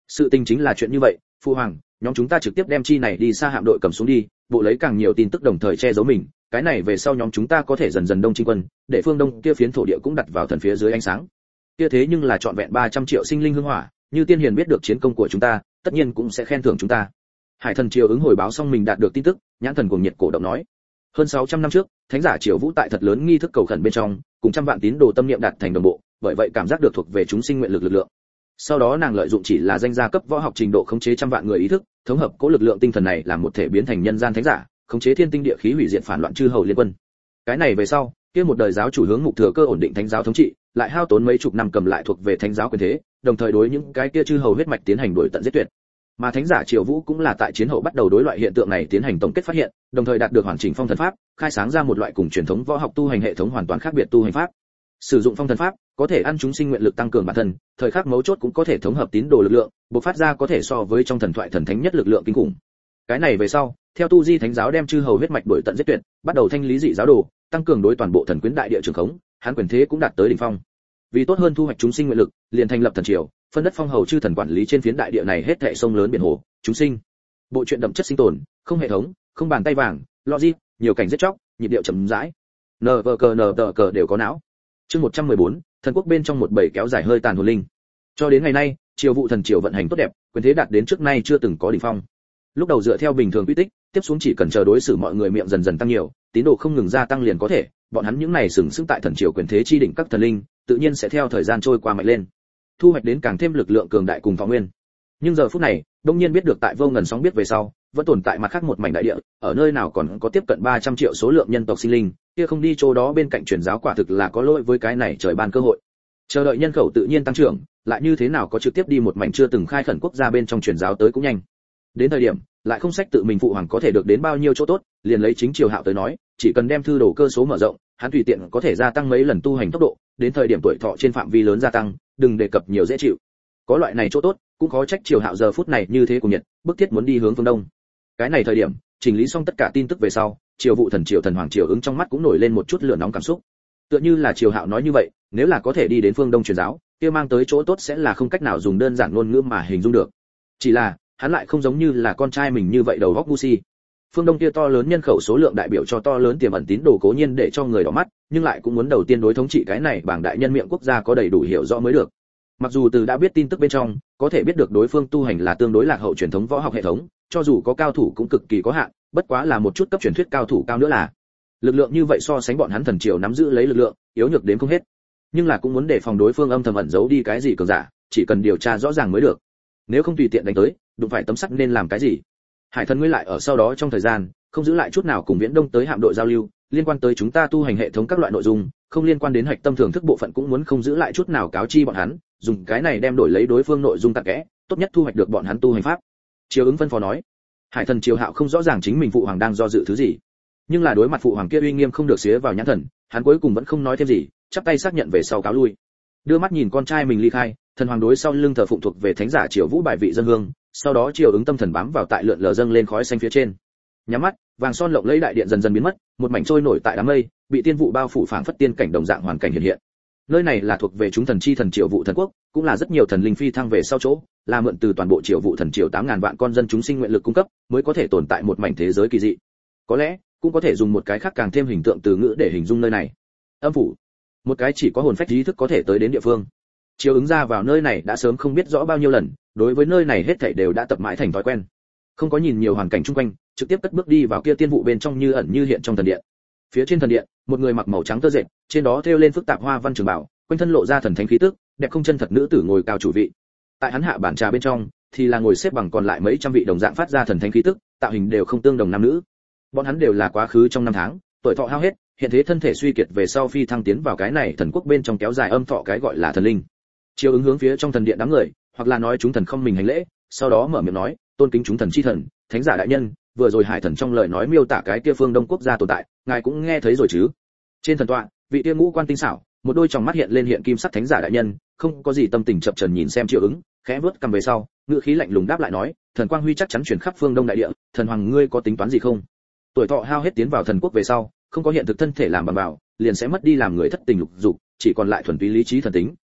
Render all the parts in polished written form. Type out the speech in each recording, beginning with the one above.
Sự tình chính là chuyện như vậy, phụ hoàng, nhóm chúng ta trực tiếp đem chi này đi xa hạm đội cầm xuống đi, bộ lấy càng nhiều tin tức đồng thời che giấu mình, cái này về sau nhóm chúng ta có thể dần dần đông chinh quân, để phương đông kia phiến thổ địa cũng đặt vào thần phía dưới ánh sáng. Kia thế nhưng là trọn vẹn 300 triệu sinh linh hương hỏa, như tiên hiền biết được chiến công của chúng ta, tất nhiên cũng sẽ khen thưởng chúng ta. Hải thần triều ứng hồi báo xong mình đạt được tin tức, nhãn thần cuồng nhiệt cổ động nói: hơn 600 năm trước, thánh giả triều vũ tại thật lớn nghi thức cầu khẩn bên trong, cùng trăm vạn tín đồ tâm niệm đạt thành đồng bộ, bởi vậy cảm giác được thuộc về chúng sinh nguyện lực lượng. Sau đó nàng lợi dụng chỉ là danh gia cấp võ học trình độ khống chế trăm vạn người ý thức, thống hợp cố lực lượng tinh thần này làm một thể biến thành nhân gian thánh giả, khống chế thiên tinh địa khí hủy diệt phản loạn chư hầu liên quân. Cái này về sau, kia một đời giáo chủ hướng mục thừa cơ ổn định thánh giáo thống trị, lại hao tốn mấy chục năm cầm lại thuộc về thánh giáo quyền thế, đồng thời đối những cái kia chư hầu huyết mạch tiến hành đuổi tận giết tuyệt. Mà thánh giả triều vũ cũng là tại chiến hậu bắt đầu đối loại hiện tượng này tiến hành tổng kết phát hiện, đồng thời đạt được hoàn chỉnh phong thần pháp, khai sáng ra một loại cùng truyền thống võ học tu hành hệ thống hoàn toàn khác biệt tu hành pháp. Sử dụng phong thần pháp có thể ăn chúng sinh nguyện lực tăng cường bản thân, thời khắc mấu chốt cũng có thể thống hợp tín đồ lực lượng, bộc phát ra có thể so với trong thần thoại thần thánh nhất lực lượng kinh khủng. Cái này về sau, theo tu di thánh giáo đem chư hầu huyết mạch đuổi tận giết tuyệt, bắt đầu thanh lý dị giáo đồ, tăng cường đối toàn bộ thần quyến đại địa trường khống, hắn quyền thế cũng đạt tới đỉnh phong. Vì tốt hơn thu hoạch chúng sinh nguyện lực, liền thành lập thần triều, phân đất phong hầu chư thần quản lý trên phiến đại địa này hết thảy sông lớn biển hồ, chúng sinh. Bộ truyện đậm chất sinh tồn, không hệ thống, không bàn tay vàng, logic, nhiều cảnh giết chóc, nhịp điệu chậm rãi. Nờ cờ đều có não. Chương 114, thần quốc bên trong một bầy kéo dài hơi tàn hồn linh. Cho đến ngày nay, triều vụ thần triều vận hành tốt đẹp, quyền thế đạt đến trước nay chưa từng có đỉnh phong. Lúc đầu dựa theo bình thường quy tích, tiếp xuống chỉ cần chờ đối xử mọi người miệng dần dần tăng nhiều, tín đồ không ngừng gia tăng liền có thể, bọn hắn những này sừng sững tại thần triều quyền thế chi đỉnh các thần linh, tự nhiên sẽ theo thời gian trôi qua mạnh lên, thu hoạch đến càng thêm lực lượng cường đại cùng thọ nguyên. Nhưng giờ phút này, đông nhiên biết được tại vô ngần sóng biết về sau, vẫn tồn tại mặt khác một mảnh đại địa, ở nơi nào còn có tiếp cận 300 triệu số lượng nhân tộc sinh linh, kia không đi chỗ đó bên cạnh truyền giáo quả thực là có lỗi với cái này trời ban cơ hội. Chờ đợi nhân khẩu tự nhiên tăng trưởng, lại như thế nào có trực tiếp đi một mảnh chưa từng khai khẩn quốc gia bên trong truyền giáo tới cũng nhanh. Đến thời điểm, lại không sách tự mình phụ hoàng có thể được đến bao nhiêu chỗ tốt, liền lấy chính triều Hạo tới nói, chỉ cần đem thư đồ cơ số mở rộng, hắn tùy tiện có thể gia tăng mấy lần tu hành tốc độ, đến thời điểm tuổi thọ trên phạm vi lớn gia tăng, đừng đề cập nhiều dễ chịu. Có loại này chỗ tốt, cũng khó trách triều Hạo giờ phút này như thế cùng nhiệt, bức thiết muốn đi hướng phương đông. Cái này thời điểm, chỉnh lý xong tất cả tin tức về sau, triều vụ thần triều thần hoàng triều ứng trong mắt cũng nổi lên một chút lửa nóng cảm xúc. Tựa như là triều Hạo nói như vậy, nếu là có thể đi đến phương đông truyền giáo, kia mang tới chỗ tốt sẽ là không cách nào dùng đơn giản ngôn ngữ mà hình dung được. Chỉ là, hắn lại không giống như là con trai mình như vậy đầu óc ngu si. Phương Đông kia to lớn nhân khẩu số lượng đại biểu cho to lớn tiềm ẩn tín đồ cố nhiên để cho người đỏ mắt, nhưng lại cũng muốn đầu tiên đối thống trị cái này bảng đại nhân miệng quốc gia có đầy đủ hiểu rõ mới được. Mặc dù từ đã biết tin tức bên trong, có thể biết được đối phương tu hành là tương đối lạc hậu truyền thống võ học hệ thống, cho dù có cao thủ cũng cực kỳ có hạn, bất quá là một chút cấp truyền thuyết cao thủ cao nữa là. Lực lượng như vậy so sánh bọn hắn thần triều nắm giữ lấy lực lượng, yếu nhược đến không hết. Nhưng là cũng muốn đề phòng đối phương âm thầm ẩn giấu đi cái gì cường giả, chỉ cần điều tra rõ ràng mới được. Nếu không tùy tiện đánh tới, đụng phải tấm sắt nên làm cái gì? Hải thần ngươi lại ở sau đó trong thời gian, không giữ lại chút nào cùng Viễn Đông tới hạm đội giao lưu, liên quan tới chúng ta tu hành hệ thống các loại nội dung, không liên quan đến hạch tâm thưởng thức bộ phận cũng muốn không giữ lại chút nào cáo chi bọn hắn, dùng cái này đem đổi lấy đối phương nội dung tạc kẽ, tốt nhất thu hoạch được bọn hắn tu hành pháp. Triều ứng phân phó nói. Hải thần Triều Hạo không rõ ràng chính mình phụ hoàng đang do dự thứ gì, nhưng là đối mặt phụ hoàng kia uy nghiêm không được xía vào nhãn thần, hắn cuối cùng vẫn không nói thêm gì, chắp tay xác nhận về sau cáo lui. Đưa mắt nhìn con trai mình ly khai, thần hoàng đối sau lưng thờ phụng thuộc về thánh giả Triều Vũ bài vị dân hương, sau đó Triều ứng tâm thần bám vào tại lượn lờ dâng lên khói xanh phía trên. Nhắm mắt, vàng son lộng lẫy đại điện dần dần biến mất, một mảnh trôi nổi tại đám mây, bị tiên vụ bao phủ phảng phất tiên cảnh đồng dạng hoàn cảnh hiện hiện. Nơi này là thuộc về chúng thần chi thần Triều Vụ thần quốc, cũng là rất nhiều thần linh phi thăng về sau chỗ, là mượn từ toàn bộ Triều Vụ thần triều 8000 vạn con dân chúng sinh nguyện lực cung cấp, mới có thể tồn tại một mảnh thế giới kỳ dị. Có lẽ, cũng có thể dùng một cái khác càng thêm hình tượng từ ngữ để hình dung nơi này. Âm phủ, một cái chỉ có hồn phách trí thức có thể tới đến địa phương. Triều ứng ra vào nơi này đã sớm không biết rõ bao nhiêu lần, đối với nơi này hết thảy đều đã tập mãi thành thói quen. Không có nhìn nhiều hoàn cảnh xung quanh, trực tiếp cất bước đi vào kia tiên vụ bên trong như ẩn như hiện trong thần điện. Phía trên thần điện, một người mặc màu trắng tơ dệt, trên đó thêu lên phức tạp hoa văn trường bảo, quanh thân lộ ra thần thánh khí tức, đẹp không chân thật nữ tử ngồi cao chủ vị. Tại hắn hạ bản trà bên trong, thì là ngồi xếp bằng còn lại mấy trăm vị đồng dạng phát ra thần thánh khí tức, tạo hình đều không tương đồng nam nữ. Bọn hắn đều là quá khứ trong năm tháng, tuổi thọ hao hết, hiện thế thân thể suy kiệt về sau phi thăng tiến vào cái này thần quốc bên trong kéo dài âm thọ cái gọi là thần linh. Chiều ứng hướng phía trong thần điện đám người, hoặc là nói chúng thần không mình hành lễ, sau đó mở miệng nói, tôn kính chúng thần chi thần, thánh giả đại nhân, vừa rồi hải thần trong lời nói miêu tả cái kia phương đông quốc gia tồn tại, ngài cũng nghe thấy rồi chứ? Trên thần tọa, vị tiên ngũ quan tinh xảo, một đôi tròng mắt hiện lên hiện kim sắc thánh giả đại nhân, không có gì tâm tình chập chờn nhìn xem Triệu ứng, khẽ vuốt cầm về sau, ngữ khí lạnh lùng đáp lại nói, thần quang huy chắc chắn truyền khắp phương đông đại địa, thần hoàng ngươi có tính toán gì không? Tuổi thọ hao hết tiến vào thần quốc về sau, không có hiện thực thân thể làm bằng vào, liền sẽ mất đi làm người thất tình lục dục, chỉ còn lại thuần túy lý trí thần tính.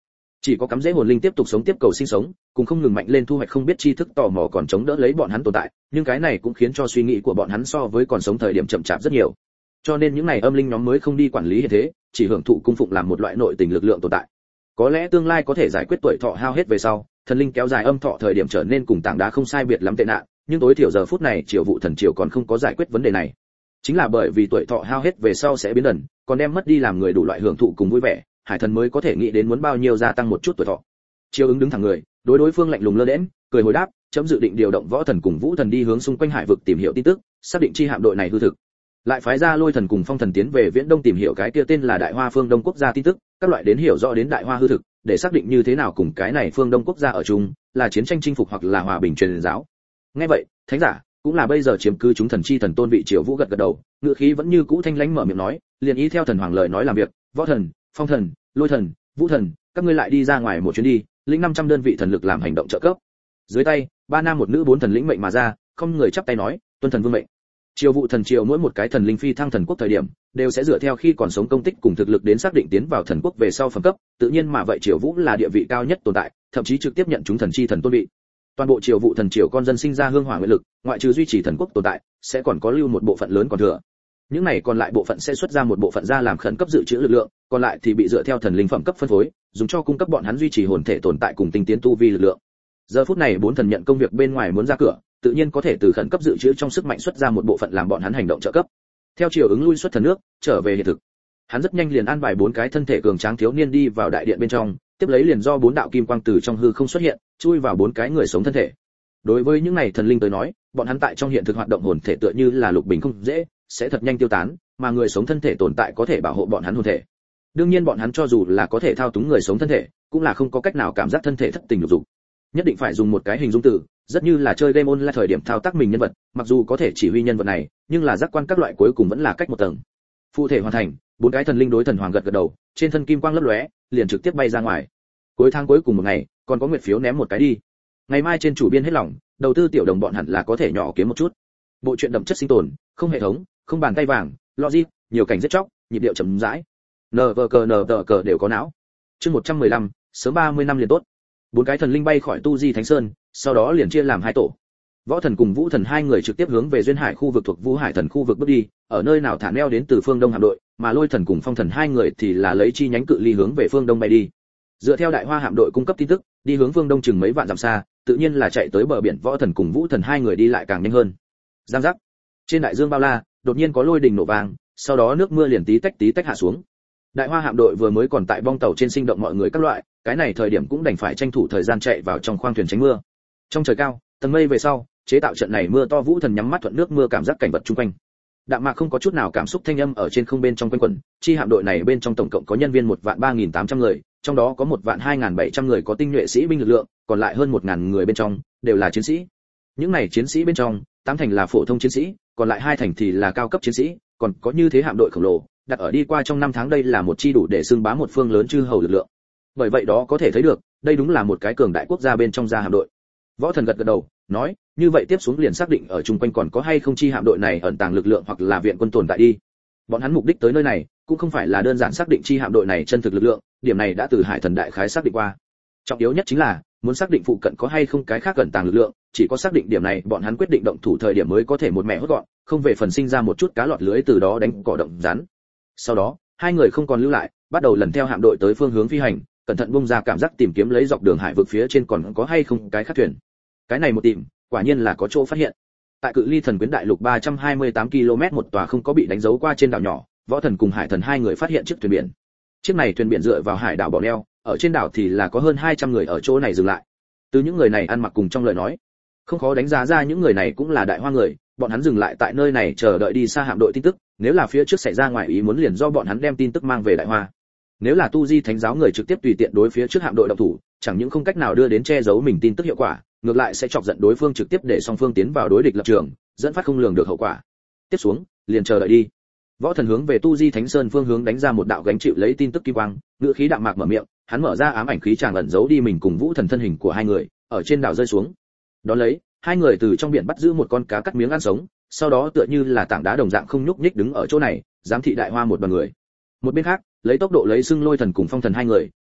Chỉ có cắm rễ hồn linh tiếp tục sống tiếp cầu sinh sống, cùng không ngừng mạnh lên thu hoạch không biết tri thức tò mò còn chống đỡ lấy bọn hắn tồn tại, nhưng cái này cũng khiến cho suy nghĩ của bọn hắn so với còn sống thời điểm chậm chạp rất nhiều. Cho nên những này âm linh nhóm mới không đi quản lý hiện thế, chỉ hưởng thụ cung phụng làm một loại nội tình lực lượng tồn tại. Có lẽ tương lai có thể giải quyết tuổi thọ hao hết về sau, thần linh kéo dài âm thọ thời điểm trở nên cùng tảng đá không sai biệt lắm tệ nạn, nhưng tối thiểu giờ phút này Triều Vụ Thần Triều còn không có giải quyết vấn đề này. Chính là bởi vì tuổi thọ hao hết về sau sẽ biến đần, còn đem mất đi làm người đủ loại hưởng thụ cùng vui vẻ, Hải Thần mới có thể nghĩ đến muốn bao nhiêu gia tăng một chút tuổi thọ. Triều ứng đứng thẳng người, đối phương lạnh lùng lơ đễnh, cười hồi đáp, chấm dự định điều động Võ Thần cùng Vũ Thần đi hướng xung quanh hải vực tìm hiểu tin tức, xác định chi hạm đội này hư thực. Lại phái ra Lôi Thần cùng Phong Thần tiến về Viễn Đông tìm hiểu cái kia tên là Đại Hoa Phương Đông quốc gia tin tức, các loại đến hiểu rõ đến Đại Hoa hư thực, để xác định như thế nào cùng cái này Phương Đông quốc gia ở chung, là chiến tranh chinh phục hoặc là hòa bình truyền giáo. Nghe vậy, thánh giả cũng là bây giờ chiếm cứ chúng thần chi thần tôn vị Triều Vũ gật gật đầu, ngữ khí vẫn như cũ thanh lãnh mở miệng nói, liền ý theo thần hoàng lời nói làm việc, Võ Thần, Phong Thần, Lôi Thần, Vũ Thần, các ngươi lại đi ra ngoài một chuyến đi, lĩnh 500 đơn vị thần lực làm hành động trợ cấp. Dưới tay, 3 nam 1 nữ 4 thần lĩnh mệnh mà ra, không người chắp tay nói, tuân thần vương mệnh. Triều Vụ Thần Triều mỗi một cái thần linh phi thăng thần quốc thời điểm, đều sẽ dựa theo khi còn sống công tích cùng thực lực đến xác định tiến vào thần quốc về sau phẩm cấp, tự nhiên mà vậy Triều Vũ là địa vị cao nhất tồn tại, thậm chí trực tiếp nhận chúng thần chi thần tôn vị. Toàn bộ Triều Vụ Thần Triều con dân sinh ra hương hỏa nguyện lực, ngoại trừ duy trì thần quốc tồn tại, sẽ còn có lưu một bộ phận lớn còn thừa. Những này còn lại bộ phận sẽ xuất ra một bộ phận ra làm khẩn cấp dự trữ lực lượng, còn lại thì bị dựa theo thần linh phẩm cấp phân phối, dùng cho cung cấp bọn hắn duy trì hồn thể tồn tại cùng tinh tiến tu vi lực lượng. Giờ phút này 4 thần nhận công việc bên ngoài muốn ra cửa, tự nhiên có thể từ khẩn cấp dự trữ trong sức mạnh xuất ra một bộ phận làm bọn hắn hành động trợ cấp. Theo Triều ứng lui xuất thần nước, trở về hiện thực. Hắn rất nhanh liền an bài 4 cái thân thể cường tráng thiếu niên đi vào đại điện bên trong, tiếp lấy liền do 4 đạo kim quang từ trong hư không xuất hiện, chui vào 4 cái người sống thân thể. Đối với những này thần linh tới nói, bọn hắn tại trong hiện thực hoạt động hồn thể tựa như là lục bình không dễ, sẽ thật nhanh tiêu tán, mà người sống thân thể tồn tại có thể bảo hộ bọn hắn hồn thể. Đương nhiên bọn hắn cho dù là có thể thao túng người sống thân thể, cũng là không có cách nào cảm giác thân thể thất tình lục dục. Nhất định phải dùng một cái hình dung từ, rất như là chơi game online thời điểm thao tác mình nhân vật, mặc dù có thể chỉ huy nhân vật này, nhưng là giác quan các loại cuối cùng vẫn là cách một tầng. Phụ thể hoàn thành, 4 cái thần linh đối thần hoàng gật gật đầu, trên thân kim quang lấp lóe, liền trực tiếp bay ra ngoài. Cuối tháng cuối cùng một ngày, còn có nguyệt phiếu ném một cái đi. Ngày mai trên chủ biên hết lòng, đầu tư tiểu đồng bọn hẳn là có thể nhỏ kiếm một chút. Bộ truyện đậm chất sinh tồn, không hệ thống, không bàn tay vàng, logic, nhiều cảnh giết chóc, nhịp điệu chậm rãi. nờ cờ đều có não. Chương 115, sớm 30 năm liền tốt. 4 cái thần linh bay khỏi Tu Di Thánh Sơn, sau đó liền chia làm 2 tổ. Võ Thần cùng Vũ Thần 2 người trực tiếp hướng về duyên hải khu vực thuộc Vũ Hải Thần khu vực bước đi, ở nơi nào thả neo đến từ phương đông hạm đội, mà Lôi Thần cùng Phong Thần 2 người thì là lấy chi nhánh cự ly hướng về phương đông bay đi. Dựa theo Đại Hoa hạm đội cung cấp tin tức, đi hướng phương đông chừng mấy vạn dặm xa, tự nhiên là chạy tới bờ biển. Võ Thần cùng Vũ Thần 2 người đi lại càng nhanh hơn. Giang giác. Trên đại dương bao la, đột nhiên có lôi đình nổ vang, sau đó nước mưa liền tí tách hạ xuống. Đại Hoa hạm đội vừa mới còn tại bong tàu trên sinh động mọi người các loại, cái này thời điểm cũng đành phải tranh thủ thời gian chạy vào trong khoang thuyền tránh mưa. Trong trời cao, tầng mây về sau, chế tạo trận này mưa to. Vũ Thần nhắm mắt thuận nước mưa cảm giác cảnh vật chung quanh. Đạm mạc không có chút nào cảm xúc thanh âm ở trên không bên trong quanh quẩn, chi hạm đội này bên trong tổng cộng có nhân viên 1.3800 người, trong đó có 1.2700 người có tinh nhuệ sĩ binh lực lượng, còn lại hơn 1000 người bên trong đều là chiến sĩ. Những này chiến sĩ bên trong, 8 thành là phổ thông chiến sĩ, còn lại 2 thành thì là cao cấp chiến sĩ, còn có như thế hạm đội khổng lồ, đặt ở đi qua trong 5 tháng đây là một chi đủ để xưng bá một phương lớn chư hầu lực lượng. Bởi vậy đó có thể thấy được, đây đúng là một cái cường đại quốc gia bên trong gia hạm đội. Võ Thần gật gật đầu, nói, như vậy tiếp xuống liền xác định ở chung quanh còn có hay không chi hạm đội này ẩn tàng lực lượng hoặc là viện quân tồn tại đi. Bọn hắn mục đích tới nơi này, cũng không phải là đơn giản xác định chi hạm đội này chân thực lực lượng, điểm này đã từ Hải Thần đại khái xác định qua. Trọng yếu nhất chính là muốn xác định phụ cận có hay không cái khác ẩn tàng lực lượng, chỉ có xác định điểm này, bọn hắn quyết định động thủ thời điểm mới có thể một mẻ hốt gọn, không về phần sinh ra một chút cá lọt lưới từ đó đánh cỏ động rắn. Sau đó, 2 người không còn lưu lại, bắt đầu lần theo hạm đội tới phương hướng phi hành, cẩn thận bung ra cảm giác tìm kiếm lấy dọc đường hải vực phía trên còn có hay không cái khác thuyền. Cái này một tìm, quả nhiên là có chỗ phát hiện. Tại cự ly Thần Quyến Đại Lục 328 km một tòa không có bị đánh dấu qua trên đảo nhỏ, Võ Thần cùng Hải Thần 2 người phát hiện chiếc thuyền biển. Chiếc này thuyền biển dựa vào hải đảo bỏ neo, ở trên đảo thì là có hơn 200 người ở chỗ này dừng lại. Từ những người này ăn mặc cùng trong lời nói, không khó đánh giá ra những người này cũng là Đại Hoa người, bọn hắn dừng lại tại nơi này chờ đợi đi xa hạm đội tin tức, nếu là phía trước xảy ra ngoài ý muốn liền do bọn hắn đem tin tức mang về Đại Hoa. Nếu là Tu Di Thánh giáo người trực tiếp tùy tiện đối phía trước hạm đội động thủ, chẳng những không cách nào đưa đến che giấu mình tin tức hiệu quả, ngược lại sẽ chọc giận đối phương trực tiếp để song phương tiến vào đối địch lập trường, dẫn phát không lường được hậu quả. Tiếp xuống, liền chờ đợi đi. Võ Thần hướng về Tu Di Thánh Sơn phương hướng đánh ra một đạo gánh chịu lấy tin tức kim quang, ngữ khí đạm mạc mở miệng, hắn mở ra ám ảnh khí tràng ẩn giấu đi mình cùng Vũ Thần thân hình của 2 người, ở trên đảo rơi xuống. Đón lấy, 2 người từ trong biển bắt giữ một con cá cắt miếng ăn sống, sau đó tựa như là tảng đá đồng dạng không nhúc nhích đứng ở chỗ này, giám thị Đại Hoa một đoàn người. Một bên khác, lấy tốc độ lấy xưng Lôi Thần cùng Phong Thần 2 người,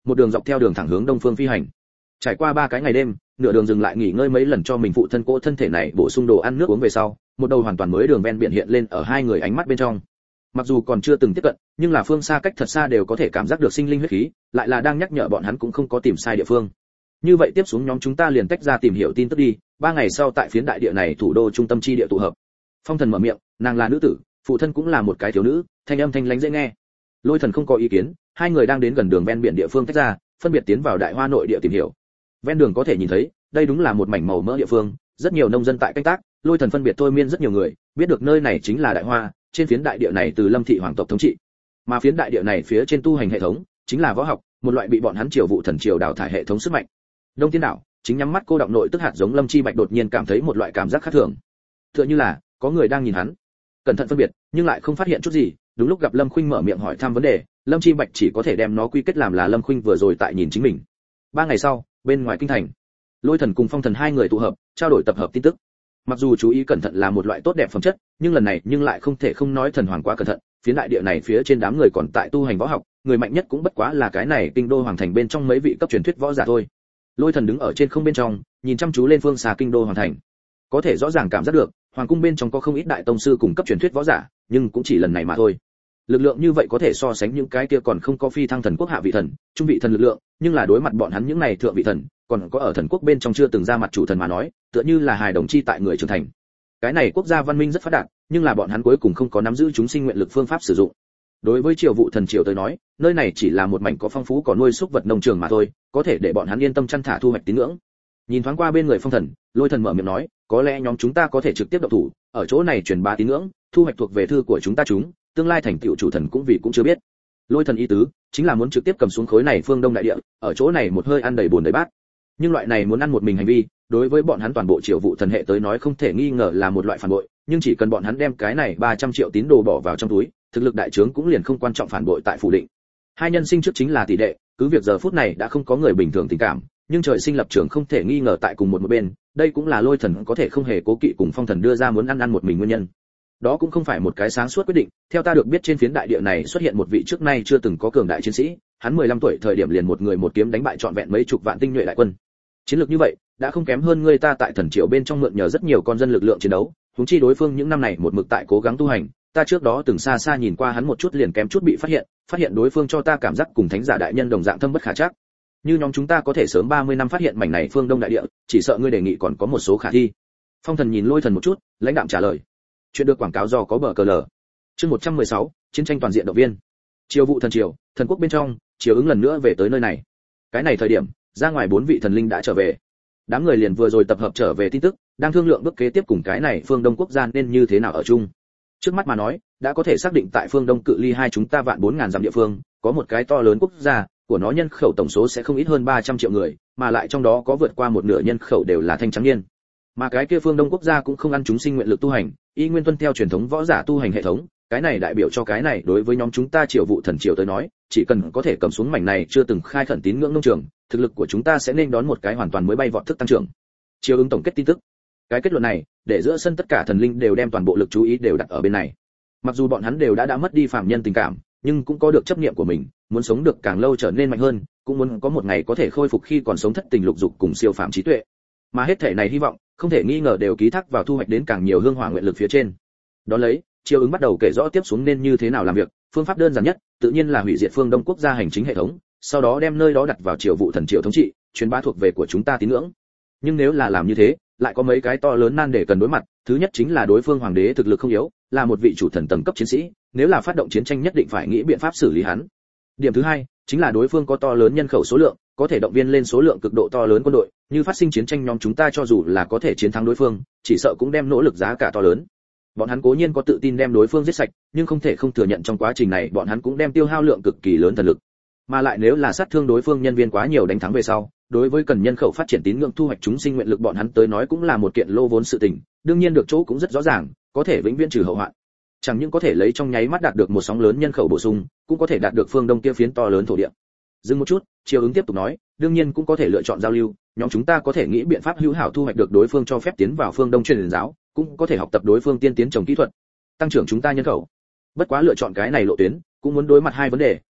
một đường dọc theo đường thẳng hướng đông phương phi hành. Trải qua 3 cái ngày đêm, nửa đường dừng lại nghỉ ngơi mấy lần cho mình phụ thân cỗ thân thể này bổ sung đồ ăn nước uống về sau, một đầu hoàn toàn mới đường ven biển hiện lên ở hai người ánh mắt bên trong. Mặc dù còn chưa từng tiếp cận, nhưng là phương xa cách thật xa đều có thể cảm giác được sinh linh huyết khí, lại là đang nhắc nhở bọn hắn cũng không có tìm sai địa phương. Như vậy tiếp xuống nhóm chúng ta liền tách ra tìm hiểu tin tức đi, 3 ngày sau tại phiến đại địa này thủ đô trung tâm chi địa tụ hợp. Phong Thần mở miệng, nàng là nữ tử, phụ thân cũng là một cái thiếu nữ, thanh âm thanh lãnh dễ nghe. Lôi Thần không có ý kiến, hai người đang đến gần đường ven biển địa phương tách ra, phân biệt tiến vào Đại Hoa nội địa tìm hiểu. Ven đường có thể nhìn thấy, đây đúng là một mảnh màu mỡ địa phương, rất nhiều nông dân tại canh tác, Lôi Thần phân biệt thôi miên rất nhiều người, biết được nơi này chính là Đại Hoa, trên phiến đại địa này từ Lâm thị hoàng tộc thống trị. Mà phiến đại địa này phía trên tu hành hệ thống, chính là võ học, một loại bị bọn hắn triều vụ thần triều đào thải hệ thống sức mạnh. Đông Tiên đảo, chính nhắm mắt cô động nội tức hạt giống Lâm Chi Bạch đột nhiên cảm thấy một loại cảm giác khác thường. Tựa như là có người đang nhìn hắn. Cẩn thận phân biệt, nhưng lại không phát hiện chút gì, đúng lúc gặp Lâm Khuynh mở miệng hỏi thăm vấn đề, Lâm Chi Bạch chỉ có thể đem nó quy kết làm là Lâm Khuynh vừa rồi tại nhìn chính mình. 3 ngày sau, bên ngoài kinh thành, Lôi Thần cùng Phong Thần hai người tụ hợp, trao đổi tập hợp tin tức. Mặc dù chú ý cẩn thận là một loại tốt đẹp phẩm chất, nhưng lần này nhưng lại không thể không nói Thần Hoàng quá cẩn thận, phía đại địa này phía trên đám người còn tại tu hành võ học, người mạnh nhất cũng bất quá là cái này kinh đô hoàng thành bên trong mấy vị cấp truyền thuyết võ giả thôi. Lôi Thần đứng ở trên không bên trong, nhìn chăm chú lên phương xa kinh đô hoàng thành. Có thể rõ ràng cảm giác được, hoàng cung bên trong có không ít đại tông sư cùng cấp truyền thuyết võ giả, nhưng cũng chỉ lần này mà thôi. Lực lượng như vậy có thể so sánh những cái kia còn không có phi thăng thần quốc hạ vị thần, trung vị thần lực lượng, nhưng là đối mặt bọn hắn những này thượng vị thần, còn có ở thần quốc bên trong chưa từng ra mặt chủ thần mà nói, tựa như là hài đồng chi tại người trưởng thành. Cái này quốc gia văn minh rất phát đạt, nhưng là bọn hắn cuối cùng không có nắm giữ chúng sinh nguyện lực phương pháp sử dụng. Đối với triều vụ thần triều tới nói, nơi này chỉ là một mảnh có phong phú có nuôi súc vật nông trường mà thôi, có thể để bọn hắn yên tâm chăn thả thu hoạch tín ngưỡng. Nhìn thoáng qua bên người Phong Thần, Lôi Thần mở miệng nói, có lẽ nhóm chúng ta có thể trực tiếp động thủ, ở chỗ này truyền bá tín ngưỡng, thu hoạch thuộc về thư của chúng ta chúng, tương lai thành tựu chủ thần cũng vì cũng chưa biết. Lôi Thần ý tứ chính là muốn trực tiếp cầm xuống khối này phương Đông đại địa, ở chỗ này một hơi ăn đầy bồn đầy bát. Nhưng loại này muốn ăn một mình hành vi, đối với bọn hắn toàn bộ triều vụ thần hệ tới nói không thể nghi ngờ là một loại phản bội, nhưng chỉ cần bọn hắn đem cái này 300 triệu tín đồ bỏ vào trong túi, thực lực đại trướng cũng liền không quan trọng phản bội tại phủ định. Hai nhân sinh trước chính là tỷ đệ, cứ việc giờ phút này đã không có người bình thường tình cảm, nhưng trời sinh lập trường không thể nghi ngờ tại cùng một bên, đây cũng là Lôi Thần có thể không hề cố kỵ cùng Phong Thần đưa ra muốn ăn một mình nguyên nhân. Đó cũng không phải một cái sáng suốt quyết định, theo ta được biết trên phiến đại địa này xuất hiện một vị trước nay chưa từng có cường đại chiến sĩ, hắn 15 tuổi thời điểm liền một người một kiếm đánh bại trọn vẹn mấy chục vạn tinh nhuệ đại quân. Chiến lược như vậy, đã không kém hơn người ta tại thần triều bên trong mượn nhờ rất nhiều con dân lực lượng chiến đấu, huống chi đối phương những năm này một mực tại cố gắng tu hành, ta trước đó từng xa xa nhìn qua hắn một chút liền kém chút bị phát hiện đối phương cho ta cảm giác cùng thánh giả đại nhân đồng dạng thâm bất khả trắc. Như nhóm chúng ta có thể sớm 30 năm phát hiện mảnh này phương Đông đại địa, chỉ sợ ngươi đề nghị còn có một số khả thi. Phong Thần nhìn Lôi Thần một chút, lãnh đạm trả lời. Chuyện được quảng cáo do có bờ cờ lờ. Chương 116, chiến tranh toàn diện động viên. Triều vụ thần triều, thần quốc bên trong, chiều ứng lần nữa về tới nơi này. Cái này thời điểm, ra ngoài 4 vị thần linh đã trở về. Đám người liền vừa rồi tập hợp trở về tin tức, đang thương lượng bước kế tiếp cùng cái này phương Đông quốc gia nên như thế nào ở chung. Trước mắt mà nói, đã có thể xác định tại phương Đông cự ly hai chúng ta vạn 4000 dặm địa phương, có một cái to lớn quốc gia, của nó nhân khẩu tổng số sẽ không ít hơn 300 triệu người, mà lại trong đó có vượt qua một nửa nhân khẩu đều là thanh trắng niên. Mà cái kia phương Đông quốc gia cũng không ăn chúng sinh nguyện lực tu hành, y nguyên tuân theo truyền thống võ giả tu hành hệ thống, cái này đại biểu cho cái này đối với nhóm chúng ta triều vụ thần triều tới nói, chỉ cần có thể cầm xuống mảnh này chưa từng khai khẩn tín ngưỡng nông trường, thực lực của chúng ta sẽ nên đón một cái hoàn toàn mới bay vọt thức tăng trưởng. Triều ứng tổng kết tin tức. Cái kết luận này, để giữa sân tất cả thần linh đều đem toàn bộ lực chú ý đều đặt ở bên này. Mặc dù bọn hắn đều đã mất đi phàm nhân tình cảm, nhưng cũng có được chấp niệm của mình, muốn sống được càng lâu trở nên mạnh hơn, cũng muốn có một ngày có thể khôi phục khi còn sống thất tình lục dục cùng siêu phàm trí tuệ. Mà hết thể này hy vọng, không thể nghi ngờ đều ký thác vào thu hoạch đến càng nhiều hương hỏa nguyện lực phía trên. Đó lấy, Triều ứng bắt đầu kể rõ tiếp xuống nên như thế nào làm việc, phương pháp đơn giản nhất, tự nhiên là hủy diệt phương Đông quốc gia hành chính hệ thống, sau đó đem nơi đó đặt vào triều vụ thần triều thống trị, truyền bá thuộc về của chúng ta tín ngưỡng. Nhưng nếu là làm như thế, lại có mấy cái to lớn nan để cần đối mặt, thứ nhất chính là đối phương hoàng đế thực lực không yếu, là một vị chủ thần tầng cấp chiến sĩ, nếu là phát động chiến tranh nhất định phải nghĩ biện pháp xử lý hắn. Điểm thứ hai, chính là đối phương có to lớn nhân khẩu số lượng, có thể động viên lên số lượng cực độ to lớn quân đội, như phát sinh chiến tranh nhóm chúng ta cho dù là có thể chiến thắng đối phương, chỉ sợ cũng đem nỗ lực giá cả to lớn. Bọn hắn cố nhiên có tự tin đem đối phương giết sạch, nhưng không thể không thừa nhận trong quá trình này bọn hắn cũng đem tiêu hao lượng cực kỳ lớn thần lực. Mà lại nếu là sát thương đối phương nhân viên quá nhiều đánh thắng về sau, đối với cần nhân khẩu phát triển tín ngưỡng thu hoạch chúng sinh nguyện lực bọn hắn tới nói cũng là một kiện lô vốn sự tình, đương nhiên được chỗ cũng rất rõ ràng, có thể vĩnh viễn trừ hậu hoạn. Chẳng những có thể lấy trong nháy mắt đạt được một sóng lớn nhân khẩu bổ sung, cũng có thể đạt được phương Đông kia phiến to lớn thổ địa. Dừng một chút, Triều ứng tiếp tục nói, đương nhiên cũng có thể lựa chọn giao lưu, nhóm chúng ta có thể nghĩ biện pháp hữu hảo thu hoạch được đối phương cho phép tiến vào phương Đông truyền giáo, cũng có thể học tập đối phương tiên tiến trồng kỹ thuật, tăng trưởng chúng ta nhân khẩu. Bất quá lựa chọn cái này lộ tuyến, cũng muốn đối mặt hai vấn đề,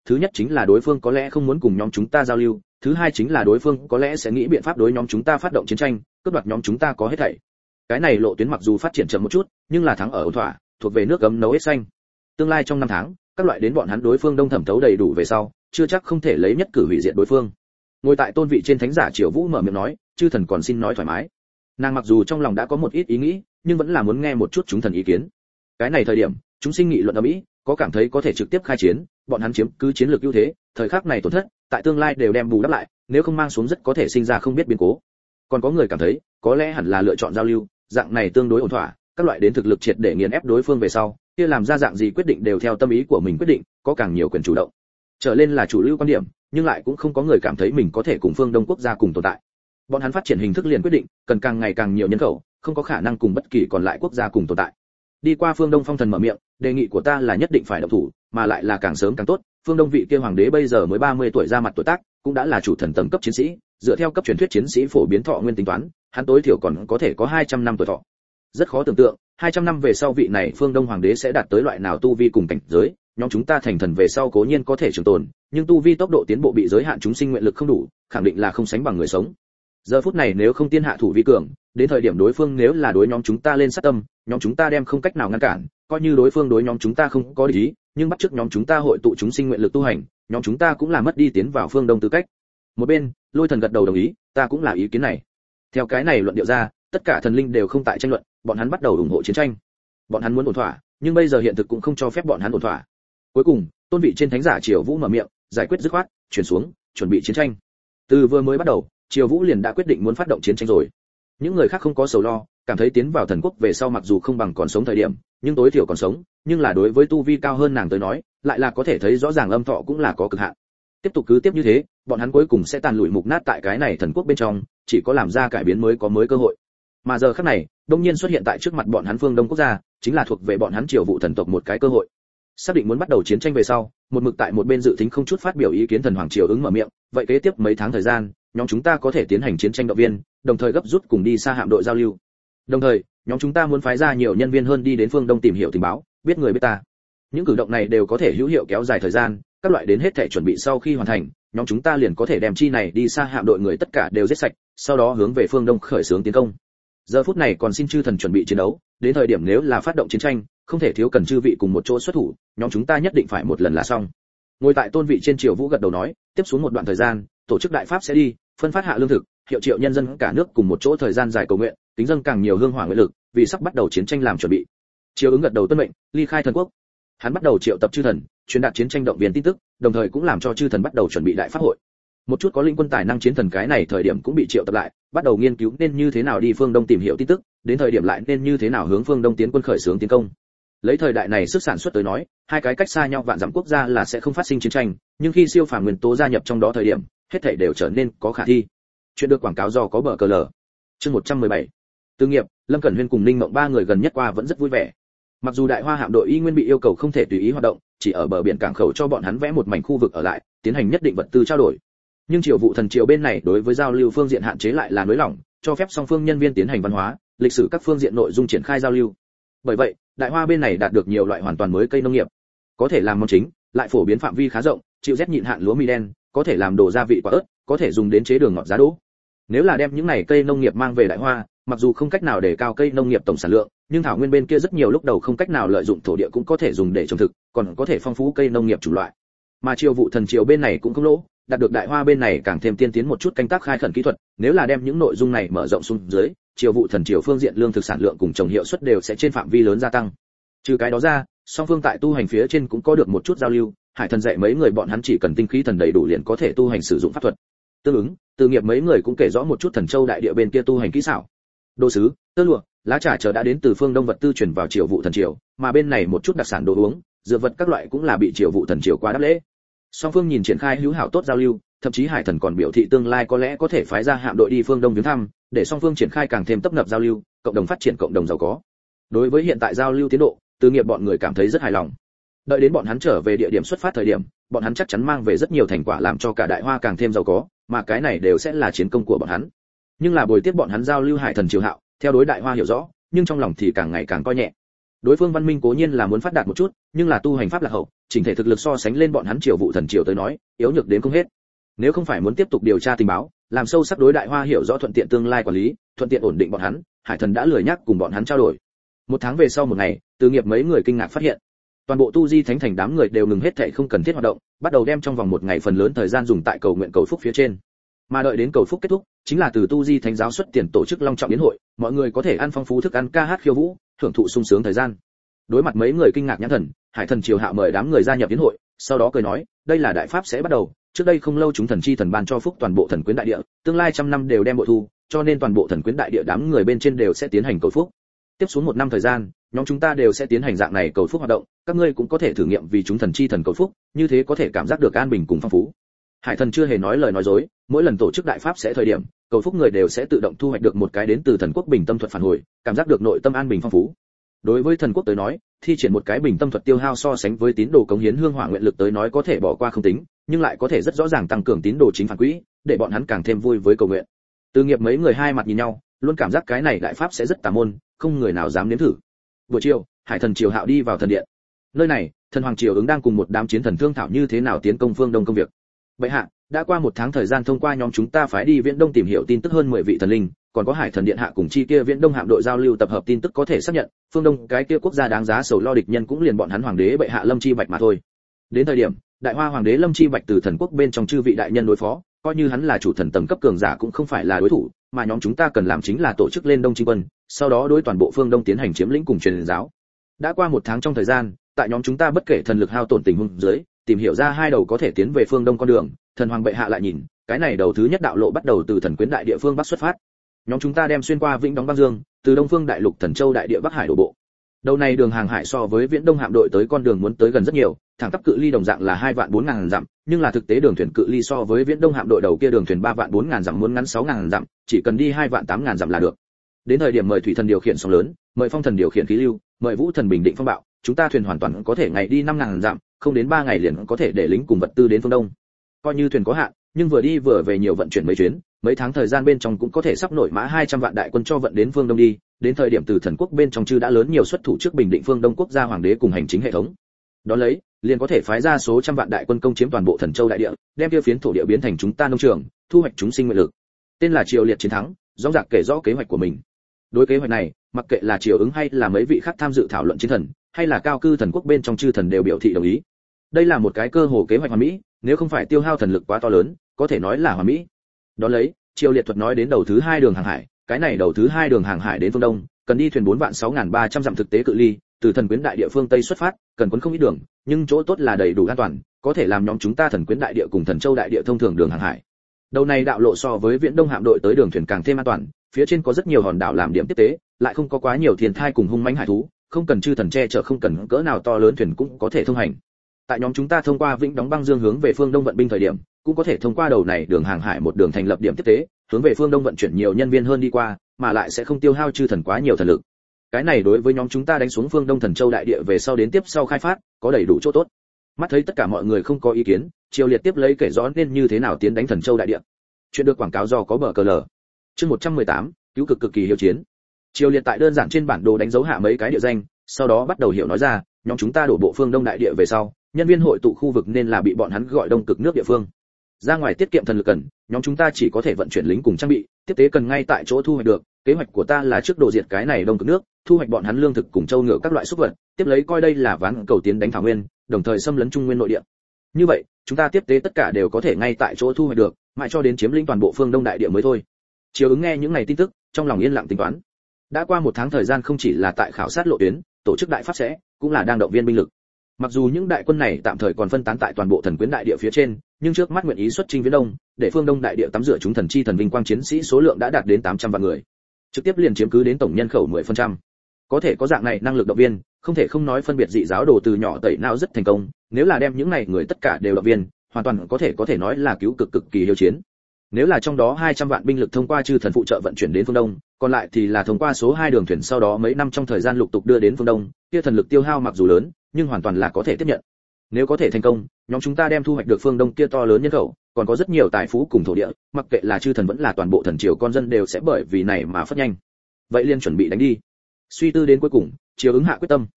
thứ nhất chính là đối phương có lẽ không muốn cùng nhóm chúng ta giao lưu, thứ hai chính là đối phương có lẽ sẽ nghĩ biện pháp đối nhóm chúng ta phát động chiến tranh, cướp đoạt nhóm chúng ta có hết thảy. Cái này lộ tuyến mặc dù phát triển chậm một chút, nhưng là thắng ở ổn thỏa, thuộc về nước ấm nấu hết xanh. Tương lai trong năm tháng, các loại đến bọn hắn đối phương đông thẩm thấu đầy đủ về sau, chưa chắc không thể lấy nhất cử hủy diệt đối phương. Ngồi tại tôn vị trên thánh giả Triều Vũ mở miệng nói, chư thần còn xin nói thoải mái. Nàng mặc dù trong lòng đã có một ít ý nghĩ, nhưng vẫn là muốn nghe một chút chúng thần ý kiến. Cái này thời điểm, chúng sinh nghị luận ầm ĩ, có cảm thấy có thể trực tiếp khai chiến, bọn hắn chiếm cứ chiến lược ưu thế, thời khắc này tổn thất, tại tương lai đều đem bù đắp lại, nếu không mang xuống rất có thể sinh ra không biết biến cố. Còn có người cảm thấy, có lẽ hẳn là lựa chọn giao lưu, dạng này tương đối ổn thỏa, các loại đến thực lực triệt để nghiền ép đối phương về sau, kia làm ra dạng gì quyết định đều theo tâm ý của mình quyết định, có càng nhiều quyền chủ động. Trở lên là chủ lưu quan điểm, nhưng lại cũng không có người cảm thấy mình có thể cùng phương Đông quốc gia cùng tồn tại. Bọn hắn phát triển hình thức liền quyết định, cần càng ngày càng nhiều nhân khẩu, không có khả năng cùng bất kỳ còn lại quốc gia cùng tồn tại. Đi qua phương Đông phong thần mở miệng, đề nghị của ta là nhất định phải động thủ, mà lại là càng sớm càng tốt. Phương Đông vị kia hoàng đế bây giờ mới 30 tuổi ra mặt tuổi tác, cũng đã là chủ thần tầng cấp chiến sĩ, dựa theo cấp truyền thuyết chiến sĩ phổ biến thọ nguyên tính toán, hắn tối thiểu còn có thể có 200 năm tuổi thọ. Rất khó tưởng tượng, 200 năm về sau vị này phương Đông hoàng đế sẽ đạt tới loại nào tu vi cùng cảnh giới, nhóm chúng ta thành thần về sau cố nhiên có thể trường tồn, nhưng tu vi tốc độ tiến bộ bị giới hạn, chúng sinh nguyện lực không đủ, khẳng định là không sánh bằng người sống. Giờ phút này nếu không tiên hạ thủ vi cường, đến thời điểm đối phương nếu là đối nhóm chúng ta lên sát tâm, nhóm chúng ta đem không cách nào ngăn cản, coi như đối phương đối nhóm chúng ta không có địch ý, nhưng bắt chước nhóm chúng ta hội tụ chúng sinh nguyện lực tu hành, nhóm chúng ta cũng là mất đi tiến vào phương Đông tư cách. Một bên, Lôi Thần gật đầu đồng ý, ta cũng là ý kiến này. Theo cái này luận điệu ra, tất cả thần linh đều không tại tranh luận, bọn hắn bắt đầu ủng hộ chiến tranh. Bọn hắn muốn ổn thỏa, nhưng bây giờ hiện thực cũng không cho phép bọn hắn ổn thỏa. Cuối cùng, tôn vị trên thánh giả Triều Vũ mở miệng, giải quyết dứt khoát, chuyển xuống, chuẩn bị chiến tranh. Từ vừa mới bắt đầu, Triều Vũ liền đã quyết định muốn phát động chiến tranh rồi. Những người khác không có sầu lo, cảm thấy tiến vào thần quốc về sau mặc dù không bằng còn sống thời điểm, nhưng tối thiểu còn sống, nhưng là đối với tu vi cao hơn nàng tới nói, lại là có thể thấy rõ ràng âm thọ cũng là có cực hạn. Tiếp tục cứ tiếp như thế, bọn hắn cuối cùng sẽ tàn lụi mục nát tại cái này thần quốc bên trong, chỉ có làm ra cải biến mới có mới cơ hội. Mà giờ khắc này, đông nhiên xuất hiện tại trước mặt bọn hắn phương Đông quốc gia, chính là thuộc về bọn hắn Triều Vũ thần tộc một cái cơ hội. Xác định muốn bắt đầu chiến tranh về sau, một mực tại một bên dự tính không chút phát biểu ý kiến thần hoàng Triều ứng mở miệng, vậy kế tiếp mấy tháng thời gian, nhóm chúng ta có thể tiến hành chiến tranh động viên, đồng thời gấp rút cùng đi xa hạm đội giao lưu. Đồng thời, nhóm chúng ta muốn phái ra nhiều nhân viên hơn đi đến phương Đông tìm hiểu tình báo, biết người biết ta. Những cử động này đều có thể hữu hiệu kéo dài thời gian, các loại đến hết thể chuẩn bị sau khi hoàn thành, nhóm chúng ta liền có thể đem chi này đi xa hạm đội người tất cả đều giết sạch, sau đó hướng về phương Đông khởi xướng tiến công. Giờ phút này còn xin chư thần chuẩn bị chiến đấu, đến thời điểm nếu là phát động chiến tranh, không thể thiếu cần chư vị cùng một chỗ xuất thủ, nhóm chúng ta nhất định phải một lần là xong. Ngồi tại tôn vị trên Triều Vũ gật đầu nói, tiếp xuống một đoạn thời gian, tổ chức đại pháp sẽ đi, phân phát hạ lương thực, hiệu triệu nhân dân cả nước cùng một chỗ thời gian dài cầu nguyện, kính dâng càng nhiều hương hỏa nguyện lực, vì sắp bắt đầu chiến tranh làm chuẩn bị. Triều ứng gật đầu tuân mệnh, ly khai thần quốc. Hắn bắt đầu triệu tập chư thần, truyền đạt chiến tranh động viên tin tức, đồng thời cũng làm cho chư thần bắt đầu chuẩn bị đại pháp hội. Một chút có linh quân tài năng chiến thần cái này thời điểm cũng bị triệu tập lại, bắt đầu nghiên cứu nên như thế nào đi phương Đông tìm hiểu tin tức, đến thời điểm lại nên như thế nào hướng phương Đông tiến quân khởi xướng tiến công. Lấy thời đại này sức sản xuất tới nói, hai cái cách xa nhau vạn dặm quốc gia là sẽ không phát sinh chiến tranh, nhưng khi siêu phàm nguyên tố gia nhập trong đó thời điểm, hết thảy đều trở nên có khả thi. Chuyện được quảng cáo do có bờ cờ lờ. Chương 117. Tư nghiệp, Lâm Cẩn Huyên cùng Ninh Mộng ba người gần nhất qua vẫn rất vui vẻ. Mặc dù Đại Hoa hạm đội y nguyên bị yêu cầu không thể tùy ý hoạt động, chỉ ở bờ biển cảng khẩu cho bọn hắn vẽ một mảnh khu vực ở lại, tiến hành nhất định vật tư trao đổi. Nhưng Triều Vụ thần triều bên này đối với giao lưu phương diện hạn chế lại là nới lỏng, cho phép song phương nhân viên tiến hành văn hóa, lịch sử các phương diện nội dung triển khai giao lưu. Bởi vậy, Đại Hoa bên này đạt được nhiều loại hoàn toàn mới cây nông nghiệp, có thể làm món chính, lại phổ biến phạm vi khá rộng, chịu rét nhịn hạn lúa mì đen, có thể làm đồ gia vị quả ớt, có thể dùng đến chế đường ngọt giá đỗ. Nếu là đem những này cây nông nghiệp mang về Đại Hoa, mặc dù không cách nào để cao cây nông nghiệp tổng sản lượng, nhưng thảo nguyên bên kia rất nhiều lúc đầu không cách nào lợi dụng thổ địa cũng có thể dùng để trồng thực, còn có thể phong phú cây nông nghiệp chủng loại. Mà Triều Vụ thần triều bên này cũng không lỗ, đạt được Đại Hoa bên này càng thêm tiên tiến một chút canh tác khai khẩn kỹ thuật, nếu là đem những nội dung này mở rộng xuống dưới, Triều Vụ thần triều phương diện lương thực sản lượng cùng trồng hiệu suất đều sẽ trên phạm vi lớn gia tăng. Trừ cái đó ra, song phương tại tu hành phía trên cũng có được một chút giao lưu, Hải Thần dạy mấy người bọn hắn chỉ cần tinh khí thần đầy đủ liền có thể tu hành sử dụng pháp thuật. Tương ứng, Từ Nghiệp mấy người cũng kể rõ một chút Thần Châu đại địa bên kia tu hành kỹ xảo. Đồ sứ, tơ lụa, lá trà chờ đã đến từ phương Đông vật tư chuyển vào Triều Vụ thần triều, mà bên này một chút đặc sản đồ uống, dược vật các loại cũng là bị Triều Vụ thần triều qua đáp lễ. Song phương nhìn triển khai hữu hảo tốt giao lưu, thậm chí Hải Thần còn biểu thị tương lai có lẽ có thể phái ra hạm đội đi phương Đông viếng thăm, để song phương triển khai càng thêm tấp nập giao lưu, cộng đồng phát triển cộng đồng giàu có. Đối với hiện tại giao lưu tiến độ, Từ Nghiệp bọn người cảm thấy rất hài lòng. Đợi đến bọn hắn trở về địa điểm xuất phát thời điểm, bọn hắn chắc chắn mang về rất nhiều thành quả làm cho cả Đại Hoa càng thêm giàu có, mà cái này đều sẽ là chiến công của bọn hắn. Nhưng là buổi tiếp bọn hắn giao lưu Hải Thần Triều Hạo, theo đối Đại Hoa hiểu rõ, nhưng trong lòng thì càng ngày càng coi nhẹ. Đối phương văn minh cố nhiên là muốn phát đạt một chút, nhưng là tu hành pháp lạc hậu, chỉnh thể thực lực so sánh lên bọn hắn triều vụ thần triều tới nói, yếu nhược đến không hết. Nếu không phải muốn tiếp tục điều tra tình báo, làm sâu sắc đối Đại Hoa hiểu rõ thuận tiện tương lai quản lý, thuận tiện ổn định bọn hắn, Hải Thần đã lười nhắc cùng bọn hắn trao đổi. Một tháng về sau một ngày, Từ Nghiệp mấy người kinh ngạc phát hiện, toàn bộ tu di thánh thành đám người đều ngừng hết thảy không cần thiết hoạt động, bắt đầu đem trong vòng một ngày phần lớn thời gian dùng tại cầu nguyện cầu phúc phía trên. Mà đợi đến cầu phúc kết thúc, chính là từ tu di thánh giáo xuất tiền tổ chức long trọng yến hội, mọi người có thể ăn phong phú thức ăn, ca hát khiêu vũ, thưởng thụ sung sướng thời gian. Đối mặt mấy người kinh ngạc nhãn thần, Hải Thần triều hạ mời đám người gia nhập yến hội, sau đó cười nói, đây là đại pháp sẽ bắt đầu, trước đây không lâu chúng thần chi thần ban cho phúc toàn bộ thần quyến đại địa, tương lai trăm năm đều đem bội thu, cho nên toàn bộ thần quyến đại địa đám người bên trên đều sẽ tiến hành cầu phúc. Tiếp xuống một năm thời gian, nhóm chúng ta đều sẽ tiến hành dạng này cầu phúc hoạt động, các ngươi cũng có thể thử nghiệm vì chúng thần chi thần cầu phúc, như thế có thể cảm giác được an bình cùng phong phú. Hải Thần chưa hề nói lời nói dối, mỗi lần tổ chức đại pháp sẽ thời điểm, cầu phúc người đều sẽ tự động thu hoạch được một cái đến từ thần quốc bình tâm thuật phản hồi, cảm giác được nội tâm an bình phong phú. Đối với thần quốc tới nói, thi triển một cái bình tâm thuật tiêu hao so sánh với tín đồ cống hiến hương hỏa nguyện lực tới nói có thể bỏ qua không tính, nhưng lại có thể rất rõ ràng tăng cường tín đồ chính phản quỹ, để bọn hắn càng thêm vui với cầu nguyện. Từ Nghiệp mấy người hai mặt nhìn nhau, luôn cảm giác cái này đại pháp sẽ rất tà môn, không người nào dám nếm thử. Buổi chiều, Hải Thần triều hạo đi vào thần điện. Nơi này, thần hoàng triều ứng đang cùng một đám chiến thần thương thảo như thế nào tiến công phương đông công việc. Bệ hạ, đã qua một tháng thời gian thông qua nhóm chúng ta phái đi Viễn Đông tìm hiểu tin tức hơn 10 vị thần linh, còn có Hải Thần điện hạ cùng chi kia Viễn Đông hạm đội giao lưu tập hợp tin tức có thể xác nhận, phương Đông cái kia quốc gia đáng giá sầu lo địch nhân cũng liền bọn hắn hoàng đế bệ hạ Lâm Chi Bạch mà thôi. Đến thời điểm, Đại Hoa hoàng đế Lâm Chi Bạch từ thần quốc bên trong chư vị đại nhân đối phó, coi như hắn là chủ thần tầng cấp cường giả cũng không phải là đối thủ, mà nhóm chúng ta cần làm chính là tổ chức lên Đông Chi quân, sau đó đối toàn bộ phương Đông tiến hành chiếm lĩnh cùng truyền giáo. Đã qua một tháng trong thời gian, tại nhóm chúng ta bất kể thần lực hao tổn tình huống dưới, tìm hiểu ra hai đầu có thể tiến về phương Đông con đường, thần hoàng bệ hạ lại nhìn, cái này đầu thứ nhất đạo lộ bắt đầu từ thần quyến đại địa phương bắc xuất phát. Nhóm chúng ta đem xuyên qua Vĩnh Đóng băng dương, từ Đông Phương đại lục Thần Châu đại địa Bắc Hải đổ bộ. Đầu này đường hàng hải so với Viễn Đông hạm đội tới con đường muốn tới gần rất nhiều, thẳng tắp cự ly đồng dạng là 2.400.000 dặm, nhưng là thực tế đường thuyền cự ly so với Viễn Đông hạm đội đầu kia đường thuyền 3.400.000 dặm muốn ngắn 6.000 dặm, chỉ cần đi 2.800.000 dặm là được. Đến thời điểm mời thủy thần điều khiển sóng lớn, mời phong thần điều khiển khí lưu, mời vũ thần bình định phong bạo, chúng ta thuyền hoàn toàn có thể ngày đi 5.000 dặm, không đến 3 ngày liền có thể để lính cùng vật tư đến phương Đông. Coi như thuyền có hạn, nhưng vừa đi vừa về nhiều vận chuyển mấy chuyến, mấy tháng thời gian bên trong cũng có thể sắp nổi mã 200 vạn đại quân cho vận đến phương Đông đi, đến thời điểm từ thần quốc bên trong chư đã lớn nhiều xuất thủ trước bình định phương Đông quốc gia hoàng đế cùng hành chính hệ thống. Đó lấy, liền có thể phái ra số trăm vạn đại quân công chiếm toàn bộ Thần Châu đại địa, đem kia phiến thổ địa biến thành chúng ta nông trường, thu hoạch chúng sinh nguyện lực. Tên là Triều Liệt chiến thắng, rõ ràng kể rõ kế hoạch của mình. Đối kế hoạch này, mặc kệ là Triều ứng hay là mấy vị khác tham dự thảo luận chiến thần, hay là cao cư thần quốc bên trong chư thần đều biểu thị đồng ý. Đây là một cái cơ hồ kế hoạch hoàn mỹ, nếu không phải tiêu hao thần lực quá to lớn, có thể nói là hoàn mỹ. Đó lấy, Triều Liệt thuật nói đến đầu thứ hai đường hàng hải, cái này đầu thứ hai đường hàng hải đến phương Đông, cần đi thuyền 4.6.300 dặm thực tế cự ly, từ thần quyến đại địa phương Tây xuất phát, cần quấn không ít đường, nhưng chỗ tốt là đầy đủ an toàn, có thể làm nhóm chúng ta thần quyến đại địa cùng Thần Châu đại địa thông thường đường hàng hải. Đầu này đạo lộ so với Viễn Đông hạm đội tới đường thuyền càng thêm an toàn, phía trên có rất nhiều hòn đảo làm điểm tiếp tế, lại không có quá nhiều thiên thai cùng hung mãnh hải thú, không cần chư thần che chở, không cần cỡ nào to lớn thuyền cũng có thể thông hành. Tại nhóm chúng ta thông qua Vĩnh Đóng băng dương hướng về phương Đông vận binh thời điểm, cũng có thể thông qua đầu này đường hàng hải một đường thành lập điểm tiếp tế, hướng về phương Đông vận chuyển nhiều nhân viên hơn đi qua, mà lại sẽ không tiêu hao chư thần quá nhiều thần lực. Cái này đối với nhóm chúng ta đánh xuống phương Đông Thần Châu đại địa về sau đến tiếp sau khai phát, có đầy đủ chỗ tốt. Mắt thấy tất cả mọi người không có ý kiến, Triều Liệt tiếp lấy kể rõ nên như thế nào tiến đánh Thần Châu đại địa. Chuyện được quảng cáo do có bờ cờ lờ. Chương 118, cứu cực cực kỳ hiếu chiến. Triều Liệt tại đơn giản trên bản đồ đánh dấu hạ mấy cái địa danh, sau đó bắt đầu hiểu nói ra, nhóm chúng ta đổ bộ phương Đông đại địa về sau, nhân viên hội tụ khu vực nên là bị bọn hắn gọi đông cực nước địa phương. Ra ngoài tiết kiệm thần lực cần, nhóm chúng ta chỉ có thể vận chuyển lính cùng trang bị, tiếp tế cần ngay tại chỗ thu hoạch được. Kế hoạch của ta là trước đồ diệt cái này đông cực nước, thu hoạch bọn hắn lương thực cùng châu ngựa các loại súc vật, tiếp lấy coi đây là ván cầu tiến đánh thảo nguyên, đồng thời xâm lấn trung nguyên nội địa. Như vậy, chúng ta tiếp tế tất cả đều có thể ngay tại chỗ thu hoạch được, mãi cho đến chiếm lĩnh toàn bộ phương Đông đại địa mới thôi. Chiều ứng nghe những này tin tức, trong lòng yên lặng tính toán. Đã qua một tháng thời gian không chỉ là tại khảo sát lộ tuyến, tổ chức đại pháp sẽ, cũng là đang động viên binh lực. Mặc dù những đại quân này tạm thời còn phân tán tại toàn bộ thần quyến đại địa phía trên, nhưng trước mắt nguyện ý xuất chinh Viễn Đông, để phương Đông đại địa tắm rửa chúng thần chi thần vinh quang chiến sĩ số lượng đã đạt đến 800 vạn người, trực tiếp liền chiếm cứ đến tổng nhân khẩu 10%. Có thể có dạng này năng lực động viên, không thể không nói phân biệt dị giáo đồ từ nhỏ tẩy não rất thành công, nếu là đem những này người tất cả đều động viên, hoàn toàn có thể nói là cứu cực cực kỳ hiếu chiến. Nếu là trong đó 200 vạn binh lực thông qua chư thần phụ trợ vận chuyển đến phương Đông, còn lại thì là thông qua số 2 đường thuyền sau đó mấy năm trong thời gian lục tục đưa đến phương Đông, kia thần lực tiêu hao mặc dù lớn, nhưng hoàn toàn là có thể tiếp nhận. Nếu có thể thành công, nhóm chúng ta đem thu hoạch được phương Đông kia to lớn nhân khẩu, còn có rất nhiều tài phú cùng thổ địa, mặc kệ là chư thần vẫn là toàn bộ thần triều con dân đều sẽ bởi vì này mà phát nhanh. Vậy liền chuẩn bị đánh đi. Suy tư đến cuối cùng, Triều ứng hạ quyết tâm.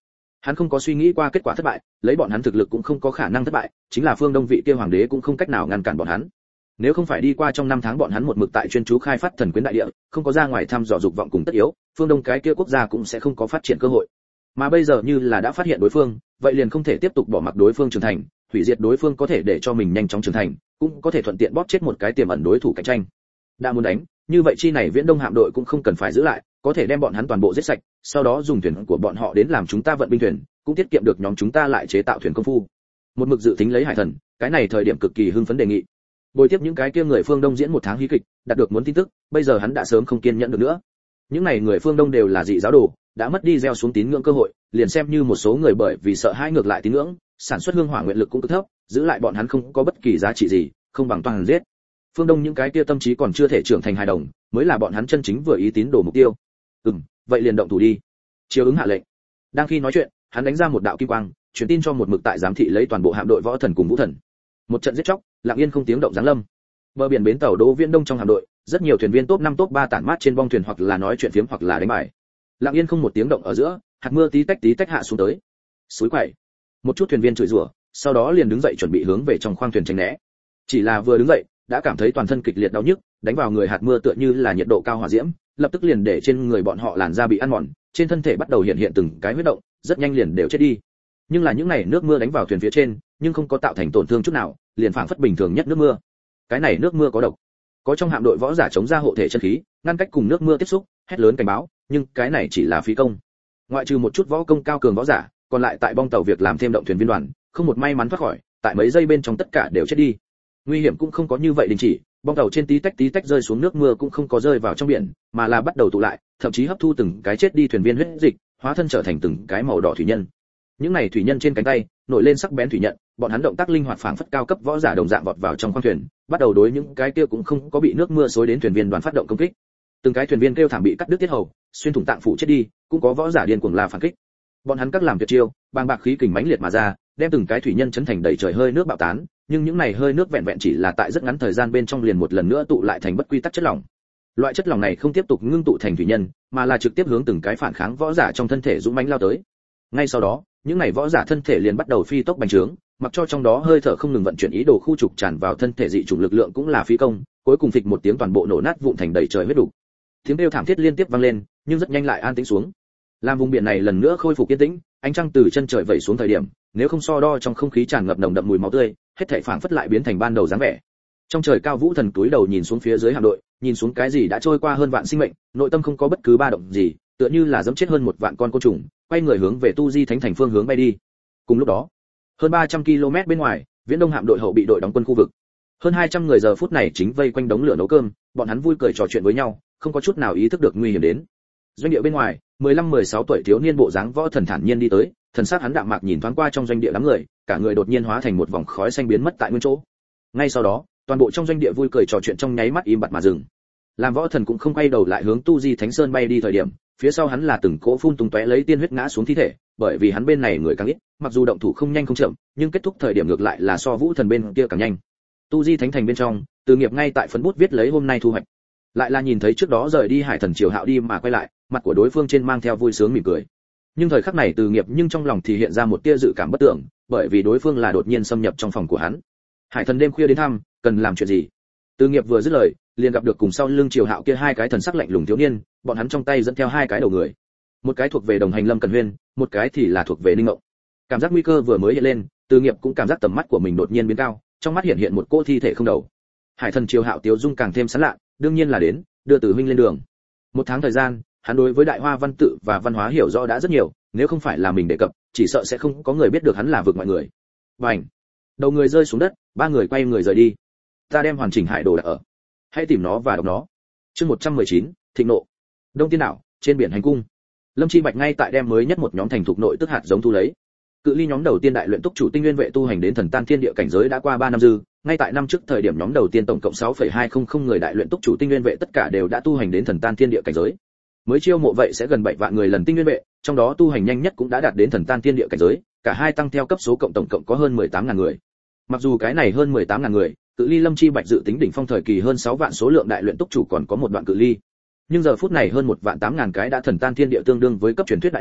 Hắn không có suy nghĩ qua kết quả thất bại, lấy bọn hắn thực lực cũng không có khả năng thất bại, chính là phương Đông vị kia hoàng đế cũng không cách nào ngăn cản bọn hắn. Nếu không phải đi qua trong 5 tháng bọn hắn một mực tại chuyên chú khai phát thần quyến đại địa, không có ra ngoài thăm dò dục vọng cùng tất yếu, phương Đông cái kia quốc gia cũng sẽ không có phát triển cơ hội. Mà bây giờ như là đã phát hiện đối phương, vậy liền không thể tiếp tục bỏ mặc đối phương trưởng thành, hủy diệt đối phương có thể để cho mình nhanh chóng trưởng thành, cũng có thể thuận tiện bóp chết một cái tiềm ẩn đối thủ cạnh tranh. Đã muốn đánh, như vậy chi này Viễn Đông hạm đội cũng không cần phải giữ lại, có thể đem bọn hắn toàn bộ giết sạch, sau đó dùng thuyền của bọn họ đến làm chúng ta vận binh thuyền, cũng tiết kiệm được nhóm chúng ta lại chế tạo thuyền công phu. Một mực dự tính lấy Hải Thần, cái này thời điểm cực kỳ hưng phấn đề nghị. Bồi tiếp những cái kia người phương Đông diễn một tháng hí kịch, đạt được muốn tin tức, bây giờ hắn đã sớm không kiên nhẫn được nữa. Những này người phương Đông đều là dị giáo đồ, đã mất đi gieo xuống tín ngưỡng cơ hội, liền xem như một số người bởi vì sợ hãi ngược lại tín ngưỡng, sản xuất hương hỏa nguyện lực cũng cực thấp, giữ lại bọn hắn không có bất kỳ giá trị gì, không bằng toàn giết. Phương Đông những cái kia tâm trí còn chưa thể trưởng thành hài đồng, mới là bọn hắn chân chính vừa ý tín đồ mục tiêu. Vậy liền động thủ đi. Chiếu ứng hạ lệnh. Đang khi nói chuyện, hắn đánh ra một đạo kim quang, truyền tin cho một mực tại giám thị lấy toàn bộ hạm đội võ thần cùng vũ thần. Một trận giết chóc, lặng yên không tiếng động giáng lâm. Bờ biển bến tàu Đỗ Viễn Đông trong hạm đội, rất nhiều thuyền viên top 5 top 3 tản mát trên bong thuyền hoặc là nói chuyện phiếm hoặc là đánh bài. Lặng yên không một tiếng động ở giữa, hạt mưa tí tách hạ xuống tới. Suối quậy. Một chút thuyền viên chửi rủa, sau đó liền đứng dậy chuẩn bị hướng về trong khoang thuyền tránh né. Chỉ là vừa đứng dậy, đã cảm thấy toàn thân kịch liệt đau nhức, đánh vào người hạt mưa tựa như là nhiệt độ cao hỏa diễm, lập tức liền để trên người bọn họ làn da bị ăn mòn, trên thân thể bắt đầu hiện từng cái huyết động, rất nhanh liền đều chết đi. Nhưng là những này nước mưa đánh vào thuyền phía trên, nhưng không có tạo thành tổn thương chút nào, liền phảng phất bình thường nhất nước mưa. Cái này nước mưa có độc. Có trong hạm đội võ giả chống ra hộ thể chân khí, ngăn cách cùng nước mưa tiếp xúc, hét lớn cảnh báo, nhưng cái này chỉ là phí công. Ngoại trừ một chút võ công cao cường võ giả, còn lại tại bong tàu việc làm thêm động thuyền viên đoàn, không một may mắn thoát khỏi, tại mấy giây bên trong tất cả đều chết đi. Nguy hiểm cũng không có như vậy đình chỉ, bong tàu trên tí tách rơi xuống nước mưa cũng không có rơi vào trong biển, mà là bắt đầu tụ lại, thậm chí hấp thu từng cái chết đi thuyền viên huyết dịch, hóa thân trở thành từng cái màu đỏ thủy nhân. Những này thủy nhân trên cánh tay nổi lên sắc bén thủy nhận, bọn hắn động tác linh hoạt phảng phất cao cấp võ giả đồng dạng vọt vào trong khoang thuyền, bắt đầu đối những cái kia cũng không có bị nước mưa xối đến thuyền viên đoàn phát động công kích. Từng cái thuyền viên kêu thảm bị cắt đứt tiết hầu, xuyên thủng tạng phủ chết đi, cũng có võ giả điên cuồng la phản kích. Bọn hắn các làm tuyệt chiêu, bàng bạc khí kình mãnh liệt mà ra, đem từng cái thủy nhân chấn thành đầy trời hơi nước bạo tán, nhưng những này hơi nước vẹn vẹn chỉ là tại rất ngắn thời gian bên trong liền một lần nữa tụ lại thành bất quy tắc chất lỏng. Loại chất lỏng này không tiếp tục ngưng tụ thành thủy nhân, mà là trực tiếp hướng từng cái phản kháng võ giả trong thân thể dũng mãnh lao tới. Ngay sau đó, những này võ giả thân thể liền bắt đầu phi tốc bành trướng, mặc cho trong đó hơi thở không ngừng vận chuyển ý đồ khu trục tràn vào thân thể dị chủng lực lượng cũng là phí công, cuối cùng phịch một tiếng toàn bộ nổ nát vụn thành đầy trời huyết đủ. Tiếng kêu thảm thiết liên tiếp vang lên, nhưng rất nhanh lại an tĩnh xuống. Làm vùng biển này lần nữa khôi phục yên tĩnh, ánh trăng từ chân trời vẩy xuống thời điểm, nếu không so đo trong không khí tràn ngập nồng đậm mùi máu tươi, hết thảy phảng phất lại biến thành ban đầu dáng vẻ. Trong trời cao vũ thần túi đầu nhìn xuống phía dưới hạm đội, nhìn xuống cái gì đã trôi qua hơn vạn sinh mệnh, nội tâm không có bất cứ ba động gì, tựa như là giẫm chết hơn một vạn con côn trùng, quay người hướng về Tu Di Thánh Thành phương hướng bay đi. Cùng lúc đó, hơn 300 km bên ngoài, Viễn Đông hạm đội hậu bị đội đóng quân khu vực. Hơn 200 người giờ phút này chính vây quanh đống lửa nấu cơm, bọn hắn vui cười trò chuyện với nhau, không có chút nào ý thức được nguy hiểm đến. Doanh địa bên ngoài, 15-16 tuổi thiếu niên bộ dáng võ thần thản nhiên đi tới, thần sắc hắn đạm mạc nhìn thoáng qua trong doanh địa đám người, cả người đột nhiên hóa thành một vòng khói xanh biến mất tại nguyên chỗ. Ngay sau đó, toàn bộ trong doanh địa vui cười trò chuyện trong nháy mắt im bặt mà dừng. Làm võ thần cũng không quay đầu lại hướng Tu Di Thánh Sơn bay đi thời điểm, phía sau hắn là từng cỗ phun tung tóe lấy tiên huyết ngã xuống thi thể, bởi vì hắn bên này người càng ít, mặc dù động thủ không nhanh không chậm, nhưng kết thúc thời điểm ngược lại là so Vũ Thần bên kia càng nhanh. Tu Di Thánh Thành bên trong, Từ Nghiệp ngay tại phấn bút viết lấy hôm nay thu hoạch. Lại là nhìn thấy trước đó rời đi Hải Thần Triều Hạo đi mà quay lại, mặt của đối phương trên mang theo vui sướng mỉm cười. Nhưng thời khắc này Từ Nghiệp nhưng trong lòng thì hiện ra một tia dự cảm bất tưởng, bởi vì đối phương là đột nhiên xâm nhập trong phòng của hắn. Hải Thần đêm khuya đến thăm, cần làm chuyện gì? Từ Nghiệp vừa dứt lời, liền gặp được cùng sau lưng Triều Hạo kia hai cái thần sắc lạnh lùng thiếu niên, bọn hắn trong tay dẫn theo hai cái đầu người. Một cái thuộc về Đồng Hành Lâm Cần Huyên, một cái thì là thuộc về Ninh Ngộng. Cảm giác nguy cơ vừa mới hiện lên, Từ Nghiệp cũng cảm giác tầm mắt của mình đột nhiên biến cao, trong mắt hiện một cô thi thể không đầu. Hải Thần Triều Hạo tiêu dung càng thêm sán lạ, đương nhiên là đến đưa Từ huynh lên đường. Một tháng thời gian, hắn đối với Đại Hoa văn tự và văn hóa hiểu rõ đã rất nhiều, nếu không phải là mình đề cập, chỉ sợ sẽ không có người biết được hắn là vực ngoại người. Bành! Đầu người rơi xuống đất, ba người quay người rời đi. Ta đem hoàn chỉnh hải đồ đặt ở. Hãy tìm nó và đọc nó. Chương 119, Thịnh nộ. Đông Tiên đảo, trên biển hành cung. Lâm Chi Bạch ngay tại đem mới nhất một nhóm thành thục nội tức hạt giống thu lấy. Cự ly nhóm đầu tiên đại luyện túc chủ tinh nguyên vệ tu hành đến thần tan thiên địa cảnh giới đã qua 3 năm dư, ngay tại năm trước thời điểm nhóm đầu tiên tổng cộng 6,200 người đại luyện túc chủ tinh nguyên vệ tất cả đều đã tu hành đến thần tan thiên địa cảnh giới. Mới chiêu mộ vậy sẽ gần 7 vạn người lần tinh nguyên vệ, trong đó tu hành nhanh nhất cũng đã đạt đến thần tan thiên địa cảnh giới, cả hai tăng theo cấp số cộng tổng cộng có hơn 18.000 người. Mặc dù cái này hơn 18.000 người, cự ly Lâm Chi Bạch dự tính đỉnh phong thời kỳ hơn 6 vạn số lượng đại luyện túc chủ còn có một đoạn cự ly. Nhưng giờ phút này hơn 1.800.000 cái đã thần tan thiên địa tương đương với cấp truyền thuyết đại luyện,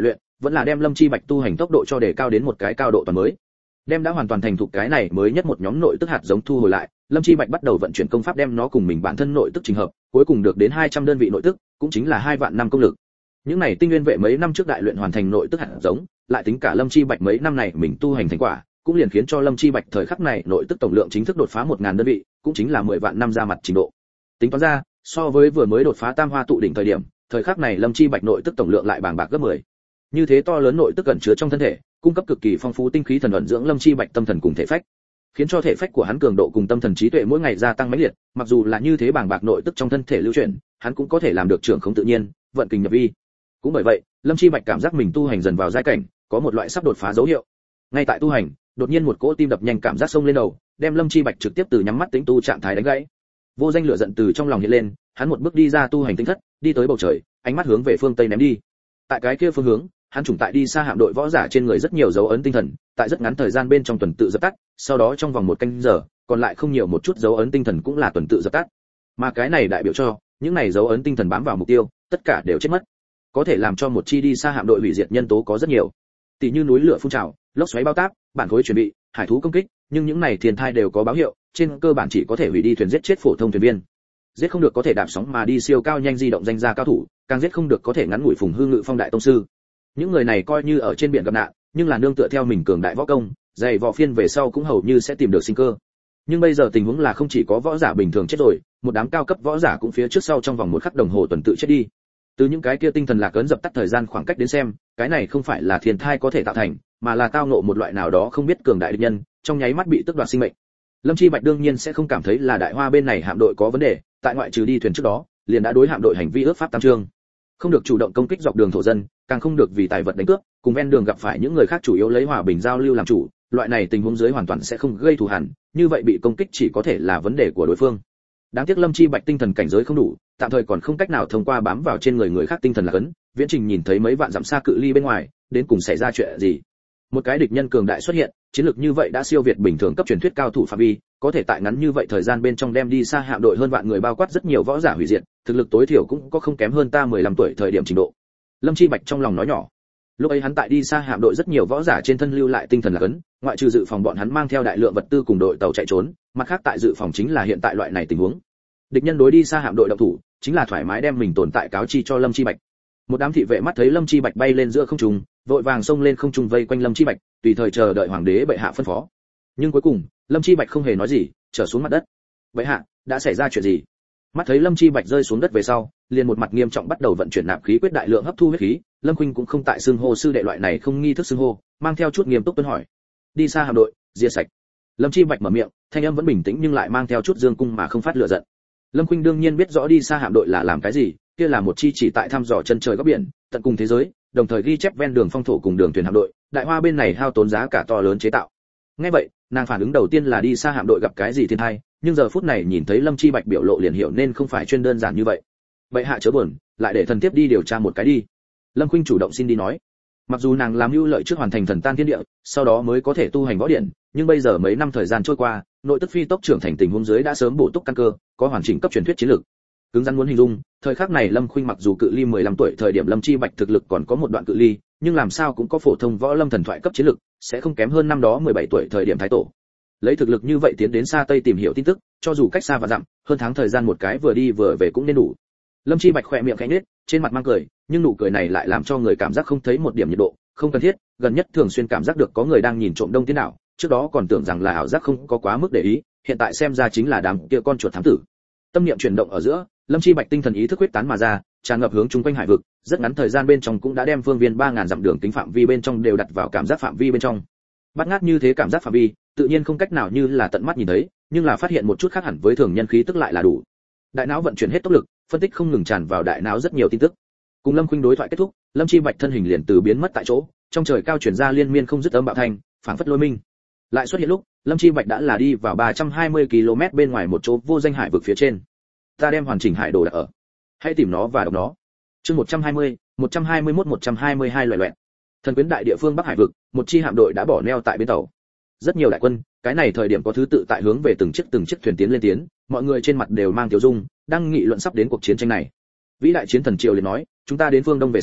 vẫn là đem Lâm Chi Bạch tu hành tốc độ cho đề cao đến một cái cao độ toàn mới. Đem đã hoàn toàn thành thục cái này mới nhất một nhóm nội tức hạt giống thu hồi lại, Lâm Chi Bạch bắt đầu vận chuyển công pháp đem nó cùng mình bản thân nội tức chỉnh hợp, cuối cùng được đến 200 đơn vị nội tức, cũng chính là 2 vạn năm công lực. Những này tinh nguyên vệ mấy năm trước đại luyện hoàn thành nội tức hạt giống, lại tính cả Lâm Chi Bạch mấy năm này mình tu hành thành quả, cũng liền khiến cho Lâm Chi Bạch thời khắc này nội tức tổng lượng chính thức đột phá 1000 đơn vị, cũng chính là 10 vạn năm ra mặt trình độ. Tính toán ra, so với vừa mới đột phá Tam Hoa tụ đỉnh thời điểm, thời khắc này Lâm Chi Bạch nội tức tổng lượng lại bàng bạc gấp 10. Như thế to lớn nội tức ẩn chứa trong thân thể, cung cấp cực kỳ phong phú tinh khí thần ẩn dưỡng Lâm Chi Bạch tâm thần cùng thể phách, khiến cho thể phách của hắn cường độ cùng tâm thần trí tuệ mỗi ngày gia tăng mãnh liệt, mặc dù là như thế bàng bạc nội tức trong thân thể lưu chuyển, hắn cũng có thể làm được trưởng không tự nhiên, vận kình nhập vi. Cũng bởi vậy, Lâm Chi Bạch cảm giác mình tu hành dần vào giai cảnh, có một loại sắp đột phá dấu hiệu. Ngay tại tu hành, đột nhiên một cỗ tim đập nhanh cảm giác xông lên đầu, đem Lâm Chi Bạch trực tiếp từ nhắm mắt tĩnh tu trạng thái đánh gãy. Vô danh lửa giận từ trong lòng hiện lên, hắn một bước đi ra tu hành tinh thất, đi tới bầu trời, ánh mắt hướng về phương tây ném đi. Tại cái kia phương hướng, hắn trùng tại đi xa hạm đội võ giả trên người rất nhiều dấu ấn tinh thần, tại rất ngắn thời gian bên trong tuần tự dập tắt, sau đó trong vòng 1 canh giờ, còn lại không nhiều một chút dấu ấn tinh thần cũng là tuần tự dập tắt. Mà cái này đại biểu cho, những này dấu ấn tinh thần bám vào mục tiêu, tất cả đều chết mất. Có thể làm cho một chi đi xa hạm đội hủy diệt nhân tố có rất nhiều. Tỷ như núi lửa phun trào, lốc xoáy bao táp, bản khối chuẩn bị, hải thú công kích, nhưng những này thiên thai đều có báo hiệu, trên cơ bản chỉ có thể hủy đi thuyền giết chết phổ thông thuyền viên. Giết không được có thể đạp sóng mà đi siêu cao nhanh di động danh gia cao thủ, càng giết không được có thể ngắn ngủi phùng hư ngự phong đại tông sư. Những người này coi như ở trên biển gặp nạn, nhưng là nương tựa theo mình cường đại võ công, dày võ phiên về sau cũng hầu như sẽ tìm được sinh cơ. Nhưng bây giờ tình huống là không chỉ có võ giả bình thường chết rồi, một đám cao cấp võ giả cũng phía trước sau trong vòng 1 khắc đồng hồ tuần tự chết đi. Từ những cái kia tinh thần lạc ấn dập tắt thời gian khoảng cách đến xem, cái này không phải là thiên thai có thể tạo thành, mà là tao ngộ một loại nào đó không biết cường đại địch nhân, trong nháy mắt bị tước đoạt sinh mệnh. Lâm Chi Bạch đương nhiên sẽ không cảm thấy là Đại Hoa bên này hạm đội có vấn đề, tại ngoại trừ đi thuyền trước đó, liền đã đối hạm đội hành vi ước pháp tam chương. Không được chủ động công kích dọc đường thổ dân, càng không được vì tài vật đánh cướp, cùng ven đường gặp phải những người khác chủ yếu lấy hòa bình giao lưu làm chủ, loại này tình huống dưới hoàn toàn sẽ không gây thù hằn, như vậy bị công kích chỉ có thể là vấn đề của đối phương. Đáng tiếc Lâm Chi Bạch tinh thần cảnh giới không đủ, tạm thời còn không cách nào thông qua bám vào trên người khác tinh thần là cấn, viễn trình nhìn thấy mấy vạn dặm xa cự ly bên ngoài, đến cùng xảy ra chuyện gì. Một cái địch nhân cường đại xuất hiện, chiến lược như vậy đã siêu việt bình thường cấp truyền thuyết cao thủ phạm vi, có thể tại ngắn như vậy thời gian bên trong đem đi xa hạm đội hơn vạn người bao quát rất nhiều võ giả hủy diệt, thực lực tối thiểu cũng có không kém hơn ta 15 tuổi thời điểm trình độ. Lâm Chi Bạch trong lòng nói nhỏ. Lúc ấy hắn tại đi xa hạm đội rất nhiều võ giả trên thân lưu lại tinh thần là cấn, ngoại trừ dự phòng bọn hắn mang theo đại lượng vật tư cùng đội tàu chạy trốn, mặt khác tại dự phòng chính là hiện tại loại này tình huống. Địch nhân đối đi xa hạm đội động thủ, chính là thoải mái đem mình tồn tại cáo chi cho Lâm Chi Bạch. Một đám thị vệ mắt thấy Lâm Chi Bạch bay lên giữa không trung, vội vàng xông lên không trung vây quanh Lâm Chi Bạch, tùy thời chờ đợi hoàng đế bệ hạ phân phó. Nhưng cuối cùng, Lâm Chi Bạch không hề nói gì, trở xuống mặt đất. Bệ hạ, đã xảy ra chuyện gì? Mắt thấy Lâm Chi Bạch rơi xuống đất về sau, liền một mặt nghiêm trọng bắt đầu vận chuyển nạp khí quyết đại lượng hấp thu huyết khí. Lâm Khuynh cũng không tại xưng hô sư đệ loại này không nghi thức xưng hô, mang theo chút nghiêm túc tuân hỏi. Đi xa hạm đội, diệt sạch. Lâm Chi Bạch mở miệng, thanh âm vẫn bình tĩnh nhưng lại mang theo chút dương cung mà không phát lửa giận. Lâm Khuynh đương nhiên biết rõ đi xa hạm đội là làm cái gì, kia là một chi chỉ tại thăm dò chân trời góc biển, tận cùng thế giới, đồng thời ghi chép ven đường phong thổ cùng đường thuyền hạm đội, Đại Hoa bên này hao tốn giá cả to lớn chế tạo. Nghe vậy, nàng phản ứng đầu tiên là đi xa hạm đội gặp cái gì thiên tai, nhưng giờ phút này nhìn thấy Lâm Chi Bạch biểu lộ liền hiểu nên không phải chuyên đơn giản như vậy. Bệ hạ chớ buồn, lại để thần tiếp đi điều tra một cái đi. Lâm Khuynh chủ động xin đi nói. Mặc dù nàng làm ưu lợi trước hoàn thành thần tan thiên địa, sau đó mới có thể tu hành võ điện, nhưng bây giờ mấy năm thời gian trôi qua, nội tức phi tốc trưởng thành tình huống dưới đã sớm bổ túc căn cơ, có hoàn chỉnh cấp truyền thuyết chiến lược. Cứng rắn muốn hình dung, thời khắc này Lâm Khuynh mặc dù cự ly 15 tuổi thời điểm Lâm Chi Bạch thực lực còn có một đoạn cự ly, nhưng làm sao cũng có phổ thông võ lâm thần thoại cấp chiến lược, sẽ không kém hơn năm đó 17 tuổi thời điểm thái tổ. Lấy thực lực như vậy tiến đến xa Tây tìm hiểu tin tức, cho dù cách xa và dặm, hơn tháng thời gian một cái vừa đi vừa về cũng nên đủ. Lâm Chi Bạch khẽ miệng khẽ nhếch, trên mặt mang cười, nhưng nụ cười này lại làm cho người cảm giác không thấy một điểm nhiệt độ, không cần thiết, gần nhất thường xuyên cảm giác được có người đang nhìn trộm Đông Tiến đảo, trước đó còn tưởng rằng là ảo giác không có quá mức để ý, hiện tại xem ra chính là đám kia con chuột thám tử. Tâm niệm chuyển động ở giữa, Lâm Chi Bạch tinh thần ý thức huyết tán mà ra, tràn ngập hướng chung quanh hải vực, rất ngắn thời gian bên trong cũng đã đem phương viên 3000 dặm đường tính phạm vi bên trong đều đặt vào cảm giác phạm vi bên trong. Bắt ngát như thế cảm giác phạm vi, tự nhiên không cách nào như là tận mắt nhìn thấy, nhưng là phát hiện một chút khác hẳn với thường nhân khí tức lại là đủ. Đại não vận chuyển hết tốc lực, phân tích không ngừng tràn vào đại não rất nhiều tin tức. Cùng Lâm Khuynh đối thoại kết thúc, Lâm Chi Bạch thân hình liền từ biến mất tại chỗ, trong trời cao truyền ra liên miên không dứt âm bạo thanh, phảng phất lôi minh. Lại xuất hiện lúc, Lâm Chi Bạch đã là đi vào 320 km bên ngoài một chỗ vô danh hải vực phía trên. Ta đem hoàn chỉnh hải đồ đặt ở. Hãy tìm nó và đọc nó. Chương 120, 121, 122 loẻ loẹt. Thần quyến đại địa phương Bắc Hải vực, một chi hạm đội đã bỏ neo tại bến tàu. Rất nhiều đại quân, cái này thời điểm có thứ tự tại hướng về từng chiếc thuyền tiến lên tiến, mọi người trên mặt đều mang tiêu dung, đang nghị luận sắp đến cuộc chiến tranh này. Vĩ đại chiến thần triều liền nói, chúng ta đến phương Đông về sau,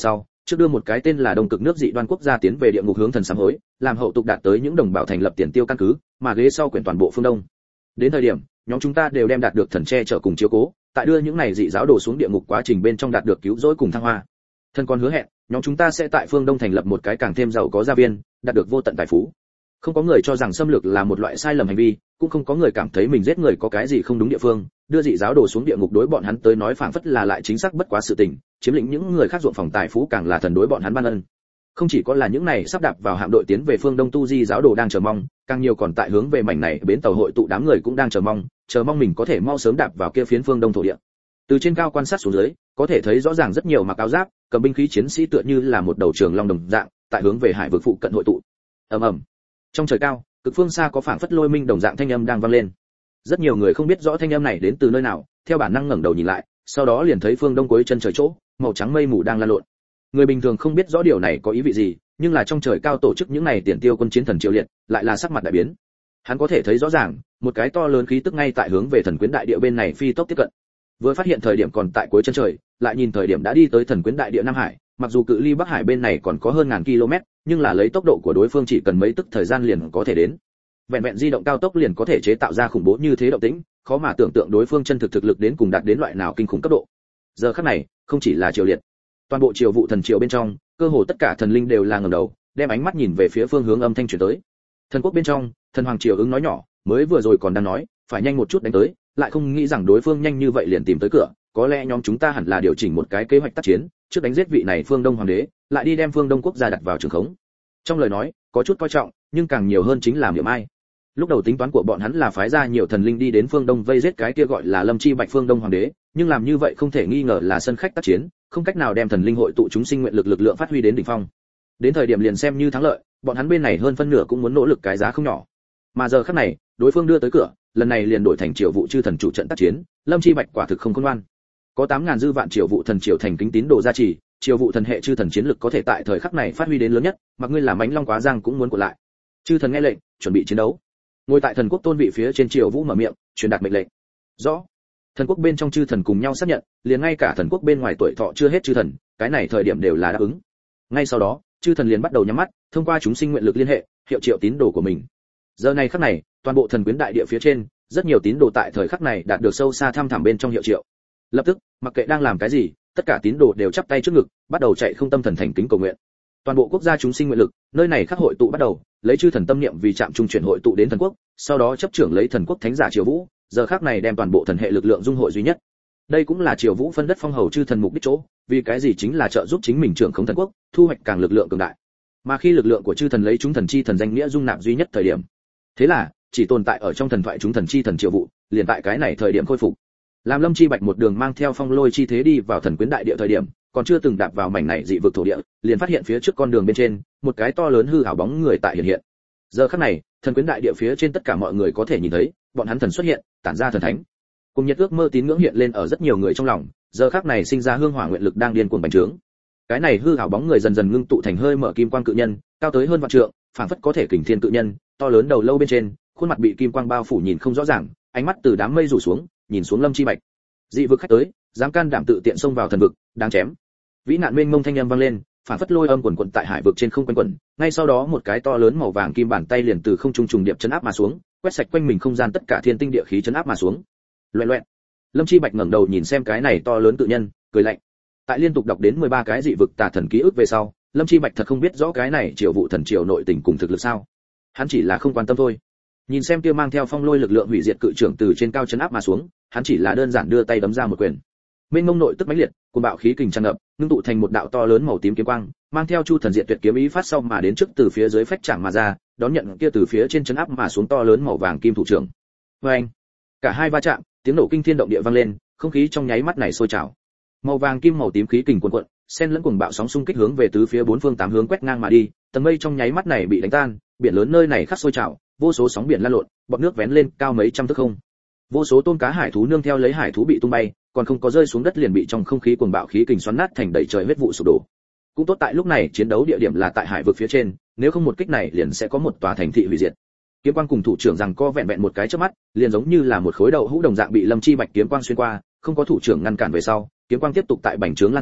trước đưa một cái tên là Đông Cực nước dị đoan quốc gia tiến về địa ngục hướng thần sám hối, làm hậu tục đạt tới những đồng bào thành lập tiền tiêu căn cứ, mà ghế sau quyển toàn bộ phương Đông. Đến thời điểm, nhóm chúng ta đều đem đạt được thần che chở cùng chiếu cố, tại đưa những này dị giáo đồ xuống địa ngục quá trình bên trong đạt được cứu rỗi cùng thăng hoa. Thần còn hứa hẹn, nhóm chúng ta sẽ tại phương Đông thành lập một cái càng thêm giàu có gia viên, đạt được vô tận tài phú. Không có người cho rằng xâm lược là một loại sai lầm hành vi, cũng không có người cảm thấy mình giết người có cái gì không đúng địa phương, đưa dị giáo đồ xuống địa ngục đối bọn hắn tới nói phảng phất là lại chính xác bất quá sự tình, chiếm lĩnh những người khác ruộng phòng tài phú càng là thần đối bọn hắn ban ân. Không chỉ có là những này sắp đạp vào hạm đội tiến về phương Đông tu di giáo đồ đang chờ mong, càng nhiều còn tại hướng về mảnh này bến tàu hội tụ đám người cũng đang chờ mong mình có thể mau sớm đạp vào kia phiến phương Đông thổ địa. Từ trên cao quan sát xuống dưới, có thể thấy rõ ràng rất nhiều mặc áo giáp, cầm binh khí chiến sĩ tựa như là một đầu trường long đồng dạng, tại hướng về hải vực phụ cận hội tụ. Ầm ầm. Trong trời cao, cực phương xa có phảng phất lôi minh đồng dạng thanh âm đang vang lên. Rất nhiều người không biết rõ thanh âm này đến từ nơi nào, theo bản năng ngẩng đầu nhìn lại, sau đó liền thấy phương Đông cuối chân trời chỗ, màu trắng mây mù đang lan lộn. Người bình thường không biết rõ điều này có ý vị gì, nhưng là trong trời cao tổ chức những này tiền tiêu quân chiến thần triều liệt, lại là sắc mặt đại biến. Hắn có thể thấy rõ ràng, một cái to lớn khí tức ngay tại hướng về thần quyến đại địa bên này phi tốc tiếp cận. Vừa phát hiện thời điểm còn tại cuối chân trời, lại nhìn thời điểm đã đi tới thần quyến đại địa Nam Hải, mặc dù cự ly Bắc Hải bên này còn có hơn ngàn km, nhưng là lấy tốc độ của đối phương chỉ cần mấy tức thời gian liền có thể đến. Vẹn vẹn di động cao tốc liền có thể chế tạo ra khủng bố như thế động tĩnh, khó mà tưởng tượng đối phương chân thực lực đến cùng đạt đến loại nào kinh khủng cấp độ. Giờ khắc này, không chỉ là triều liệt, toàn bộ triều vụ thần triều bên trong, cơ hồ tất cả thần linh đều là ngẩng đầu, đem ánh mắt nhìn về phía phương hướng âm thanh truyền tới. Thần quốc bên trong, thần hoàng triều ứng nói nhỏ, mới vừa rồi còn đang nói, phải nhanh một chút đánh tới, lại không nghĩ rằng đối phương nhanh như vậy liền tìm tới cửa, có lẽ nhóm chúng ta hẳn là điều chỉnh một cái kế hoạch tác chiến, trước đánh giết vị này phương Đông hoàng đế, lại đi đem phương Đông quốc gia đặt vào trường khống. Trong lời nói, có chút coi trọng, nhưng càng nhiều hơn chính là miệng ai. Lúc đầu tính toán của bọn hắn là phái ra nhiều thần linh đi đến phương Đông vây giết cái kia gọi là Lâm Chi Bạch phương Đông hoàng đế, nhưng làm như vậy không thể nghi ngờ là sân khách tác chiến, không cách nào đem thần linh hội tụ chúng sinh nguyện lực lượng phát huy đến đỉnh phong. Đến thời điểm liền xem như thắng lợi, bọn hắn bên này hơn phân nửa cũng muốn nỗ lực cái giá không nhỏ. Mà giờ khắc này, đối phương đưa tới cửa, lần này liền đổi thành triều vụ chư thần chủ trận tác chiến, Lâm Chi Bạch quả thực không khôn ngoan. Có 8000 dư vạn triều vụ thần triều thành kính tín đồ gia trì, triều vụ thần hệ chư thần chiến lực có thể tại thời khắc này phát huy đến lớn nhất, mặc ngươi là mãnh long quá giang cũng muốn của lại. Chư thần nghe lệnh, chuẩn bị chiến đấu. Ngồi tại thần quốc tôn vị phía trên triều vũ mở miệng, truyền đạt mệnh lệnh. Rõ. Thần quốc bên trong chư thần cùng nhau xác nhận, liền ngay cả thần quốc bên ngoài tuổi thọ chưa hết chư thần, cái này thời điểm đều là đáp ứng. Ngay sau đó, chư thần liền bắt đầu nhắm mắt, thông qua chúng sinh nguyện lực liên hệ, hiệu triệu tín đồ của mình. Giờ này khắc này, toàn bộ thần quyến đại địa phía trên, rất nhiều tín đồ tại thời khắc này đạt được sâu xa thăm thẳm bên trong hiệu triệu. Lập tức, mặc kệ đang làm cái gì, tất cả tín đồ đều chắp tay trước ngực, bắt đầu chạy không tâm thần thành kính cầu nguyện. Toàn bộ quốc gia chúng sinh nguyện lực, nơi này khắc hội tụ bắt đầu, lấy chư thần tâm niệm vì trạm trung chuyển hội tụ đến thần quốc, sau đó chấp trưởng lấy thần quốc thánh giả triều vũ, giờ khắc này đem toàn bộ thần hệ lực lượng dung hội duy nhất. Đây cũng là triều vũ phân đất phong hầu chư thần mục đích chỗ, vì cái gì chính là trợ giúp chính mình trưởng khống thần quốc, thu hoạch càng lực lượng cường đại. Mà khi lực lượng của chư thần lấy chúng thần chi thần danh nghĩa dung nạp duy nhất thời điểm, thế là chỉ tồn tại ở trong thần thoại chúng thần chi thần triều vụ, liền tại cái này thời điểm khôi phục. Làm Lâm Chi Bạch một đường mang theo phong lôi chi thế đi vào thần quyến đại địa thời điểm, còn chưa từng đạp vào mảnh này dị vực thổ địa, liền phát hiện phía trước con đường bên trên, một cái to lớn hư ảo bóng người tại hiện hiện. Giờ khắc này, thần quyến đại địa phía trên tất cả mọi người có thể nhìn thấy, bọn hắn thần xuất hiện, tản ra thần thánh. Cùng nhiệt ước mơ tín ngưỡng hiện lên ở rất nhiều người trong lòng, giờ khắc này sinh ra hương hỏa nguyện lực đang điên cuồng bành trướng. Cái này hư ảo bóng người dần dần ngưng tụ thành hơi mở kim quang cự nhân, cao tới hơn vạn trượng, phảng phất có thể kình thiên cự nhân, to lớn đầu lâu bên trên, khuôn mặt bị kim quang bao phủ nhìn không rõ ràng, ánh mắt từ đám mây rủ xuống, nhìn xuống Lâm Chi Bạch. Dị vực khách tới, dám can đảm tự tiện xông vào thần vực, đáng chém. Vĩ nạn mênh mông thanh âm vang lên, phản phất lôi âm quần quần tại hải vực trên không quanh quẩn, ngay sau đó một cái to lớn màu vàng kim bàn tay liền từ không trung trùng điệp chấn áp mà xuống, quét sạch quanh mình không gian tất cả thiên tinh địa khí chấn áp mà xuống. Loẹt loẹt. Lâm Chi Bạch ngẩng đầu nhìn xem cái này to lớn tự nhân, cười lạnh. Tại liên tục đọc đến 13 cái dị vực tà thần ký ức về sau, Lâm Chi Bạch thật không biết rõ cái này triều vụ thần triều nội tình cùng thực lực sao? Hắn chỉ là không quan tâm thôi. Nhìn xem kia mang theo phong lôi lực lượng hủy diệt cự trưởng từ trên cao chấn áp mà xuống, hắn chỉ là đơn giản đưa tay đấm ra một quyền. Mênh mông nội tức mãnh liệt, cuồng bạo khí kình tràn ngập, ngưng tụ thành một đạo to lớn màu tím kiếm quang, mang theo chu thần diệt tuyệt kiếm ý phát sau mà đến trước từ phía dưới phách chạm mà ra, đón nhận kia từ phía trên chấn áp mà xuống to lớn màu vàng kim thủ trưởng. Oeng! Cả hai va chạm, tiếng nổ kinh thiên động địa vang lên, không khí trong nháy mắt này sôi trào. Màu vàng kim màu tím khí kình cuồn cuộn, xen lẫn cuồng bạo sóng xung kích hướng về tứ phía bốn phương tám hướng quét ngang mà đi, tầng mây trong nháy mắt này bị đánh tan, biển lớn nơi này khắc sôi trào, vô số sóng biển lan lộn, bọt nước vén lên cao mấy trăm thước không. Vô số tôm cá hải thú nương theo lấy hải thú bị tung bay, còn không có rơi xuống đất liền bị trong không khí cuồng bạo khí kình xoắn nát thành đầy trời huyết vụ sụp đổ. Cũng tốt tại lúc này chiến đấu địa điểm là tại hải vực phía trên, nếu không một kích này liền sẽ có một tòa thành thị hủy diệt. Kiếm quang cùng thủ trưởng rằng co vẹn vẹn một cái chớp mắt, liền giống như là một khối đậu hũ đồng dạng bị Lâm Chi Bạch kiếm quang xuyên qua, không có thủ trưởng ngăn cản về sau, kiếm quang tiếp tục tại bành trướng lan tràn,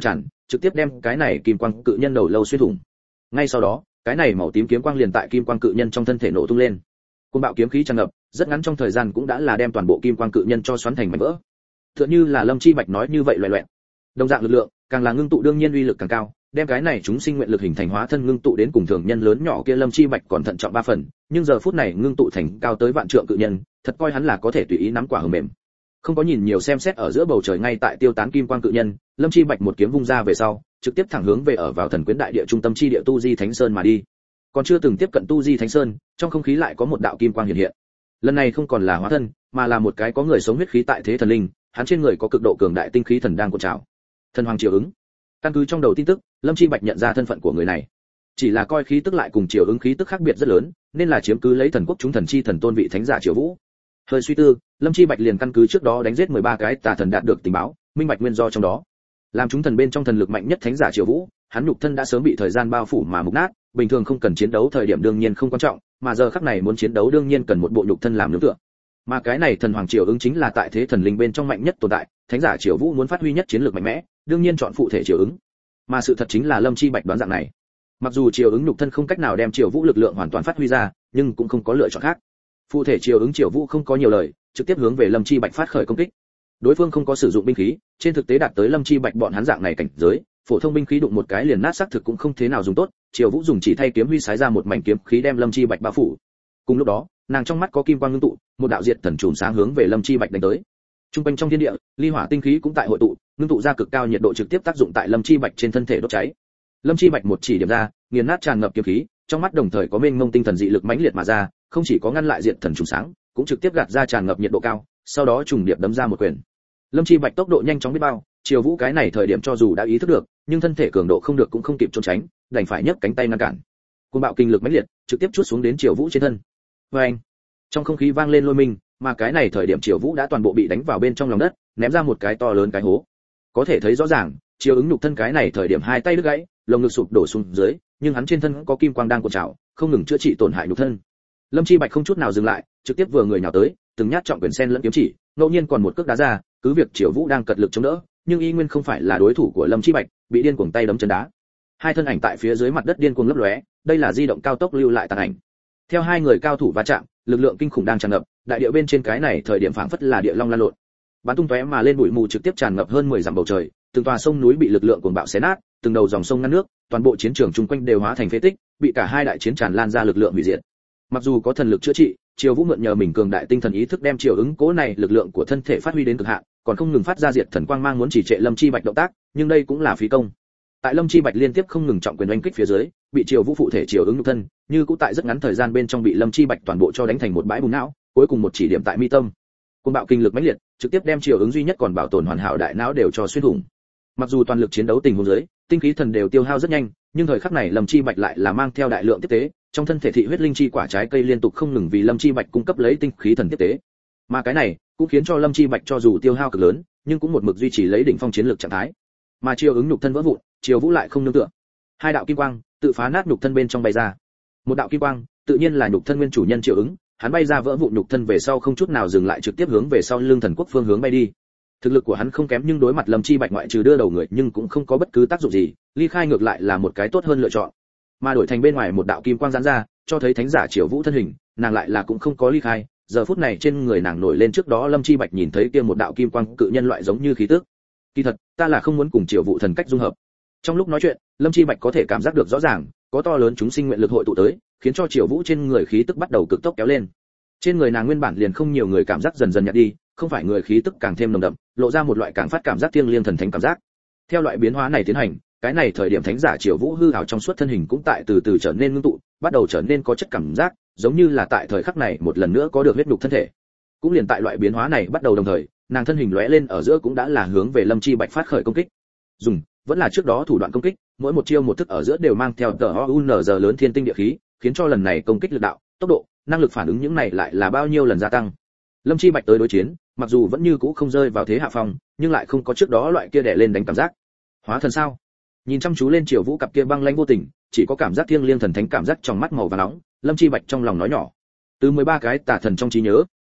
trực tiếp đem cái này kim quang cự nhân đầu lâu xuyên thủng. Ngay sau đó, cái này màu tím kiếm quang liền tại kim quang cự nhân trong thân thể nổ tung lên. Cuồng bạo kiếm khí tràn ngập, rất ngắn trong thời gian cũng đã là đem toàn bộ kim quang cự nhân cho xoắn thành mảnh vỡ. Tựa như là Lâm Chi Bạch nói như vậy loẻo loẹt. Đồng dạng lực lượng, càng là ngưng tụ đương nhiên uy lực càng cao, đem cái này chúng sinh nguyện lực hình thành hóa thân ngưng tụ đến cùng thường nhân lớn nhỏ kia Lâm Chi Bạch còn thận trọng 3 phần, nhưng giờ phút này ngưng tụ thành cao tới vạn trượng cự nhân, thật coi hắn là có thể tùy ý nắm quả hờ mềm. Không có nhìn nhiều xem xét ở giữa bầu trời ngay tại tiêu tán kim quang cự nhân, Lâm Chi Bạch một kiếm vung ra về sau, trực tiếp thẳng hướng về ở vào Thần Quyến đại địa trung tâm chi địa Tu Di Thánh Sơn mà đi. Còn chưa từng tiếp cận Tu Di Thánh Sơn, trong không khí lại có một đạo kim quang hiện hiện. Lần này không còn là hóa thân, mà là một cái có người sống huyết khí tại thế thần linh, hắn trên người có cực độ cường đại tinh khí thần đang cuộn trào. Thần Hoàng Triều Ứng. Căn cứ trong đầu tin tức, Lâm Chi Bạch nhận ra thân phận của người này. Chỉ là coi khí tức lại cùng Triều Ứng khí tức khác biệt rất lớn, nên là chiếm cứ lấy thần quốc chúng thần chi thần tôn vị thánh giả Triều Vũ. Hơi suy tư, Lâm Chi Bạch liền căn cứ trước đó đánh giết 13 cái tà thần đạt được tình báo, minh bạch nguyên do trong đó. Làm chúng thần bên trong thần lực mạnh nhất thánh giả Triều Vũ, hắn nhục thân đã sớm bị thời gian bao phủ mà mục nát, bình thường không cần chiến đấu thời điểm đương nhiên không quan trọng, mà giờ khắc này muốn chiến đấu đương nhiên cần một bộ nhục thân làm nương tựa. Mà cái này thần hoàng Triều Ứng chính là tại thế thần linh bên trong mạnh nhất tồn tại, thánh giả Triều Vũ muốn phát huy nhất chiến lược mạnh mẽ, đương nhiên chọn phụ thể Triều Ứng. Mà sự thật chính là Lâm Chi Bạch đoán dạng này. Mặc dù Triều Ứng nhục thân không cách nào đem Triều Vũ lực lượng hoàn toàn phát huy ra, nhưng cũng không có lựa chọn khác. Phụ thể Triều Ứng Triều Vũ không có nhiều lời, trực tiếp hướng về Lâm Chi Bạch phát khởi công kích. Đối phương không có sử dụng binh khí, trên thực tế đạt tới Lâm Chi Bạch bọn hắn dạng này cảnh giới, phổ thông binh khí đụng một cái liền nát xác thực cũng không thế nào dùng tốt, Triều Vũ dùng chỉ thay kiếm huy sái ra một mảnh kiếm khí đem Lâm Chi Bạch bao phủ. Cùng lúc đó, nàng trong mắt có kim quang ngưng tụ, một đạo diệt thần chùm sáng hướng về Lâm Chi Bạch đánh tới. Trung quanh trong thiên địa, ly hỏa tinh khí cũng tại hội tụ, ngưng tụ ra cực cao nhiệt độ trực tiếp tác dụng tại Lâm Chi Bạch trên thân thể đốt cháy. Lâm Chi Bạch một chỉ điểm ra, nghiền nát tràn ngập kiếm khí, trong mắt đồng thời có mênh mông tinh thần dị lực mãnh liệt mà ra, không chỉ có ngăn lại diệt thần chùm sáng, cũng trực tiếp gạt ra tràn ngập nhiệt độ cao, sau đó trùng điệp đấm ra một quyền. Lâm Chi Bạch tốc độ nhanh chóng biết bao, Triều Vũ cái này thời điểm cho dù đã ý thức được, nhưng thân thể cường độ không được cũng không kịp trốn tránh, đành phải nhấc cánh tay ngăn cản. Cuồng bạo kinh lực mãnh liệt, trực tiếp chuốt xuống đến Triều Vũ trên thân. Oeng! Trong không khí vang lên lôi minh, mà cái này thời điểm Triều Vũ đã toàn bộ bị đánh vào bên trong lòng đất, ném ra một cái to lớn cái hố. Có thể thấy rõ ràng, Triều Ứng nhục thân cái này thời điểm hai tay đứt gãy, lồng ngực sụp đổ xuống dưới, nhưng hắn trên thân có kim quang đang cuộn trào, không ngừng chữa trị tổn hại nhục thân. Lâm Chi Bạch không chút nào dừng lại, trực tiếp vừa người nhào tới, từng nhát trọng quyền sen lẫn kiếm chỉ, ngẫu nhiên còn một cước đá ra, cứ việc Triều Vũ đang cật lực chống đỡ, nhưng y nguyên không phải là đối thủ của Lâm Chi Bạch, bị điên cuồng tay đấm chân đá. Hai thân ảnh tại phía dưới mặt đất điên cuồng lấp lóe, đây là di động cao tốc lưu lại tàn ảnh. Theo hai người cao thủ va chạm, lực lượng kinh khủng đang tràn ngập, đại địa bên trên cái này thời điểm phảng phất là địa long lan lộn. Bắn tung tóe mà lên bụi mù trực tiếp tràn ngập hơn 10 dặm bầu trời, từng tòa sông núi bị lực lượng cuồng bạo xé nát, từng đầu dòng sông ngăn nước, toàn bộ chiến trường chung quanh đều hóa thành phế tích, bị cả hai đại chiến tràn lan ra lực lượng hủy diệt. Mặc dù có thần lực chữa trị, Triều Vũ mượn nhờ mình cường đại tinh thần ý thức đem Triều Ứng cố này lực lượng của thân thể phát huy đến cực hạn, còn không ngừng phát ra diệt thần quang mang muốn chỉ trệ Lâm Chi Bạch động tác, nhưng đây cũng là phí công. Tại Lâm Chi Bạch liên tiếp không ngừng trọng quyền oanh kích phía dưới, bị Triều Vũ phụ thể Triều Ứng nhục thân, như cũng tại rất ngắn thời gian bên trong bị Lâm Chi Bạch toàn bộ cho đánh thành một bãi bùn não, cuối cùng một chỉ điểm tại mi tâm. Cuồng bạo kinh lực mãnh liệt, trực tiếp đem Triều Ứng duy nhất còn bảo tồn hoàn hảo đại não đều cho xuyên thủng. Mặc dù toàn lực chiến đấu tình huống dưới, tinh khí thần đều tiêu hao rất nhanh, nhưng thời khắc này Lâm Chi Bạch lại là mang theo đại lượng tiếp tế, trong thân thể thị huyết linh chi quả trái cây liên tục không ngừng vì Lâm Chi Bạch cung cấp lấy tinh khí thần tiếp tế. Mà cái này cũng khiến cho Lâm Chi Bạch cho dù tiêu hao cực lớn, nhưng cũng một mực duy trì lấy đỉnh phong chiến lược trạng thái. Mà Triều Ứng nhục thân vỡ vụn, Triều Vũ lại không nương tựa. Hai đạo kim quang tự phá nát nhục thân bên trong bay ra. Một đạo kim quang, tự nhiên là nhục thân nguyên chủ nhân Triều Ứng, hắn bay ra vỡ vụn nhục thân về sau không chút nào dừng lại trực tiếp hướng về sau lưng thần quốc phương hướng bay đi. Thực lực của hắn không kém nhưng đối mặt Lâm Chi Bạch ngoại trừ đưa đầu người nhưng cũng không có bất cứ tác dụng gì, ly khai ngược lại là một cái tốt hơn lựa chọn. Mà đổi thành bên ngoài một đạo kim quang giãn ra, cho thấy thánh giả Triều Vũ thân hình, nàng lại là cũng không có ly khai, giờ phút này trên người nàng nổi lên trước đó Lâm Chi Bạch nhìn thấy kia một đạo kim quang cự nhân loại giống như khí tức. Kỳ thật, ta là không muốn cùng Triều Vũ thần cách dung hợp. Trong lúc nói chuyện, Lâm Chi Bạch có thể cảm giác được rõ ràng, có to lớn chúng sinh nguyện lực hội tụ tới, khiến cho Triều Vũ trên người khí tức bắt đầu cực tốc kéo lên. Trên người nàng nguyên bản liền không nhiều người cảm giác dần dần nhạt đi, không phải người khí tức càng thêm nồng đậm, lộ ra một loại càng phát cảm giác thiêng liêng thần thánh cảm giác. Theo loại biến hóa này tiến hành, cái này thời điểm thánh giả Triều Vũ hư ảo trong suốt thân hình cũng tại từ từ trở nên ngưng tụ, bắt đầu trở nên có chất cảm giác, giống như là tại thời khắc này một lần nữa có được huyết nhục thân thể. Cũng liền tại loại biến hóa này bắt đầu đồng thời, nàng thân hình lóe lên ở giữa cũng đã là hướng về Lâm Chi Bạch phát khởi công kích. Dùng vẫn là trước đó thủ đoạn công kích, mỗi một chiêu một thức ở giữa đều mang theo TOUNZ lớn thiên tinh địa khí, khiến cho lần này công kích lực đạo, tốc độ, năng lực phản ứng những này lại là bao nhiêu lần gia tăng. Lâm Chi Bạch tới đối chiến, mặc dù vẫn như cũ không rơi vào thế hạ phong, nhưng lại không có trước đó loại kia đè lên đánh cảm giác. Hóa thần sao? Nhìn chăm chú lên Triều Vũ cặp kia băng lãnh vô tình, chỉ có cảm giác thiêng liêng thần thánh cảm giác trong mắt màu vàng nóng, Lâm Chi Bạch trong lòng nói nhỏ. Từ 13 cái tà thần trong trí nhớ,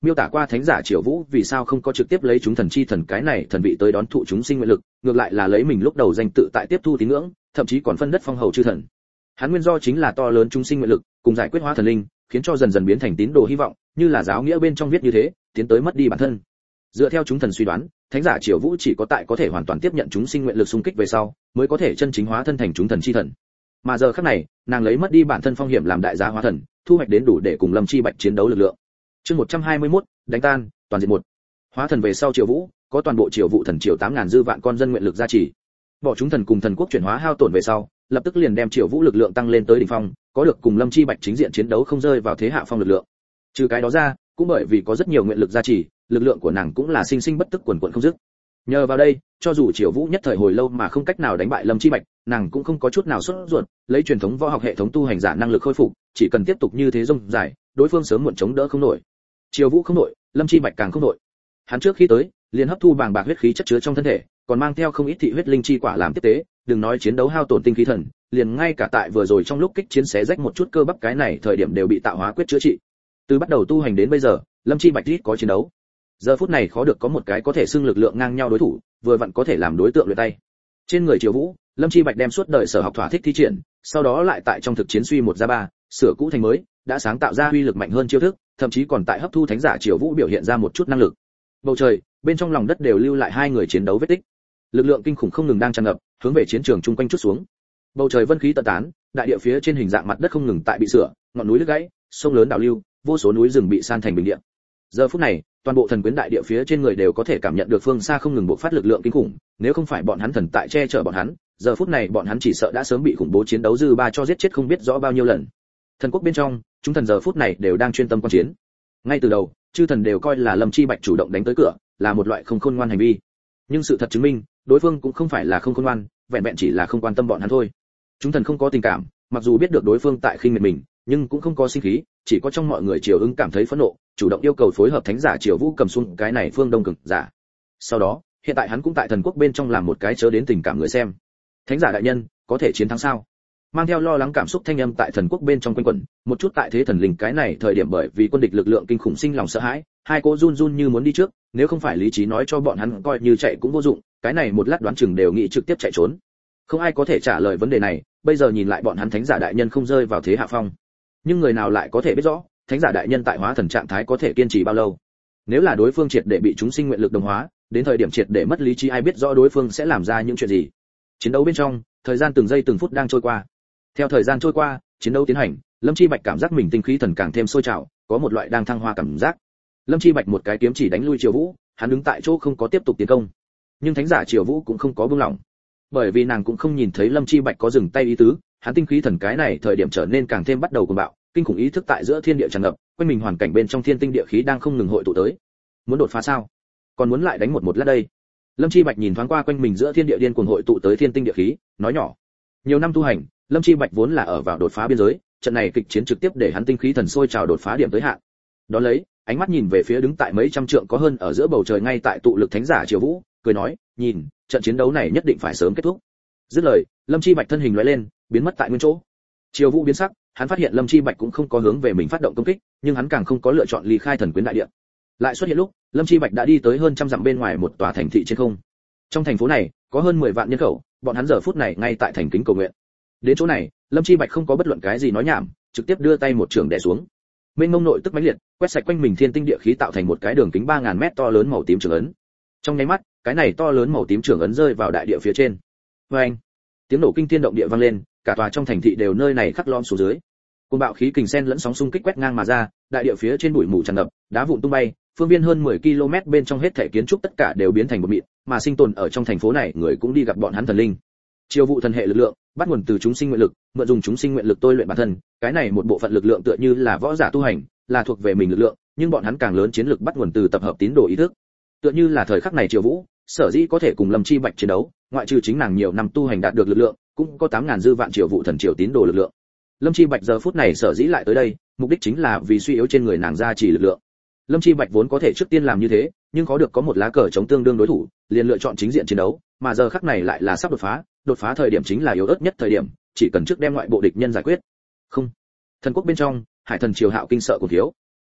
miêu tả qua thánh giả Triều Vũ vì sao không có trực tiếp lấy chúng thần chi thần cái này thần vị tới đón thụ chúng sinh nguyện lực, ngược lại là lấy mình lúc đầu danh tự tại tiếp thu tín ngưỡng, thậm chí còn phân đất phong hầu chư thần. Hắn nguyên do chính là to lớn chúng sinh nguyện lực, cùng giải quyết hóa thần linh, khiến cho dần dần biến thành tín đồ hy vọng, như là giáo nghĩa bên trong viết như thế, tiến tới mất đi bản thân. Dựa theo chúng thần suy đoán, thánh giả Triều Vũ chỉ có tại có thể hoàn toàn tiếp nhận chúng sinh nguyện lực xung kích về sau, mới có thể chân chính hóa thân thành chúng thần chi thần. Mà giờ khắc này, nàng lấy mất đi bản thân phong hiểm làm đại giá hóa thần, thu hoạch đến đủ để cùng Lâm Chi Bạch chiến đấu lực lượng. Chương 121, đánh tan, toàn diện một. Hóa thần về sau Triều Vũ, có toàn bộ Triều Vũ thần triều 8000 dư vạn con dân nguyện lực gia trì. Bỏ chúng thần cùng thần quốc chuyển hóa hao tổn về sau, lập tức liền đem Triều Vũ lực lượng tăng lên tới đỉnh phong, có được cùng Lâm Chi Bạch chính diện chiến đấu không rơi vào thế hạ phong lực lượng. Trừ cái đó ra, cũng bởi vì có rất nhiều nguyện lực gia trì, lực lượng của nàng cũng là sinh sinh bất tức quần quần không dứt. Nhờ vào đây, cho dù Triều Vũ nhất thời hồi lâu mà không cách nào đánh bại Lâm Chi Bạch, nàng cũng không có chút nào sốt ruột, lấy truyền thống võ học hệ thống tu hành giả năng lực khôi phục, chỉ cần tiếp tục như thế rông dài, đối phương sớm muộn chống đỡ không nổi. Triều Vũ không nổi, Lâm Chi Bạch càng không nổi. Hắn trước khi tới, liền hấp thu bàng bạc huyết khí chất chứa trong thân thể, còn mang theo không ít thị huyết linh chi quả làm tiếp tế, đừng nói chiến đấu hao tổn tinh khí thần, liền ngay cả tại vừa rồi trong lúc kích chiến xé rách một chút cơ bắp cái này thời điểm đều bị tạo hóa quyết chữa trị. Từ bắt đầu tu hành đến bây giờ, Lâm Chi Bạch ít có chiến đấu. Giờ phút này khó được có một cái có thể xưng lực lượng ngang nhau đối thủ, vừa vặn có thể làm đối tượng luyện tay. Trên người Triều Vũ, Lâm Chi Bạch đem suốt đời sở học thỏa thích thi triển, sau đó lại tại trong thực chiến suy một ra ba, sửa cũ thành mới, đã sáng tạo ra uy lực mạnh hơn chiêu thức, thậm chí còn tại hấp thu thánh giả Triều Vũ biểu hiện ra một chút năng lực. Bầu trời, bên trong lòng đất đều lưu lại hai người chiến đấu vết tích. Lực lượng kinh khủng không ngừng đang tràn ngập, hướng về chiến trường chung quanh chút xuống. Bầu trời vân khí tận tán, đại địa phía trên hình dạng mặt đất không ngừng tại bị sửa, ngọn núi đứt gãy, sông lớn đảo lưu, vô số núi rừng bị san thành bình địa. Giờ phút này, toàn bộ thần quyến đại địa phía trên người đều có thể cảm nhận được phương xa không ngừng bộc phát lực lượng kinh khủng, nếu không phải bọn hắn thần tại che chở bọn hắn, giờ phút này bọn hắn chỉ sợ đã sớm bị khủng bố chiến đấu dư ba cho giết chết không biết rõ bao nhiêu lần. Thần quốc bên trong, chúng thần giờ phút này đều đang chuyên tâm quan chiến. Ngay từ đầu, chư thần đều coi là Lâm Chi Bạch chủ động đánh tới cửa, là một loại không khôn ngoan hành vi. Nhưng sự thật chứng minh, đối phương cũng không phải là không khôn ngoan, vẹn vẹn chỉ là không quan tâm bọn hắn thôi. Chúng thần không có tình cảm, mặc dù biết được đối phương tại khinh miệt mình, nhưng cũng không có sinh khí, chỉ có trong mọi người Triều Ưng cảm thấy phẫn nộ, chủ động yêu cầu phối hợp thánh giả Triều Vũ cầm xuống cái này phương đông cực giả. Sau đó, hiện tại hắn cũng tại thần quốc bên trong làm một cái chớ đến tình cảm người xem. Thánh giả đại nhân, có thể chiến thắng sao? Mang theo lo lắng cảm xúc thanh âm tại thần quốc bên trong quanh quẩn, một chút tại thế thần linh cái này thời điểm bởi vì quân địch lực lượng kinh khủng sinh lòng sợ hãi, hai cô run run như muốn đi trước, nếu không phải lý trí nói cho bọn hắn coi như chạy cũng vô dụng, cái này một lát đoán chừng đều nghĩ trực tiếp chạy trốn. Không ai có thể trả lời vấn đề này, bây giờ nhìn lại bọn hắn thánh giả đại nhân không rơi vào thế hạ phong. Nhưng người nào lại có thể biết rõ, thánh giả đại nhân tại hóa thần trạng thái có thể kiên trì bao lâu? Nếu là đối phương triệt để bị chúng sinh nguyện lực đồng hóa, đến thời điểm triệt để mất lý trí ai biết rõ đối phương sẽ làm ra những chuyện gì. Chiến đấu bên trong, thời gian từng giây từng phút đang trôi qua. Theo thời gian trôi qua, chiến đấu tiến hành, Lâm Chi Bạch cảm giác mình tinh khí thần càng thêm sôi trào, có một loại đang thăng hoa cảm giác. Lâm Chi Bạch một cái kiếm chỉ đánh lui Triều Vũ, hắn đứng tại chỗ không có tiếp tục tiến công. Nhưng thánh giả Triều Vũ cũng không có buông lỏng, bởi vì nàng cũng không nhìn thấy Lâm Chi Bạch có dừng tay ý tứ, hắn tinh khí thần cái này thời điểm trở nên càng thêm bắt đầu cuồng bạo, kinh khủng ý thức tại giữa thiên địa tràn ngập, quanh mình hoàn cảnh bên trong thiên tinh địa khí đang không ngừng hội tụ tới. Muốn đột phá sao? Còn muốn lại đánh một lát đây. Lâm Chi Bạch nhìn thoáng qua quanh mình giữa thiên địa điên cuồng hội tụ tới thiên tinh địa khí, nói nhỏ. Nhiều năm tu hành, Lâm Chi Bạch vốn là ở vào đột phá biên giới, trận này kịch chiến trực tiếp để hắn tinh khí thần sôi trào đột phá điểm tới hạn. Đó lấy, ánh mắt nhìn về phía đứng tại mấy trăm trượng có hơn ở giữa bầu trời ngay tại tụ lực thánh giả Triều Vũ, cười nói, nhìn, trận chiến đấu này nhất định phải sớm kết thúc. Dứt lời, Lâm Chi Bạch thân hình lóe lên, biến mất tại nguyên chỗ. Triều Vũ biến sắc, hắn phát hiện Lâm Chi Bạch cũng không có hướng về mình phát động công kích, nhưng hắn càng không có lựa chọn ly khai thần quyến đại địa. Lại xuất hiện lúc, Lâm Chi Bạch đã đi tới hơn trăm dặm bên ngoài một tòa thành thị trên không. Trong thành phố này, có hơn 10 vạn nhân khẩu, bọn hắn giờ phút này ngay tại thành kính cầu nguyện. Đến chỗ này, Lâm Chi Bạch không có bất luận cái gì nói nhảm, trực tiếp đưa tay một trường đè xuống. Mênh mông nội tức mãnh liệt, quét sạch quanh mình thiên tinh địa khí tạo thành một cái đường kính 3000 mét to lớn màu tím trường ấn. Trong nháy mắt, cái này to lớn màu tím trường ấn rơi vào đại địa phía trên. Oeng! Tiếng nổ kinh thiên động địa vang lên, cả tòa trong thành thị đều nơi này khắc lom xuống dưới. Cơn bạo khí kình sen lẫn sóng xung kích quét ngang mà ra, đại địa phía trên bụi mù tràn ngập, đá vụn tung bay, phương viên hơn 10 km bên trong hết thảy kiến trúc tất cả đều biến thành một mịn, mà sinh tồn ở trong thành phố này người cũng đi gặp bọn hắn thần linh. Chiêu vụ thần hệ lực lượng, bắt nguồn từ chúng sinh nguyện lực, mượn dùng chúng sinh nguyện lực tôi luyện bản thân, cái này một bộ phận lực lượng tựa như là võ giả tu hành, là thuộc về mình lực lượng, nhưng bọn hắn càng lớn chiến lực bắt nguồn từ tập hợp tín đồ ý thức. Tựa như là thời khắc này Triều Vũ, sở dĩ có thể cùng Lâm Chi Bạch chiến đấu, ngoại trừ chính nàng nhiều năm tu hành đạt được lực lượng, cũng có 8000 dư vạn Triều Vụ thần triều tín đồ lực lượng. Lâm Chi Bạch giờ phút này sở dĩ lại tới đây, mục đích chính là vì suy yếu trên người nàng gia trì lực lượng. Lâm Chi Bạch vốn có thể trước tiên làm như thế, nhưng có được có một lá cờ chống tương đương đối thủ, liền lựa chọn chính diện chiến đấu, mà giờ khắc này lại là sắp đột phá thời điểm chính là yếu ớt nhất thời điểm, chỉ cần trước đem ngoại bộ địch nhân giải quyết. Không. Thần quốc bên trong, Hải thần triều Hạo kinh sợ cùng thiếu.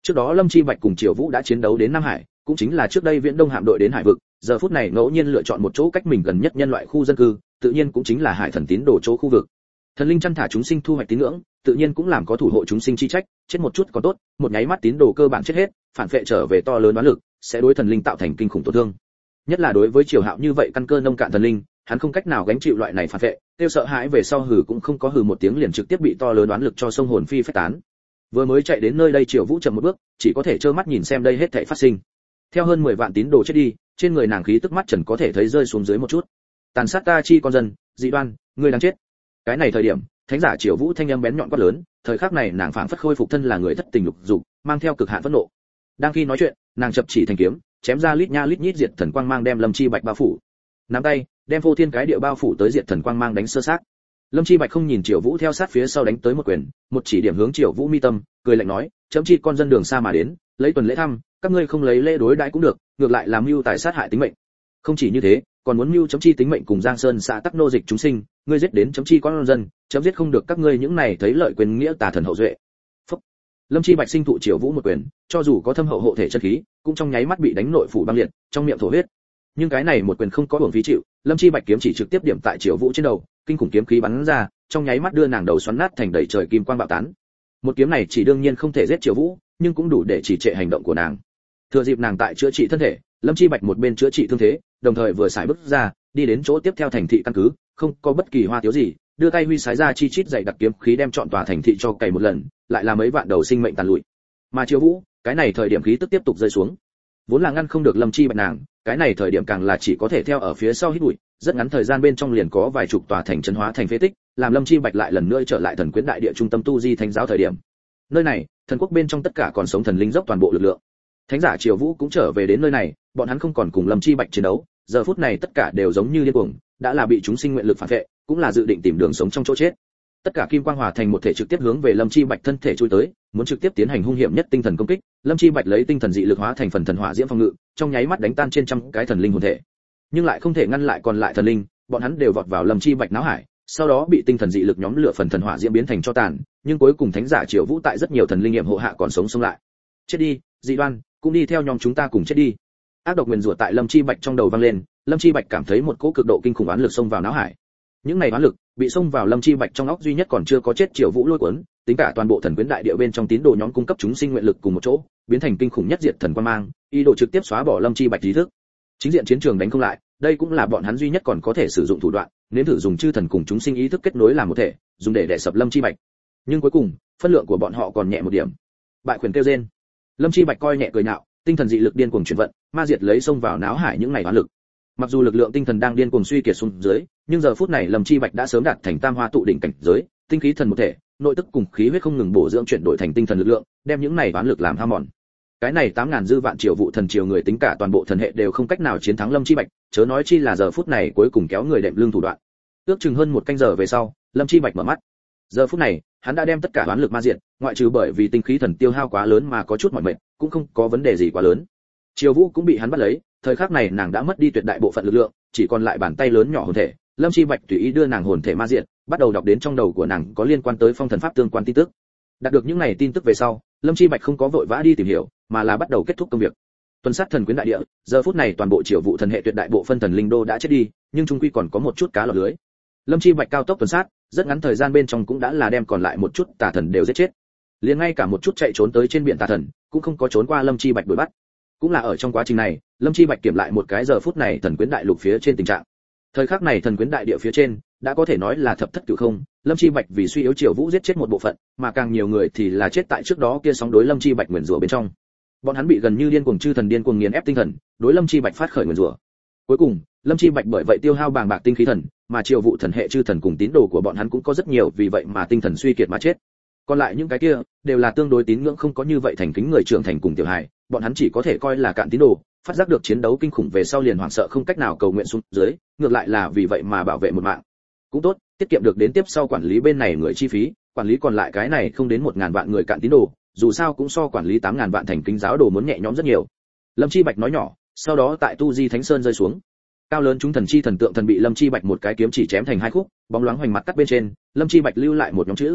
Trước đó Lâm Chi Bạch cùng Triều Vũ đã chiến đấu đến Nam Hải, cũng chính là trước đây Viễn Đông hạm đội đến hải vực, giờ phút này ngẫu nhiên lựa chọn một chỗ cách mình gần nhất nhân loại khu dân cư, tự nhiên cũng chính là Hải Thần tín đồ chỗ khu vực. Thần linh chăn thả chúng sinh thu hoạch tín ngưỡng, tự nhiên cũng làm có thủ hộ chúng sinh chi trách, chết một chút còn tốt, một nháy mắt tín đồ cơ bản chết hết, phản phệ trở về to lớn oán lực, sẽ đối thần linh tạo thành kinh khủng tổn thương. Nhất là đối với Triều Hạo như vậy căn cơ nông cạn thần linh, hắn không cách nào gánh chịu loại này phản phệ, tiêu sợ hãi về sau hừ cũng không có hừ một tiếng liền trực tiếp bị to lớn oán lực cho sông hồn phi phách tán. Vừa mới chạy đến nơi đây Triều Vũ chậm một bước, chỉ có thể trơ mắt nhìn xem đây hết thảy phát sinh. Theo hơn 10 vạn tín đồ chết đi, trên người nàng khí tức mắt trần có thể thấy rơi xuống dưới một chút. Tàn sát ta chi con dân, dị đoan, ngươi đang chết. Cái này thời điểm, thánh giả Triều Vũ thanh âm bén nhọn quát lớn, thời khắc này nàng phảng phất khôi phục thân là người thất tình lục dục, mang theo cực hạn phẫn nộ. Đang khi nói chuyện, nàng chập chỉ thành kiếm, chém ra lít nha lít nhít diệt thần quang mang đem Lâm Chi Bạch bao phủ. Nắm tay, đem vô thiên cái địa bao phủ tới diệt thần quang mang đánh sơ xác. Lâm Chi Bạch không nhìn Triều Vũ theo sát phía sau đánh tới một quyền, một chỉ điểm hướng Triều Vũ mi tâm, cười lạnh nói, chấm chi con dân đường xa mà đến, lấy tuần lễ thăm, các ngươi không lấy lễ đối đãi cũng được, ngược lại làm mưu tài sát hại tính mệnh. Không chỉ như thế, còn muốn mưu chấm chi tính mệnh cùng Giang Sơn xã tắc nô dịch chúng sinh, ngươi giết đến chấm chi con dân, chấm giết không được các ngươi những này thấy lợi quyền nghĩa tà thần hậu duệ. Phúc. Lâm Chi Bạch sinh thụ Triều Vũ một quyền, cho dù có thâm hậu hộ thể chân khí, cũng trong nháy mắt bị đánh nội phủ băng liệt, trong miệng thổ huyết. Nhưng cái này một quyền không có uổng phí chịu, Lâm Chi Bạch kiếm chỉ trực tiếp điểm tại Triều Vũ trên đầu, kinh khủng kiếm khí bắn ra, trong nháy mắt đưa nàng đầu xoắn nát thành đầy trời kim quang bạo tán. Một kiếm này chỉ đương nhiên không thể giết Triều Vũ, nhưng cũng đủ để chỉ trệ hành động của nàng. Thừa dịp nàng tại chữa trị thân thể, Lâm Chi Bạch một bên chữa trị thương thế, đồng thời vừa xài bước ra, đi đến chỗ tiếp theo thành thị căn cứ, không có bất kỳ hoa tiếu gì, đưa tay huy sái ra chi chít dày đặc kiếm khí đem trọn tòa thành thị cho cày một lần, lại là mấy vạn đầu sinh mệnh tàn lụi. Mà Triều Vũ, cái này thời điểm khí tức tiếp tục rơi xuống. Vốn là ngăn không được Lâm Chi Bạch nàng, cái này thời điểm càng là chỉ có thể theo ở phía sau hít bụi, rất ngắn thời gian bên trong liền có vài chục tòa thành trấn hóa thành phế tích, làm Lâm Chi Bạch lại lần nữa trở lại Thần Quyến đại địa trung tâm tu di thánh giáo thời điểm. Nơi này, thần quốc bên trong tất cả còn sống thần linh dốc toàn bộ lực lượng. Thánh giả Triều Vũ cũng trở về đến nơi này, bọn hắn không còn cùng Lâm Chi Bạch chiến đấu, giờ phút này tất cả đều giống như điên cuồng, đã là bị chúng sinh nguyện lực phản vệ, cũng là dự định tìm đường sống trong chỗ chết. Tất cả kim quang hòa thành một thể trực tiếp hướng về Lâm Chi Bạch thân thể chui tới, muốn trực tiếp tiến hành hung hiểm nhất tinh thần công kích. Lâm Chi Bạch lấy tinh thần dị lực hóa thành phần thần hỏa diễm phòng ngự, trong nháy mắt đánh tan trên trăm cái thần linh hồn thể. Nhưng lại không thể ngăn lại còn lại thần linh, bọn hắn đều vọt vào Lâm Chi Bạch não hải, sau đó bị tinh thần dị lực nhóm lửa phần thần hỏa diễm biến thành cho tàn, nhưng cuối cùng thánh giả Triều Vũ tại rất nhiều thần linh nghiệm hộ hạ còn sống lại. Chết đi, dị đoan, cũng đi theo nhóm chúng ta cùng chết đi. Ác độc nguyền rủa tại Lâm Chi Bạch trong đầu vang lên, Lâm Chi Bạch cảm thấy một cỗ cực độ kinh khủng oán lực xông vào não hải. Những này oán lực bị xông vào Lâm Chi Bạch trong óc duy nhất còn chưa có chết Triều Vũ lôi cuốn, tính cả toàn bộ thần quyến đại địa bên trong tín đồ nhóm cung cấp chúng sinh nguyện lực cùng một chỗ, biến thành kinh khủng nhất diệt thần quang mang, ý đồ trực tiếp xóa bỏ Lâm Chi Bạch ý thức. Chính diện chiến trường đánh không lại, đây cũng là bọn hắn duy nhất còn có thể sử dụng thủ đoạn, nếm thử dùng chư thần cùng chúng sinh ý thức kết nối làm một thể, dùng để đè sập Lâm Chi Bạch. Nhưng cuối cùng, phân lượng của bọn họ còn nhẹ một điểm. Bại quyền kêu rên. Lâm Chi Bạch coi nhẹ cười nhạo, tinh thần dị lực điên cuồng chuyển vận, ma diệt lấy xông vào não hải những này oán lực. Mặc dù lực lượng tinh thần đang điên cuồng suy kiệt xuống dưới, nhưng giờ phút này Lâm Chi Bạch đã sớm đạt thành tam hoa tụ đỉnh cảnh giới, tinh khí thần một thể, nội tức cùng khí huyết không ngừng bổ dưỡng chuyển đổi thành tinh thần lực lượng, đem những này oán lực làm hao mòn. Cái này 8000 dư vạn triệu vụ thần triều người tính cả toàn bộ thần hệ đều không cách nào chiến thắng Lâm Chi Bạch, chớ nói chi là giờ phút này cuối cùng kéo người đệm lưng thủ đoạn. Ước chừng hơn một canh giờ về sau, Lâm Chi Bạch mở mắt. Giờ phút này, hắn đã đem tất cả oán lực ma diệt, ngoại trừ bởi vì tinh khí thần tiêu hao quá lớn mà có chút mỏi mệt, cũng không có vấn đề gì quá lớn. Triều Vũ cũng bị hắn bắt lấy, thời khắc này nàng đã mất đi tuyệt đại bộ phận lực lượng, chỉ còn lại bàn tay lớn nhỏ hồn thể. Lâm Chi Bạch tùy ý đưa nàng hồn thể ma diệt, bắt đầu đọc đến trong đầu của nàng có liên quan tới phong thần pháp tương quan tin tức. Đạt được những này tin tức về sau, Lâm Chi Bạch không có vội vã đi tìm hiểu, mà là bắt đầu kết thúc công việc. Tuần sát thần quyến đại địa, giờ phút này toàn bộ Triều Vũ thần hệ tuyệt đại bộ phân thần linh đô đã chết đi, nhưng trung quy còn có một chút cá lọt lưới. Lâm Chi Bạch cao tốc tuần sát, rất ngắn thời gian bên trong cũng đã là đem còn lại một chút tà thần đều giết chết. Liền ngay cả một chút chạy trốn tới trên biển tà thần, cũng không có trốn qua Lâm Chi Bạch đuổi bắt. Cũng là ở trong quá trình này, Lâm Chi Bạch kiểm lại một cái giờ phút này thần quyến đại lục phía trên tình trạng. Thời khắc này thần quyến đại địa phía trên đã có thể nói là thập thất cửu không, Lâm Chi Bạch vì suy yếu Triều Vũ giết chết một bộ phận, mà càng nhiều người thì là chết tại trước đó kia sóng đối Lâm Chi Bạch nguyền rủa bên trong. Bọn hắn bị gần như điên cuồng chư thần điên cuồng nghiền ép tinh thần, đối Lâm Chi Bạch phát khởi nguyền rủa. Cuối cùng, Lâm Chi Bạch bởi vậy tiêu hao bàng bạc tinh khí thần, mà Triều Vũ thần hệ chư thần cùng tín đồ của bọn hắn cũng có rất nhiều vì vậy mà tinh thần suy kiệt mà chết. Còn lại những cái kia đều là tương đối tín ngưỡng không có như vậy thành kính người trưởng thành cùng tiểu hài, bọn hắn chỉ có thể coi là cạn tín đồ, phát giác được chiến đấu kinh khủng về sau liền hoảng sợ không cách nào cầu nguyện xuống dưới, ngược lại là vì vậy mà bảo vệ một mạng. Cũng tốt, tiết kiệm được đến tiếp sau quản lý bên này người chi phí, quản lý còn lại cái này không đến 1000 vạn người cạn tín đồ, dù sao cũng so quản lý 8000 vạn thành kính giáo đồ muốn nhẹ nhõm rất nhiều. Lâm Chi Bạch nói nhỏ, sau đó tại tu di thánh sơn rơi xuống. Cao lớn chúng thần chi thần tượng thần bị Lâm Chi Bạch một cái kiếm chỉ chém thành hai khúc, bóng loáng hoành mặt cắt bên trên, Lâm Chi Bạch lưu lại một nhóm chữ.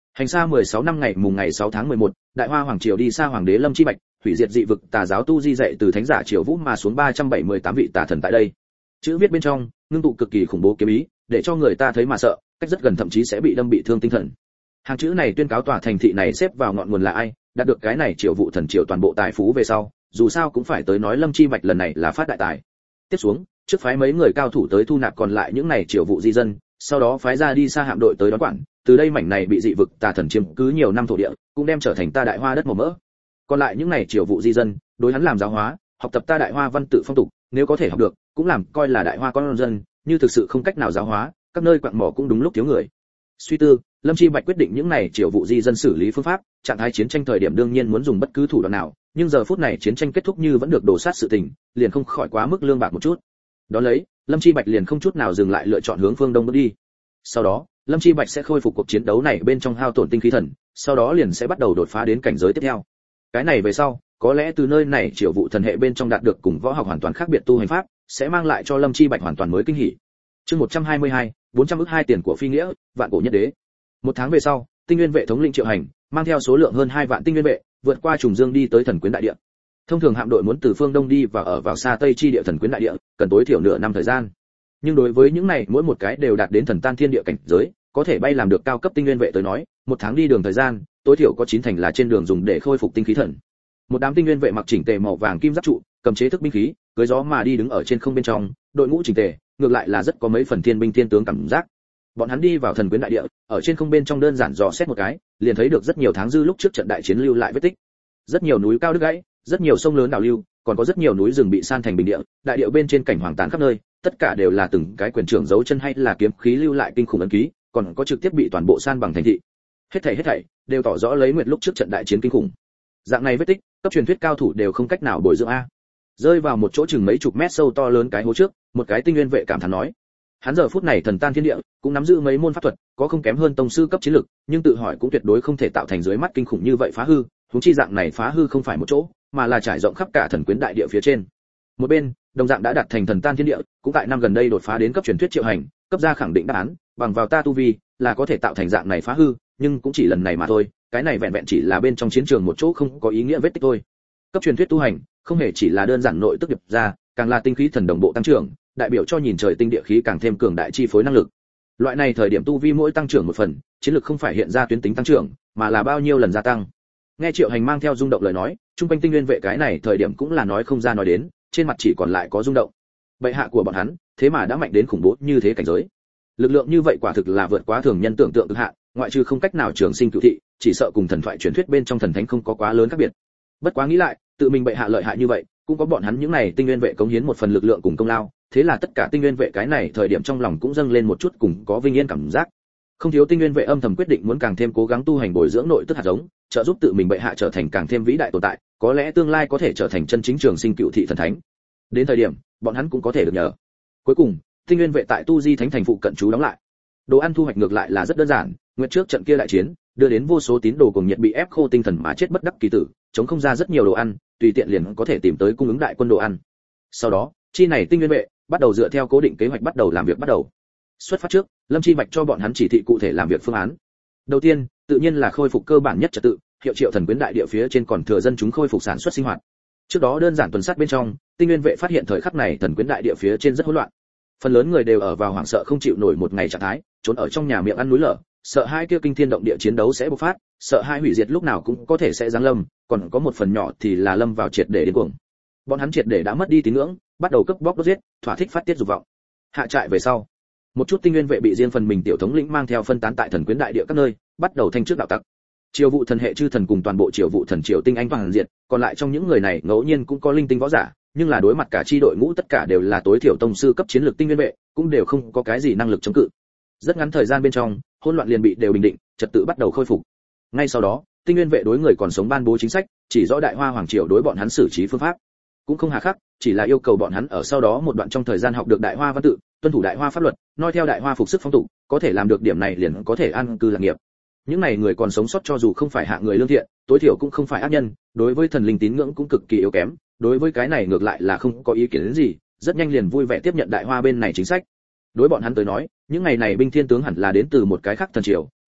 Hành xa 16 năm ngày mùng ngày 6 tháng 11, Đại Hoa Hoàng triều đi xa hoàng đế Lâm Chi Bạch, hủy diệt dị vực tà giáo tu di dạy từ thánh giả Triều Vũ mà xuống 378 vị tà thần tại đây. Chữ viết bên trong, ngưng tụ cực kỳ khủng bố kiếm ý, để cho người ta thấy mà sợ, cách rất gần thậm chí sẽ bị đâm bị thương tinh thần. Hàng chữ này tuyên cáo tòa thành thị này xếp vào ngọn nguồn là ai, đạt được cái này Triều Vũ thần triều toàn bộ tài phú về sau, dù sao cũng phải tới nói Lâm Chi Bạch lần này là phát đại tài. Tiếp xuống, trước phái mấy người cao thủ tới thu nạp còn lại những này Triều Vũ di dân, sau đó phái ra đi xa hạm đội tới đón quản, từ đây mảnh này bị dị vực tà thần chiếm cứ nhiều năm thổ địa, cũng đem trở thành ta Đại Hoa đất màu mỡ. Còn lại những này Triều Vũ di dân, đối hắn làm giáo hóa, học tập ta Đại Hoa văn tự phong tục, nếu có thể học được, cũng làm coi là Đại Hoa con dân, như thực sự không cách nào giáo hóa, các nơi quặng mỏ cũng đúng lúc thiếu người. Suy tư, Lâm Chi Bạch quyết định những này Triều Vũ di dân xử lý phương pháp, trạng thái chiến tranh thời điểm đương nhiên muốn dùng bất cứ thủ đoạn nào, nhưng giờ phút này chiến tranh kết thúc như vẫn được đổ sát sự tình, liền không khỏi quá mức lương bạc một chút. Đó lấy, Lâm Chi Bạch liền không chút nào dừng lại lựa chọn hướng phương đông bước đi. Sau đó, Lâm Chi Bạch sẽ khôi phục cuộc chiến đấu này bên trong hao tổn tinh khí thần, sau đó liền sẽ bắt đầu đột phá đến cảnh giới tiếp theo. Cái này về sau, có lẽ từ nơi này Triều Vũ thần hệ bên trong đạt được cùng võ học hoàn toàn khác biệt tu hành pháp, sẽ mang lại cho Lâm Chi Bạch hoàn toàn mới kinh hỉ. Chương 122, 400 ức 2 tiền của phi nghĩa, vạn cổ nhất đế. Một tháng về sau, Tinh Nguyên vệ thống lĩnh Triệu Hành, mang theo số lượng hơn 2 vạn tinh nguyên vệ, vượt qua trùng dương đi tới Thần Quyến đại địa. Thông thường hạm đội muốn từ phương đông đi và ở vào xa tây chi địa Thần Quyến đại địa, cần tối thiểu nửa năm thời gian. Nhưng đối với những này mỗi một cái đều đạt đến thần tan thiên địa cảnh giới, có thể bay làm được cao cấp tinh nguyên vệ tới nói, một tháng đi đường thời gian, tối thiểu có 9 thành là trên đường dùng để khôi phục tinh khí thần. Một đám tinh nguyên vệ mặc chỉnh tề màu vàng kim giáp trụ, cầm chế thức binh khí, cưỡi gió mà đi đứng ở trên không bên trong, đội ngũ chỉnh tề, ngược lại là rất có mấy phần thiên binh thiên tướng cảm giác. Bọn hắn đi vào Thần Quyến đại địa, ở trên không bên trong đơn giản dò xét một cái, liền thấy được rất nhiều tháng dư lúc trước trận đại chiến lưu lại vết tích. Rất nhiều núi cao đứt gãy, rất nhiều sông lớn đảo lưu, còn có rất nhiều núi rừng bị san thành bình địa, đại địa bên trên cảnh hoàng tàn khắp nơi, tất cả đều là từng cái quyền trưởng dấu chân hay là kiếm khí lưu lại kinh khủng ấn ký, còn có trực tiếp bị toàn bộ san bằng thành thị. Hết thảy đều tỏ rõ lấy nguyệt lúc trước trận đại chiến kinh khủng. Dạng này vết tích, cấp truyền thuyết cao thủ đều không cách nào bồi dưỡng a. Rơi vào một chỗ chừng mấy chục mét sâu to lớn cái hố trước, một cái tinh nguyên vệ cảm thán nói: hắn giờ phút này thần tan thiên địa, cũng nắm giữ mấy môn pháp thuật, có không kém hơn tông sư cấp chiến lực, nhưng tự hỏi cũng tuyệt đối không thể tạo thành dưới mắt kinh khủng như vậy phá hư, huống chi dạng này phá hư không phải một chỗ, mà là trải rộng khắp cả Thần Quyến đại địa phía trên. Một bên, đồng dạng đã đạt thành thần tan thiên địa, cũng tại năm gần đây đột phá đến cấp truyền thuyết Triệu Hành, cấp ra khẳng định đáp án, bằng vào ta tu vi, là có thể tạo thành dạng này phá hư, nhưng cũng chỉ lần này mà thôi, cái này vẹn vẹn chỉ là bên trong chiến trường một chỗ không có ý nghĩa vết tích thôi. Cấp truyền thuyết tu hành, không hề chỉ là đơn giản nội tức điệp ra, càng là tinh khí thần đồng bộ tăng trưởng, đại biểu cho nhìn trời tinh địa khí càng thêm cường đại chi phối năng lực. Loại này thời điểm tu vi mỗi tăng trưởng một phần, chiến lực không phải hiện ra tuyến tính tăng trưởng, mà là bao nhiêu lần gia tăng. Nghe Triệu Hành mang theo rung động lời nói, trung quanh tinh nguyên vệ cái này thời điểm cũng là nói không ra nói đến, trên mặt chỉ còn lại có rung động. Bệ hạ của bọn hắn, thế mà đã mạnh đến khủng bố như thế cảnh giới. Lực lượng như vậy quả thực là vượt quá thường nhân tưởng tượng cực hạn, ngoại trừ không cách nào trường sinh cửu thị, chỉ sợ cùng thần thoại truyền thuyết bên trong thần thánh không có quá lớn khác biệt. Bất quá nghĩ lại, tự mình bệ hạ lợi hại như vậy, cũng có bọn hắn những này tinh nguyên vệ cống hiến một phần lực lượng cùng công lao, thế là tất cả tinh nguyên vệ cái này thời điểm trong lòng cũng dâng lên một chút cùng có vinh yên cảm giác. Không thiếu tinh nguyên vệ âm thầm quyết định muốn càng thêm cố gắng tu hành bồi dưỡng nội tức hạt giống, trợ giúp tự mình bệ hạ trở thành càng thêm vĩ đại tồn tại, có lẽ tương lai có thể trở thành chân chính trường sinh cựu thị thần thánh. Đến thời điểm, bọn hắn cũng có thể được nhờ. Cuối cùng, tinh nguyên vệ tại Tu Di Thánh thành phụ cận trú đóng lại. Đồ ăn thu hoạch ngược lại là rất đơn giản, nguyệt trước trận kia đại chiến, đưa đến vô số tín đồ cùng nhiệt bị ép khô tinh thần mà chết bất đắc kỳ tử, chống không ra rất nhiều đồ ăn, tùy tiện liền có thể tìm tới cung ứng đại quân đồ ăn. Sau đó, chi này tinh nguyên vệ bắt đầu dựa theo cố định kế hoạch bắt đầu làm việc bắt đầu. Xuất phát trước, Lâm Chi Bạch cho bọn hắn chỉ thị cụ thể làm việc phương án. Đầu tiên, tự nhiên là khôi phục cơ bản nhất trật tự, hiệu triệu Thần Quyến đại địa phía trên còn thừa dân chúng khôi phục sản xuất sinh hoạt. Trước đó đơn giản tuần sát bên trong, tinh nguyên vệ phát hiện thời khắc này Thần Quyến đại địa phía trên rất hỗn loạn. Phần lớn người đều ở vào hoảng sợ không chịu nổi một ngày trạng thái, trốn ở trong nhà miệng ăn núi lở, sợ hai kia kinh thiên động địa chiến đấu sẽ bộc phát, sợ hai hủy diệt lúc nào cũng có thể sẽ giáng lâm, còn có một phần nhỏ thì là lâm vào triệt để điên cuồng. Bọn hắn triệt để đã mất đi tín ngưỡng, bắt đầu cướp bóc đốt giết, thỏa thích phát tiết dục vọng. Hạ trại về sau, một chút tinh nguyên vệ bị riêng phần mình tiểu thống lĩnh mang theo phân tán tại Thần Quyến đại địa các nơi, bắt đầu thanh trước đạo tặc. Triều vụ thần hệ chư thần cùng toàn bộ triều vụ thần triều tinh anh toàn diện, còn lại trong những người này ngẫu nhiên cũng có linh tinh võ giả, nhưng là đối mặt cả chi đội ngũ tất cả đều là tối thiểu tông sư cấp chiến lược tinh nguyên vệ, cũng đều không có cái gì năng lực chống cự. Rất ngắn thời gian bên trong, hỗn loạn liền bị đều bình định, trật tự bắt đầu khôi phục. Ngay sau đó, tinh nguyên vệ đối người còn sống ban bố chính sách, chỉ rõ Đại Hoa hoàng triều đối bọn hắn xử trí phương pháp, cũng không hà khắc, chỉ là yêu cầu bọn hắn ở sau đó một đoạn trong thời gian học được Đại Hoa văn tự, tuân thủ Đại Hoa pháp luật, noi theo Đại Hoa phục sức phong tục, có thể làm được điểm này liền có thể an cư lạc nghiệp. Những này người còn sống sót cho dù không phải hạng người lương thiện, tối thiểu cũng không phải ác nhân, đối với thần linh tín ngưỡng cũng cực kỳ yếu kém, đối với cái này ngược lại là không có ý kiến đến gì, rất nhanh liền vui vẻ tiếp nhận Đại Hoa bên này chính sách. Đối bọn hắn tới nói, những ngày này binh thiên tướng hẳn là đến từ một cái khác thần triều,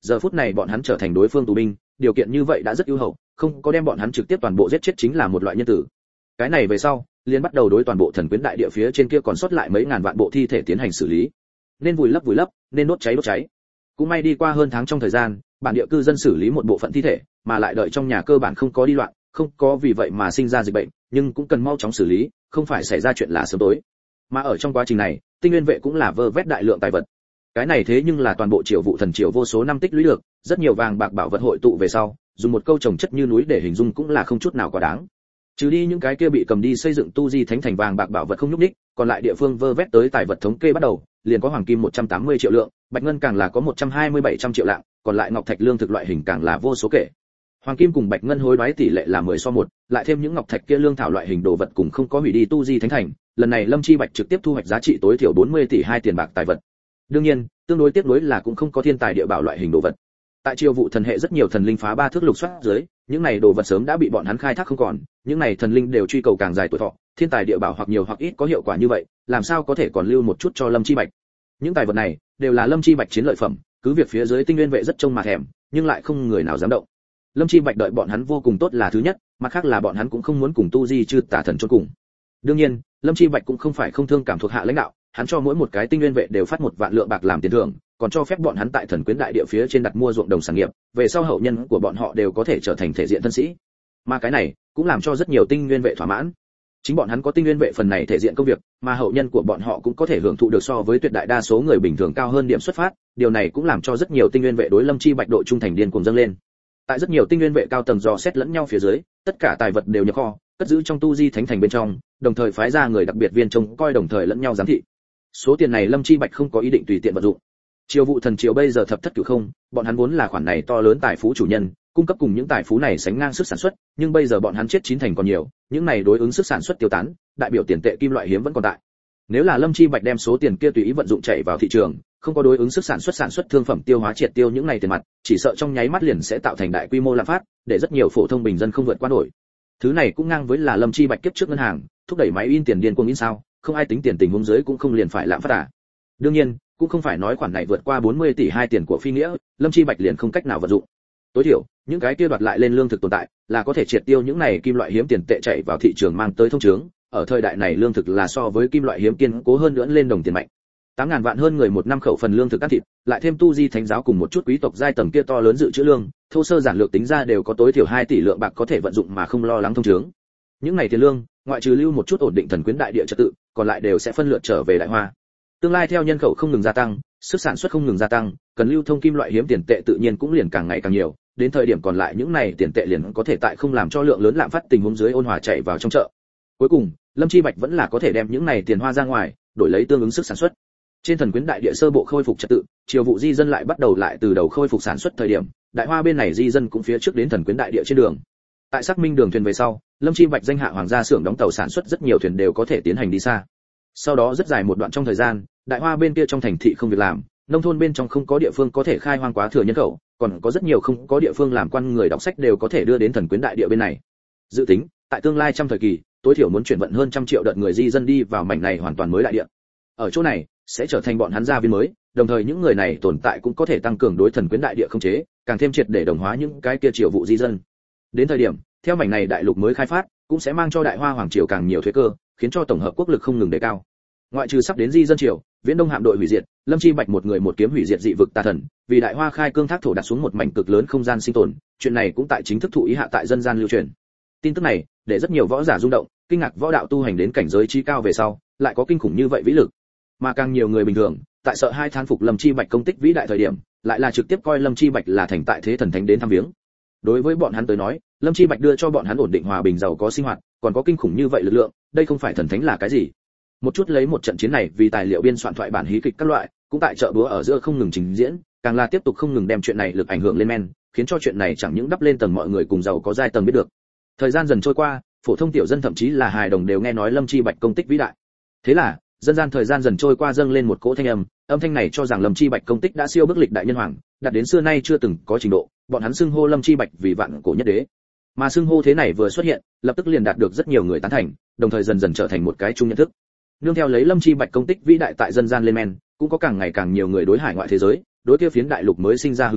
giờ phút này bọn hắn trở thành đối phương tù binh, điều kiện như vậy đã rất ưu hậu, không có đem bọn hắn trực tiếp toàn bộ giết chết chính là một loại nhân tử. Cái này về sau, liền bắt đầu đối toàn bộ thần quyến đại địa phía trên kia còn sót lại mấy ngàn vạn bộ thi thể tiến hành xử lý. Nên vùi lấp, nên đốt cháy. Cũng may đi qua hơn tháng trong thời gian, bản địa cư dân xử lý một bộ phận thi thể, mà lại đợi trong nhà cơ bản không có đi loạn, không có vì vậy mà sinh ra dịch bệnh, nhưng cũng cần mau chóng xử lý, không phải xảy ra chuyện là sớm tối. Mà ở trong quá trình này, tinh nguyên vệ cũng là vơ vét đại lượng tài vật. Cái này thế nhưng là toàn bộ Triều Vụ Thần Triều vô số năm tích lũy được, rất nhiều vàng bạc bảo vật hội tụ về sau, dùng một câu trồng chất như núi để hình dung cũng là không chút nào quá đáng. Trừ đi những cái kia bị cầm đi xây dựng tu di thánh thành vàng bạc bảo vật không nhúc nhích, còn lại địa phương vơ vét tới tài vật thống kê bắt đầu, liền có hoàng kim 180 triệu lượng, bạch ngân càng là có 127 triệu lạng, còn lại ngọc thạch lương thực loại hình càng là vô số kể. Hoàng kim cùng bạch ngân hối đoái tỷ lệ là 10:1, lại thêm những ngọc thạch kia lương thảo loại hình đồ vật cùng không có hủy đi tu di thánh thành, lần này Lâm Chi Bạch trực tiếp thu hoạch giá trị tối thiểu 40 tỷ 2 tiền bạc tài vật. Đương nhiên, tương đối tiếc nuối là cũng không có thiên tài địa bảo loại hình đồ vật. Tại Triều Vụ thần hệ rất nhiều thần linh phá ba thước lục soát dưới, những này đồ vật sớm đã bị bọn hắn khai thác không còn, những này thần linh đều truy cầu càng dài tuổi thọ, thiên tài địa bảo hoặc nhiều hoặc ít có hiệu quả như vậy, làm sao có thể còn lưu một chút cho Lâm Chi Bạch. Những tài vật này đều là Lâm Chi Bạch chiến lợi phẩm, cứ việc phía dưới tinh nguyên vệ rất trông mà thèm, nhưng lại không người nào dám động. Lâm Chi Bạch đợi bọn hắn vô cùng tốt là thứ nhất, mặt khác là bọn hắn cũng không muốn cùng tu di chư tà thần chôn cùng. Đương nhiên, Lâm Chi Bạch cũng không phải không thương cảm thuộc hạ lãnh đạo, hắn cho mỗi một cái tinh nguyên vệ đều phát 1 vạn lượng bạc làm tiền thưởng, còn cho phép bọn hắn tại thần quyến đại địa phía trên đặt mua ruộng đồng sản nghiệp, về sau hậu nhân của bọn họ đều có thể trở thành thể diện thân sĩ. Mà cái này cũng làm cho rất nhiều tinh nguyên vệ thỏa mãn. Chính bọn hắn có tinh nguyên vệ phần này thể diện công việc, mà hậu nhân của bọn họ cũng có thể hưởng thụ được so với tuyệt đại đa số người bình thường cao hơn điểm xuất phát, điều này cũng làm cho rất nhiều tinh nguyên vệ đối Lâm Chi Bạch độ trung thành điên cuồng dâng lên. Tại rất nhiều tinh nguyên vệ cao tầng dò xét lẫn nhau phía dưới, tất cả tài vật đều nhập kho, cất giữ trong tu di thánh thành bên trong, đồng thời phái ra người đặc biệt viên trông coi đồng thời lẫn nhau giám thị. Số tiền này Lâm Chi Bạch không có ý định tùy tiện vận dụng. Triều Vụ thần triều bây giờ thập thất cửu không, bọn hắn vốn là khoản này to lớn tài phú chủ nhân, cung cấp cùng những tài phú này sánh ngang sức sản xuất, nhưng bây giờ bọn hắn chết 9 thành còn nhiều, những này đối ứng sức sản xuất tiêu tán, đại biểu tiền tệ kim loại hiếm vẫn còn tại. Nếu là Lâm Chi Bạch đem số tiền kia tùy ý vận dụng chạy vào thị trường, không có đối ứng sức sản xuất thương phẩm tiêu hóa triệt tiêu những này tiền mặt, chỉ sợ trong nháy mắt liền sẽ tạo thành đại quy mô lạm phát, để rất nhiều phổ thông bình dân không vượt qua nổi. Thứ này cũng ngang với là Lâm Chi Bạch kiếp trước ngân hàng, thúc đẩy máy in tiền điên cuồng in sao, không ai tính tiền tình huống dưới cũng không liền phải lạm phát à. Đương nhiên, cũng không phải nói khoản này vượt qua 40 tỷ 2 tiền của phi nghĩa, Lâm Chi Bạch liền không cách nào vận dụng. Tối thiểu, những cái kia đoạt lại lên lương thực tồn tại, là có thể triệt tiêu những này kim loại hiếm tiền tệ chạy vào thị trường mang tới thông chứng, ở thời đại này lương thực là so với kim loại hiếm kiên cố hơn nữa lên đồng tiền mạnh. 8.000 vạn hơn người một năm khẩu phần lương thực ăn thịt, lại thêm tu di thánh giáo cùng một chút quý tộc giai tầng kia to lớn dự trữ lương, thô sơ giản lược tính ra đều có tối thiểu 2 tỷ lượng bạc có thể vận dụng mà không lo lắng thông chứng. Những này tiền lương, ngoại trừ lưu một chút ổn định thần quyến đại địa trật tự, còn lại đều sẽ phân lượt trở về Đại Hoa. Tương lai theo nhân khẩu không ngừng gia tăng, sức sản xuất không ngừng gia tăng, cần lưu thông kim loại hiếm tiền tệ tự nhiên cũng liền càng ngày càng nhiều, đến thời điểm còn lại những này tiền tệ liền có thể tại không làm cho lượng lớn lạm phát tình huống dưới ôn hòa chạy vào trong chợ. Cuối cùng, Lâm Chi Bạch vẫn là có thể đem những này tiền hoa ra ngoài, đổi lấy tương ứng sức sản xuất. Trên thần quyến đại địa sơ bộ khôi phục trật tự, Triều Vụ di dân lại bắt đầu lại từ đầu khôi phục sản xuất thời điểm, Đại Hoa bên này di dân cũng phía trước đến thần quyến đại địa trên đường. Tại xác minh đường thuyền về sau, Lâm Chi Bạch danh hạ hoàng gia xưởng đóng tàu sản xuất rất nhiều thuyền đều có thể tiến hành đi xa. Sau đó rất dài một đoạn trong thời gian, Đại Hoa bên kia trong thành thị không việc làm, nông thôn bên trong không có địa phương có thể khai hoang quá thừa nhân khẩu, còn có rất nhiều không có địa phương làm quan người đọc sách đều có thể đưa đến thần quyến đại địa bên này. Dự tính, tại tương lai trong thời kỳ, tối thiểu muốn chuyển vận hơn 100 triệu đợt người di dân đi vào mảnh này hoàn toàn mới đại địa. Ở chỗ này, sẽ trở thành bọn hắn gia viên mới, đồng thời những người này tồn tại cũng có thể tăng cường đối thần quyến đại địa không chế, càng thêm triệt để đồng hóa những cái kia Triều Vụ di dân. Đến thời điểm, theo mảnh này đại lục mới khai phát, cũng sẽ mang cho Đại Hoa hoàng triều càng nhiều thuế cơ, khiến cho tổng hợp quốc lực không ngừng đề cao. Ngoại trừ sắp đến di dân triều, Viễn Đông hạm đội hủy diệt, Lâm Chi Bạch một người một kiếm hủy diệt dị vực tà thần, vì Đại Hoa khai cương thác thổ đặt xuống một mảnh cực lớn không gian sinh tồn, chuyện này cũng tại chính thức thụ ý hạ tại dân gian lưu truyền. Tin tức này, để rất nhiều võ giả rung động, kinh ngạc võ đạo tu hành đến cảnh giới chí cao về sau, lại có kinh khủng như vậy vĩ lực. Mà càng nhiều người bình thường, tại sợ hai thán phục Lâm Chi Bạch công tích vĩ đại thời điểm, lại là trực tiếp coi Lâm Chi Bạch là thành tại thế thần thánh đến thăm viếng. Đối với bọn hắn tới nói, Lâm Chi Bạch đưa cho bọn hắn ổn định hòa bình giàu có sinh hoạt, còn có kinh khủng như vậy lực lượng, đây không phải thần thánh là cái gì? Một chút lấy một trận chiến này vì tài liệu biên soạn thoại bản hí kịch các loại, cũng tại chợ búa ở giữa không ngừng trình diễn, càng là tiếp tục không ngừng đem chuyện này lực ảnh hưởng lên men, khiến cho chuyện này chẳng những đắp lên tầng mọi người cùng giàu có giai tầng biết được. Thời gian dần trôi qua, phổ thông tiểu dân thậm chí là hài đồng đều nghe nói Lâm Chi Bạch công tích vĩ đại. Thế là, dân gian thời gian dần trôi qua dâng lên một cỗ thanh âm thanh này cho rằng Lâm Chi Bạch công tích đã siêu bước lịch đại nhân hoàng, đạt đến xưa nay chưa từng có trình độ, bọn hắn xưng hô Lâm Chi Bạch vì vạn cổ nhất đế. Mà xưng hô thế này vừa xuất hiện, lập tức liền đạt được rất nhiều người tán thành, đồng thời dần dần trở thành một cái chung nhận thức. Nương theo lấy Lâm Chi Bạch công tích vĩ đại tại dân gian lên men, cũng có càng ngày càng nhiều người đối hải ngoại thế giới, đối kia phiến đại lục mới sinh ra hứng thú,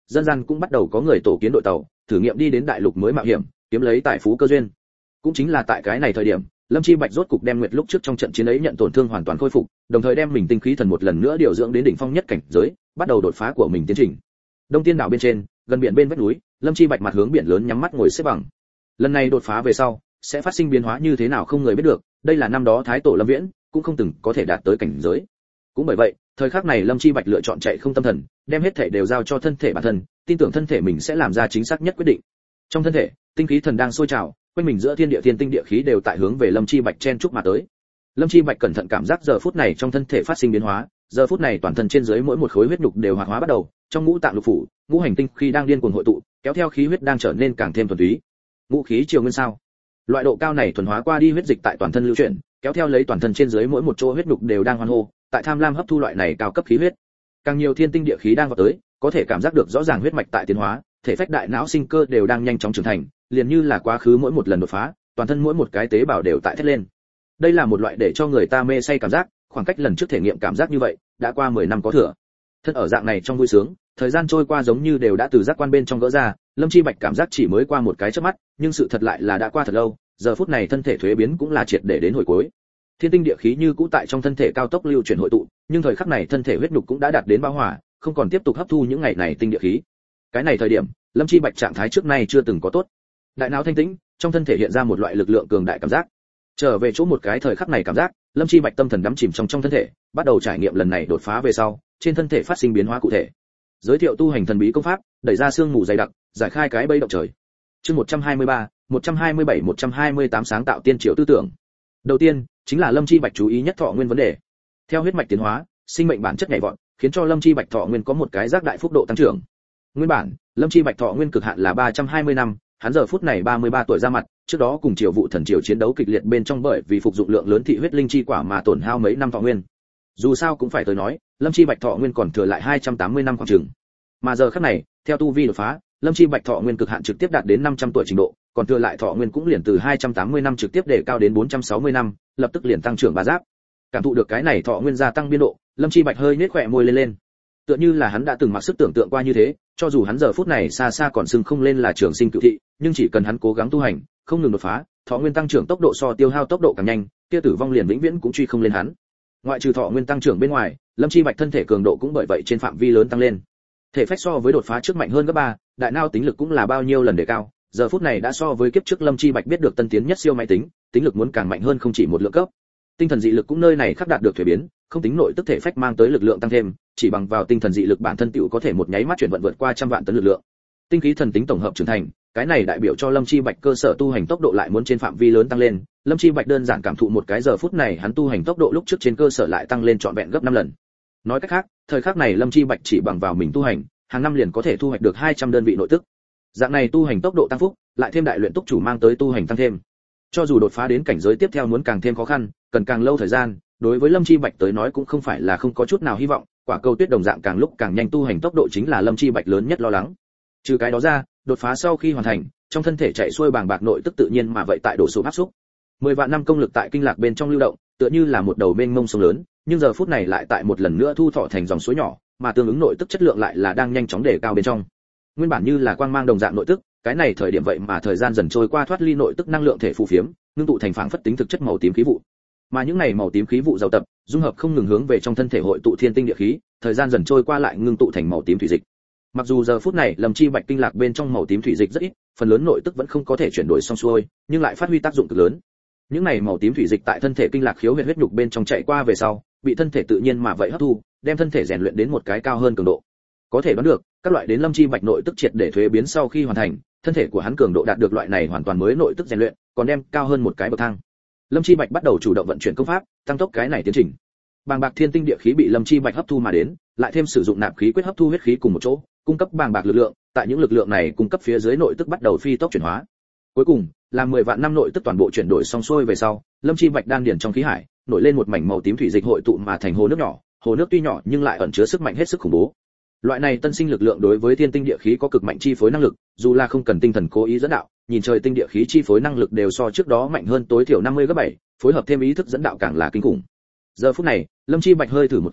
dân gian cũng bắt đầu có người tổ kiến đội tàu, thử nghiệm đi đến đại lục mới mạo hiểm, kiếm lấy tài phú cơ duyên. Cũng chính là tại cái này thời điểm, Lâm Chi Bạch rốt cục đem Nguyệt lúc trước trong trận chiến ấy nhận tổn thương hoàn toàn khôi phục, đồng thời đem mình tinh khí thần một lần nữa điều dưỡng đến đỉnh phong nhất cảnh giới, bắt đầu đột phá của mình tiến trình. Đông Tiên đảo bên trên, gần biển bên vách núi, Lâm Chi Bạch mặt hướng biển lớn nhắm mắt ngồi xếp bằng. Lần này đột phá về sau, sẽ phát sinh biến hóa như thế nào không người biết được, đây là năm đó Thái tổ Lâm Viễn cũng không từng có thể đạt tới cảnh giới. Cũng bởi vậy, thời khắc này Lâm Chi Bạch lựa chọn chạy không tâm thần, đem hết thể đều giao cho thân thể bản thân, tin tưởng thân thể mình sẽ làm ra chính xác nhất quyết định. Trong thân thể, tinh khí thần đang sôi trào, quanh mình giữa thiên địa thiên tinh địa khí đều tại hướng về Lâm Chi Bạch chen chúc mà tới. Lâm Chi Bạch cẩn thận cảm giác giờ phút này trong thân thể phát sinh biến hóa, giờ phút này toàn thân trên dưới mỗi một khối huyết nhục đều hoạt hóa bắt đầu, trong ngũ tạng lục phủ, ngũ hành tinh khí đang điên cuồng hội tụ, kéo theo khí huyết đang trở nên càng thêm thuần túy. Ngũ khí triều nguyên sao? Loại độ cao này thuần hóa qua đi huyết dịch tại toàn thân lưu chuyển, kéo theo lấy toàn thân trên dưới mỗi một chỗ huyết nhục đều đang hoan hô, tại tham lam hấp thu loại này cao cấp khí huyết. Càng nhiều thiên tinh địa khí đang vào tới, có thể cảm giác được rõ ràng huyết mạch tại tiến hóa, thể phách đại não sinh cơ đều đang nhanh chóng trưởng thành, liền như là quá khứ mỗi một lần đột phá, toàn thân mỗi một cái tế bào đều tại thét lên. Đây là một loại để cho người ta mê say cảm giác, khoảng cách lần trước thể nghiệm cảm giác như vậy, đã qua 10 năm có thừa. Thân ở dạng này trong vui sướng, thời gian trôi qua giống như đều đã từ giác quan bên trong gỡ ra, Lâm Chi Bạch cảm giác chỉ mới qua một cái chớp mắt, nhưng sự thật lại là đã qua thật lâu, giờ phút này thân thể thuế biến cũng là triệt để đến hồi cuối. Thiên tinh địa khí như cũ tại trong thân thể cao tốc lưu chuyển hội tụ, nhưng thời khắc này thân thể huyết nhục cũng đã đạt đến bão hòa, không còn tiếp tục hấp thu những ngày này tinh địa khí. Cái này thời điểm, Lâm Chi Bạch trạng thái trước nay chưa từng có tốt. Đại não thanh tĩnh, trong thân thể hiện ra một loại lực lượng cường đại cảm giác. Trở về chỗ một cái thời khắc này cảm giác, Lâm Chi Bạch tâm thần đắm chìm trong thân thể, bắt đầu trải nghiệm lần này đột phá về sau, trên thân thể phát sinh biến hóa cụ thể. Giới thiệu tu hành thần bí công pháp, đẩy ra xương mù dày đặc, giải khai cái bẫy động trời. Chương 123, 127, 128 sáng tạo tiên triều tư tưởng. Đầu tiên, chính là Lâm Chi Bạch chú ý nhất thọ nguyên vấn đề. Theo huyết mạch tiến hóa, sinh mệnh bản chất nhảy vọt, khiến cho Lâm Chi Bạch thọ nguyên có một cái giác đại phúc độ tăng trưởng. Nguyên bản, Lâm Chi Bạch thọ nguyên cực hạn là 320 năm, hắn giờ phút này 33 tuổi ra mặt, trước đó cùng Triều Vụ Thần triều chiến đấu kịch liệt bên trong bởi vì phục dụng lượng lớn thị huyết linh chi quả mà tổn hao mấy năm thọ nguyên. Dù sao cũng phải tới nói, Lâm Chi Bạch thọ nguyên còn thừa lại 280 năm khoảng chừng. Mà giờ khắc này, theo tu vi đột phá, Lâm Chi Bạch thọ nguyên cực hạn trực tiếp đạt đến 500 tuổi trình độ, còn thừa lại thọ nguyên cũng liền từ 280 năm trực tiếp để cao đến 460 năm, lập tức liền tăng trưởng ba giáp. Cảm thụ được cái này thọ nguyên gia tăng biên độ, Lâm Chi Bạch hơi nhếch khóe môi lên. Tựa như là hắn đã từng mặc sức tưởng tượng qua như thế, cho dù hắn giờ phút này xa xa còn sưng không lên là trường sinh cửu thị, nhưng chỉ cần hắn cố gắng tu hành, không ngừng đột phá, thọ nguyên tăng trưởng tốc độ so tiêu hao tốc độ càng nhanh, kia tử vong liền vĩnh viễn cũng truy không lên hắn. Ngoại trừ thọ nguyên tăng trưởng bên ngoài, Lâm Chi Bạch thân thể cường độ cũng bởi vậy trên phạm vi lớn tăng lên. Thể phách so với đột phá trước mạnh hơn gấp 3, đại não tính lực cũng là bao nhiêu lần đề cao, giờ phút này đã so với kiếp trước Lâm Chi Bạch biết được tân tiến nhất siêu máy tính, tính lực muốn càng mạnh hơn không chỉ một lượng cấp. Tinh thần dị lực cũng nơi này khắc đạt được thuế biến, không tính nội tức thể phách mang tới lực lượng tăng thêm, chỉ bằng vào tinh thần dị lực bản thân tựu có thể một nháy mắt chuyển vận vượt qua trăm vạn tấn lực lượng. Tinh khí thần tính tổng hợp trưởng thành, cái này đại biểu cho Lâm Chi Bạch cơ sở tu hành tốc độ lại muốn trên phạm vi lớn tăng lên. Lâm Chi Bạch đơn giản cảm thụ một cái giờ phút này hắn tu hành tốc độ lúc trước trên cơ sở lại tăng lên trọn vẹn gấp 5 lần. Nói cách khác, thời khắc này Lâm Chi Bạch chỉ bằng vào mình tu hành, hàng năm liền có thể thu hoạch được 200 đơn vị nội tức. Dạng này tu hành tốc độ tăng phúc, lại thêm đại luyện túc chủ mang tới tu hành tăng thêm. Cho dù đột phá đến cảnh giới tiếp theo muốn càng thêm khó khăn, cần càng lâu thời gian, đối với Lâm Chi Bạch tới nói cũng không phải là không có chút nào hy vọng, quả cầu tuyết đồng dạng càng lúc càng nhanh tu hành tốc độ chính là Lâm Chi Bạch lớn nhất lo lắng. Trừ cái đó ra, đột phá sau khi hoàn thành, trong thân thể chạy xuôi bàng bạc nội tức tự nhiên mà vậy tại đổ sụp áp xúc. 10 vạn năm công lực tại kinh lạc bên trong lưu động, tựa như là một đầu mênh mông sông lớn, nhưng giờ phút này lại tại một lần nữa thu thọ thành dòng suối nhỏ, mà tương ứng nội tức chất lượng lại là đang nhanh chóng đề cao bên trong. Nguyên bản như là quang mang đồng dạng nội tức, cái này thời điểm vậy mà thời gian dần trôi qua thoát ly nội tức năng lượng thể phù phiếm, ngưng tụ thành phảng phất tính thực chất màu tím khí vụ. Mà những này màu tím khí vụ giàu tập, dung hợp không ngừng hướng về trong thân thể hội tụ thiên tinh địa khí, thời gian dần trôi qua lại ngưng tụ thành màu tím thủy dịch. Mặc dù giờ phút này Lâm Chi Bạch kinh lạc bên trong màu tím thủy dịch rất ít, phần lớn nội tức vẫn không có thể chuyển đổi xong xuôi, nhưng lại phát huy tác dụng cực lớn. Những này màu tím thủy dịch tại thân thể kinh lạc khiếu huyệt huyết nhục bên trong chạy qua về sau, bị thân thể tự nhiên mà vậy hấp thu, đem thân thể rèn luyện đến một cái cao hơn cường độ. Có thể đoán được, các loại đến Lâm Chi Bạch nội tức triệt để thuế biến sau khi hoàn thành, thân thể của hắn cường độ đạt được loại này hoàn toàn mới nội tức rèn luyện, còn đem cao hơn một cái bậc thang. Lâm Chi Bạch bắt đầu chủ động vận chuyển công pháp, tăng tốc cái này tiến trình. Bàng bạc thiên tinh địa khí bị Lâm Chi Bạch hấp thu mà đến, lại thêm sử dụng nạp khí quyết hấp thu huyết khí cùng một chỗ, cung cấp bàng bạc lực lượng, tại những lực lượng này cung cấp phía dưới nội tức bắt đầu phi tốc chuyển hóa. Cuối cùng, là 10 vạn năm nội tức toàn bộ chuyển đổi xong xuôi về sau, Lâm Chi Bạch đan điền trong khí hải, nổi lên một mảnh màu tím thủy dịch hội tụ mà thành hồ nước nhỏ, hồ nước tuy nhỏ nhưng lại ẩn chứa sức mạnh hết sức khủng bố. Loại này tân sinh lực lượng đối với thiên tinh địa khí có cực mạnh chi phối năng lực, dù là không cần tinh thần cố ý dẫn đạo, nhìn trời tinh địa khí chi phối năng lực đều so trước đó mạnh hơn tối thiểu 50 gấp 7, phối hợp thêm ý thức dẫn đạo càng là kinh khủng. Giờ phút này, Lâm Chi Bạch hơi thử một cái,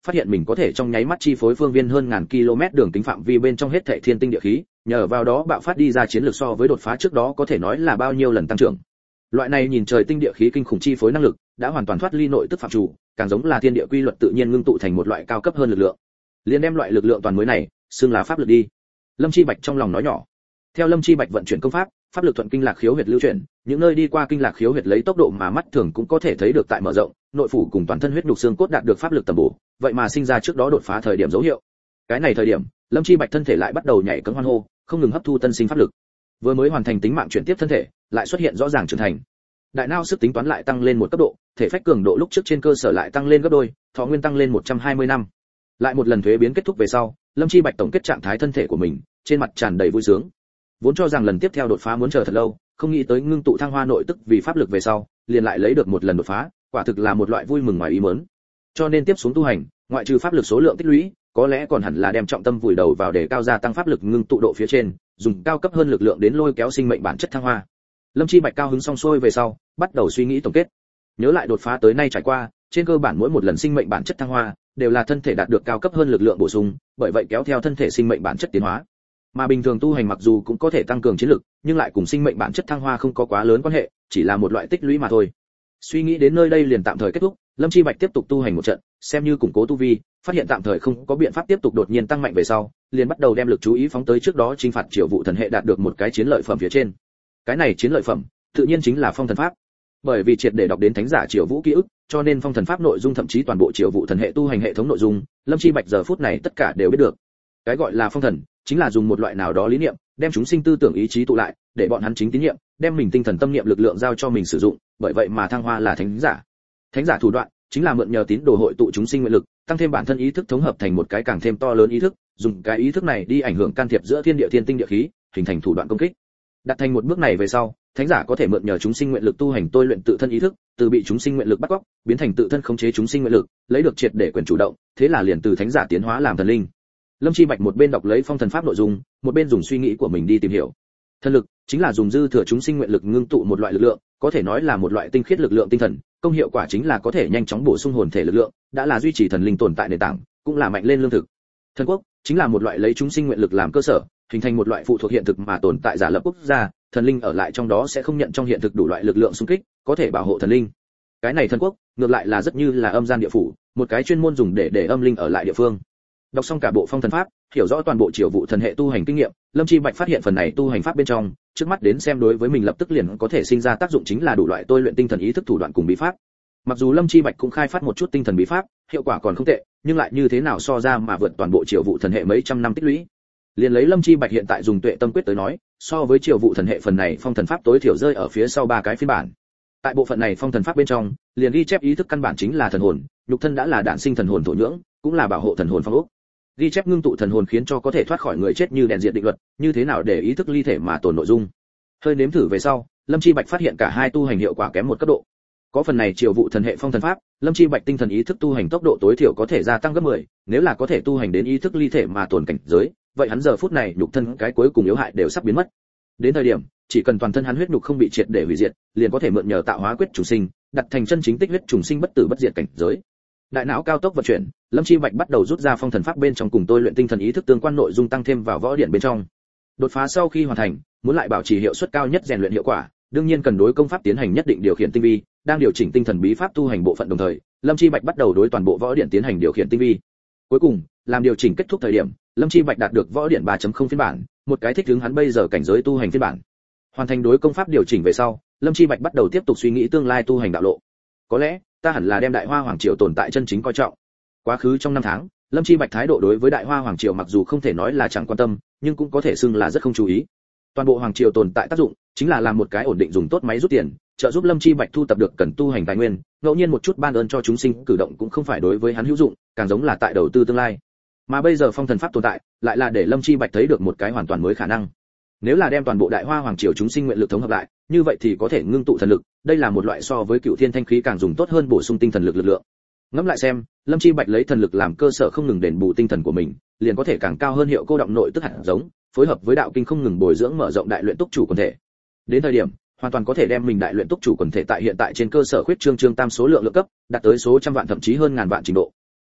phát hiện mình có thể trong nháy mắt chi phối phương viên hơn ngàn km đường kính phạm vi bên trong hết thảy thiên tinh địa khí, nhờ vào đó bạo phát đi ra chiến lược so với đột phá trước đó có thể nói là bao nhiêu lần tăng trưởng. Loại này nhìn trời tinh địa khí kinh khủng chi phối năng lực, đã hoàn toàn thoát ly nội tức phạm chủ, càng giống là thiên địa quy luật tự nhiên ngưng tụ thành một loại cao cấp hơn lực lượng. Liên đem loại lực lượng toàn mới này, xưng là pháp lực đi. Lâm Chi Bạch trong lòng nói nhỏ. Theo Lâm Chi Bạch vận chuyển công pháp, pháp lực thuận kinh lạc khiếu huyệt lưu chuyển, những nơi đi qua kinh lạc khiếu huyệt lấy tốc độ mà mắt thường cũng có thể thấy được tại mở rộng, nội phủ cùng toàn thân huyết nhục xương cốt đạt được pháp lực tầm bổ, vậy mà sinh ra trước đó đột phá thời điểm dấu hiệu. Cái này thời điểm, Lâm Chi Bạch thân thể lại bắt đầu nhảy cẫng hoan hô, không ngừng hấp thu tân sinh pháp lực. Vừa mới hoàn thành tính mạng chuyển tiếp thân thể, lại xuất hiện rõ ràng trưởng thành. Đại não sức tính toán lại tăng lên một cấp độ, thể phách cường độ lúc trước trên cơ sở lại tăng lên gấp đôi, thọ nguyên tăng lên 120 năm. Lại một lần thuế biến kết thúc về sau, Lâm Chi Bạch tổng kết trạng thái thân thể của mình, trên mặt tràn đầy vui sướng. Vốn cho rằng lần tiếp theo đột phá muốn chờ thật lâu, không nghĩ tới ngưng tụ thăng hoa nội tức vì pháp lực về sau, liền lại lấy được một lần đột phá, quả thực là một loại vui mừng ngoài ý muốn. Cho nên tiếp xuống tu hành, ngoại trừ pháp lực số lượng tích lũy, có lẽ còn hẳn là đem trọng tâm vùi đầu vào để cao gia tăng pháp lực ngưng tụ độ phía trên, dùng cao cấp hơn lực lượng đến lôi kéo sinh mệnh bản chất thăng hoa. Lâm Chi Bạch cao hứng xong xuôi về sau, bắt đầu suy nghĩ tổng kết. Nhớ lại đột phá tới nay trải qua, trên cơ bản mỗi một lần sinh mệnh bản chất thăng hoa, đều là thân thể đạt được cao cấp hơn lực lượng bổ sung, bởi vậy kéo theo thân thể sinh mệnh bản chất tiến hóa. Mà bình thường tu hành mặc dù cũng có thể tăng cường chiến lực, nhưng lại cùng sinh mệnh bản chất thăng hoa không có quá lớn quan hệ, chỉ là một loại tích lũy mà thôi. Suy nghĩ đến nơi đây liền tạm thời kết thúc, Lâm Chi Bạch tiếp tục tu hành một trận, xem như củng cố tu vi, phát hiện tạm thời không có biện pháp tiếp tục đột nhiên tăng mạnh về sau, liền bắt đầu đem lực chú ý phóng tới trước đó chinh phạt Triều Vụ Thần Hệ đạt được một cái chiến lợi phẩm phía trên. Cái này chiến lợi phẩm, tự nhiên chính là Phong Thần Pháp. Bởi vì triệt để đọc đến thánh giả Triều Vũ ký ức, cho nên Phong Thần Pháp nội dung thậm chí toàn bộ Triều Vụ Thần Hệ tu hành hệ thống nội dung, Lâm Chi Bạch giờ phút này tất cả đều biết được. Cái gọi là phong thần, chính là dùng một loại nào đó lý niệm, đem chúng sinh tư tưởng ý chí tụ lại, để bọn hắn chính tín niệm, đem mình tinh thần tâm niệm lực lượng giao cho mình sử dụng, bởi vậy mà thăng hoa là thánh giả. Thánh giả thủ đoạn chính là mượn nhờ tín đồ hội tụ chúng sinh nguyện lực, tăng thêm bản thân ý thức thống hợp thành một cái càng thêm to lớn ý thức, dùng cái ý thức này đi ảnh hưởng can thiệp giữa thiên địa thiên tinh địa khí, hình thành thủ đoạn công kích. Đạt thành một bước này về sau, thánh giả có thể mượn nhờ chúng sinh nguyện lực tu hành tôi luyện tự thân ý thức, từ bị chúng sinh nguyện lực bắt cóc, biến thành tự thân khống chế chúng sinh nguyện lực, lấy được triệt để quyền chủ động, thế là liền từ thánh giả tiến hóa làm thần linh. Lâm Chi Bạch một bên đọc lấy Phong Thần Pháp nội dung, một bên dùng suy nghĩ của mình đi tìm hiểu. Thần lực chính là dùng dư thừa chúng sinh nguyện lực ngưng tụ một loại lực lượng, có thể nói là một loại tinh khiết lực lượng tinh thần, công hiệu quả chính là có thể nhanh chóng bổ sung hồn thể lực lượng, đã là duy trì thần linh tồn tại nền tảng, cũng là mạnh lên lương thực. Thần quốc chính là một loại lấy chúng sinh nguyện lực làm cơ sở, hình thành một loại phụ thuộc hiện thực mà tồn tại giả lập quốc gia, thần linh ở lại trong đó sẽ không nhận trong hiện thực đủ loại lực lượng xung kích, có thể bảo hộ thần linh. Cái này thần quốc, ngược lại là rất như là âm gian địa phủ, một cái chuyên môn dùng để âm linh ở lại địa phương. Đọc xong cả bộ Phong Thần Pháp, hiểu rõ toàn bộ Triều Vụ Thần Hệ tu hành kinh nghiệm, Lâm Chi Bạch phát hiện phần này tu hành pháp bên trong, trước mắt đến xem đối với mình lập tức liền có thể sinh ra tác dụng chính là đủ loại tôi luyện tinh thần ý thức thủ đoạn cùng bí pháp. Mặc dù Lâm Chi Bạch cũng khai phát một chút tinh thần bí pháp, hiệu quả còn không tệ, nhưng lại như thế nào so ra mà vượt toàn bộ Triều Vụ Thần Hệ mấy trăm năm tích lũy. Liền lấy Lâm Chi Bạch hiện tại dùng Tuệ Tâm Quyết tới nói, so với Triều Vụ Thần Hệ phần này Phong Thần Pháp tối thiểu rơi ở phía sau ba cái phiên bản. Tại bộ phận này Phong Thần Pháp bên trong, liền ghi chép ý thức căn bản chính là thần hồn, nhục thân đã là đản sinh thần hồn thổ nhưỡng, cũng là bảo hộ thần hồn phong ốc. Ghi chép ngưng tụ thần hồn khiến cho có thể thoát khỏi người chết như đèn diệt định luật, như thế nào để ý thức ly thể mà tồn nội dung. Hơi nếm thử về sau, Lâm Chi Bạch phát hiện cả hai tu hành hiệu quả kém một cấp độ. Có phần này Triều Vụ Thần Hệ Phong Thần Pháp, Lâm Chi Bạch tinh thần ý thức tu hành tốc độ tối thiểu có thể gia tăng gấp 10, nếu là có thể tu hành đến ý thức ly thể mà tồn cảnh giới, vậy hắn giờ phút này nhục thân cái cuối cùng yếu hại đều sắp biến mất. Đến thời điểm, chỉ cần toàn thân hắn huyết nhục không bị triệt để hủy diệt, liền có thể mượn nhờ tạo hóa quyết trùng sinh, đặt thành chân chính tích huyết trùng sinh bất tử bất diệt cảnh giới. Đại não cao tốc vận chuyển, Lâm Chi Bạch bắt đầu rút ra Phong Thần Pháp bên trong cùng tôi luyện tinh thần ý thức tương quan nội dung tăng thêm vào võ điển bên trong. Đột phá sau khi hoàn thành, muốn lại bảo trì hiệu suất cao nhất rèn luyện hiệu quả, đương nhiên cần đối công pháp tiến hành nhất định điều khiển tinh vi, đang điều chỉnh tinh thần bí pháp tu hành bộ phận đồng thời, Lâm Chi Bạch bắt đầu đối toàn bộ võ điển tiến hành điều khiển tinh vi. Cuối cùng, làm điều chỉnh kết thúc thời điểm, Lâm Chi Bạch đạt được võ điển 3.0 phiên bản, một cái thích ứng hắn bây giờ cảnh giới tu hành phiên bản. Hoàn thành đối công pháp điều chỉnh về sau, Lâm Chi Bạch bắt đầu tiếp tục suy nghĩ tương lai tu hành đạo lộ. Có lẽ, ta hẳn là đem Đại Hoa Hoàng triều tồn tại chân chính coi trọng. Quá khứ trong năm tháng, Lâm Chi Bạch thái độ đối với Đại Hoa Hoàng triều mặc dù không thể nói là chẳng quan tâm, nhưng cũng có thể xưng là rất không chú ý. Toàn bộ hoàng triều tồn tại tác dụng chính là làm một cái ổn định dùng tốt máy rút tiền, trợ giúp Lâm Chi Bạch thu tập được cần tu hành tài nguyên, ngẫu nhiên một chút ban ơn cho chúng sinh, cử động cũng không phải đối với hắn hữu dụng, càng giống là tại đầu tư tương lai. Mà bây giờ Phong Thần Pháp tồn tại, lại là để Lâm Chi Bạch thấy được một cái hoàn toàn mới khả năng. Nếu là đem toàn bộ Đại Hoa Hoàng triều chúng sinh nguyện lực thống hợp lại, như vậy thì có thể ngưng tụ thần lực, đây là một loại so với Cựu Thiên Thanh khí càng dùng tốt hơn bổ sung tinh thần lực lực lượng. Ngẫm lại xem, Lâm Chi Bạch lấy thần lực làm cơ sở không ngừng đền bù tinh thần của mình, liền có thể càng cao hơn hiệu cô động nội tức hạt giống, phối hợp với đạo kinh không ngừng bồi dưỡng mở rộng đại luyện túc chủ quần thể. Đến thời điểm, hoàn toàn có thể đem mình đại luyện túc chủ quần thể tại hiện tại trên cơ sở khuyết trương tam số lượng lượng cấp, đạt tới số trăm vạn thậm chí hơn ngàn vạn trình độ.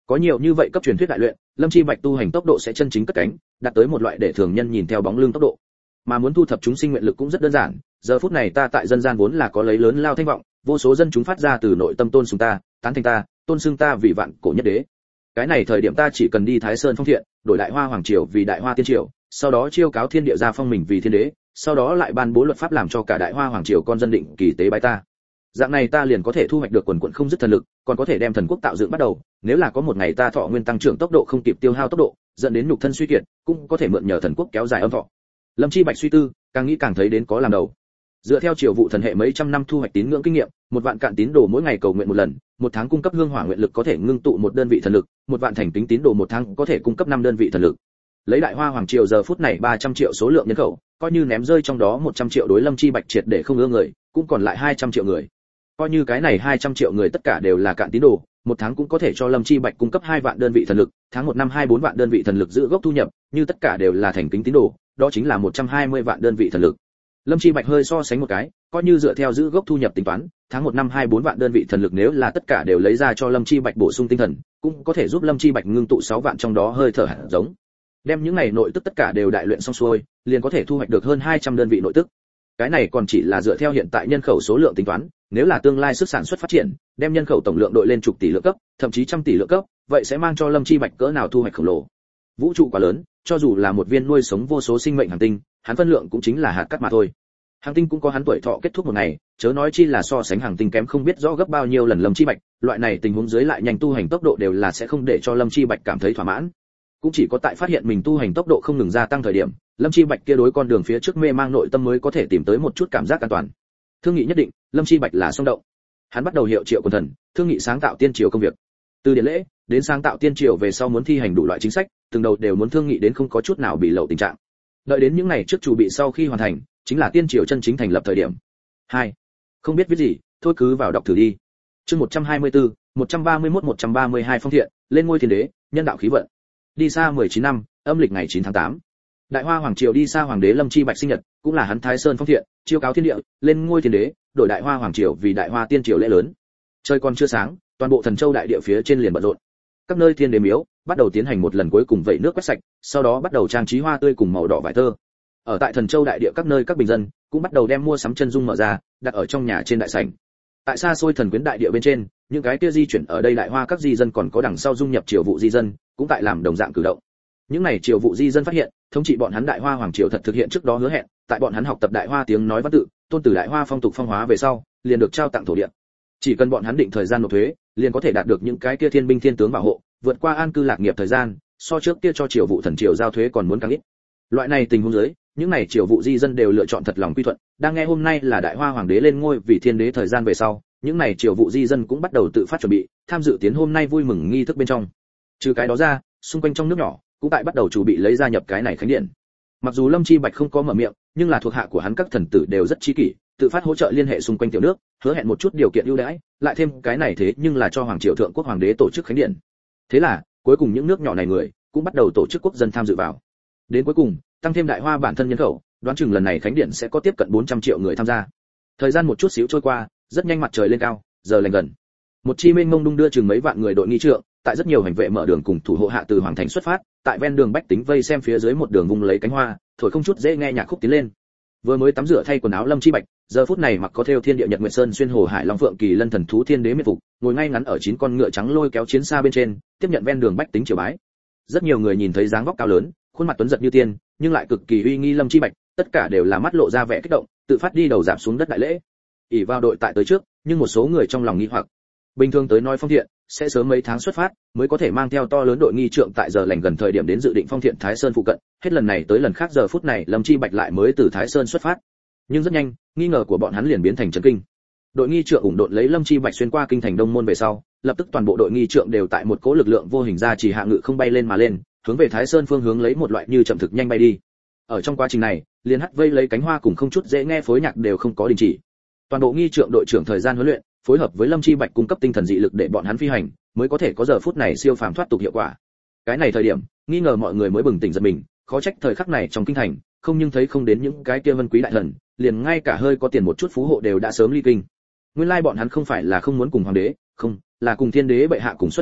Có nhiều như vậy cấp truyền thuyết đại luyện, Lâm Chi Bạch tu hành tốc độ sẽ chân chính cất cánh, đạt tới một loại để thường nhân nhìn theo bóng lưng tốc độ. Mà muốn thu thập chúng sinh nguyện lực cũng rất đơn giản, giờ phút này ta tại dân gian vốn là có lấy lớn lao thanh vọng, vô số dân chúng phát ra từ nội tâm tôn sùng ta, tán thành ta, tôn xưng ta vì vạn cổ nhất đế. Cái này thời điểm ta chỉ cần đi Thái Sơn phong thiện, đổi Đại Hoa hoàng triều vì Đại Hoa tiên triều, sau đó chiêu cáo thiên địa gia phong mình vì thiên đế, sau đó lại ban bố luật pháp làm cho cả Đại Hoa hoàng triều con dân định kỳ tế bái ta. Dạng này ta liền có thể thu hoạch được quần quần không dứt thần lực, còn có thể đem thần quốc tạo dựng bắt đầu, nếu là có một ngày ta thọ nguyên tăng trưởng tốc độ không kịp tiêu hao tốc độ, dẫn đến nhục thân suy kiệt, cũng có thể mượn nhờ thần quốc kéo dài âm thọ. Lâm Chi Bạch suy tư, càng nghĩ càng thấy đến có làm đầu. Dựa theo triều vụ thần hệ mấy trăm năm thu hoạch tín ngưỡng kinh nghiệm, một vạn cạn tín đồ mỗi ngày cầu nguyện một lần, một tháng cung cấp hương hỏa nguyện lực có thể ngưng tụ một đơn vị thần lực, một vạn thành kính tín đồ một tháng có thể cung cấp 5 đơn vị thần lực. Lấy Đại Hoa hoàng triều giờ phút này 300 triệu số lượng nhân khẩu, coi như ném rơi trong đó 100 triệu đối Lâm Chi Bạch triệt để không ưa người, cũng còn lại 200 triệu người. Coi như cái này 200 triệu người tất cả đều là cạn tín đồ, một tháng cũng có thể cho Lâm Chi Bạch cung cấp 2 vạn đơn vị thần lực, tháng 1 năm 24 vạn đơn vị thần lực giữ gốc thu nhập, như tất cả đều là thành kính tín đồ, đó chính là 120 vạn đơn vị thần lực. Lâm Chi Bạch hơi so sánh một cái, coi như dựa theo giữ gốc thu nhập tính toán, tháng 1 năm 24 vạn đơn vị thần lực nếu là tất cả đều lấy ra cho Lâm Chi Bạch bổ sung tinh thần, cũng có thể giúp Lâm Chi Bạch ngưng tụ 6 vạn trong đó hơi thở hạt giống. Đem những này nội tức tất cả đều đại luyện xong xuôi, liền có thể thu hoạch được hơn 200 đơn vị nội tức. Cái này còn chỉ là dựa theo hiện tại nhân khẩu số lượng tính toán, nếu là tương lai sức sản xuất phát triển, đem nhân khẩu tổng lượng đội lên chục tỷ lượng cấp, thậm chí trăm tỷ lượng cấp, vậy sẽ mang cho Lâm Chi Bạch cỡ nào thu hoạch khổng lồ. Vũ trụ quá lớn, cho dù là một viên nuôi sống vô số sinh mệnh hành tinh, hắn phân lượng cũng chính là hạt cát mà thôi. Hành tinh cũng có hắn tuổi thọ kết thúc một ngày, chớ nói chi là so sánh hành tinh kém không biết rõ gấp bao nhiêu lần Lâm Chi Bạch, loại này tình huống dưới lại nhanh tu hành tốc độ đều là sẽ không để cho Lâm Chi Bạch cảm thấy thỏa mãn. Cũng chỉ có tại phát hiện mình tu hành tốc độ không ngừng gia tăng thời điểm, Lâm Chi Bạch kia đối con đường phía trước mê mang nội tâm mới có thể tìm tới một chút cảm giác an toàn. Thương nghị nhất định, Lâm Chi Bạch là xung động. Hắn bắt đầu hiệu triệu quần thần, thương nghị sáng tạo tiên triều công việc. Từ điện lễ đến sáng tạo tiên triều về sau muốn thi hành đủ loại chính sách, từng đầu đều muốn thương nghị đến không có chút nào bị lậu tình trạng. Đợi đến những ngày trước chuẩn bị sau khi hoàn thành, chính là tiên triều chân chính thành lập thời điểm. 2. Không biết viết gì, thôi cứ vào đọc thử đi. Chương 124, 131 132 phong thiện, lên ngôi thiên đế, nhân đạo khí vận. Đi xa 19 năm, âm lịch ngày 9 tháng 8. Đại Hoa hoàng triều đi xa hoàng đế Lâm Chi Bạch sinh nhật, cũng là hắn Thái Sơn phong thiện, chiêu cáo thiên địa, lên ngôi thiên đế, đổi Đại Hoa hoàng triều vì Đại Hoa tiên triều lễ lớn. Trời còn chưa sáng, toàn bộ Thần Châu đại địa phía trên liền bận rộn. Các nơi thiên đế miếu bắt đầu tiến hành một lần cuối cùng vẩy nước quét sạch, sau đó bắt đầu trang trí hoa tươi cùng màu đỏ vải tơ. Ở tại Thần Châu đại địa các nơi các bình dân cũng bắt đầu đem mua sắm chân dung mở ra, đặt ở trong nhà trên đại sảnh. Tại xa xôi thần quyến đại địa bên trên, những cái kia di chuyển ở đây Đại Hoa các di dân còn có đằng sau dung nhập triều vụ di dân, cũng tại làm đồng dạng cử động. Những này triều vụ di dân phát hiện, thống trị bọn hắn Đại Hoa hoàng triều thật thực hiện trước đó hứa hẹn, tại bọn hắn học tập Đại Hoa tiếng nói văn tự, tôn tử Đại Hoa phong tục phong hóa về sau, liền được trao tặng thổ địa. Chỉ cần bọn hắn định thời gian nộp thuế, liền có thể đạt được những cái kia thiên binh thiên tướng bảo hộ, vượt qua an cư lạc nghiệp thời gian, so trước kia cho triều vụ thần triều giao thuế còn muốn càng ít. Loại này tình huống dưới, những này triều vụ di dân đều lựa chọn thật lòng quy thuận, đang nghe hôm nay là Đại Hoa hoàng đế lên ngôi vì thiên đế thời gian về sau, những này triều vụ di dân cũng bắt đầu tự phát chuẩn bị, tham dự tiến hôm nay vui mừng nghi thức bên trong. Trừ cái đó ra, xung quanh trong nước nhỏ cũng tại bắt đầu chuẩn bị lấy gia nhập cái này khánh điện. Mặc dù Lâm Chi Bạch không có mở miệng, nhưng là thuộc hạ của hắn các thần tử đều rất chi kỷ, tự phát hỗ trợ liên hệ xung quanh tiểu nước, hứa hẹn một chút điều kiện ưu đãi, lại thêm cái này thế nhưng là cho hoàng triều thượng quốc hoàng đế tổ chức khánh điện. Thế là, cuối cùng những nước nhỏ này người cũng bắt đầu tổ chức quốc dân tham dự vào. Đến cuối cùng, tăng thêm Đại Hoa bản thân nhân khẩu, đoán chừng lần này khánh điện sẽ có tiếp cận 400 triệu người tham gia. Thời gian một chút xíu trôi qua, rất nhanh mặt trời lên cao, giờ lành gần. Một chi mênh mông đung đưa chừng mấy vạn người đội nghi trượng, tại rất nhiều hành vệ mở đường cùng thủ hộ hạ từ hoàng thành xuất phát, tại ven đường bách tính vây xem phía dưới một đường vung lấy cánh hoa, thổi không chút dễ nghe nhạc khúc tiến lên. Vừa mới tắm rửa thay quần áo Lâm Chi Bạch, giờ phút này mặc có thêu thiên địa nhật nguyệt sơn xuyên hồ hải long phượng kỳ lân thần thú thiên đế miệt phục, ngồi ngay ngắn ở 9 con ngựa trắng lôi kéo chiến xa bên trên, tiếp nhận ven đường bách tính triều bái. Rất nhiều người nhìn thấy dáng vóc cao lớn, khuôn mặt tuấn giật như tiên, nhưng lại cực kỳ uy nghi Lâm Chi Bạch, tất cả đều là mắt lộ ra vẻ kích động, tự phát đi đầu giảm xuống đất đại lễ. ỷ vào đội tại tới trước, nhưng một số người trong lòng nghi hoặc. Bình thường tới nói phong thiện sẽ sớm mấy tháng xuất phát, mới có thể mang theo to lớn đội nghi trượng tại giờ lành gần thời điểm đến dự định phong thiện Thái Sơn phụ cận, hết lần này tới lần khác giờ phút này Lâm Chi Bạch lại mới từ Thái Sơn xuất phát. Nhưng rất nhanh, nghi ngờ của bọn hắn liền biến thành chấn kinh. Đội nghi trượng ủng độn lấy Lâm Chi Bạch xuyên qua kinh thành Đông Môn về sau, lập tức toàn bộ đội nghi trượng đều tại một cỗ lực lượng vô hình ra chỉ hạ ngự không bay lên mà lên, hướng về Thái Sơn phương hướng lấy một loại như chậm thực nhanh bay đi. Ở trong quá trình này, liền hắt vây lấy cánh hoa cùng không chút dễ nghe phối nhạc đều không có đình chỉ. Toàn bộ nghi trượng đội trưởng thời gian huấn luyện, phối hợp với Lâm Chi Bạch cung cấp tinh thần dị lực để bọn hắn phi hành, mới có thể có giờ phút này siêu phàm thoát tục hiệu quả. Cái này thời điểm, nghi ngờ mọi người mới bừng tỉnh giật mình, khó trách thời khắc này trong kinh thành, không nhưng thấy không đến những cái kia vân quý đại thần, liền ngay cả hơi có tiền một chút phú hộ đều đã sớm ly kinh. Nguyên lai bọn hắn không phải là không muốn cùng hoàng đế, không, là cùng thiên đế bệ hạ cùng xuất hành,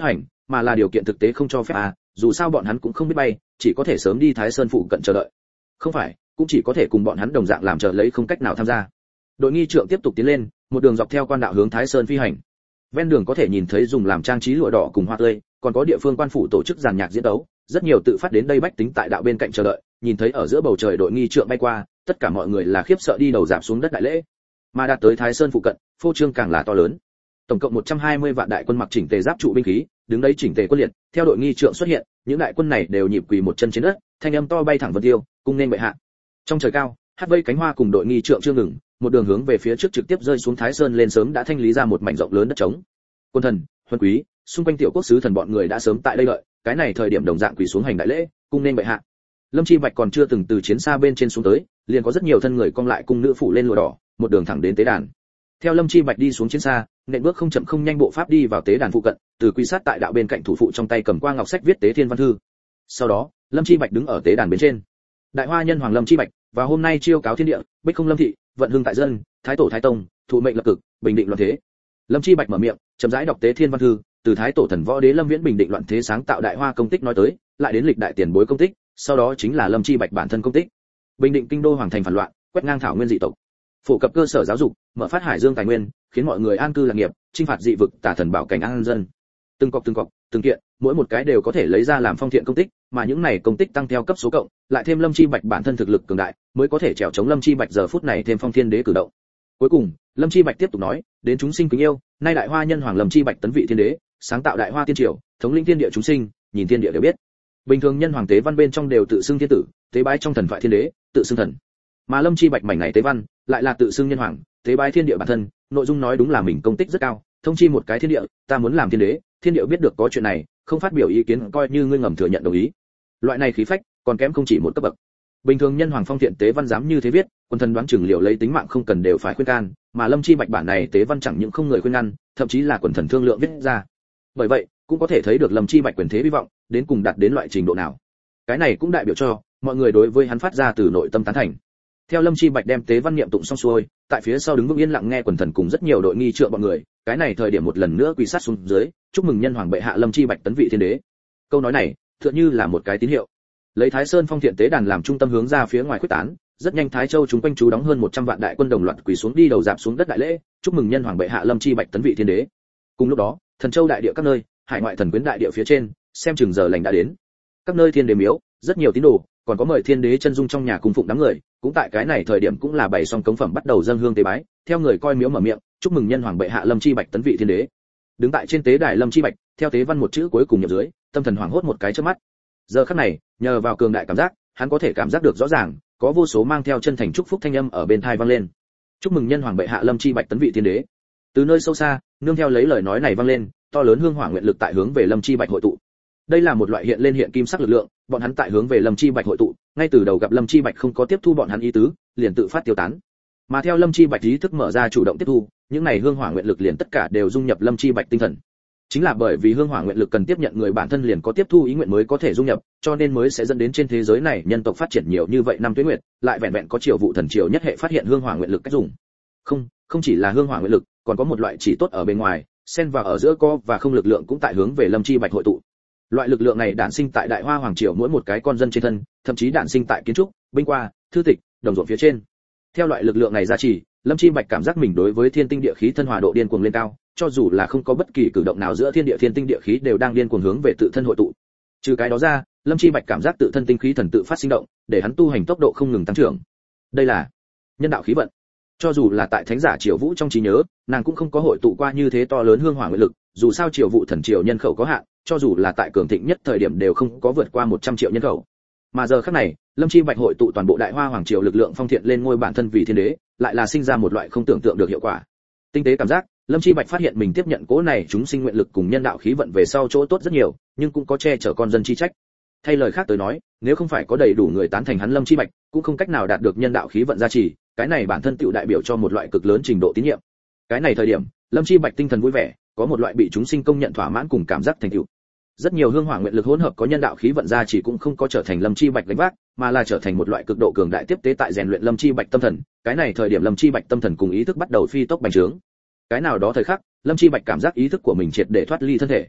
mà là điều kiện thực tế không cho phép dù sao bọn hắn cũng không biết bay, chỉ có thể sớm đi Thái Sơn phụ cận chờ đợi. Không phải, cũng chỉ có thể cùng bọn hắn đồng dạng làm chờ lấy, không cách nào tham gia. Đội nghi trượng tiếp tục tiến lên, một đường dọc theo quan đạo hướng Thái Sơn phi hành. Ven đường có thể nhìn thấy dùng làm trang trí lụa đỏ cùng hoa tươi, còn có địa phương quan phủ tổ chức giàn nhạc diễn tấu, rất nhiều tự phát đến đây bách tính tại đạo bên cạnh chờ đợi, nhìn thấy ở giữa bầu trời đội nghi trượng bay qua, tất cả mọi người là khiếp sợ đi đầu rạp xuống đất đại lễ. Mà đạt tới Thái Sơn phụ cận, phô trương càng là to lớn. Tổng cộng 120 vạn đại quân mặc chỉnh tề giáp trụ binh khí, đứng đấy chỉnh tề quân liệt, theo đội nghi trượng xuất hiện, những đại quân này đều nhịp quỳ một chân trên đất, thanh âm to bay thẳng vân tiêu, cung nên bệ hạ. Trong trời cao, hát vây cánh hoa cùng đội nghi trượng chưa ngừng, một đường hướng về phía trước trực tiếp rơi xuống Thái Sơn lên, sớm đã thanh lý ra một mảnh rộng lớn đất trống. Quân thần, huân quý, xung quanh tiểu quốc sứ thần bọn người đã sớm tại đây đợi, cái này thời điểm đồng dạng quỳ xuống hành đại lễ, cung nên bệ hạ. Lâm Chi Bạch còn chưa từng từ chiến xa bên trên xuống tới, liền có rất nhiều thân người cong lại cung nữ phủ lên lụa đỏ, một đường thẳng đến tế đàn. Theo Lâm Chi Bạch đi xuống chiến xa, nện bước không chậm không nhanh bộ pháp đi vào tế đàn phụ cận, từ quy sát tại đạo bên cạnh thủ phụ trong tay cầm qua ngọc sách viết tế thiên văn thư. Sau đó, Lâm Chi Bạch đứng ở tế đàn bên trên. Đại Hoa nhân hoàng Lâm Chi Bạch, và hôm nay chiêu cáo thiên địa, bích không lâm thị, vận hưng tại dân, thái tổ thái tông, thụ mệnh lập cực, bình định loạn thế. Lâm Chi Bạch mở miệng, chậm rãi đọc tế thiên văn thư, từ thái tổ thần võ đế Lâm Viễn bình định loạn thế sáng tạo Đại Hoa công tích nói tới, lại đến lịch đại tiền bối công tích, sau đó chính là Lâm Chi Bạch bản thân công tích. Bình định kinh đô hoàng thành phản loạn, quét ngang thảo nguyên dị tộc, phổ cập cơ sở giáo dục, mở phát hải dương tài nguyên, khiến mọi người an cư lạc nghiệp, chinh phạt dị vực, tả thần bảo cảnh an dân. Từng cọc, từng kiện, mỗi một cái đều có thể lấy ra làm phong thiện công tích, mà những này công tích tăng theo cấp số cộng, lại thêm Lâm Chi Bạch bản thân thực lực cường đại, mới có thể trèo chống Lâm Chi Bạch giờ phút này thêm phong thiên đế cử động. Cuối cùng, Lâm Chi Bạch tiếp tục nói, đến chúng sinh kính yêu, nay Đại Hoa nhân hoàng Lâm Chi Bạch tấn vị thiên đế, sáng tạo Đại Hoa tiên triều, thống lĩnh thiên địa chúng sinh, nhìn thiên địa đều biết. Bình thường nhân hoàng tế văn bên trong đều tự xưng thiên tử, tế bái trong thần thoại thiên đế, tự xưng thần. Mà Lâm Chi Bạch mảnh này tế văn, lại là tự xưng nhân hoàng, tế bái thiên địa bản thân, nội dung nói đúng là mình công tích rất cao, thông chi một cái thiên địa, ta muốn làm thiên đế, thiên địa biết được có chuyện này, không phát biểu ý kiến coi như ngươi ngầm thừa nhận đồng ý. Loại này khí phách, còn kém không chỉ một cấp bậc. Bình thường nhân hoàng phong thiện tế văn dám như thế viết, quân thần đoán chừng liệu lấy tính mạng không cần đều phải khuyên can, mà Lâm Chi Bạch bản này tế văn chẳng những không người khuyên ngăn, thậm chí là quần thần thương lượng viết ra. Bởi vậy, cũng có thể thấy được Lâm Chi Bạch quyền thế vi vọng, đến cùng đạt đến loại trình độ nào. Cái này cũng đại biểu cho mọi người đối với hắn phát ra từ nội tâm tán thành. Theo Lâm Chi Bạch đem tế văn niệm tụng xong xuôi, tại phía sau đứng vững yên lặng nghe quần thần cùng rất nhiều đội nghi trượng bọn người, cái này thời điểm một lần nữa quỳ sát xuống dưới, chúc mừng nhân hoàng bệ hạ Lâm Chi Bạch tấn vị thiên đế. Câu nói này, tựa như là một cái tín hiệu. Lấy Thái Sơn phong thiện tế đàn làm trung tâm hướng ra phía ngoài khuếch tán, rất nhanh Thái Châu chúng quanh chú đóng hơn 100 vạn đại quân đồng loạt quỳ xuống đi đầu rạp xuống đất đại lễ, chúc mừng nhân hoàng bệ hạ Lâm Chi Bạch tấn vị thiên đế. Cùng lúc đó, Thần Châu đại địa các nơi, hải ngoại thần quyến đại địa phía trên, xem chừng giờ lành đã đến. Các nơi thiên đế miếu, rất nhiều tín đồ, còn có mời thiên đế chân dung trong nhà cung phụng đám người, cũng tại cái này thời điểm cũng là bày xong cống phẩm bắt đầu dâng hương tế bái, theo người coi miếu mở miệng, chúc mừng nhân hoàng bệ hạ Lâm Chi Bạch tấn vị thiên đế. Đứng tại trên tế đài Lâm Chi Bạch, theo tế văn một chữ cuối cùng nhập dưới, tâm thần hoảng hốt một cái chớp mắt. Giờ khắc này, nhờ vào cường đại cảm giác, hắn có thể cảm giác được rõ ràng, có vô số mang theo chân thành chúc phúc thanh âm ở bên tai vang lên. Chúc mừng nhân hoàng bệ hạ Lâm Chi Bạch tấn vị thiên đế. Từ nơi sâu xa, nương theo lấy lời nói này vang lên, to lớn hương hỏa nguyện lực tại hướng về Lâm Chi Bạch hội tụ. Đây là một loại hiện lên hiện kim sắc lực lượng, bọn hắn tại hướng về Lâm Chi Bạch hội tụ, ngay từ đầu gặp Lâm Chi Bạch không có tiếp thu bọn hắn ý tứ, liền tự phát tiêu tán. Mà theo Lâm Chi Bạch ý thức mở ra chủ động tiếp thu, những này hương hỏa nguyện lực liền tất cả đều dung nhập Lâm Chi Bạch tinh thần. Chính là bởi vì hương hỏa nguyện lực cần tiếp nhận người bản thân liền có tiếp thu ý nguyện mới có thể dung nhập, cho nên mới sẽ dẫn đến trên thế giới này nhân tộc phát triển nhiều như vậy năm tuế nguyệt, lại vẹn vẹn có triều vụ thần triều nhất hệ phát hiện hương hỏa nguyện lực cách dùng. Không chỉ là hương hỏa nguyện lực, còn có một loại chỉ tốt ở bên ngoài, xen vào ở giữa có và không lực lượng cũng tại hướng về Lâm Chi Bạch hội tụ. Loại lực lượng này đản sinh tại Đại Hoa hoàng triều mỗi một cái con dân trên thân, thậm chí đản sinh tại kiến trúc, binh qua, thư tịch, đồng ruộng phía trên. Theo loại lực lượng này gia trì, Lâm Chi Bạch cảm giác mình đối với thiên tinh địa khí thân hòa độ điên cuồng lên cao, cho dù là không có bất kỳ cử động nào giữa thiên tinh địa khí đều đang điên cuồng hướng về tự thân hội tụ. Trừ cái đó ra, Lâm Chi Bạch cảm giác tự thân tinh khí thần tự phát sinh động, để hắn tu hành tốc độ không ngừng tăng trưởng. Đây là nhân đạo khí vận. Cho dù là tại thánh giả Triều Vũ trong trí nhớ, nàng cũng không có hội tụ qua như thế to lớn hương hỏa nguyện lực, dù sao Triều Vũ thần triều nhân khẩu có hạn, cho dù là tại cường thịnh nhất thời điểm đều không có vượt qua 100 triệu nhân khẩu. Mà giờ khắc này, Lâm Chi Bạch hội tụ toàn bộ Đại Hoa hoàng triều lực lượng phong thiện lên ngôi bản thân vì thiên đế, lại là sinh ra một loại không tưởng tượng được hiệu quả. Tinh tế cảm giác, Lâm Chi Bạch phát hiện mình tiếp nhận cố này chúng sinh nguyện lực cùng nhân đạo khí vận về sau chỗ tốt rất nhiều, nhưng cũng có che chở con dân chi trách. Thay lời khác tới nói, nếu không phải có đầy đủ người tán thành hắn Lâm Chi Bạch, cũng không cách nào đạt được nhân đạo khí vận gia trì, cái này bản thân tựu đại biểu cho một loại cực lớn trình độ tín nhiệm. Cái này thời điểm, Lâm Chi Bạch tinh thần vui vẻ, có một loại bị chúng sinh công nhận thỏa mãn cùng cảm giác thành tựu. Rất nhiều hương hỏa nguyện lực hỗn hợp có nhân đạo khí vận gia trì cũng không có trở thành Lâm Chi Bạch gánh vác, mà là trở thành một loại cực độ cường đại tiếp tế tại rèn luyện Lâm Chi Bạch tâm thần. Cái này thời điểm Lâm Chi Bạch tâm thần cùng ý thức bắt đầu phi tốc bành trướng. Cái nào đó thời khắc, Lâm Chi Bạch cảm giác ý thức của mình triệt để thoát ly thân thể.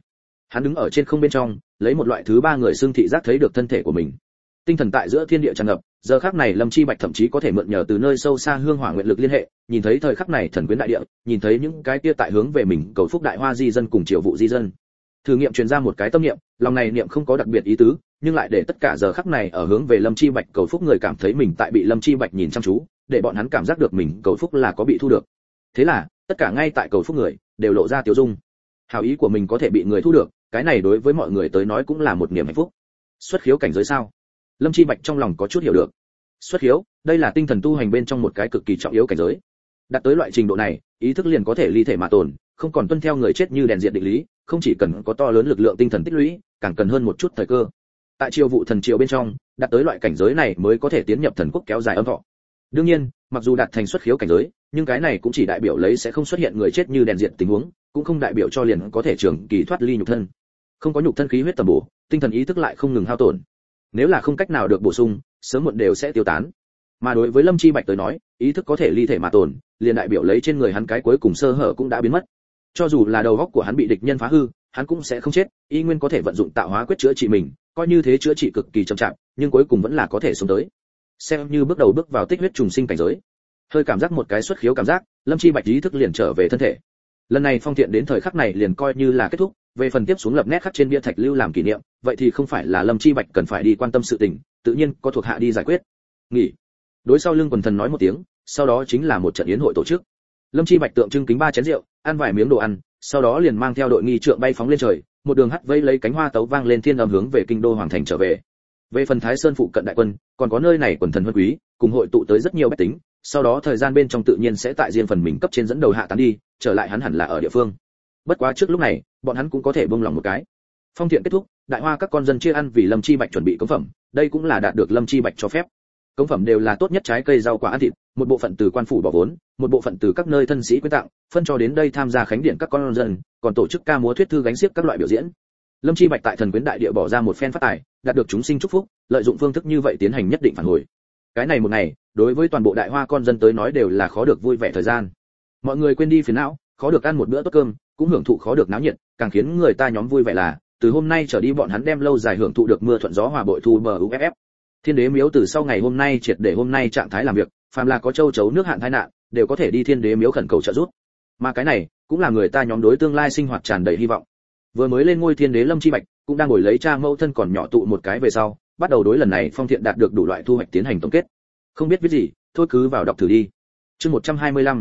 Hắn đứng ở trên không bên trong, lấy một loại thứ ba người xương thị giác thấy được thân thể của mình. Tinh thần tại giữa thiên địa tràn ngập, giờ khắc này Lâm Chi Bạch thậm chí có thể mượn nhờ từ nơi sâu xa hương hỏa nguyện lực liên hệ, nhìn thấy thời khắc này thần quyến đại địa, nhìn thấy những cái kia tại hướng về mình cầu phúc đại hoa di dân cùng triều vụ di dân. Thử nghiệm truyền ra một cái tâm niệm, lòng này niệm không có đặc biệt ý tứ, nhưng lại để tất cả giờ khắc này ở hướng về Lâm Chi Bạch cầu phúc người cảm thấy mình tại bị Lâm Chi Bạch nhìn chăm chú, để bọn hắn cảm giác được mình cầu phúc là có bị thu được. Thế là, tất cả ngay tại cầu phúc người đều lộ ra tiêu dung. Hảo ý của mình có thể bị người thu được, cái này đối với mọi người tới nói cũng là một niềm hạnh phúc. Xuất khiếu cảnh giới sao? Lâm Chi Bạch trong lòng có chút hiểu được. Xuất khiếu, đây là tinh thần tu hành bên trong một cái cực kỳ trọng yếu cảnh giới. Đạt tới loại trình độ này, ý thức liền có thể ly thể mà tồn, không còn tuân theo người chết như đèn diệt định lý, không chỉ cần có to lớn lực lượng tinh thần tích lũy, càng cần hơn một chút thời cơ. Tại triều vụ thần triều bên trong, đạt tới loại cảnh giới này mới có thể tiến nhập thần quốc kéo dài âm thọ. Đương nhiên, mặc dù đạt thành xuất khiếu cảnh giới, nhưng cái này cũng chỉ đại biểu lấy sẽ không xuất hiện người chết như đèn diệt tình huống, cũng không đại biểu cho liền có thể trường kỳ thoát ly nhục thân. Không có nhục thân khí huyết tầm bổ, tinh thần ý thức lại không ngừng hao tổn. Nếu là không cách nào được bổ sung, sớm muộn đều sẽ tiêu tán. Mà đối với Lâm Chi Bạch tới nói, ý thức có thể ly thể mà tồn, liền đại biểu lấy trên người hắn cái cuối cùng sơ hở cũng đã biến mất. Cho dù là đầu óc của hắn bị địch nhân phá hư, hắn cũng sẽ không chết, y nguyên có thể vận dụng tạo hóa quyết chữa trị mình, coi như thế chữa trị cực kỳ chậm chạp, nhưng cuối cùng vẫn là có thể sống tới. Xem như bước đầu bước vào tích huyết trùng sinh cảnh giới. Hơi cảm giác một cái xuất khiếu cảm giác, Lâm Chi Bạch ý thức liền trở về thân thể. Lần này phong thiện đến thời khắc này liền coi như là kết thúc, về phần tiếp xuống lập nét khắc trên bia thạch lưu làm kỷ niệm, vậy thì không phải là Lâm Chi Bạch cần phải đi quan tâm sự tình, tự nhiên có thuộc hạ đi giải quyết. Nghỉ. Đối sau lưng quần thần nói một tiếng, sau đó chính là một trận yến hội tổ chức. Lâm Chi Bạch tượng trưng kính 3 chén rượu, ăn vài miếng đồ ăn, sau đó liền mang theo đội nghi trượng bay phóng lên trời, một đường hắt vây lấy cánh hoa tấu vang lên thiên âm hướng về kinh đô hoàng thành trở về. Về phần Thái Sơn phụ cận đại quân, còn có nơi này quần thần huân quý, cùng hội tụ tới rất nhiều bách tính, sau đó thời gian bên trong tự nhiên sẽ tại riêng phần mình cấp trên dẫn đầu hạ tán đi, trở lại hắn hẳn là ở địa phương. Bất quá trước lúc này, bọn hắn cũng có thể buông lòng một cái. Phong thiện kết thúc, đại hoa các con dân chia ăn vì Lâm Chi Bạch chuẩn bị cống phẩm, đây cũng là đạt được Lâm Chi Bạch cho phép. Cống phẩm đều là tốt nhất trái cây rau quả ăn thịt, một bộ phận từ quan phủ bỏ vốn, một bộ phận từ các nơi thân sĩ quyên tặng, phân cho đến đây tham gia khánh điện các con dân, còn tổ chức ca múa thuyết thư gánh xiếc các loại biểu diễn. Lâm Chi Bạch tại thần quyến đại địa bỏ ra một phen phát tài, đạt được chúng sinh chúc phúc, lợi dụng phương thức như vậy tiến hành nhất định phản hồi. Cái này một ngày, đối với toàn bộ đại hoa con dân tới nói đều là khó được vui vẻ thời gian. Mọi người quên đi phiền não, khó được ăn một bữa tốt cơm, cũng hưởng thụ khó được náo nhiệt, càng khiến người ta nhóm vui vẻ là, từ hôm nay trở đi bọn hắn đem lâu dài hưởng thụ được mưa thuận gió hòa bội thu bờ UFF. Thiên đế miếu từ sau ngày hôm nay triệt để hôm nay trạng thái làm việc, phàm là có châu chấu nước hạn tai nạn, đều có thể đi thiên đế miếu khẩn cầu trợ giúp. Mà cái này, cũng là người ta nhóm đối tương lai sinh hoạt tràn đầy hy vọng. Vừa mới lên ngôi thiên đế Lâm Chi Bạch, cũng đang ngồi lấy cha mẫu thân còn nhỏ tụ một cái về sau, bắt đầu đối lần này phong thiện đạt được đủ loại thu hoạch tiến hành tổng kết. Không biết viết gì, thôi cứ vào đọc thử đi. Chương 125,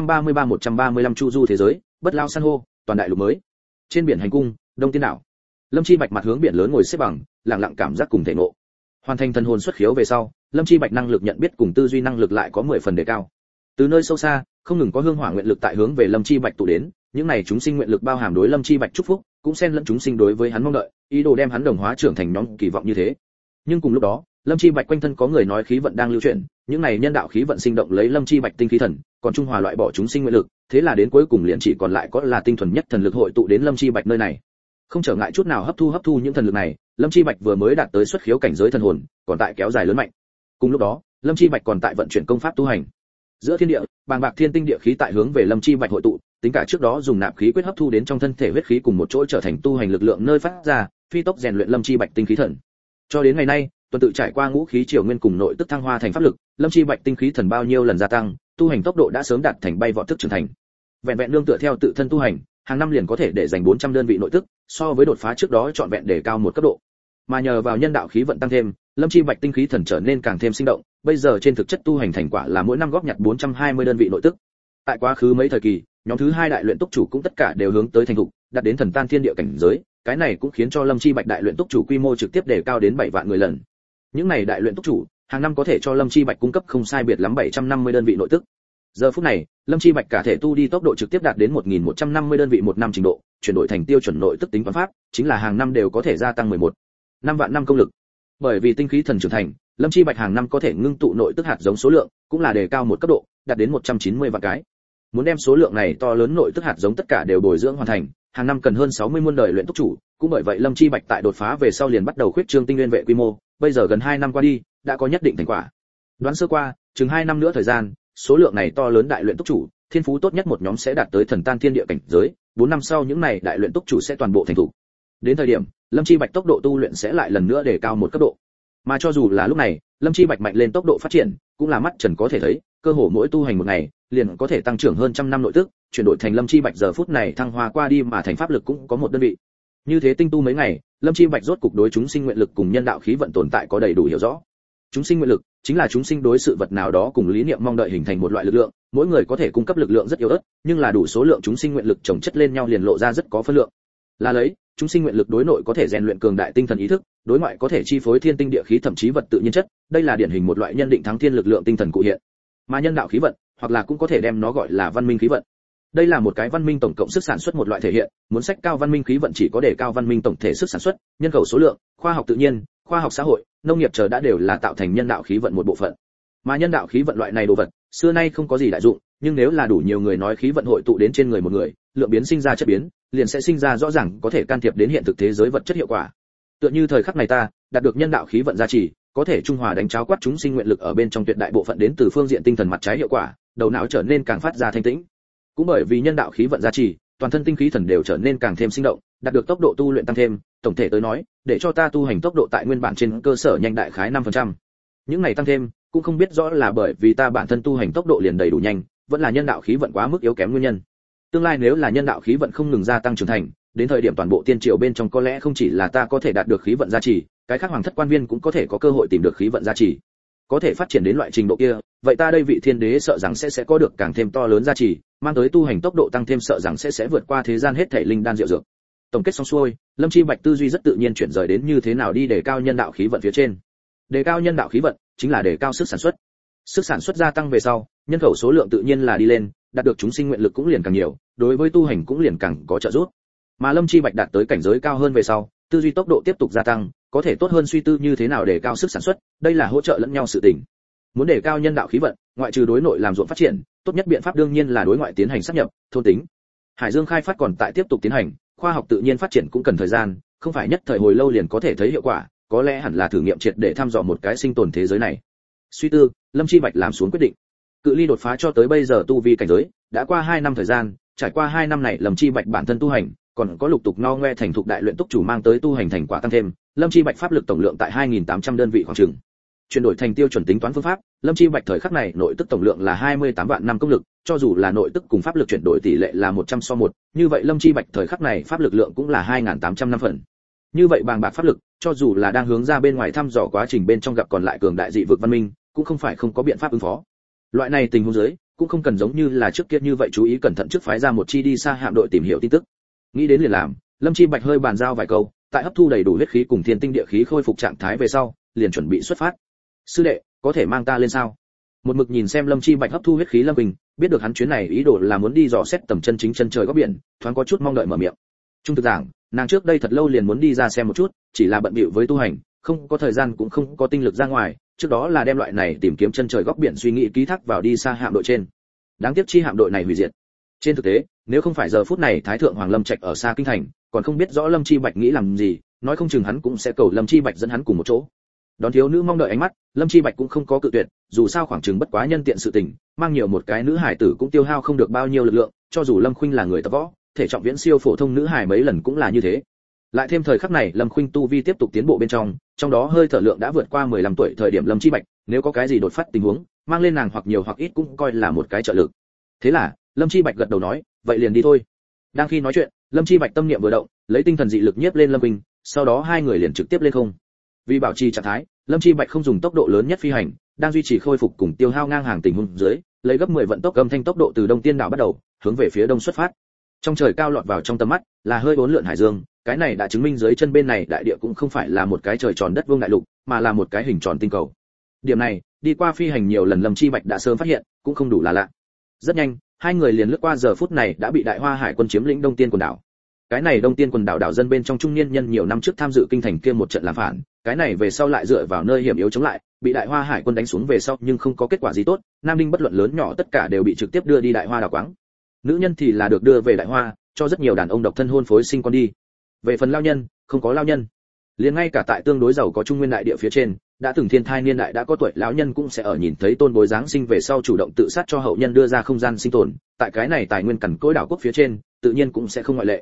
133 chu du thế giới, bất lao san hô, toàn đại lục mới. Trên biển hành cung, Đông Tiên đảo. Lâm Chi Bạch mặt hướng biển lớn ngồi xếp bằng, lặng lặng cảm giác cùng thể ngộ. Hoàn thành thần hồn xuất khiếu về sau, Lâm Chi Bạch năng lực nhận biết cùng tư duy năng lực lại có 10 phần đề cao. Từ nơi sâu xa, không ngừng có hương hỏa nguyện lực tại hướng về Lâm Chi Bạch tụ đến, những này chúng sinh nguyện lực bao hàm đối Lâm Chi Bạch chúc phúc, cũng xen lẫn chúng sinh đối với hắn mong đợi, ý đồ đem hắn đồng hóa trưởng thành nhóm kỳ vọng như thế. Nhưng cùng lúc đó, Lâm Chi Bạch quanh thân có người nói khí vận đang lưu chuyển, những này nhân đạo khí vận sinh động lấy Lâm Chi Bạch tinh khí thần, còn trung hòa loại bỏ chúng sinh nguyện lực, thế là đến cuối cùng liền chỉ còn lại có là tinh thuần nhất thần lực hội tụ đến Lâm Chi Bạch nơi này. Không trở ngại chút nào hấp thu những thần lực này, Lâm Chi Bạch vừa mới đạt tới xuất khiếu cảnh giới thần hồn, còn tại kéo dài lớn mạnh. Cùng lúc đó, Lâm Chi Bạch còn tại vận chuyển công pháp tu hành. Giữa thiên địa, bàng bạc thiên tinh địa khí tại hướng về Lâm Chi Bạch hội tụ, tính cả trước đó dùng nạp khí quyết hấp thu đến trong thân thể huyết khí cùng một chỗ trở thành tu hành lực lượng nơi phát ra, phi tốc rèn luyện Lâm Chi Bạch tinh khí thần. Cho đến ngày nay, tuần tự trải qua ngũ khí triều nguyên cùng nội tức thăng hoa thành pháp lực, Lâm Chi Bạch tinh khí thần bao nhiêu lần gia tăng, tu hành tốc độ đã sớm đạt thành bay vọt thức trưởng thành. Vẹn vẹn nương tựa theo tự thân tu hành, hàng năm liền có thể để dành 400 đơn vị nội tức, so với đột phá trước đó trọn vẹn để cao một cấp độ. Mà nhờ vào nhân đạo khí vận tăng thêm, Lâm Chi Bạch tinh khí thần trở nên càng thêm sinh động, bây giờ trên thực chất tu hành thành quả là mỗi năm góp nhặt 420 đơn vị nội tức. Tại quá khứ mấy thời kỳ, nhóm thứ 2 đại luyện túc chủ cũng tất cả đều hướng tới thành thục, đạt đến thần tan thiên địa cảnh giới, cái này cũng khiến cho Lâm Chi Bạch đại luyện túc chủ quy mô trực tiếp đề cao đến 7 vạn người lần. Những này đại luyện túc chủ, hàng năm có thể cho Lâm Chi Bạch cung cấp không sai biệt lắm 750 đơn vị nội tức. Giờ phút này, Lâm Chi Bạch cả thể tu đi tốc độ trực tiếp đạt đến 1150 đơn vị một năm trình độ, chuyển đổi thành tiêu chuẩn nội tức tính toán pháp, chính là hàng năm đều có thể gia tăng 5 vạn năm công lực. Bởi vì tinh khí thần trưởng thành, Lâm Chi Bạch hàng năm có thể ngưng tụ nội tức hạt giống số lượng, cũng là đề cao một cấp độ, đạt đến 190 vạn cái. Muốn đem số lượng này to lớn nội tức hạt giống tất cả đều bồi dưỡng hoàn thành, hàng năm cần hơn 60 muôn đời luyện túc chủ, cũng bởi vậy Lâm Chi Bạch tại đột phá về sau liền bắt đầu khuyết trương tinh nguyên vệ quy mô, bây giờ gần 2 năm qua đi, đã có nhất định thành quả. Đoán sơ qua, chừng 2 năm nữa thời gian, số lượng này to lớn đại luyện túc chủ, thiên phú tốt nhất một nhóm sẽ đạt tới thần tan thiên địa cảnh giới, 4 năm sau những này đại luyện túc chủ sẽ toàn bộ thành thủ. Đến thời điểm, Lâm Chi Bạch tốc độ tu luyện sẽ lại lần nữa để cao một cấp độ. Mà cho dù là lúc này, Lâm Chi Bạch mạnh lên tốc độ phát triển, cũng là mắt trần có thể thấy, cơ hồ mỗi tu hành một ngày, liền có thể tăng trưởng hơn trăm năm nội tức, chuyển đổi thành Lâm Chi Bạch giờ phút này thăng hoa qua đi mà thành pháp lực cũng có một đơn vị. Như thế tinh tu mấy ngày, Lâm Chi Bạch rốt cục đối chúng sinh nguyện lực cùng nhân đạo khí vận tồn tại có đầy đủ hiểu rõ. Chúng sinh nguyện lực chính là chúng sinh đối sự vật nào đó cùng lý niệm mong đợi hình thành một loại lực lượng, mỗi người có thể cung cấp lực lượng rất yếu ớt, nhưng là đủ số lượng chúng sinh nguyện lực chồng chất lên nhau liền lộ ra rất có phân lượng. Là lấy, chúng sinh nguyện lực đối nội có thể rèn luyện cường đại tinh thần ý thức, đối ngoại có thể chi phối thiên tinh địa khí thậm chí vật tự nhiên chất, đây là điển hình một loại nhân định thắng thiên lực lượng tinh thần cụ hiện. Mà nhân đạo khí vận, hoặc là cũng có thể đem nó gọi là văn minh khí vận. Đây là một cái văn minh tổng cộng sức sản xuất một loại thể hiện, muốn sách cao văn minh khí vận chỉ có để cao văn minh tổng thể sức sản xuất, nhân khẩu số lượng, khoa học tự nhiên, khoa học xã hội, nông nghiệp chờ đã đều là tạo thành nhân đạo khí vận một bộ phận. Mà nhân đạo khí vận loại này đồ vật, xưa nay không có gì đại dụng, nhưng nếu là đủ nhiều người nói khí vận hội tụ đến trên người một người, lượng biến sinh ra chất biến, liền sẽ sinh ra rõ ràng có thể can thiệp đến hiện thực thế giới vật chất hiệu quả. Tựa như thời khắc này ta đạt được nhân đạo khí vận gia trì, có thể trung hòa đánh cháo quát chúng sinh nguyện lực ở bên trong tuyệt đại bộ phận đến từ phương diện tinh thần mặt trái hiệu quả, đầu não trở nên càng phát ra thanh tĩnh. Cũng bởi vì nhân đạo khí vận gia trì, toàn thân tinh khí thần đều trở nên càng thêm sinh động, đạt được tốc độ tu luyện tăng thêm, tổng thể tới nói, để cho ta tu hành tốc độ tại nguyên bản trên cơ sở nhanh đại khái 5%. Những này tăng thêm, cũng không biết rõ là bởi vì ta bản thân tu hành tốc độ liền đầy đủ nhanh, vẫn là nhân đạo khí vận quá mức yếu kém nguyên nhân. Tương lai nếu là nhân đạo khí vận không ngừng gia tăng trưởng thành, đến thời điểm toàn bộ tiên triều bên trong có lẽ không chỉ là ta có thể đạt được khí vận gia trì, cái khác hoàng thất quan viên cũng có thể có cơ hội tìm được khí vận gia trì. Có thể phát triển đến loại trình độ kia, vậy ta đây vị thiên đế sợ rằng sẽ có được càng thêm to lớn gia trì, mang tới tu hành tốc độ tăng thêm sợ rằng sẽ vượt qua thế gian hết thảy linh đan diệu dược. Tổng kết xong xuôi, Lâm Chi Bạch tư duy rất tự nhiên chuyển rời đến như thế nào đi để cao nhân đạo khí vận phía trên. Đề cao nhân đạo khí vận chính là đề cao sức sản xuất. Sức sản xuất gia tăng về sau, nhân khẩu số lượng tự nhiên là đi lên, đạt được chúng sinh nguyện lực cũng liền càng nhiều, đối với tu hành cũng liền càng có trợ giúp. Mà Lâm Chi Bạch đạt tới cảnh giới cao hơn về sau, tư duy tốc độ tiếp tục gia tăng, có thể tốt hơn suy tư như thế nào để cao sức sản xuất, đây là hỗ trợ lẫn nhau sự tình. Muốn đề cao nhân đạo khí vận, ngoại trừ đối nội làm ruộng phát triển, tốt nhất biện pháp đương nhiên là đối ngoại tiến hành sáp nhập, thôn tính. Hải Dương khai phát còn tại tiếp tục tiến hành, khoa học tự nhiên phát triển cũng cần thời gian, không phải nhất thời hồi lâu liền có thể thấy hiệu quả, có lẽ hẳn là thử nghiệm triệt để thăm dò một cái sinh tồn thế giới này. Suy tư, Lâm Chi Bạch làm xuống quyết định. Cự ly đột phá cho tới bây giờ tu vi cảnh giới, đã qua 2 năm thời gian, trải qua 2 năm này Lâm Chi Bạch bản thân tu hành, còn có lục tục no ngoe thành thục đại luyện túc chủ mang tới tu hành thành quả tăng thêm, Lâm Chi Bạch pháp lực tổng lượng tại 2800 đơn vị khoảng chừng. Chuyển đổi thành tiêu chuẩn tính toán phương pháp, Lâm Chi Bạch thời khắc này nội tức tổng lượng là 28 vạn năm công lực, cho dù là nội tức cùng pháp lực chuyển đổi tỷ lệ là 100:1, như vậy Lâm Chi Bạch thời khắc này pháp lực lượng cũng là 2800 năm phần. Như vậy bàng bạc pháp lực, cho dù là đang hướng ra bên ngoài thăm dò quá trình bên trong gặp còn lại cường đại dị vực văn minh, cũng không phải không có biện pháp ứng phó. Loại này tình huống dưới, cũng không cần giống như là trước kia như vậy chú ý cẩn thận trước phái ra một chi đi xa hạm đội tìm hiểu tin tức. Nghĩ đến liền làm, Lâm Chi Bạch hơi bàn giao vài câu, tại hấp thu đầy đủ huyết khí cùng thiên tinh địa khí khôi phục trạng thái về sau, liền chuẩn bị xuất phát. Sư đệ, có thể mang ta lên sao? Một mực nhìn xem Lâm Chi Bạch hấp thu huyết khí Lâm Bình, biết được hắn chuyến này ý đồ là muốn đi dò xét tầm chân chính chân trời góc biển, thoáng có chút mong đợi mở miệng. Trung thực giảng, nàng trước đây thật lâu liền muốn đi ra xem một chút, chỉ là bận bịu với tu hành, không có thời gian cũng không có tinh lực ra ngoài, trước đó là đem loại này tìm kiếm chân trời góc biển suy nghĩ ký thác vào đi xa hạm đội trên. Đáng tiếc chi hạm đội này hủy diệt. Trên thực tế, nếu không phải giờ phút này Thái thượng Hoàng Lâm Trạch ở xa kinh thành, còn không biết rõ Lâm Chi Bạch nghĩ làm gì, nói không chừng hắn cũng sẽ cầu Lâm Chi Bạch dẫn hắn cùng một chỗ. Đón thiếu nữ mong đợi ánh mắt, Lâm Chi Bạch cũng không có cự tuyệt, dù sao khoảng chừng bất quá nhân tiện sự tình, mang nhiều một cái nữ hải tử cũng tiêu hao không được bao nhiêu lực lượng, cho dù Lâm Khuynh là người tập võ, thể trọng viễn siêu phổ thông nữ hải mấy lần cũng là như thế. Lại thêm thời khắc này Lâm Khuynh tu vi tiếp tục tiến bộ bên trong đó hơi thở lượng đã vượt qua 15 tuổi thời điểm Lâm Chi Bạch, nếu có cái gì đột phát tình huống, mang lên nàng hoặc nhiều hoặc ít cũng coi là một cái trợ lực. Thế là, Lâm Chi Bạch gật đầu nói, vậy liền đi thôi. Đang khi nói chuyện, Lâm Chi Bạch tâm niệm vừa động, lấy tinh thần dị lực nhiếp lên Lâm Khuynh, sau đó hai người liền trực tiếp lên không. Vì bảo trì trạng thái, Lâm Chi Bạch không dùng tốc độ lớn nhất phi hành, đang duy trì khôi phục cùng tiêu hao ngang hàng tình huống dưới, lấy gấp 10 vận tốc âm thanh tốc độ từ Đông Tiên đảo bắt đầu, hướng về phía đông xuất phát. Trong trời cao lọt vào trong tầm mắt, là hơi uốn lượn hải dương, cái này đã chứng minh dưới chân bên này đại địa cũng không phải là một cái trời tròn đất vuông đại lục, mà là một cái hình tròn tinh cầu. Điểm này, đi qua phi hành nhiều lần Lâm Chi Bạch đã sớm phát hiện, cũng không đủ là lạ. Rất nhanh, hai người liền lướt qua giờ phút này đã bị Đại Hoa Hải quân chiếm lĩnh Đông Tiên quần đảo. Cái này Đông Tiên quần đảo đảo dân bên trong trung niên nhân nhiều năm trước tham dự kinh thành kia một trận làm phản, cái này về sau lại dựa vào nơi hiểm yếu chống lại, bị Đại Hoa Hải quân đánh xuống về sau nhưng không có kết quả gì tốt, Nam Đinh bất luận lớn nhỏ tất cả đều bị trực tiếp đưa đi Đại Hoa đảo quáng. Nữ nhân thì là được đưa về Đại Hoa, cho rất nhiều đàn ông độc thân hôn phối sinh con đi. Về phần lao nhân, không có lao nhân. Liền ngay cả tại tương đối giàu có trung nguyên đại địa phía trên, đã từng thiên thai niên đại đã có tuổi lão nhân cũng sẽ ở nhìn thấy tôn bối giáng sinh về sau chủ động tự sát cho hậu nhân đưa ra không gian sinh tồn, tại cái này tài nguyên cằn cỗi đảo quốc phía trên, tự nhiên cũng sẽ không ngoại lệ.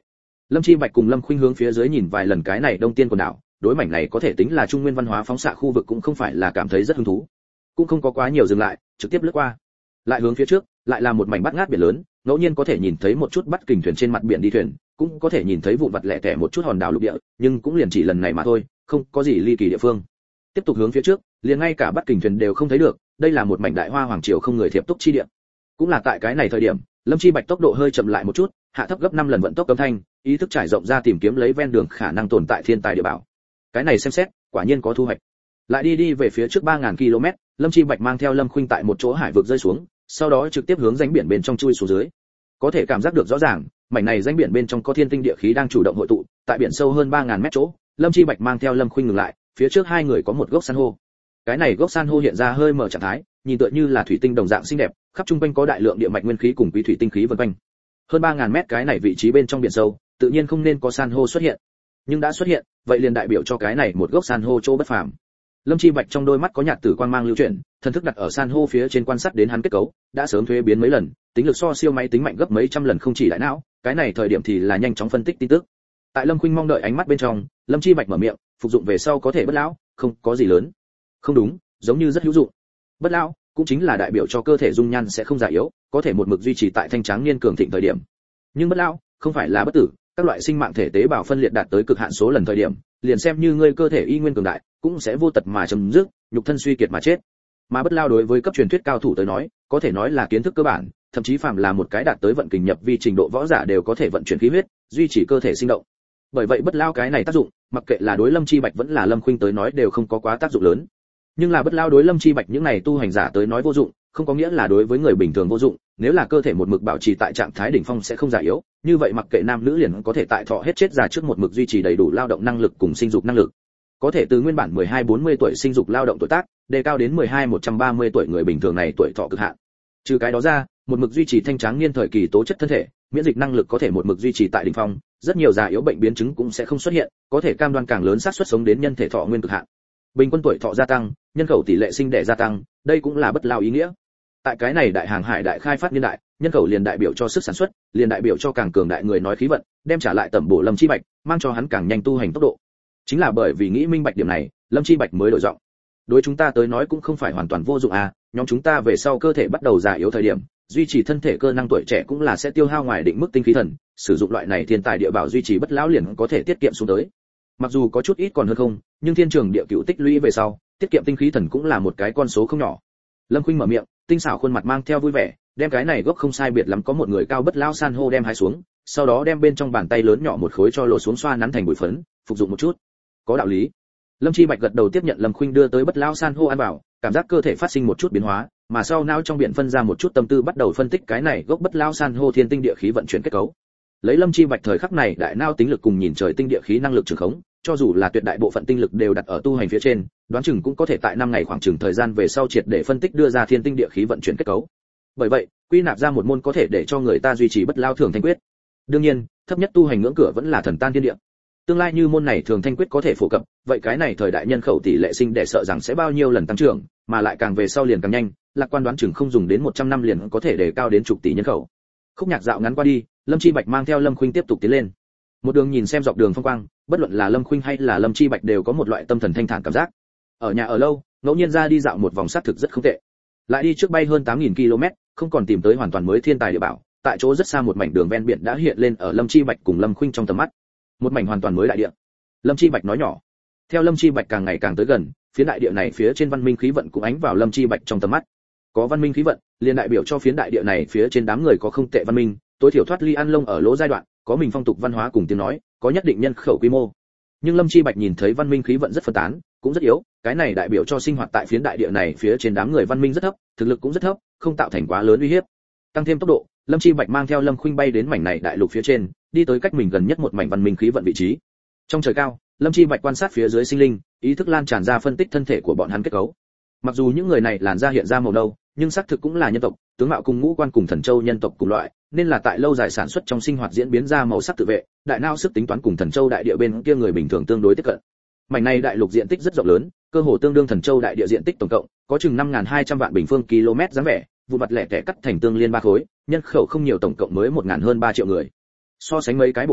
Lâm Chi Bạch cùng Lâm Khuynh hướng phía dưới nhìn vài lần cái này đông tiên quần đảo, đối mảnh này có thể tính là trung nguyên văn hóa phóng xạ khu vực cũng không phải là cảm thấy rất hứng thú, cũng không có quá nhiều dừng lại, trực tiếp lướt qua. Lại hướng phía trước, lại là một mảnh bát ngát biển lớn, ngẫu nhiên có thể nhìn thấy một chút bắt kình thuyền trên mặt biển đi thuyền, cũng có thể nhìn thấy vụn vặt lẻ tẻ một chút hòn đảo lục địa, nhưng cũng liền chỉ lần này mà thôi, không có gì ly kỳ địa phương. Tiếp tục hướng phía trước, liền ngay cả bắt kình thuyền đều không thấy được, đây là một mảnh đại hoa hoàng triều không người thiệp túc chi địa. Cũng là tại cái này thời điểm, Lâm Chi Bạch tốc độ hơi chậm lại một chút, hạ thấp gấp 5 lần vận tốc âm thanh, ý thức trải rộng ra tìm kiếm lấy ven đường khả năng tồn tại thiên tài địa bảo. Cái này xem xét, quả nhiên có thu hoạch. Lại đi về phía trước 3000 km, Lâm Chi Bạch mang theo Lâm Khuynh tại một chỗ hải vực rơi xuống, sau đó trực tiếp hướng rãnh biển bên trong chui xuống dưới. Có thể cảm giác được rõ ràng, mảnh này rãnh biển bên trong có thiên tinh địa khí đang chủ động hội tụ, tại biển sâu hơn 3000 mét chỗ, Lâm Chi Bạch mang theo Lâm Khuynh ngừng lại, phía trước hai người có một gốc san hô. Cái này gốc san hô hiện ra hơi mở trạng thái, nhìn tựa như là thủy tinh đồng dạng xinh đẹp, khắp trung quanh có đại lượng địa mạch nguyên khí cùng quý thủy tinh khí vần quanh. Hơn 3000 mét cái này vị trí bên trong biển sâu, tự nhiên không nên có san hô xuất hiện. Nhưng đã xuất hiện, vậy liền đại biểu cho cái này một gốc san hô chỗ bất phàm. Lâm Chi Bạch trong đôi mắt có nhạt tử quang mang lưu chuyển, thần thức đặt ở san hô phía trên quan sát đến hắn kết cấu, đã sớm thuế biến mấy lần, tính lực so siêu máy tính mạnh gấp mấy trăm lần không chỉ đại não, cái này thời điểm thì là nhanh chóng phân tích tin tức. Tại Lâm Khuynh mong đợi ánh mắt bên trong, Lâm Chi Bạch mở miệng, phục dụng về sau có thể bất lão, không có gì lớn. Không đúng, giống như rất hữu dụng. Bất lão cũng chính là đại biểu cho cơ thể dung nhan sẽ không già yếu, có thể một mực duy trì tại thanh tráng niên cường thịnh thời điểm. Nhưng bất lão không phải là bất tử, các loại sinh mạng thể tế bào phân liệt đạt tới cực hạn số lần thời điểm, liền xem như ngươi cơ thể y nguyên cường đại, cũng sẽ vô tật mà chấm dứt, nhục thân suy kiệt mà chết. Mà bất lao đối với cấp truyền thuyết cao thủ tới nói, có thể nói là kiến thức cơ bản, thậm chí phàm là một cái đạt tới vận kình nhập vi trình độ võ giả đều có thể vận chuyển khí huyết, duy trì cơ thể sinh động. Bởi vậy bất lao cái này tác dụng, mặc kệ là đối Lâm Chi Bạch vẫn là Lâm Khuynh tới nói đều không có quá tác dụng lớn. Nhưng là bất lao đối Lâm Chi Bạch những này tu hành giả tới nói vô dụng, không có nghĩa là đối với người bình thường vô dụng, nếu là cơ thể một mực bảo trì tại trạng thái đỉnh phong sẽ không già yếu, như vậy mặc kệ nam nữ liền có thể tại thọ hết chết già trước một mực duy trì đầy đủ lao động năng lực cùng sinh dục năng lực. Có thể từ nguyên bản 12-40 tuổi sinh dục lao động tuổi tác, đề cao đến 12-130 tuổi người bình thường này tuổi thọ cực hạn. Trừ cái đó ra, một mực duy trì thanh tráng niên thời kỳ tố chất thân thể, miễn dịch năng lực có thể một mực duy trì tại đỉnh phong, rất nhiều già yếu bệnh biến chứng cũng sẽ không xuất hiện, có thể cam đoan càng lớn xác suất sống đến nhân thể thọ nguyên cực hạn. Bình quân tuổi thọ gia tăng, nhân khẩu tỷ lệ sinh đẻ gia tăng, đây cũng là bất lao ý nghĩa. Tại cái này đại hàng hải đại khai phát niên đại, nhân khẩu liền đại biểu cho sức sản xuất, liền đại biểu cho càng cường đại người nói khí vận, đem trả lại tẩm bổ Lâm Chi Bạch, mang cho hắn càng nhanh tu hành tốc độ. Chính là bởi vì nghĩ minh bạch điểm này, Lâm Chi Bạch mới đổi giọng. Đối chúng ta tới nói cũng không phải hoàn toàn vô dụng à, nhóm chúng ta về sau cơ thể bắt đầu già yếu thời điểm, duy trì thân thể cơ năng tuổi trẻ cũng là sẽ tiêu hao ngoài định mức tinh khí thần, sử dụng loại này thiên tài địa bảo duy trì bất lão liền có thể tiết kiệm xuống tới. Mặc dù có chút ít còn hơn không, nhưng thiên trường địa cửu tích lũy về sau, tiết kiệm tinh khí thần cũng là một cái con số không nhỏ. Lâm Khuynh mở miệng, tinh xảo khuôn mặt mang theo vui vẻ, đem cái này gốc không sai biệt lắm có một người cao bất lão san hô đem hái xuống, sau đó đem bên trong bàn tay lớn nhỏ một khối cho lột xuống xoa nắn thành bụi phấn, phục dụng một chút. Có đạo lý. Lâm Chi Bạch gật đầu tiếp nhận Lâm Khuynh đưa tới bất lão san hô ăn vào, cảm giác cơ thể phát sinh một chút biến hóa, mà sau não trong biển phân ra một chút tâm tư bắt đầu phân tích cái này gốc bất lão san hô thiên tinh địa khí vận chuyển kết cấu. Lấy Lâm Chi Bạch thời khắc này đại não tính lực cùng nhìn trời tinh địa khí năng lực trường khống, cho dù là tuyệt đại bộ phận tinh lực đều đặt ở tu hành phía trên, đoán chừng cũng có thể tại 5 ngày khoảng chừng thời gian về sau triệt để phân tích đưa ra thiên tinh địa khí vận chuyển kết cấu. Bởi vậy, quy nạp ra một môn có thể để cho người ta duy trì bất lao thường thanh quyết. Đương nhiên, thấp nhất tu hành ngưỡng cửa vẫn là thần tan thiên địa. Tương lai như môn này thường thanh quyết có thể phổ cập, vậy cái này thời đại nhân khẩu tỷ lệ sinh đẻ sợ rằng sẽ bao nhiêu lần tăng trưởng, mà lại càng về sau liền càng nhanh, lạc quan đoán chừng không dùng đến 100 năm liền có thể đề cao đến chục tỷ nhân khẩu. Khúc nhạc dạo ngắn qua đi, Lâm Chi Bạch mang theo Lâm Khuynh tiếp tục tiến lên. Một đường nhìn xem dọc đường phong quang, bất luận là Lâm Khuynh hay là Lâm Chi Bạch đều có một loại tâm thần thanh thản cảm giác. Ở nhà ở lâu, ngẫu nhiên ra đi dạo một vòng sát thực rất không tệ. Lại đi trước bay hơn 8000 km, không còn tìm tới hoàn toàn mới thiên tài địa bảo, tại chỗ rất xa một mảnh đường ven biển đã hiện lên ở Lâm Chi Bạch cùng Lâm Khuynh trong tầm mắt. Một mảnh hoàn toàn mới đại địa. Lâm Chi Bạch nói nhỏ. Theo Lâm Chi Bạch càng ngày càng tới gần, phía đại địa này phía trên văn minh khí vận cũng ánh vào Lâm Chi Bạch trong tầm mắt. Có văn minh khí vận, liền đại biểu cho phiến đại địa này phía trên đám người có không tệ văn minh, tối thiểu thoát ly ăn lông ở lỗ giai đoạn, có mình phong tục văn hóa cùng tiếng nói, có nhất định nhân khẩu quy mô. Nhưng Lâm Chi Bạch nhìn thấy văn minh khí vận rất phân tán, cũng rất yếu, cái này đại biểu cho sinh hoạt tại phiến đại địa này phía trên đám người văn minh rất thấp, thực lực cũng rất thấp, không tạo thành quá lớn uy hiếp. Tăng thêm tốc độ, Lâm Chi Bạch mang theo Lâm Khuynh bay đến mảnh này đại lục phía trên, đi tới cách mình gần nhất một mảnh văn minh khí vận vị trí. Trong trời cao, Lâm Chi Bạch quan sát phía dưới sinh linh, ý thức lan tràn ra phân tích thân thể của bọn hắn kết cấu. Mặc dù những người này làn da hiện ra màu nâu, nhưng xác thực cũng là nhân tộc, tướng mạo cùng ngũ quan cùng thần châu nhân tộc cùng loại, nên là tại lâu dài sản xuất trong sinh hoạt diễn biến ra màu sắc tự vệ, đại não sức tính toán cùng thần châu đại địa bên kia người bình thường tương đối tiếp cận. Mảnh này đại lục diện tích rất rộng lớn, cơ hồ tương đương thần châu đại địa diện tích tổng cộng, có chừng 5200 vạn bình phương km dáng vẻ, vụ mặt lẻ tẻ cắt thành tương liên ba khối, nhân khẩu không nhiều tổng cộng mới 1000 hơn 3 triệu người. So sánh mấy cái bộ lạc,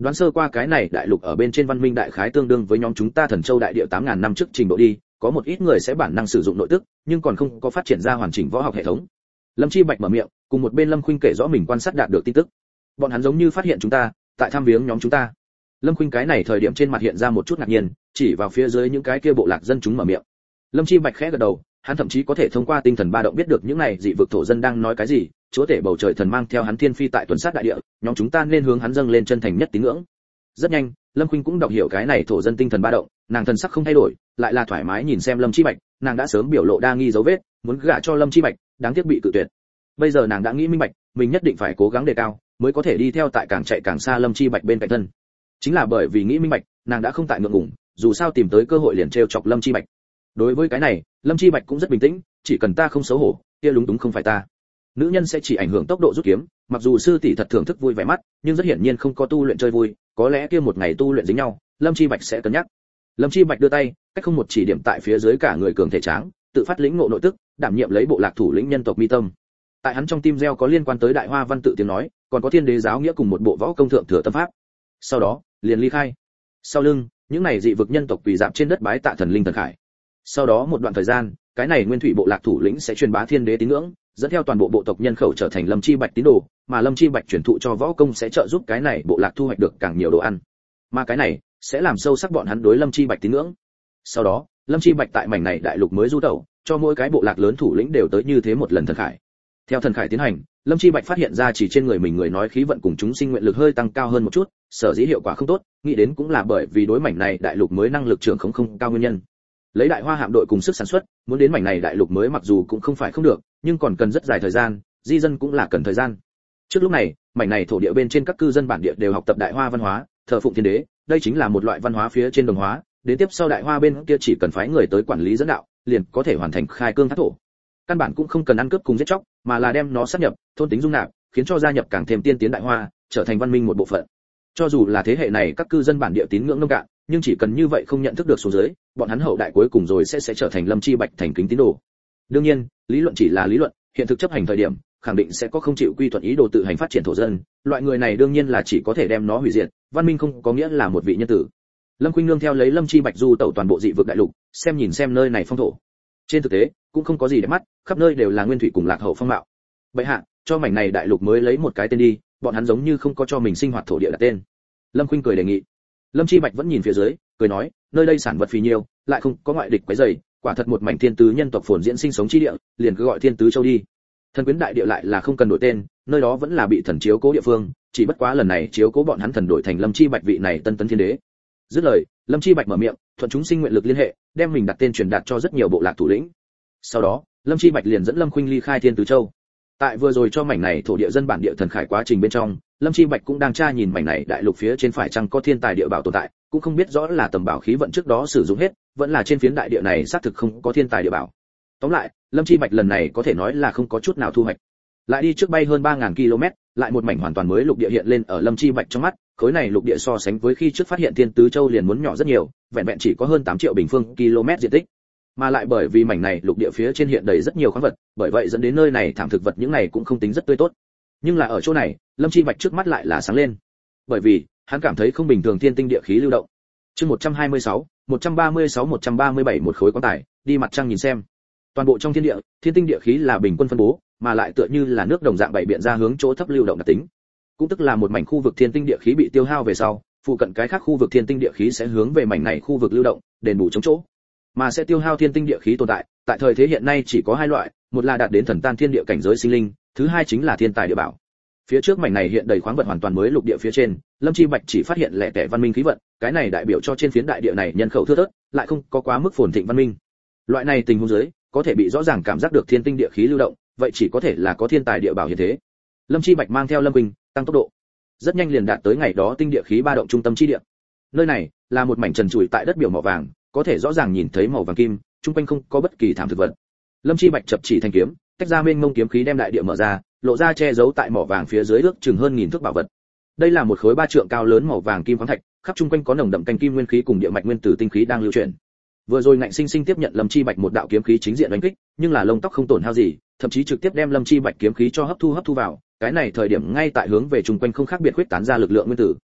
Đoán sơ qua cái này đại lục ở bên trên văn minh đại khái tương đương với nhóm chúng ta Thần Châu đại địa 8000 năm trước trình độ đi, có một ít người sẽ bản năng sử dụng nội tức, nhưng còn không có phát triển ra hoàn chỉnh võ học hệ thống. Lâm Chi Bạch mở miệng, cùng một bên Lâm Khuynh kể rõ mình quan sát đạt được tin tức. Bọn hắn giống như phát hiện chúng ta, tại thăm viếng nhóm chúng ta. Lâm Khuynh cái này thời điểm trên mặt hiện ra một chút ngạc nhiên, chỉ vào phía dưới những cái kia bộ lạc dân chúng mở miệng. Lâm Chi Bạch khẽ gật đầu, hắn thậm chí có thể thông qua tinh thần ba động biết được những này dị vực thổ dân đang nói cái gì. Chúa tể bầu trời thần mang theo hắn thiên phi tại tuần sát đại địa, nhóm chúng ta nên hướng hắn dâng lên chân thành nhất tín ngưỡng. Rất nhanh, Lâm Khuynh cũng đọc hiểu cái này thổ dân tinh thần ba động, nàng thần sắc không thay đổi, lại là thoải mái nhìn xem Lâm Chi Bạch, nàng đã sớm biểu lộ đa nghi dấu vết, muốn gả cho Lâm Chi Bạch, đáng tiếc bị cự tuyệt. Bây giờ nàng đã nghĩ minh bạch, mình nhất định phải cố gắng đề cao, mới có thể đi theo tại càng chạy càng xa Lâm Chi Bạch bên cạnh thân. Chính là bởi vì nghĩ minh bạch, nàng đã không tại ngượng ngùng, dù sao tìm tới cơ hội liền trêu chọc Lâm Chi Bạch. Đối với cái này, Lâm Chi Bạch cũng rất bình tĩnh, chỉ cần ta không xấu hổ, kia lúng túng không phải ta. Nữ nhân sẽ chỉ ảnh hưởng tốc độ rút kiếm, mặc dù sư tỷ thật thưởng thức vui vẻ mắt, nhưng rất hiển nhiên không có tu luyện chơi vui, có lẽ kia một ngày tu luyện dính nhau, Lâm Chi Bạch sẽ cân nhắc. Lâm Chi Bạch đưa tay, cách không một chỉ điểm tại phía dưới cả người cường thể tráng, tự phát lĩnh ngộ nội tức, đảm nhiệm lấy bộ lạc thủ lĩnh nhân tộc Mi Tâm. Tại hắn trong tim gieo có liên quan tới Đại Hoa văn tự tiếng nói, còn có Thiên Đế giáo nghĩa cùng một bộ võ công thượng thừa tâm pháp. Sau đó, liền ly khai. Sau lưng, những này dị vực nhân tộc quỳ dạp trên đất bái tạ thần linh thần khải. Sau đó một đoạn thời gian, cái này Nguyên Thủy bộ lạc thủ lĩnh sẽ truyền bá Thiên Đế tín ngưỡng, dẫn theo toàn bộ bộ tộc nhân khẩu trở thành Lâm Chi Bạch tín đồ, mà Lâm Chi Bạch truyền thụ cho võ công sẽ trợ giúp cái này bộ lạc thu hoạch được càng nhiều đồ ăn. Mà cái này sẽ làm sâu sắc bọn hắn đối Lâm Chi Bạch tín ngưỡng. Sau đó, Lâm Chi Bạch tại mảnh này đại lục mới du tẩu, cho mỗi cái bộ lạc lớn thủ lĩnh đều tới như thế một lần thần khải. Theo thần khải tiến hành, Lâm Chi Bạch phát hiện ra chỉ trên người mình người nói khí vận cùng chúng sinh nguyện lực hơi tăng cao hơn một chút, sở dĩ hiệu quả không tốt, nghĩ đến cũng là bởi vì đối mảnh này đại lục mới năng lực trưởng không cao nguyên nhân. Lấy Đại Hoa hạm đội cùng sức sản xuất, muốn đến mảnh này đại lục mới mặc dù cũng không phải không được, nhưng còn cần rất dài thời gian, di dân cũng là cần thời gian. Trước lúc này, mảnh này thổ địa bên trên các cư dân bản địa đều học tập Đại Hoa văn hóa, thờ phụng Thiên Đế, đây chính là một loại văn hóa phía trên đồng hóa, đến tiếp sau Đại Hoa bên kia chỉ cần phái người tới quản lý dẫn đạo, liền có thể hoàn thành khai cương thác thổ. Căn bản cũng không cần ăn cướp cùng giết chóc, mà là đem nó sát nhập, thôn tính dung nạp, khiến cho gia nhập càng thêm tiên tiến Đại Hoa, trở thành văn minh một bộ phận. Cho dù là thế hệ này các cư dân bản địa tín ngưỡng nông cạn, nhưng chỉ cần như vậy không nhận thức được số dưới, bọn hắn hậu đại cuối cùng rồi sẽ trở thành Lâm Chi Bạch thành kính tín đồ. Đương nhiên, lý luận chỉ là lý luận, hiện thực chấp hành thời điểm, khẳng định sẽ có không chịu quy thuận ý đồ tự hành phát triển thổ dân, loại người này đương nhiên là chỉ có thể đem nó hủy diệt, văn minh không có nghĩa là một vị nhân tử. Lâm Khuynh nương theo lấy Lâm Chi Bạch du tẩu toàn bộ dị vực đại lục, xem nhìn xem nơi này phong thổ. Trên thực tế, cũng không có gì để mắt, khắp nơi đều là nguyên thủy cùng lạc hậu phong mạo. Bệ hạ, cho mảnh này đại lục mới lấy một cái tên đi, bọn hắn giống như không có cho mình sinh hoạt thổ địa đặt tên. Lâm Khuynh cười đề nghị. Lâm Chi Bạch vẫn nhìn phía dưới, cười nói, nơi đây sản vật phì nhiêu, lại không có ngoại địch quấy rầy, quả thật một mảnh thiên tứ nhân tộc phồn diễn sinh sống chi địa, liền cứ gọi Thiên Tứ Châu đi. Thần quyến đại địa lại là không cần đổi tên, nơi đó vẫn là bị thần chiếu cố địa phương, chỉ bất quá lần này chiếu cố bọn hắn thần đổi thành Lâm Chi Bạch vị này tân tấn thiên đế. Dứt lời, Lâm Chi Bạch mở miệng, thuận chúng sinh nguyện lực liên hệ, đem mình đặt tên truyền đạt cho rất nhiều bộ lạc thủ lĩnh. Sau đó, Lâm Chi Bạch liền dẫn Lâm Khuynh ly khai Thiên Tứ Châu. Tại vừa rồi cho mảnh này thổ địa dân bản địa thần khải quá trình bên trong, Lâm Chi Bạch cũng đang tra nhìn mảnh này đại lục phía trên phải chăng có thiên tài địa bảo tồn tại, cũng không biết rõ là tầm bảo khí vận trước đó sử dụng hết, vẫn là trên phiến đại địa này xác thực không có thiên tài địa bảo. Tóm lại, Lâm Chi Bạch lần này có thể nói là không có chút nào thu hoạch. Lại đi trước bay hơn 3000 km, lại một mảnh hoàn toàn mới lục địa hiện lên ở Lâm Chi Bạch trong mắt, khối này lục địa so sánh với khi trước phát hiện Thiên Tứ Châu liền muốn nhỏ rất nhiều, vẹn vẹn chỉ có hơn 8 triệu bình phương km diện tích. Mà lại bởi vì mảnh này lục địa phía trên hiện đầy rất nhiều khoáng vật, bởi vậy dẫn đến nơi này thảm thực vật những này cũng không tính rất tươi tốt. Nhưng là ở chỗ này, Lâm Chi Bạch trước mắt lại là sáng lên. Bởi vì, hắn cảm thấy không bình thường thiên tinh địa khí lưu động. Chương 126, 136, 137 một khối quan tài, đi mặt trăng nhìn xem. Toàn bộ trong thiên địa, thiên tinh địa khí là bình quân phân bố, mà lại tựa như là nước đồng dạng bảy biện ra hướng chỗ thấp lưu động đặc tính. Cũng tức là một mảnh khu vực thiên tinh địa khí bị tiêu hao về sau, phụ cận cái khác khu vực thiên tinh địa khí sẽ hướng về mảnh này khu vực lưu động, đền bù chống chỗ. Mà sẽ tiêu hao thiên tinh địa khí tồn tại thời thế hiện nay chỉ có hai loại, một là đạt đến thần tan thiên địa cảnh giới sinh linh, thứ hai chính là thiên tài địa bảo. Phía trước mảnh này hiện đầy khoáng vật hoàn toàn mới lục địa phía trên, Lâm Chi Bạch chỉ phát hiện lẻ tẻ văn minh khí vận, cái này đại biểu cho trên phiến đại địa này nhân khẩu thưa thớt, lại không có quá mức phồn thịnh văn minh. Loại này tình huống dưới, có thể bị rõ ràng cảm giác được thiên tinh địa khí lưu động, vậy chỉ có thể là có thiên tài địa bảo hiện thế. Lâm Chi Bạch mang theo Lâm Quỳnh, tăng tốc độ. Rất nhanh liền đạt tới ngày đó tinh địa khí ba động trung tâm chi địa. Nơi này là một mảnh trần trụi tại đất biểu màu vàng, có thể rõ ràng nhìn thấy màu vàng kim, trung quanh không có bất kỳ thảm thực vật. Lâm Chi Bạch chập chỉ thành kiếm, tách ra mênh mông kiếm khí đem đại địa mở ra, lộ ra che giấu tại mỏ vàng phía dưới ước chừng hơn 1000 thước bảo vật. Đây là một khối 3 trượng cao lớn màu vàng kim khoáng thạch, khắp trung quanh có nồng đậm canh kim nguyên khí cùng địa mạch nguyên tử tinh khí đang lưu chuyển. Vừa rồi ngạnh sinh sinh tiếp nhận Lâm Chi Bạch một đạo kiếm khí chính diện đánh kích, nhưng là lông tóc không tổn hao gì, thậm chí trực tiếp đem Lâm Chi Bạch kiếm khí cho hấp thu vào, cái này thời điểm ngay tại hướng về trung quanh không khác biệt khuyết tán ra lực lượng nguyên tử.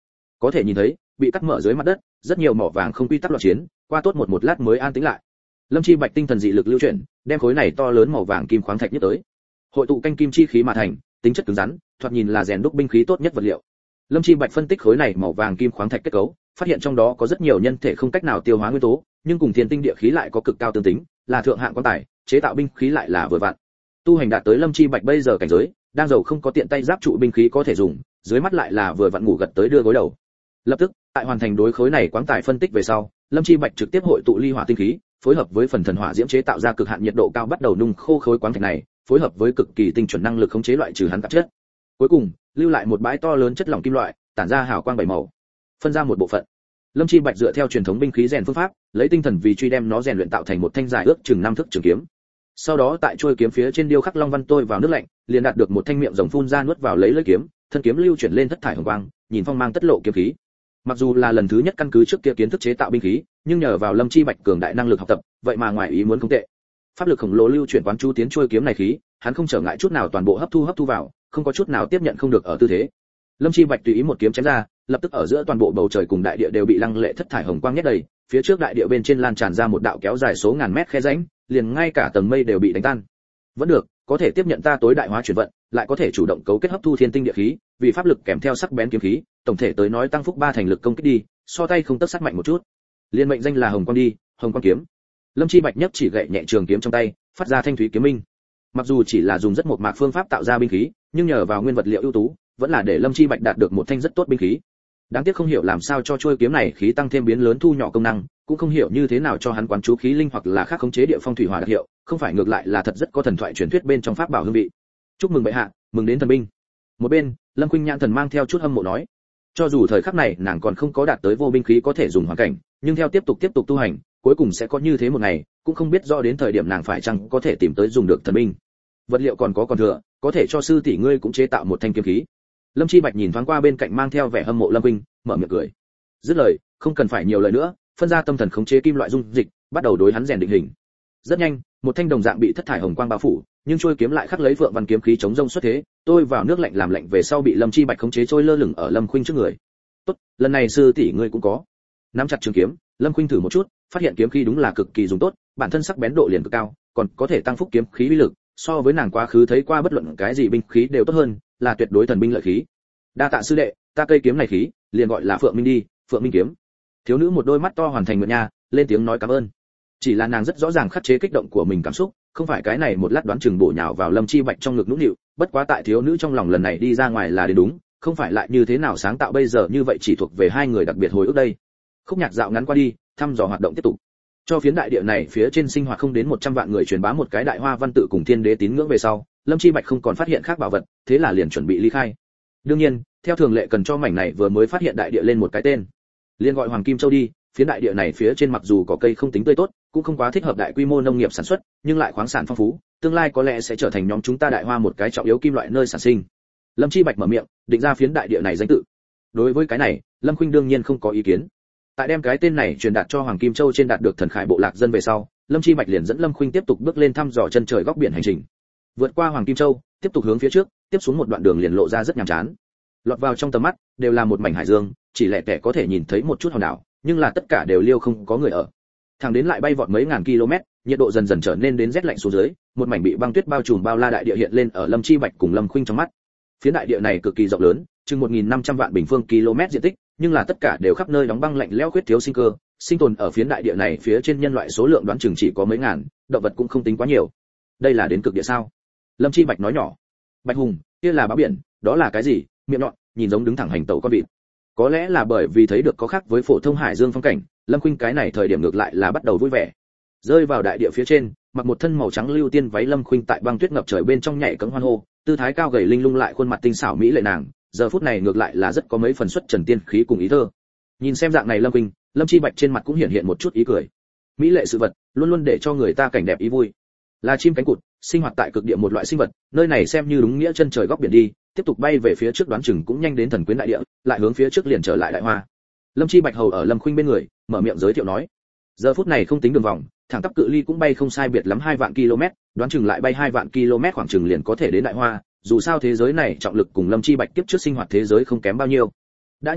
có thể nhìn thấy bị cắt mở dưới mặt đất rất nhiều mỏ vàng không quy tắc loạn chiến, qua tốt một lát mới an tĩnh lại. Lâm Chi Bạch tinh thần dị lực lưu chuyển, đem khối này to lớn màu vàng kim khoáng thạch nhất tới. Hội tụ canh kim chi khí mà thành, tính chất cứng rắn, thoạt nhìn là rèn đúc binh khí tốt nhất vật liệu. Lâm Chi Bạch phân tích khối này màu vàng kim khoáng thạch kết cấu, phát hiện trong đó có rất nhiều nhân thể không cách nào tiêu hóa nguyên tố, nhưng cùng thiên tinh địa khí lại có cực cao tương tính, là thượng hạng quan tài, chế tạo binh khí lại là vừa vặn. Tu hành đạt tới Lâm Chi Bạch bây giờ cảnh giới, đang giàu không có tiện tay giáp trụ binh khí có thể dùng, dưới mắt lại là vừa vặn ngủ gật tới đưa gối đầu. Lập tức, tại hoàn thành đối khối này quáng tài phân tích về sau, Lâm Chi Bạch trực tiếp hội tụ ly hỏa tinh khí, phối hợp với phần thần hỏa diễm chế tạo ra cực hạn nhiệt độ cao bắt đầu nung khô khối quáng thạch này, phối hợp với cực kỳ tinh chuẩn năng lực khống chế loại trừ hắn tạp chất. Cuối cùng, lưu lại một bãi to lớn chất lỏng kim loại, tản ra hào quang bảy màu. Phân ra một bộ phận. Lâm Chi Bạch dựa theo truyền thống binh khí rèn phương pháp, lấy tinh thần vì truy đem nó rèn luyện tạo thành một thanh dài ước chừng 5 thước trường kiếm. Sau đó tại chuôi kiếm phía trên điêu khắc long văn tôi vào nước lạnh, liền đạt được một thanh miệng rồng phun ra nuốt vào lấy lưỡi kiếm, thân kiếm lưu chuyển lên thất thải hồng quang, nhìn phong mang tất lộ kiếm khí. Mặc dù là lần thứ nhất căn cứ trước kia kiến thức chế tạo binh khí, nhưng nhờ vào Lâm Chi Bạch cường đại năng lực học tập, vậy mà ngoài ý muốn không tệ. Pháp lực khổng lồ lưu chuyển quán chú tiến chuôi kiếm này khí, hắn không trở ngại chút nào toàn bộ hấp thu vào, không có chút nào tiếp nhận không được ở tư thế. Lâm Chi Bạch tùy ý một kiếm chém ra, lập tức ở giữa toàn bộ bầu trời cùng đại địa đều bị lăng lệ thất thải hồng quang nhét đầy, phía trước đại địa bên trên lan tràn ra một đạo kéo dài số ngàn mét khe rãnh, liền ngay cả tầng mây đều bị đánh tan. Vẫn được, có thể tiếp nhận ta tối đại hóa chuyển vận, lại có thể chủ động cấu kết hấp thu thiên tinh địa khí, vì pháp lực kèm theo sắc bén kiếm khí, tổng thể tới nói tăng phúc 3 thành lực công kích đi, so tay không tấc sắc mạnh một chút. Liên mệnh danh là Hồng Quang đi, Hồng Quang kiếm. Lâm Chi Bạch nhấc chỉ gậy nhẹ trường kiếm trong tay, phát ra thanh thúy kiếm minh. Mặc dù chỉ là dùng rất một mạc phương pháp tạo ra binh khí, nhưng nhờ vào nguyên vật liệu ưu tú, vẫn là để Lâm Chi Bạch đạt được một thanh rất tốt binh khí. Đáng tiếc không hiểu làm sao cho chuôi kiếm này khí tăng thêm biến lớn thu nhỏ công năng, cũng không hiểu như thế nào cho hắn quán chú khí linh hoặc là khác khống chế địa phong thủy hỏa đặc hiệu, không phải ngược lại là thật rất có thần thoại truyền thuyết bên trong pháp bảo hương vị. Chúc mừng bệ hạ, mừng đến thần binh. Một bên, Lâm Khuynh Nhãn thần mang theo chút hâm mộ nói, cho dù thời khắc này nàng còn không có đạt tới vô binh khí có thể dùng hoàn cảnh, nhưng theo tiếp tục tu hành, cuối cùng sẽ có như thế một ngày, cũng không biết rõ đến thời điểm nàng phải chăng có thể tìm tới dùng được thần binh. Vật liệu còn thừa, có thể cho sư tỷ ngươi cũng chế tạo một thanh kiếm khí. Lâm Chi Bạch nhìn thoáng qua bên cạnh mang theo vẻ hâm mộ Lâm Khuynh, mở miệng cười. Dứt lời, không cần phải nhiều lời nữa, phân ra tâm thần khống chế kim loại dung dịch, bắt đầu đối hắn rèn định hình. Rất nhanh, một thanh đồng dạng bị thất thải hồng quang bao phủ, nhưng trôi kiếm lại khắc lấy vượng văn kiếm khí chống rông xuất thế, tôi vào nước lạnh làm lạnh về sau bị Lâm Chi Bạch khống chế trôi lơ lửng ở Lâm Khuynh trước người. Tốt, lần này sư tỷ ngươi cũng có. Nắm chặt trường kiếm, Lâm Khuynh thử một chút, phát hiện kiếm khí đúng là cực kỳ dùng tốt, bản thân sắc bén độ liền cực cao, còn có thể tăng phúc kiếm khí uy lực, so với nàng quá khứ thấy qua bất luận cái gì binh khí đều tốt hơn, là tuyệt đối thần binh lợi khí. Đa tạ sư đệ, ta cây kiếm này khí, liền gọi là Phượng Minh đi, Phượng Minh kiếm. Thiếu nữ một đôi mắt to hoàn thành nguyện nha, lên tiếng nói cảm ơn. Chỉ là nàng rất rõ ràng khắc chế kích động của mình cảm xúc, không phải cái này một lát đoán chừng bổ nhào vào Lâm Chi Bạch trong ngực nũng nịu, bất quá tại thiếu nữ trong lòng lần này đi ra ngoài là đến đúng, không phải lại như thế nào sáng tạo bây giờ như vậy chỉ thuộc về hai người đặc biệt hồi ức đây. Khúc nhạc dạo ngắn qua đi, thăm dò hoạt động tiếp tục. Cho phiến đại địa này phía trên sinh hoạt không đến 100 vạn người truyền bá một cái đại hoa văn tự cùng thiên đế tín ngưỡng về sau, Lâm Chi Bạch không còn phát hiện khác bảo vật, thế là liền chuẩn bị ly khai. Đương nhiên, theo thường lệ cần cho mảnh này vừa mới phát hiện đại địa lên một cái tên, liền gọi Hoàng Kim Châu đi. Phiến đại địa này phía trên mặc dù có cây không tính tươi tốt, cũng không quá thích hợp đại quy mô nông nghiệp sản xuất, nhưng lại khoáng sản phong phú, tương lai có lẽ sẽ trở thành nhóm chúng ta đại hoa một cái trọng yếu kim loại nơi sản sinh. Lâm Chi Bạch mở miệng, định ra phiến đại địa này danh tự. Đối với cái này, Lâm Khuynh đương nhiên không có ý kiến. Tại đem cái tên này truyền đạt cho Hoàng Kim Châu trên đạt được thần khải bộ lạc dân về sau, Lâm Chi Bạch liền dẫn Lâm Khuynh tiếp tục bước lên thăm dò chân trời góc biển hành trình. Vượt qua Hoàng Kim Châu, tiếp tục hướng phía trước, tiếp xuống một đoạn đường liền lộ ra rất nhàm chán. Lọt vào trong tầm mắt đều là một mảnh hải dương, chỉ lẻ tẻ có thể nhìn thấy một chút hòn đảo, nhưng là tất cả đều liêu không có người ở. Thẳng đến lại bay vọt mấy ngàn km, nhiệt độ dần dần trở nên đến rét lạnh xuống dưới, một mảnh bị băng tuyết bao trùm bao la đại địa hiện lên ở Lâm Chi Bạch cùng Lâm Khuynh trong mắt. Phiến đại địa này cực kỳ rộng lớn, chừng 1500 vạn bình phương km diện tích, nhưng là tất cả đều khắp nơi đóng băng lạnh lẽo khuyết thiếu sinh cơ, sinh tồn ở phiến đại địa này phía trên nhân loại số lượng đoán chừng chỉ có mấy ngàn, động vật cũng không tính quá nhiều. Đây là đến cực địa sao? Lâm Chi Bạch nói nhỏ. Bạch Hùng, kia là báo biển, đó là cái gì? Miệng nhọn, nhìn giống đứng thẳng hành tẩu con vịt. Có lẽ là bởi vì thấy được có khác với phổ thông hải dương phong cảnh, Lâm Khuynh cái này thời điểm ngược lại là bắt đầu vui vẻ. Rơi vào đại địa phía trên, mặc một thân màu trắng lưu tiên váy Lâm Khuynh tại băng tuyết ngập trời bên trong nhảy cẫng hoan hô, tư thái cao gầy linh lung lại khuôn mặt tinh xảo mỹ lệ nàng, giờ phút này ngược lại là rất có mấy phần xuất trần tiên khí cùng ý thơ. Nhìn xem dạng này Lâm Khuynh, Lâm Chi Bạch trên mặt cũng hiện một chút ý cười. Mỹ lệ sự vật, luôn luôn để cho người ta cảnh đẹp ý vui. Là chim cánh cụt, sinh hoạt tại cực địa một loại sinh vật, nơi này xem như đúng nghĩa chân trời góc biển đi, tiếp tục bay về phía trước đoán chừng cũng nhanh đến thần quyến đại địa, lại hướng phía trước liền trở lại đại hoa. Lâm Chi Bạch hầu ở Lâm Khuynh bên người, mở miệng giới thiệu nói. Giờ phút này không tính đường vòng, thẳng tắp cự ly cũng bay không sai biệt lắm 2 vạn km, đoán chừng lại bay 2 vạn km khoảng chừng liền có thể đến đại hoa, dù sao thế giới này trọng lực cùng Lâm Chi Bạch tiếp trước sinh hoạt thế giới không kém bao nhiêu. Đã như vậy,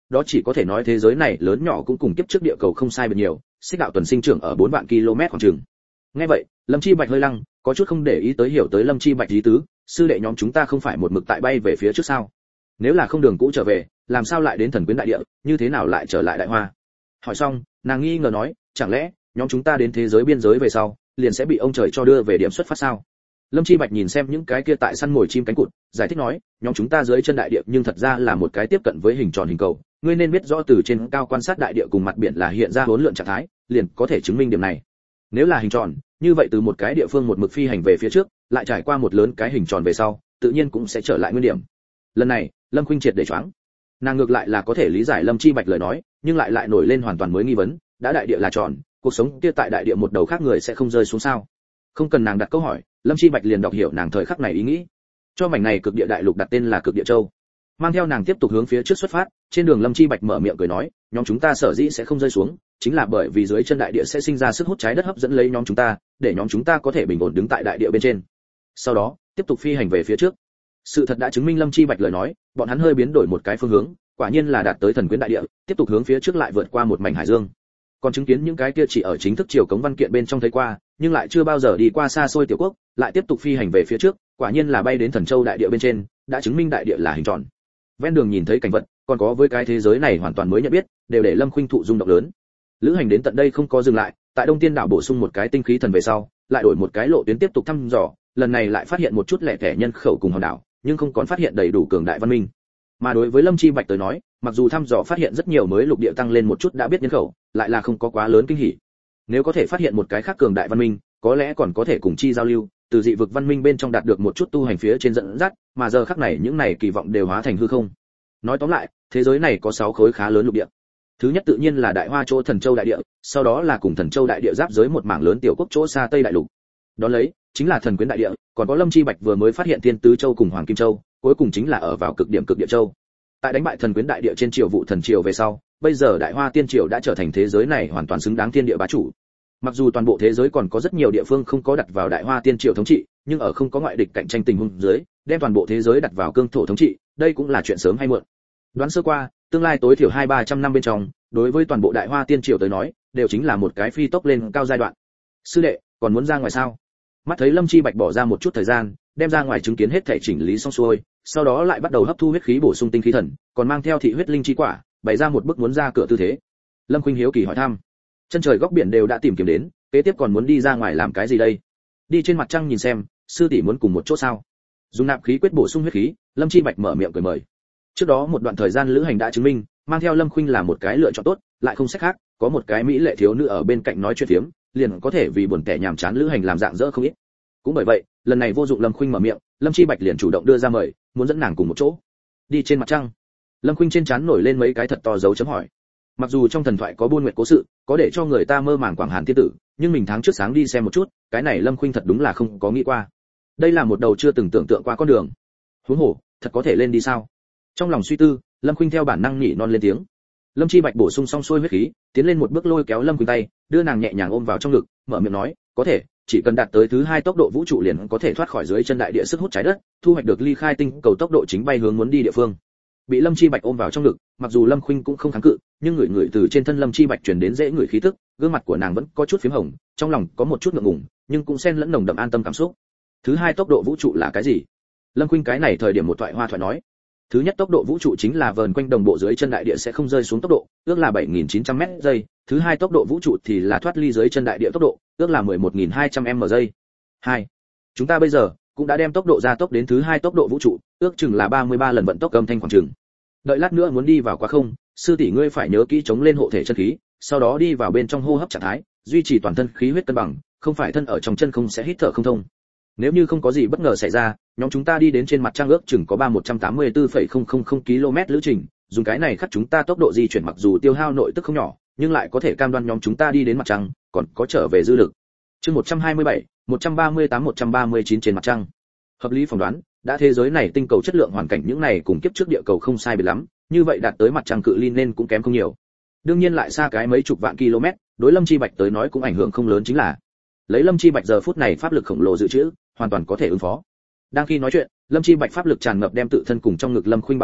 đó chỉ có thể nói thế giới này lớn nhỏ cũng cùng kiếp trước địa cầu không sai biệt nhiều, xích đạo tuần sinh trưởng ở 4 vạn km khoảng chừng. Nghe vậy, Lâm Chi Bạch hơi lăng, có chút không để ý tới hiểu tới Lâm Chi Bạch ý tứ, sư đệ nhóm chúng ta không phải một mực tại bay về phía trước sao? Nếu là không đường cũ trở về, làm sao lại đến Thần Quyến đại địa, như thế nào lại trở lại Đại Hoa? Hỏi xong, nàng nghi ngờ nói, chẳng lẽ nhóm chúng ta đến thế giới biên giới về sau, liền sẽ bị ông trời cho đưa về điểm xuất phát sao? Lâm Chi Bạch nhìn xem những cái kia tại săn mồi chim cánh cụt, giải thích nói, nhóm chúng ta dưới chân đại địa nhưng thật ra là một cái tiếp cận với hình tròn hình cầu, ngươi nên biết rõ từ trên cao quan sát đại địa cùng mặt biển là hiện ra hỗn lượn trạng thái, liền có thể chứng minh điểm này. Nếu là hình tròn, như vậy từ một cái địa phương một mực phi hành về phía trước, lại trải qua một lớn cái hình tròn về sau, tự nhiên cũng sẽ trở lại nguyên điểm. Lần này, Lâm Khuynh triệt để choáng. Nàng ngược lại là có thể lý giải Lâm Chi Bạch lời nói, nhưng lại nổi lên hoàn toàn mới nghi vấn, đã đại địa là tròn, cuộc sống kia tại đại địa một đầu khác người sẽ không rơi xuống sao? Không cần nàng đặt câu hỏi, Lâm Chi Bạch liền đọc hiểu nàng thời khắc này ý nghĩ. Cho mảnh này cực địa đại lục đặt tên là Cực Địa Châu. Mang theo nàng tiếp tục hướng phía trước xuất phát, trên đường Lâm Chi Bạch mở miệng cười nói, nhóm chúng ta sở dĩ sẽ không rơi xuống, chính là bởi vì dưới chân đại địa sẽ sinh ra sức hút trái đất hấp dẫn lấy nhóm chúng ta, để nhóm chúng ta có thể bình ổn đứng tại đại địa bên trên. Sau đó, tiếp tục phi hành về phía trước. Sự thật đã chứng minh Lâm Chi Bạch lời nói, bọn hắn hơi biến đổi một cái phương hướng, quả nhiên là đạt tới Thần Quyến đại địa, tiếp tục hướng phía trước lại vượt qua một mảnh hải dương. Còn chứng kiến những cái kia chỉ ở chính thức triều cống văn kiện bên trong thấy qua, nhưng lại chưa bao giờ đi qua xa xôi tiểu quốc, lại tiếp tục phi hành về phía trước, quả nhiên là bay đến Thần Châu đại địa bên trên, đã chứng minh đại địa là hình tròn. Ven đường nhìn thấy cảnh vật, còn có với cái thế giới này hoàn toàn mới nhận biết, đều để Lâm Khuynh thụ rung động lớn. Lữ hành đến tận đây không có dừng lại, tại Đông Tiên đảo bổ sung một cái tinh khí thần về sau, lại đổi một cái lộ tuyến tiếp tục thăm dò, lần này lại phát hiện một chút lẻ tẻ nhân khẩu cùng hòn đảo, nhưng không còn phát hiện đầy đủ cường đại văn minh. Mà đối với Lâm Chi Bạch tới nói, mặc dù thăm dò phát hiện rất nhiều mới lục địa tăng lên một chút đã biết nhân khẩu, lại là không có quá lớn kinh hỉ. Nếu có thể phát hiện một cái khác cường đại văn minh, có lẽ còn có thể cùng chi giao lưu, từ dị vực văn minh bên trong đạt được một chút tu hành phía trên dẫn dắt, mà giờ khắc này những này kỳ vọng đều hóa thành hư không. Nói tóm lại, thế giới này có 6 khối khá lớn lục địa. Thứ nhất tự nhiên là Đại Hoa chỗ Thần Châu đại địa, sau đó là cùng Thần Châu đại địa giáp giới một mảng lớn tiểu quốc chỗ xa Tây đại lục. Đó lấy chính là Thần Quyến đại địa, còn có Lâm Chi Bạch vừa mới phát hiện Thiên Tứ Châu cùng Hoàng Kim Châu, cuối cùng chính là ở vào cực điểm Cực Địa Châu. Tại đánh bại Thần Quyến đại địa trên triều vụ thần triều về sau, bây giờ Đại Hoa tiên triều đã trở thành thế giới này hoàn toàn xứng đáng thiên địa bá chủ. Mặc dù toàn bộ thế giới còn có rất nhiều địa phương không có đặt vào Đại Hoa tiên triều thống trị, nhưng ở không có ngoại địch cạnh tranh tình huống dưới, đem toàn bộ thế giới đặt vào cương thổ thống trị, đây cũng là chuyện sớm hay muộn. Đoán sơ qua, tương lai tối thiểu 200-300 năm bên trong, đối với toàn bộ Đại Hoa tiên triều tới nói, đều chính là một cái phi tốc lên cao giai đoạn. Sư đệ, còn muốn ra ngoài sao? Mắt thấy Lâm Chi Bạch bỏ ra một chút thời gian, đem ra ngoài chứng kiến hết thảy chỉnh lý xong xuôi, sau đó lại bắt đầu hấp thu huyết khí bổ sung tinh khí thần, còn mang theo thị huyết linh chi quả, bày ra một bước muốn ra cửa tư thế. Lâm Khuynh hiếu kỳ hỏi thăm, chân trời góc biển đều đã tìm kiếm đến, kế tiếp còn muốn đi ra ngoài làm cái gì đây? Đi trên mặt trăng nhìn xem, sư tỷ muốn cùng một chỗ sao? Dùng nạp khí quyết bổ sung huyết khí, Lâm Chi Bạch mở miệng cười mời. Trước đó một đoạn thời gian lữ hành đã chứng minh, mang theo Lâm Khuynh là một cái lựa chọn tốt, lại không sách khác, có một cái mỹ lệ thiếu nữ ở bên cạnh nói chuyện phiếm, liền có thể vì buồn tẻ nhàm chán lữ hành làm dạng dỡ không ít. Cũng bởi vậy, lần này vô dụng Lâm Khuynh mở miệng, Lâm Chi Bạch liền chủ động đưa ra mời, muốn dẫn nàng cùng một chỗ đi trên mặt trăng. Lâm Khuynh trên trán nổi lên mấy cái thật to dấu chấm hỏi. Mặc dù trong thần thoại có buôn nguyệt cố sự, có để cho người ta mơ màng Quảng Hàn tiên tử, nhưng mình tháng trước sáng đi xem một chút, cái này Lâm Khuynh thật đúng là không có nghĩ qua. Đây là một đầu chưa từng tưởng tượng qua con đường. Huống hồ, thật có thể lên đi sao? Trong lòng suy tư, Lâm Khuynh theo bản năng nhỉ non lên tiếng. Lâm Chi Bạch bổ sung xong xuôi huyết khí, tiến lên một bước lôi kéo Lâm Khuynh tay, đưa nàng nhẹ nhàng ôm vào trong ngực, mở miệng nói, có thể, chỉ cần đạt tới thứ 2 tốc độ vũ trụ liền có thể thoát khỏi dưới chân đại địa sức hút trái đất, thu hoạch được ly khai tinh cầu tốc độ chính bay hướng muốn đi địa phương. Bị Lâm Chi Bạch ôm vào trong ngực, mặc dù Lâm Khuynh cũng không kháng cự, nhưng người từ trên thân Lâm Chi Bạch truyền đến dễ ngửi khí tức, gương mặt của nàng vẫn có chút phím hồng, trong lòng có một chút ngượng ngùng, nhưng cũng xen lẫn nồng đậm an tâm cảm xúc. Thứ 2 tốc độ vũ trụ là cái gì? Lâm Khuynh cái này thời điểm một thoại hoa thoại nói. Thứ nhất tốc độ vũ trụ chính là vờn quanh đồng bộ dưới chân đại địa sẽ không rơi xuống tốc độ, ước là 7.900 m/giây. Thứ 2 tốc độ vũ trụ thì là thoát ly dưới chân đại địa tốc độ, ước là 11.200 m/giây. 2. Chúng ta bây giờ cũng đã đem tốc độ gia tốc đến thứ 2 tốc độ vũ trụ, ước chừng là 33 lần vận tốc âm thanh khoảng chừng. Đợi lát nữa muốn đi vào quá không, sư tỷ ngươi phải nhớ kỹ chống lên hộ thể chân khí, sau đó đi vào bên trong hô hấp trạng thái, duy trì toàn thân khí huyết cân bằng, không phải thân ở trong chân không sẽ hít thở không thông. Nếu như không có gì bất ngờ xảy ra, nhóm chúng ta đi đến trên mặt trăng ước chừng có 184,000 km lữ trình, dùng cái này khắc chúng ta tốc độ di chuyển mặc dù tiêu hao nội tức không nhỏ, nhưng lại có thể cam đoan nhóm chúng ta đi đến mặt trăng, còn có trở về dư lực. Chương 127, 138, 139 trên mặt trăng. Hợp lý phỏng đoán, đã thế giới này tinh cầu chất lượng hoàn cảnh những này cùng kiếp trước địa cầu không sai biệt lắm, như vậy đạt tới mặt trăng cự ly nên cũng kém không nhiều. Đương nhiên lại xa cái mấy chục vạn km, đối Lâm Chi Bạch tới nói cũng ảnh hưởng không lớn chính là lấy Lâm Chi Bạch giờ phút này pháp lực khổng lồ dự trữ, hoàn toàn có thể ứng phó. Đang khi nói chuyện, Lâm Chi Bạch pháp lực tràn ngập đem tự thân cùng trong ngực Lâm Khuynh bảo vệ,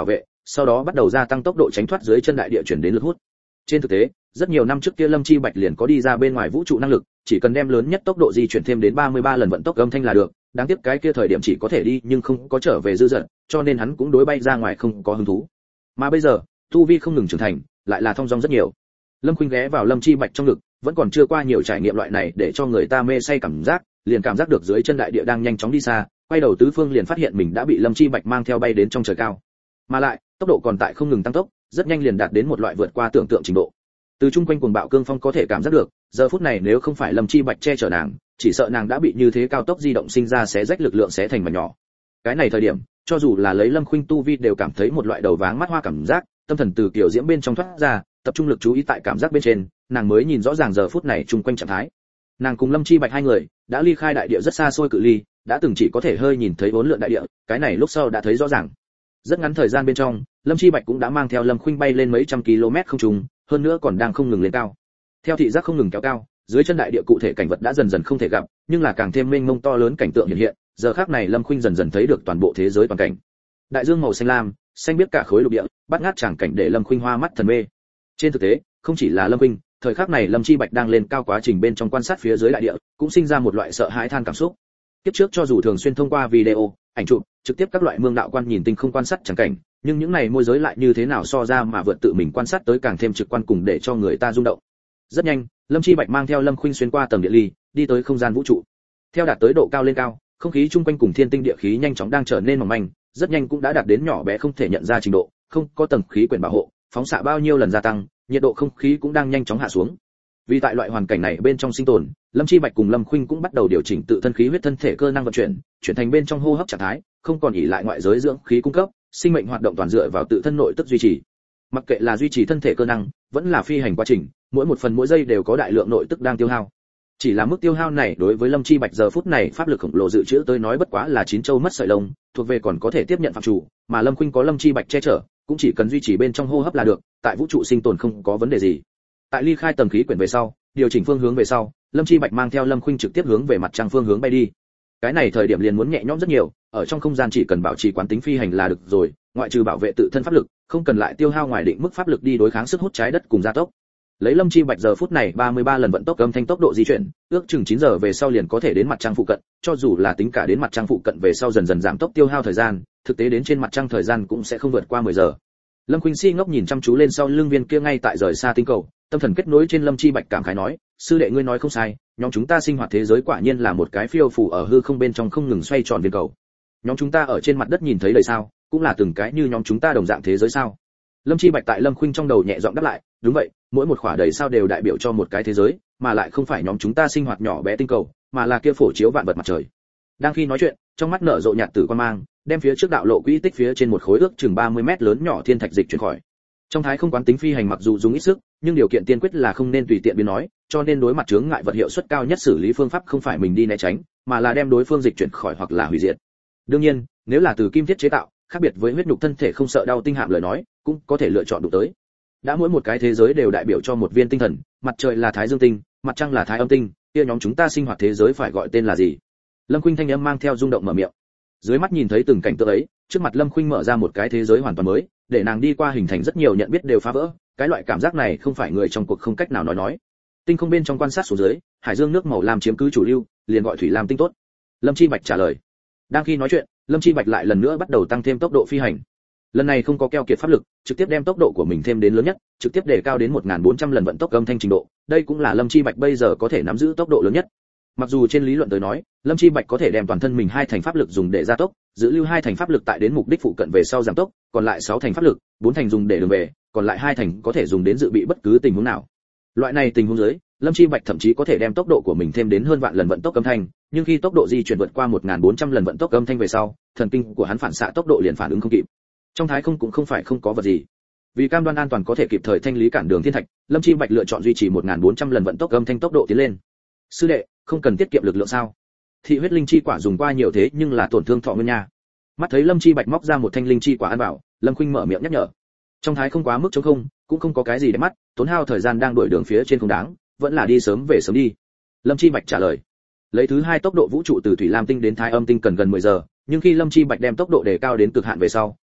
sau đó bắt đầu gia tăng tốc độ tránh thoát dưới chân đại địa chuyển đến lực hút. Trên thực tế, rất nhiều năm trước kia Lâm Chi Bạch liền có đi ra bên ngoài vũ trụ năng lực, chỉ cần đem lớn nhất tốc độ di chuyển thêm đến 33 lần vận tốc âm thanh là được, đáng tiếc cái kia thời điểm chỉ có thể đi nhưng không có trở về dư dật, cho nên hắn cũng đối bay ra ngoài không có hứng thú. Mà bây giờ, tu vi không ngừng trưởng thành, lại là thông dong rất nhiều. Lâm Khuynh ghé vào Lâm Chi Bạch trong ngực, vẫn còn chưa qua nhiều trải nghiệm loại này để cho người ta mê say cảm giác, liền cảm giác được dưới chân đại địa đang nhanh chóng đi xa, quay đầu tứ phương liền phát hiện mình đã bị Lâm Chi Bạch mang theo bay đến trong trời cao. Mà lại, tốc độ còn tại không ngừng tăng tốc, rất nhanh liền đạt đến một loại vượt qua tưởng tượng trình độ. Từ chung quanh cuồng bạo cương phong có thể cảm giác được, giờ phút này nếu không phải Lâm Chi Bạch che chở nàng, chỉ sợ nàng đã bị như thế cao tốc di động sinh ra xé rách lực lượng xé thành mảnh nhỏ. Cái này thời điểm, cho dù là lấy Lâm Khuynh tu vi đều cảm thấy một loại đầu váng mắt hoa cảm giác, tâm thần từ kiểu diễm bên trong thoát ra, tập trung lực chú ý tại cảm giác bên trên, nàng mới nhìn rõ ràng giờ phút này chung quanh trạng thái. Nàng cùng Lâm Chi Bạch hai người đã ly khai đại địa rất xa xôi cự ly, đã từng chỉ có thể hơi nhìn thấy bốn lượn đại địa, cái này lúc sau đã thấy rõ ràng. Rất ngắn thời gian bên trong, Lâm Chi Bạch cũng đã mang theo Lâm Khuynh bay lên mấy trăm km không trung, hơn nữa còn đang không ngừng lên cao. Theo thị giác không ngừng kéo cao, dưới chân đại địa cụ thể cảnh vật đã dần dần không thể gặp, nhưng là càng thêm mênh mông to lớn cảnh tượng hiện hiện, giờ khắc này Lâm Khuynh dần dần thấy được toàn bộ thế giới toàn cảnh. Đại dương màu xanh lam, xanh biếc cả khối lục địa, bát ngát tràng cảnh để Lâm Khuynh hoa mắt thần mê. Trên thực tế, không chỉ là Lâm Khuynh, thời khắc này Lâm Chi Bạch đang lên cao quá trình bên trong quan sát phía dưới đại địa, cũng sinh ra một loại sợ hãi than cảm xúc. Kiếp trước cho dù thường xuyên thông qua video, ảnh chụp, trực tiếp các loại mương đạo quan nhìn tinh không quan sát chẳng cảnh, nhưng những này môi giới lại như thế nào so ra mà vượt tự mình quan sát tới càng thêm trực quan cùng để cho người ta rung động. Rất nhanh, Lâm Chi Bạch mang theo Lâm Khuynh xuyên qua tầng địa ly, đi tới không gian vũ trụ. Theo đạt tới độ cao lên cao, không khí chung quanh cùng thiên tinh địa khí nhanh chóng đang trở nên mỏng manh, rất nhanh cũng đã đạt đến nhỏ bé không thể nhận ra trình độ, không có tầng khí quyển bảo hộ, phóng xạ bao nhiêu lần gia tăng, nhiệt độ không khí cũng đang nhanh chóng hạ xuống. Vì tại loại hoàn cảnh này bên trong sinh tồn, Lâm Chi Bạch cùng Lâm Khuynh cũng bắt đầu điều chỉnh tự thân khí huyết thân thể cơ năng vận chuyển, chuyển thành bên trong hô hấp trạng thái, không còn ỷ lại ngoại giới dưỡng khí cung cấp, sinh mệnh hoạt động toàn dựa vào tự thân nội tức duy trì. Mặc kệ là duy trì thân thể cơ năng, vẫn là phi hành quá trình, mỗi một phần mỗi giây đều có đại lượng nội tức đang tiêu hao. Chỉ là mức tiêu hao này đối với Lâm Chi Bạch giờ phút này pháp lực khổng lồ dự trữ tới nói bất quá là chín châu mất sợi lông, thuộc về còn có thể tiếp nhận phạm chủ, mà Lâm Khuynh có Lâm Chi Bạch che chở, cũng chỉ cần duy trì bên trong hô hấp là được, tại vũ trụ sinh tồn không có vấn đề gì. Tại ly khai tầng khí quyển về sau, điều chỉnh phương hướng về sau, Lâm Chi Bạch mang theo Lâm Khuynh trực tiếp hướng về mặt trăng phương hướng bay đi. Cái này thời điểm liền muốn nhẹ nhõm rất nhiều, ở trong không gian chỉ cần bảo trì quán tính phi hành là được rồi, ngoại trừ bảo vệ tự thân pháp lực, không cần lại tiêu hao ngoài định mức pháp lực đi đối kháng sức hút trái đất cùng gia tốc. Lấy Lâm Chi Bạch giờ phút này 33 lần vận tốc âm thanh tốc độ di chuyển, ước chừng 9 giờ về sau liền có thể đến mặt trăng phụ cận, cho dù là tính cả đến mặt trăng phụ cận về sau dần dần giảm tốc tiêu hao thời gian, thực tế đến trên mặt trăng thời gian cũng sẽ không vượt qua 10 giờ. Lâm Khuynh si ngốc nhìn chăm chú lên sau lưng viên kia ngay tại rời xa tinh cầu, tâm thần kết nối trên Lâm Chi Bạch cảm khái nói, sư đệ ngươi nói không sai, nhóm chúng ta sinh hoạt thế giới quả nhiên là một cái phiêu phù ở hư không bên trong không ngừng xoay tròn viên cầu. Nhóm chúng ta ở trên mặt đất nhìn thấy đời sao, cũng là từng cái như nhóm chúng ta đồng dạng thế giới sao? Lâm Chi Bạch tại Lâm Khuynh trong đầu nhẹ giọng đáp lại, đúng vậy, mỗi một khỏa đầy sao đều đại biểu cho một cái thế giới, mà lại không phải nhóm chúng ta sinh hoạt nhỏ bé tinh cầu, mà là kia phổ chiếu vạn vật mặt trời. Đang khi nói chuyện, trong mắt nở rộ nhạt tử quang mang, đem phía trước đạo lộ quỹ tích phía trên một khối ước chừng 30 mét lớn nhỏ thiên thạch dịch chuyển khỏi. Trong thái không quán tính phi hành mặc dù dùng ít sức, nhưng điều kiện tiên quyết là không nên tùy tiện biến nói, cho nên đối mặt chướng ngại vật hiệu suất cao nhất xử lý phương pháp không phải mình đi né tránh, mà là đem đối phương dịch chuyển khỏi hoặc là hủy diệt. Đương nhiên, nếu là từ kim thiết chế tạo, khác biệt với huyết nhục thân thể không sợ đau tinh hạm lời nói, cũng có thể lựa chọn đủ tới. Đã mỗi một cái thế giới đều đại biểu cho một viên tinh thần, mặt trời là thái dương tinh, mặt trăng là thái âm tinh, kia nhóm chúng ta sinh hoạt thế giới phải gọi tên là gì? Lâm Khuynh thanh âm mang theo rung động mở miệng. Dưới mắt nhìn thấy từng cảnh tượng ấy, trước mặt Lâm Khuynh mở ra một cái thế giới hoàn toàn mới, để nàng đi qua hình thành rất nhiều nhận biết đều phá vỡ, cái loại cảm giác này không phải người trong cuộc không cách nào nói. Tinh không bên trong quan sát xuống dưới, hải dương nước màu lam chiếm cứ chủ lưu, liền gọi thủy lam tinh tốt. Lâm Chi Bạch trả lời. Đang khi nói chuyện, Lâm Chi Bạch lại lần nữa bắt đầu tăng thêm tốc độ phi hành. Lần này không có keo kiệt pháp lực, trực tiếp đem tốc độ của mình thêm đến lớn nhất, trực tiếp đề cao đến 1400 lần vận tốc âm thanh trình độ, đây cũng là Lâm Chi Bạch bây giờ có thể nắm giữ tốc độ lớn nhất. Mặc dù trên lý luận tới nói, Lâm Chi Bạch có thể đem toàn thân mình 2 thành pháp lực dùng để gia tốc, giữ lưu 2 thành pháp lực tại đến mục đích phụ cận về sau giảm tốc, còn lại 6 thành pháp lực, 4 thành dùng để đường về, còn lại 2 thành có thể dùng đến dự bị bất cứ tình huống nào. Loại này tình huống dưới, Lâm Chi Bạch thậm chí có thể đem tốc độ của mình thêm đến hơn vạn lần vận tốc âm thanh, nhưng khi tốc độ di chuyển vượt qua 1400 lần vận tốc âm thanh về sau, thần kinh của hắn phản xạ tốc độ liền phản ứng không kịp. Trong thái không cũng không phải không có vật gì. Vì cam đoan an toàn có thể kịp thời thanh lý cản đường thiên thạch, Lâm Chi Bạch lựa chọn duy trì 1400 lần vận tốc âm thanh tốc độ tiến lên. Sư đệ, không cần tiết kiệm lực lượng sao? Thị huyết linh chi quả dùng qua nhiều thế nhưng là tổn thương thọ nguyên nha. Mắt thấy Lâm Chi Bạch móc ra một thanh linh chi quả ăn vào, Lâm Khuynh mở miệng nhắc nhở. Trong thái không quá mức trống không, cũng không có cái gì để mắt, tốn hao thời gian đang đuổi đường phía trên không đáng, vẫn là đi sớm về sớm đi. Lâm Chi Bạch trả lời. Lấy thứ 2 tốc độ vũ trụ từ thủy lam tinh đến thái âm tinh cần gần 10 giờ, nhưng khi Lâm Chi Bạch đem tốc độ đề cao đến cực hạn về sau,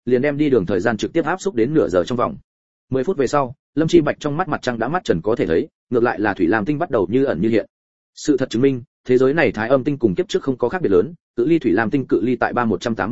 liền đem đi đường thời gian trực tiếp áp xúc đến nửa giờ trong vòng. 10 phút về sau, Lâm Chi Bạch trong mắt mặt trăng đã mắt trần có thể thấy, ngược lại là thủy lam tinh bắt đầu như ẩn như hiện. Sự thật chứng minh, thế giới này thái âm tinh cùng kiếp trước không có khác biệt lớn, cự ly thủy lam tinh cự ly tại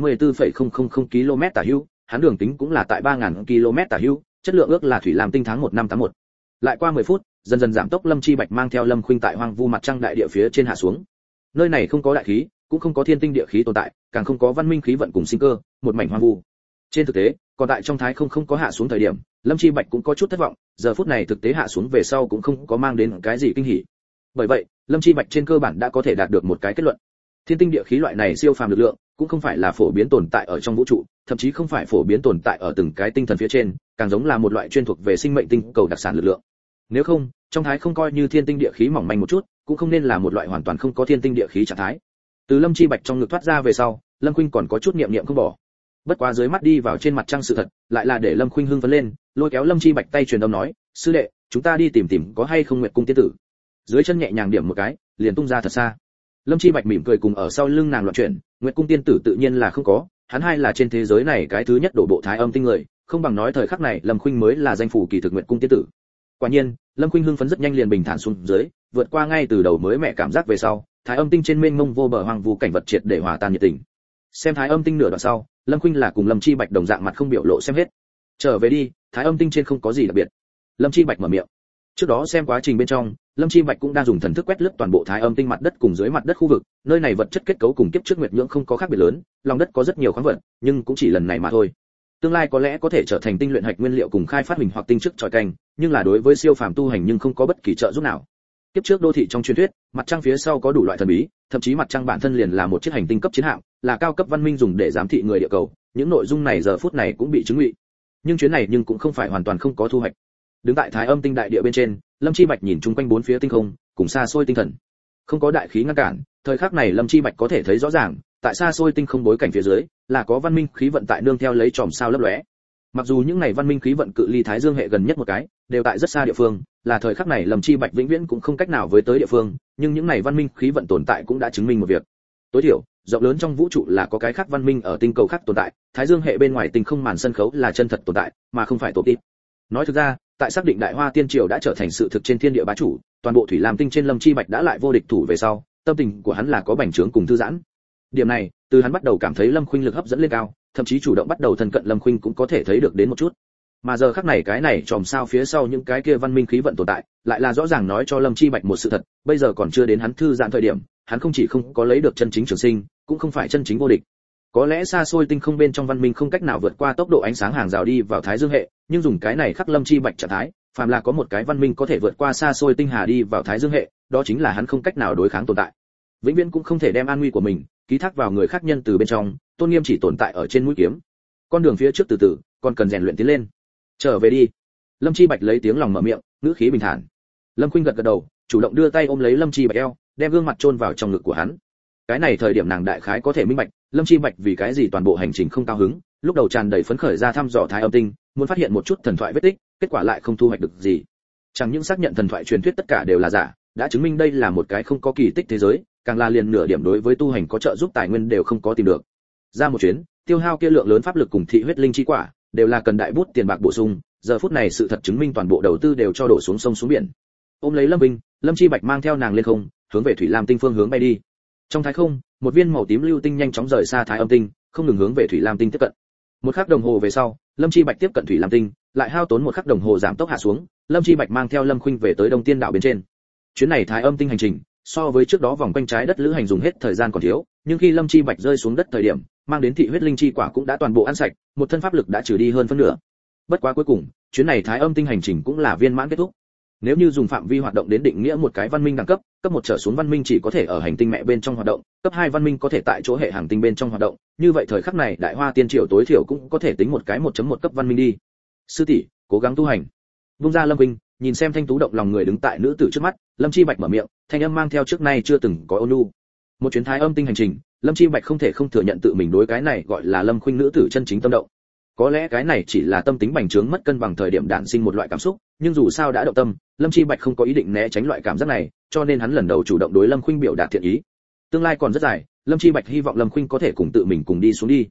3184,000 km tả hữu, hắn đường tính cũng là tại 3000 km tả hữu, chất lượng ước là thủy lam tinh tháng 1 năm 81. Lại qua 10 phút, dần dần giảm tốc, Lâm Chi Bạch mang theo Lâm Khuynh tại hoang vu mặt trăng đại địa phía trên hạ xuống. Nơi này không có đại khí, cũng không có thiên tinh địa khí tồn tại, càng không có văn minh khí vận cùng sinh cơ, một mảnh hoang vu. Trên thực tế, còn tại trong thái không có hạ xuống thời điểm, Lâm Chi Bạch cũng có chút thất vọng, giờ phút này thực tế hạ xuống về sau cũng không có mang đến cái gì kinh hỉ. Bởi vậy, Lâm Chi Bạch trên cơ bản đã có thể đạt được một cái kết luận. Thiên tinh địa khí loại này siêu phàm lực lượng, cũng không phải là phổ biến tồn tại ở trong vũ trụ, thậm chí không phải phổ biến tồn tại ở từng cái tinh thần phía trên, càng giống là một loại chuyên thuộc về sinh mệnh tinh cầu đặc sản lực lượng. Nếu không, trong thái không coi như thiên tinh địa khí mỏng manh một chút, cũng không nên là một loại hoàn toàn không có thiên tinh địa khí trạng thái. Từ Lâm Chi Bạch trong ngực thoát ra về sau, Lâm Khuynh còn có chút niệm niệm không bỏ. Bất quá dưới mắt đi vào trên mặt trăng sự thật, lại là để Lâm Khuynh hưng phấn lên, lôi kéo Lâm Chi Bạch tay truyền âm nói, sư đệ, chúng ta đi tìm tìm có hay không Nguyệt cung tiên tử. Dưới chân nhẹ nhàng điểm một cái, liền tung ra thật xa. Lâm Chi Bạch mỉm cười cùng ở sau lưng nàng loạn chuyển, Nguyệt cung tiên tử tự nhiên là không có, hắn hai là trên thế giới này cái thứ nhất đổ bộ thái âm tinh người, không bằng nói thời khắc này Lâm Khuynh mới là danh phủ kỳ thực Nguyệt cung tiên tử. Quả nhiên, Lâm Khuynh hưng phấn rất nhanh liền bình thản xuống dưới, vượt qua ngay từ đầu mới mẹ cảm giác về sau, thái âm tinh trên mênh mông vô bờ hoang vu cảnh vật triệt để hòa tan nhiệt tình. Xem thái âm tinh nửa đoạn sau, Lâm Khuynh là cùng Lâm Chi Bạch đồng dạng mặt không biểu lộ xem hết. Trở về đi, thái âm tinh trên không có gì đặc biệt. Lâm Chi Bạch mở miệng. Trước đó xem quá trình bên trong, Lâm Chi Bạch cũng đang dùng thần thức quét lướt toàn bộ thái âm tinh mặt đất cùng dưới mặt đất khu vực, nơi này vật chất kết cấu cùng kiếp trước nguyệt nhưỡng không có khác biệt lớn, lòng đất có rất nhiều khoáng vật, nhưng cũng chỉ lần này mà thôi. Tương lai có lẽ có thể trở thành tinh luyện hạch nguyên liệu cùng khai phát hình hoặc tinh chức trọi canh, nhưng là đối với siêu phàm tu hành nhưng không có bất kỳ trợ giúp nào. Kiếp trước đô thị trong truyền thuyết, mặt trăng phía sau có đủ loại thần bí, thậm chí mặt trăng bản thân liền là một chiếc hành tinh cấp chiến hạm, là cao cấp văn minh dùng để giám thị người địa cầu, những nội dung này giờ phút này cũng bị chứng ngụy. Nhưng chuyến này nhưng cũng không phải hoàn toàn không có thu hoạch. Đứng tại thái âm tinh đại địa bên trên, Lâm Chi Bạch nhìn chung quanh bốn phía tinh không, cùng xa xôi tinh thần. Không có đại khí ngăn cản, thời khắc này Lâm Chi Bạch có thể thấy rõ ràng, tại xa xôi tinh không bối cảnh phía dưới, là có văn minh khí vận tại nương theo lấy chòm sao lấp lóe. Mặc dù những này văn minh khí vận cự ly Thái Dương hệ gần nhất một cái, đều tại rất xa địa phương, là thời khắc này Lâm Chi Bạch vĩnh viễn cũng không cách nào với tới địa phương, nhưng những này văn minh khí vận tồn tại cũng đã chứng minh một việc. Tối thiểu, rộng lớn trong vũ trụ là có cái khác văn minh ở tinh cầu khác tồn tại, Thái Dương hệ bên ngoài tinh không màn sân khấu là chân thật tồn tại, mà không phải tổ tít. Nói thực ra, tại xác định Đại Hoa Tiên Triều đã trở thành sự thực trên thiên địa bá chủ, toàn bộ thủy lam tinh trên Lâm Chi Bạch đã lại vô địch thủ về sau, tâm tình của hắn là có bành trướng cùng thư giãn. Điểm này, từ hắn bắt đầu cảm thấy Lâm Khuynh lực hấp dẫn lên cao, thậm chí chủ động bắt đầu thân cận Lâm Khuynh cũng có thể thấy được đến một chút. Mà giờ khắc này cái này chòm sao phía sau những cái kia văn minh khí vận tồn tại, lại là rõ ràng nói cho Lâm Chi Bạch một sự thật, bây giờ còn chưa đến hắn thư giãn thời điểm, hắn không chỉ không có lấy được chân chính trường sinh, cũng không phải chân chính vô địch. Có lẽ xa xôi tinh không bên trong văn minh không cách nào vượt qua tốc độ ánh sáng hàng rào đi vào Thái Dương hệ, nhưng dùng cái này khắc Lâm Chi Bạch trạng thái, phàm là có một cái văn minh có thể vượt qua xa xôi tinh hà đi vào Thái Dương hệ, đó chính là hắn không cách nào đối kháng tồn tại. Vĩnh viễn cũng không thể đem an nguy của mình ký thác vào người khác nhân từ bên trong, tôn nghiêm chỉ tồn tại ở trên mũi kiếm. Con đường phía trước từ từ, còn cần rèn luyện tiến lên. Trở về đi. Lâm Chi Bạch lấy tiếng lòng mở miệng, ngữ khí bình thản. Lâm Khuynh gật gật đầu, chủ động đưa tay ôm lấy Lâm Chi Bạch eo, đem gương mặt chôn vào trong ngực của hắn. Cái này thời điểm nàng đại khái có thể minh bạch, Lâm Chi Bạch vì cái gì toàn bộ hành trình không cao hứng, lúc đầu tràn đầy phấn khởi ra thăm dò Thái Âm tinh, muốn phát hiện một chút thần thoại vết tích, kết quả lại không thu hoạch được gì. Chẳng những xác nhận thần thoại truyền thuyết tất cả đều là giả, đã chứng minh đây là một cái không có kỳ tích thế giới, càng là liền nửa điểm đối với tu hành có trợ giúp tài nguyên đều không có tìm được. Ra một chuyến, tiêu hao kia lượng lớn pháp lực cùng thị huyết linh chi quả, đều là cần đại bút tiền bạc bổ sung, giờ phút này sự thật chứng minh toàn bộ đầu tư đều cho đổ xuống sông xuống biển. Ôm lấy Lâm Vinh, Lâm Chi Bạch mang theo nàng lên không, hướng về Thủy Lam tinh phương hướng bay đi. Trong thái không, một viên màu tím lưu tinh nhanh chóng rời xa Thái Âm tinh, không ngừng hướng về Thủy Lam tinh tiếp cận. Một khắc đồng hồ về sau, Lâm Chi Bạch tiếp cận Thủy Lam tinh, lại hao tốn một khắc đồng hồ giảm tốc hạ xuống, Lâm Chi Bạch mang theo Lâm Khuynh về tới Đông Tiên đảo bên trên. Chuyến này Thái Âm tinh hành trình, so với trước đó vòng quanh trái đất lữ hành dùng hết thời gian còn thiếu, nhưng khi Lâm Chi Bạch rơi xuống đất thời điểm, mang đến thị huyết linh chi quả cũng đã toàn bộ ăn sạch, một thân pháp lực đã trừ đi hơn phân nửa. Bất quá cuối cùng, chuyến này Thái Âm tinh hành trình cũng là viên mãn kết thúc. Nếu như dùng phạm vi hoạt động đến định nghĩa một cái văn minh đẳng cấp, cấp 1 trở xuống văn minh chỉ có thể ở hành tinh mẹ bên trong hoạt động, cấp 2 văn minh có thể tại chỗ hệ hành tinh bên trong hoạt động, như vậy thời khắc này Đại Hoa Tiên Triều tối thiểu cũng có thể tính một cái 1.1 cấp văn minh đi. Sư tỷ, cố gắng tu hành. Vung ra Lâm Vinh, nhìn xem thanh tú động lòng người đứng tại nữ tử trước mắt, Lâm Chi Bạch mở miệng, thanh âm mang theo trước nay chưa từng có ôn nhu. Một chuyến Thái Âm tinh hành trình, Lâm Chi Bạch không thể không thừa nhận tự mình đối cái này gọi là Lâm Khuynh nữ tử chân chính tâm động. Có lẽ cái này chỉ là tâm tính bành trướng mất cân bằng thời điểm đản sinh một loại cảm xúc, nhưng dù sao đã động tâm, Lâm Chi Bạch không có ý định né tránh loại cảm giác này, cho nên hắn lần đầu chủ động đối Lâm Khuynh biểu đạt thiện ý. Tương lai còn rất dài, Lâm Chi Bạch hy vọng Lâm Khuynh có thể cùng tự mình cùng đi xuống đi.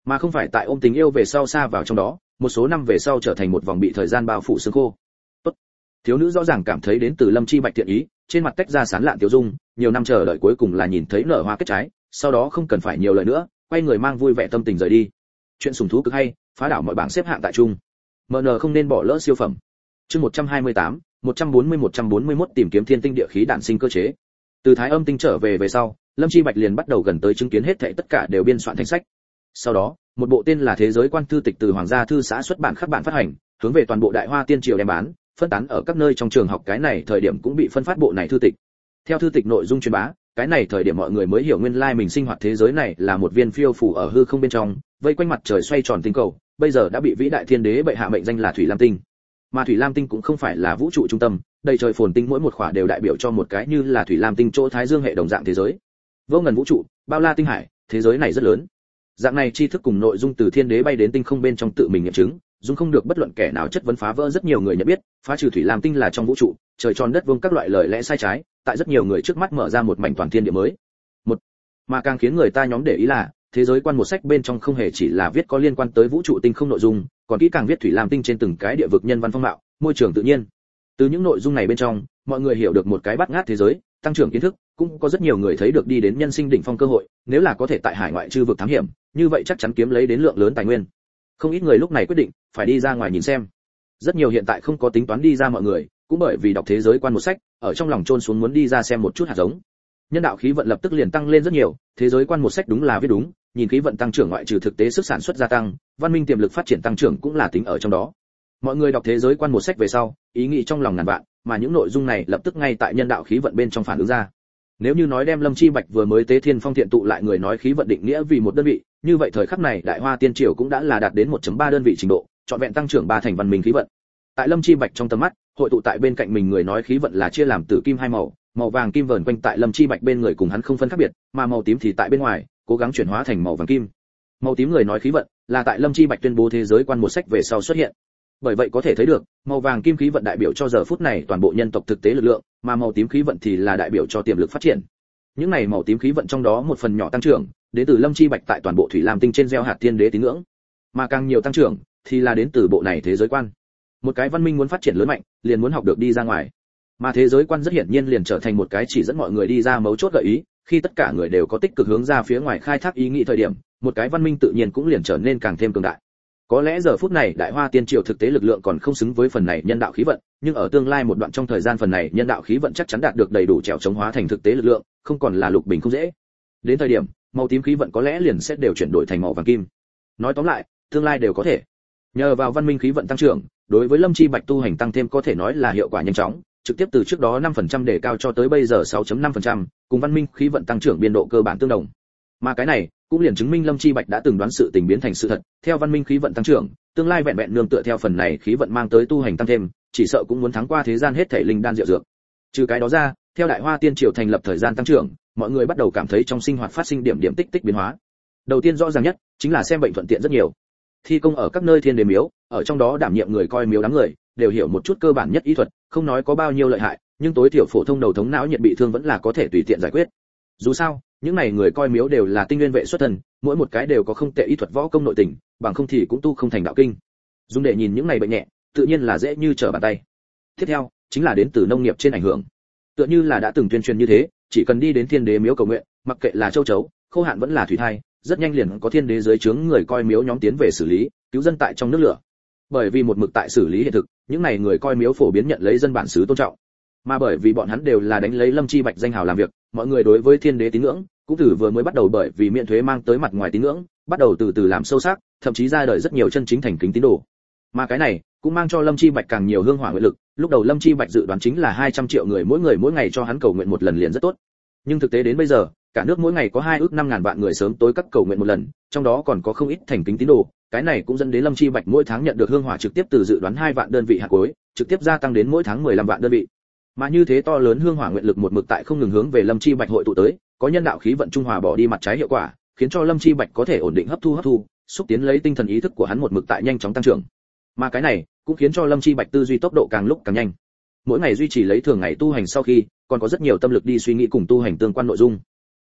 mà không phải tại ôm tình yêu về sau xa vào trong đó, một số năm về sau trở thành một vòng bị thời gian bao phủ xương khô. Tốt. Thiếu nữ rõ ràng cảm thấy đến từ Lâm Chi Bạch thiện ý, trên mặt tách ra sán lạn tiêu dung, nhiều năm chờ đợi cuối cùng là nhìn thấy nở hoa kết trái, sau đó không cần phải nhiều lời nữa, quay người mang vui vẻ tâm tình rời đi. Chuyện sủng thú cực hay, phá đảo mọi bảng xếp hạng tại trung. MN không nên bỏ lỡ siêu phẩm. Chương 128, 141 tìm kiếm thiên tinh địa khí đản sinh cơ chế. Từ Thái Âm tinh trở về sau, Lâm Chi Bạch liền bắt đầu gần tới chứng kiến hết thảy tất cả đều biên soạn thành sách. Sau đó, một bộ tên là Thế giới quan thư tịch từ Hoàng gia thư xã xuất bản khắc bản phát hành, hướng về toàn bộ Đại Hoa Tiên triều đem bán, phân tán ở các nơi trong trường học, cái này thời điểm cũng bị phân phát bộ này thư tịch. Theo thư tịch nội dung truyền bá, cái này thời điểm mọi người mới hiểu nguyên lai mình sinh hoạt thế giới này là một viên phiêu phù ở hư không bên trong, vây quanh mặt trời xoay tròn tinh cầu, bây giờ đã bị vĩ đại thiên đế bệ hạ mệnh danh là Thủy Lam tinh. Mà Thủy Lam tinh cũng không phải là vũ trụ trung tâm, đầy trời phồn tinh mỗi một khỏa đều đại biểu cho một cái như là Thủy Lam tinh chỗ Thái Dương hệ đồng dạng thế giới. Vô ngần vũ trụ, bao la tinh hải, thế giới này rất lớn. Dạng này tri thức cùng nội dung từ thiên đế bay đến tinh không bên trong tự mình nghiệm chứng, dung không được bất luận kẻ nào chất vấn phá vỡ rất nhiều người nhận biết, phá trừ Thủy Lam tinh là trong vũ trụ, trời tròn đất vuông các loại lời lẽ sai trái, tại rất nhiều người trước mắt mở ra một mảnh toàn thiên địa mới. Mà càng khiến người ta nhóm để ý là, thế giới quan một sách bên trong không hề chỉ là viết có liên quan tới vũ trụ tinh không nội dung, còn kỹ càng viết Thủy Lam tinh trên từng cái địa vực nhân văn phong mạo, môi trường tự nhiên. Từ những nội dung này bên trong, mọi người hiểu được một cái bát ngát thế giới, tăng trưởng kiến thức, cũng có rất nhiều người thấy được đi đến nhân sinh đỉnh phong cơ hội, nếu là có thể tại hải ngoại chư vực thám hiểm, như vậy chắc chắn kiếm lấy đến lượng lớn tài nguyên. Không ít người lúc này quyết định phải đi ra ngoài nhìn xem. Rất nhiều hiện tại không có tính toán đi ra mọi người, cũng bởi vì đọc thế giới quan một sách, ở trong lòng chôn xuống muốn đi ra xem một chút hạt giống. Nhân đạo khí vận lập tức liền tăng lên rất nhiều, thế giới quan một sách đúng là viết đúng, nhìn khí vận tăng trưởng ngoại trừ thực tế sức sản xuất gia tăng, văn minh tiềm lực phát triển tăng trưởng cũng là tính ở trong đó. Mọi người đọc thế giới quan một sách về sau, ý nghĩ trong lòng ngàn vạn, mà những nội dung này lập tức ngay tại nhân đạo khí vận bên trong phản ứng ra. Nếu như nói đem Lâm Chi Bạch vừa mới tế thiên phong thiện tụ lại người nói khí vận định nghĩa vì một đơn vị, như vậy thời khắc này Đại Hoa Tiên triều cũng đã là đạt đến 1.3 đơn vị trình độ, trọn vẹn tăng trưởng 3 thành văn minh khí vận. Tại Lâm Chi Bạch trong tầm mắt, hội tụ tại bên cạnh mình người nói khí vận là chia làm tử kim hai màu, màu vàng kim vờn quanh tại Lâm Chi Bạch bên người cùng hắn không phân khác biệt, mà màu tím thì tại bên ngoài, cố gắng chuyển hóa thành màu vàng kim. Màu tím người nói khí vận là tại Lâm Chi Bạch tuyên bố thế giới quan một sách về sau xuất hiện. Bởi vậy có thể thấy được, màu vàng kim khí vận đại biểu cho giờ phút này toàn bộ nhân tộc thực tế lực lượng, mà màu tím khí vận thì là đại biểu cho tiềm lực phát triển. Những này màu tím khí vận trong đó một phần nhỏ tăng trưởng, đến từ Lâm Chi Bạch tại toàn bộ Thủy Lam tinh trên gieo hạt thiên đế tín ngưỡng, mà càng nhiều tăng trưởng thì là đến từ bộ này thế giới quan. Một cái văn minh muốn phát triển lớn mạnh, liền muốn học được đi ra ngoài. Mà thế giới quan rất hiển nhiên liền trở thành một cái chỉ dẫn mọi người đi ra mấu chốt gợi ý, khi tất cả người đều có tích cực hướng ra phía ngoài khai thác ý nghĩ thời điểm, một cái văn minh tự nhiên cũng liền trở nên càng thêm cường đại. Có lẽ giờ phút này Đại Hoa Tiên triều thực tế lực lượng còn không xứng với phần này nhân đạo khí vận, nhưng ở tương lai một đoạn trong thời gian phần này nhân đạo khí vận chắc chắn đạt được đầy đủ trèo chống hóa thành thực tế lực lượng, không còn là lục bình không dễ. Đến thời điểm, màu tím khí vận có lẽ liền sẽ đều chuyển đổi thành màu vàng kim. Nói tóm lại, tương lai đều có thể. Nhờ vào văn minh khí vận tăng trưởng, đối với Lâm Chi Bạch tu hành tăng thêm có thể nói là hiệu quả nhanh chóng, trực tiếp từ trước đó 5% để cao cho tới bây giờ 6.5%, cùng văn minh khí vận tăng trưởng biên độ cơ bản tương đồng. Mà cái này cũng liền chứng minh Lâm Chi Bạch đã từng đoán sự tình biến thành sự thật, theo văn minh khí vận tăng trưởng, tương lai vẹn vẹn nương tựa theo phần này khí vận mang tới tu hành tăng thêm, chỉ sợ cũng muốn thắng qua thế gian hết thảy linh đan diệu dược. Trừ cái đó ra, theo Đại Hoa Tiên triều thành lập thời gian tăng trưởng, mọi người bắt đầu cảm thấy trong sinh hoạt phát sinh điểm tích tích biến hóa. Đầu tiên rõ ràng nhất chính là xem bệnh thuận tiện rất nhiều. Thi công ở các nơi thiên đế miếu, ở trong đó đảm nhiệm người coi miếu đám người, đều hiểu một chút cơ bản nhất y thuật, không nói có bao nhiêu lợi hại, nhưng tối thiểu phổ thông đầu thống não nhiệt bị thương vẫn là có thể tùy tiện giải quyết. Dù sao, những này người coi miếu đều là tinh nguyên vệ xuất thân, mỗi một cái đều có không tệ y thuật võ công nội tình, bằng không thì cũng tu không thành đạo kinh. Dùng để nhìn những này bệnh nhẹ, tự nhiên là dễ như trở bàn tay. Tiếp theo, chính là đến từ nông nghiệp trên ảnh hưởng. Tựa như là đã từng tuyên truyền như thế, chỉ cần đi đến thiên đế miếu cầu nguyện, mặc kệ là châu chấu, khô hạn vẫn là thủy thai, rất nhanh liền có thiên đế dưới trướng người coi miếu nhóm tiến về xử lý, cứu dân tại trong nước lửa. Bởi vì một mực tại xử lý hiện thực, những này người coi miếu phổ biến nhận lấy dân bản xứ tôn trọng. Mà bởi vì bọn hắn đều là đánh lấy Lâm Chi Bạch danh hào làm việc, mọi người đối với thiên đế tín ngưỡng cũng từ vừa mới bắt đầu bởi vì miễn thuế mang tới mặt ngoài tín ngưỡng, bắt đầu từ từ làm sâu sắc, thậm chí ra đời rất nhiều chân chính thành kính tín đồ. Mà cái này cũng mang cho Lâm Chi Bạch càng nhiều hương hỏa nguyện lực, lúc đầu Lâm Chi Bạch dự đoán chính là 200 triệu người mỗi ngày cho hắn cầu nguyện một lần liền rất tốt. Nhưng thực tế đến bây giờ, cả nước mỗi ngày có 2 ước 5.000 vạn người sớm tối các cầu nguyện một lần, trong đó còn có không ít thành kính tín đồ, cái này cũng dẫn đến Lâm Chi Bạch mỗi tháng nhận được hương hỏa trực tiếp từ dự đoán 2 vạn đơn vị hạt cuối, trực tiếp gia tăng đến mỗi tháng 15 vạn đơn vị. Mà như thế to lớn hương hỏa nguyện lực một mực tại không ngừng hướng về Lâm Chi Bạch hội tụ tới, có nhân đạo khí vận trung hòa bỏ đi mặt trái hiệu quả, khiến cho Lâm Chi Bạch có thể ổn định hấp thu, xúc tiến lấy tinh thần ý thức của hắn một mực tại nhanh chóng tăng trưởng. Mà cái này cũng khiến cho Lâm Chi Bạch tư duy tốc độ càng lúc càng nhanh. Mỗi ngày duy trì lấy thường ngày tu hành sau khi, còn có rất nhiều tâm lực đi suy nghĩ cùng tu hành tương quan nội dung.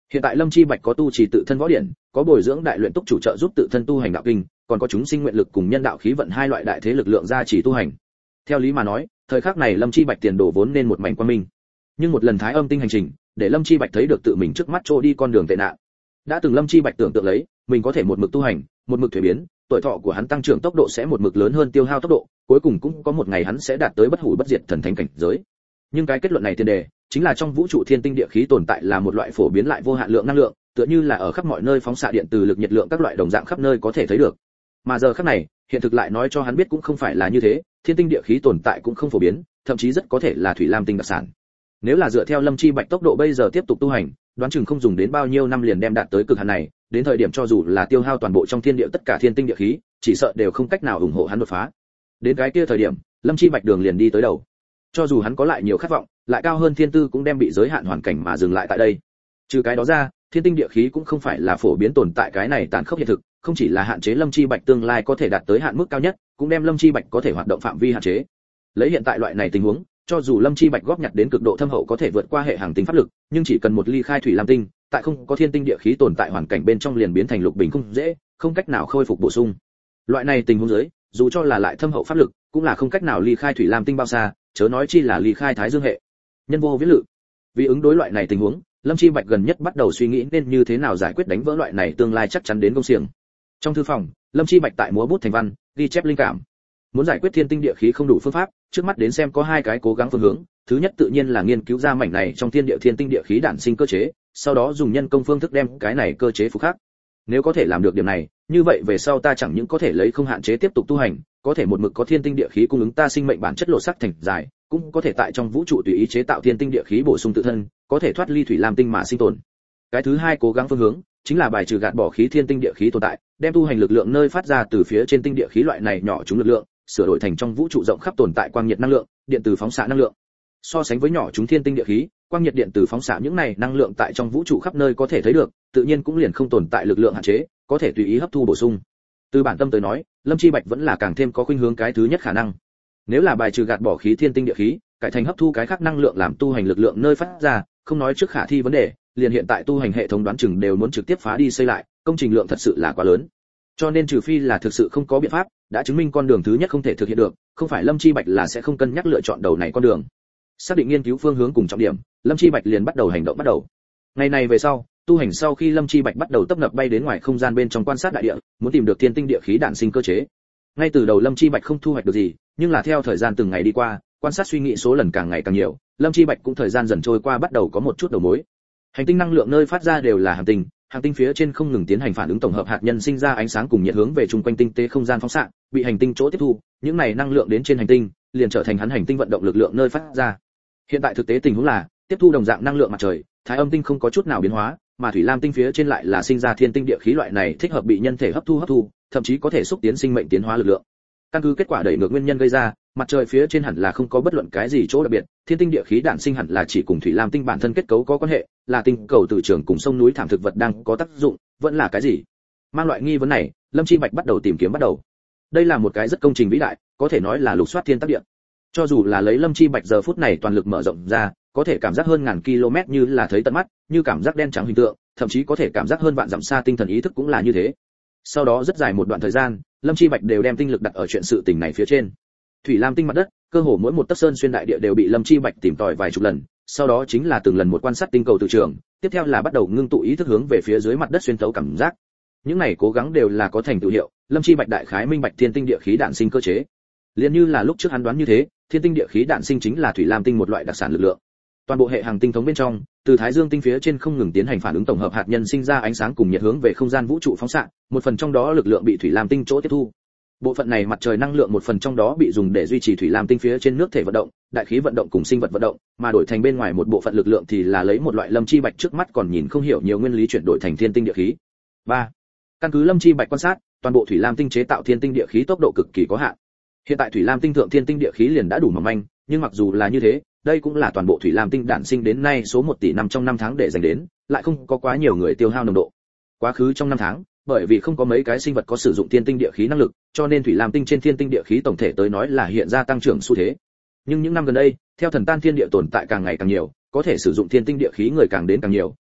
Hiện tại Lâm Chi Bạch có tu trì tự thân võ điển, có bồi dưỡng đại luyện túc chủ trợ giúp tự thân tu hành đạo kinh, còn có chúng sinh nguyện lực cùng nhân đạo khí vận hai loại đại thế lực lượng gia trì tu hành. Theo lý mà nói, thời khắc này Lâm Chi Bạch tiền đồ vốn nên một mảnh quang minh. Nhưng một lần Thái Âm tinh hành trình, để Lâm Chi Bạch thấy được tự mình trước mắt trôi đi con đường tệ nạn. Đã từng Lâm Chi Bạch tưởng tượng lấy, mình có thể một mực tu hành, một mực thuế biến, tuổi thọ của hắn tăng trưởng tốc độ sẽ một mực lớn hơn tiêu hao tốc độ, cuối cùng cũng có một ngày hắn sẽ đạt tới bất hủ bất diệt thần thánh cảnh giới. Nhưng cái kết luận này tiền đề, chính là trong vũ trụ thiên tinh địa khí tồn tại là một loại phổ biến lại vô hạn lượng năng lượng, tựa như là ở khắp mọi nơi phóng xạ điện từ lực nhiệt lượng các loại đồng dạng khắp nơi có thể thấy được. Mà giờ khắc này, hiện thực lại nói cho hắn biết cũng không phải là như thế, thiên tinh địa khí tồn tại cũng không phổ biến, thậm chí rất có thể là thủy lam tinh đặc sản. Nếu là dựa theo Lâm Chi Bạch tốc độ bây giờ tiếp tục tu hành, đoán chừng không dùng đến bao nhiêu năm liền đem đạt tới cực hạn này, đến thời điểm cho dù là tiêu hao toàn bộ trong thiên địa tất cả thiên tinh địa khí, chỉ sợ đều không cách nào ủng hộ hắn đột phá. Đến cái kia thời điểm, Lâm Chi Bạch đường liền đi tới đầu. Cho dù hắn có lại nhiều khát vọng, lại cao hơn thiên tư cũng đem bị giới hạn hoàn cảnh mà dừng lại tại đây. Trừ cái đó ra, thiên tinh địa khí cũng không phải là phổ biến tồn tại, cái này tàn khốc hiện thực, không chỉ là hạn chế Lâm Chi Bạch tương lai có thể đạt tới hạn mức cao nhất, cũng đem Lâm Chi Bạch có thể hoạt động phạm vi hạn chế. Lấy hiện tại loại này tình huống, cho dù Lâm Chi Bạch góp nhặt đến cực độ thâm hậu có thể vượt qua hệ hành tinh pháp lực, nhưng chỉ cần một ly khai thủy lam tinh, tại không có thiên tinh địa khí tồn tại hoàn cảnh bên trong liền biến thành lục bình không dễ, không cách nào khôi phục bổ sung. Loại này tình huống dưới, dù cho là lại thâm hậu pháp lực, cũng là không cách nào ly khai thủy lam tinh bao xa, chớ nói chi là ly khai thái dương hệ. Nhân vô viễn lự. Vì ứng đối loại này tình huống, Lâm Chi Bạch gần nhất bắt đầu suy nghĩ nên như thế nào giải quyết đánh vỡ loại này tương lai chắc chắn đến công xiềng. Trong thư phòng, Lâm Chi Bạch tại múa bút thành văn, ghi chép linh cảm. Muốn giải quyết thiên tinh địa khí không đủ phương pháp, trước mắt đến xem có hai cái cố gắng phương hướng, thứ nhất tự nhiên là nghiên cứu ra mảnh này trong thiên địa thiên tinh địa khí đản sinh cơ chế, sau đó dùng nhân công phương thức đem cái này cơ chế phục khắc. Nếu có thể làm được điểm này, như vậy về sau ta chẳng những có thể lấy không hạn chế tiếp tục tu hành, có thể một mực có thiên tinh địa khí cung ứng ta sinh mệnh bản chất lộ sắc thành dài, cũng có thể tại trong vũ trụ tùy ý chế tạo thiên tinh địa khí bổ sung tự thân, có thể thoát ly thủy lam tinh mà sinh tồn. Cái thứ hai cố gắng phương hướng chính là bài trừ gạt bỏ khí thiên tinh địa khí tồn tại, đem tu hành lực lượng nơi phát ra từ phía trên tinh địa khí loại này nhỏ chúng lực lượng, sửa đổi thành trong vũ trụ rộng khắp tồn tại quang nhiệt năng lượng, điện từ phóng xạ năng lượng. So sánh với nhỏ chúng thiên tinh địa khí, quang nhiệt điện từ phóng xạ những này năng lượng tại trong vũ trụ khắp nơi có thể thấy được, tự nhiên cũng liền không tồn tại lực lượng hạn chế, có thể tùy ý hấp thu bổ sung. Từ bản tâm tới nói, Lâm Chi Bạch vẫn là càng thêm có khuynh hướng cái thứ nhất khả năng. Nếu là bài trừ gạt bỏ khí thiên tinh địa khí, cải thành hấp thu cái khác năng lượng làm tu hành lực lượng nơi phát ra, không nói trước khả thi vấn đề, liền hiện tại tu hành hệ thống đoán chừng đều muốn trực tiếp phá đi xây lại, công trình lượng thật sự là quá lớn. Cho nên trừ phi là thực sự không có biện pháp, đã chứng minh con đường thứ nhất không thể thực hiện được, không phải Lâm Chi Bạch là sẽ không cân nhắc lựa chọn đầu này con đường. Xác định nghiên cứu phương hướng cùng trọng điểm, Lâm Chi Bạch liền bắt đầu hành động bắt đầu. Ngày này về sau, tu hành sau khi Lâm Chi Bạch bắt đầu tấp nập bay đến ngoài không gian bên trong quan sát đại địa, muốn tìm được thiên tinh địa khí đản sinh cơ chế. Ngay từ đầu Lâm Chi Bạch không thu hoạch được gì, nhưng là theo thời gian từng ngày đi qua, quan sát suy nghĩ số lần càng ngày càng nhiều, Lâm Chi Bạch cũng thời gian dần trôi qua bắt đầu có một chút đầu mối. Hành tinh năng lượng nơi phát ra đều là hành tinh phía trên không ngừng tiến hành phản ứng tổng hợp hạt nhân sinh ra ánh sáng cùng nhiệt hướng về chung quanh tinh tế không gian phóng xạ, bị hành tinh chỗ tiếp thu, những này năng lượng đến trên hành tinh, liền trở thành hắn hành tinh vận động lực lượng nơi phát ra. Hiện tại thực tế tình huống là, tiếp thu đồng dạng năng lượng mặt trời, Thái Âm tinh không có chút nào biến hóa, mà Thủy Lam tinh phía trên lại là sinh ra thiên tinh địa khí loại này thích hợp bị nhân thể hấp thu, thậm chí có thể xúc tiến sinh mệnh tiến hóa lực lượng. Căn cứ kết quả đẩy ngược nguyên nhân gây ra, mặt trời phía trên hẳn là không có bất luận cái gì chỗ đặc biệt, thiên tinh địa khí đản sinh hẳn là chỉ cùng Thủy Lam tinh bản thân kết cấu có quan hệ, là tinh cầu từ trường cùng sông núi thảm thực vật đang có tác dụng, vẫn là cái gì? Mang loại nghi vấn này, Lâm Chi Bạch bắt đầu tìm kiếm bắt đầu. Đây là một cái rất công trình vĩ đại, có thể nói là lục soát thiên tác địa. Cho dù là lấy Lâm Chi Bạch giờ phút này toàn lực mở rộng ra, có thể cảm giác hơn ngàn km như là thấy tận mắt, như cảm giác đen trắng hình tượng, thậm chí có thể cảm giác hơn vạn dặm xa tinh thần ý thức cũng là như thế. Sau đó rất dài một đoạn thời gian, Lâm Chi Bạch đều đem tinh lực đặt ở chuyện sự tình này phía trên. Thủy Lam tinh mặt đất, cơ hồ mỗi một tấc sơn xuyên đại địa đều bị Lâm Chi Bạch tìm tòi vài chục lần, sau đó chính là từng lần một quan sát tinh cầu từ trường, tiếp theo là bắt đầu ngưng tụ ý thức hướng về phía dưới mặt đất xuyên thấu cảm giác. Những này cố gắng đều là có thành tựu hiệu, Lâm Chi Bạch đại khái minh bạch thiên tinh địa khí đản sinh cơ chế. Liên như là lúc trước hắn đoán như thế, thiên tinh địa khí đản sinh chính là Thủy Lam tinh một loại đặc sản lực lượng. Toàn bộ hệ hành tinh thống bên trong, từ Thái Dương tinh phía trên không ngừng tiến hành phản ứng tổng hợp hạt nhân sinh ra ánh sáng cùng nhiệt hướng về không gian vũ trụ phóng xạ, một phần trong đó lực lượng bị Thủy Lam tinh chỗ tiếp thu. Bộ phận này mặt trời năng lượng một phần trong đó bị dùng để duy trì Thủy Lam tinh phía trên nước thể vận động, đại khí vận động cùng sinh vật vận động, mà đổi thành bên ngoài một bộ phận lực lượng thì là lấy một loại Lâm Chi Bạch trước mắt còn nhìn không hiểu nhiều nguyên lý chuyển đổi thành thiên tinh địa khí. 3. Căn cứ Lâm Chi Bạch quan sát, toàn bộ Thủy Lam tinh chế tạo thiên tinh địa khí tốc độ cực kỳ có hạn. Hiện tại Thủy Lam tinh thượng thiên tinh địa khí liền đã đủ mỏng manh, nhưng mặc dù là như thế, đây cũng là toàn bộ Thủy Lam tinh đản sinh đến nay số 1 tỷ năm trong năm tháng để dành đến, lại không có quá nhiều người tiêu hao nồng độ. Quá khứ trong năm tháng, bởi vì không có mấy cái sinh vật có sử dụng thiên tinh địa khí năng lực, cho nên Thủy Lam tinh trên thiên tinh địa khí tổng thể tới nói là hiện ra tăng trưởng xu thế. Nhưng những năm gần đây, theo thần tan thiên địa tồn tại càng ngày càng nhiều, có thể sử dụng thiên tinh địa khí người càng đến càng nhiều,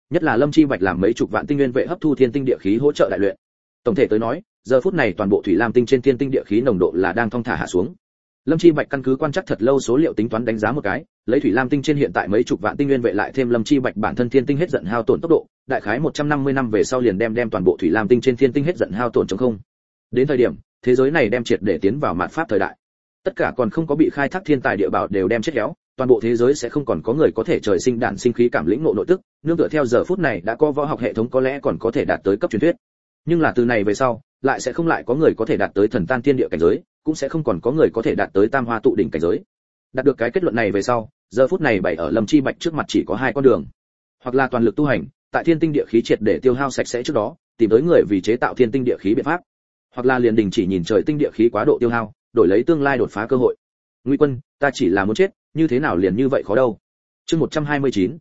nhất là Lâm Chi Bạch làm mấy chục vạn tinh nguyên vệ hấp thu thiên tinh địa khí hỗ trợ đại luyện. Tổng thể tới nói, giờ phút này toàn bộ thủy lam tinh trên thiên tinh địa khí nồng độ là đang thong thả hạ xuống. Lâm Chi Bạch căn cứ quan trắc thật lâu số liệu tính toán đánh giá một cái, lấy thủy lam tinh trên hiện tại mấy chục vạn tinh nguyên vệ lại thêm Lâm Chi Bạch bản thân thiên tinh hết giận hao tổn tốc độ, đại khái 150 năm về sau liền đem toàn bộ thủy lam tinh trên thiên tinh hết giận hao tổn trống không. Đến thời điểm, thế giới này đem triệt để tiến vào mạt pháp thời đại. Tất cả còn không có bị khai thác thiên tài địa bảo đều đem chết héo, toàn bộ thế giới sẽ không còn có người có thể trời sinh đản sinh khí cảm lĩnh ngộ nội tức, nương tựa theo giờ phút này đã có võ học hệ thống có lẽ còn có thể đạt tới cấp truyền thuyết. Nhưng là từ này về sau, lại sẽ không lại có người có thể đạt tới thần tan thiên địa cảnh giới, cũng sẽ không còn có người có thể đạt tới tam hoa tụ đỉnh cảnh giới. Đạt được cái kết luận này về sau, giờ phút này bày ở Lâm Chi Bạch trước mặt chỉ có hai con đường. Hoặc là toàn lực tu hành, tại thiên tinh địa khí triệt để tiêu hao sạch sẽ trước đó, tìm tới người vì chế tạo thiên tinh địa khí biện pháp. Hoặc là liền đình chỉ nhìn trời tinh địa khí quá độ tiêu hao, đổi lấy tương lai đột phá cơ hội. Ngụy Quân, ta chỉ là muốn chết, như thế nào liền như vậy khó đâu. Chương 129,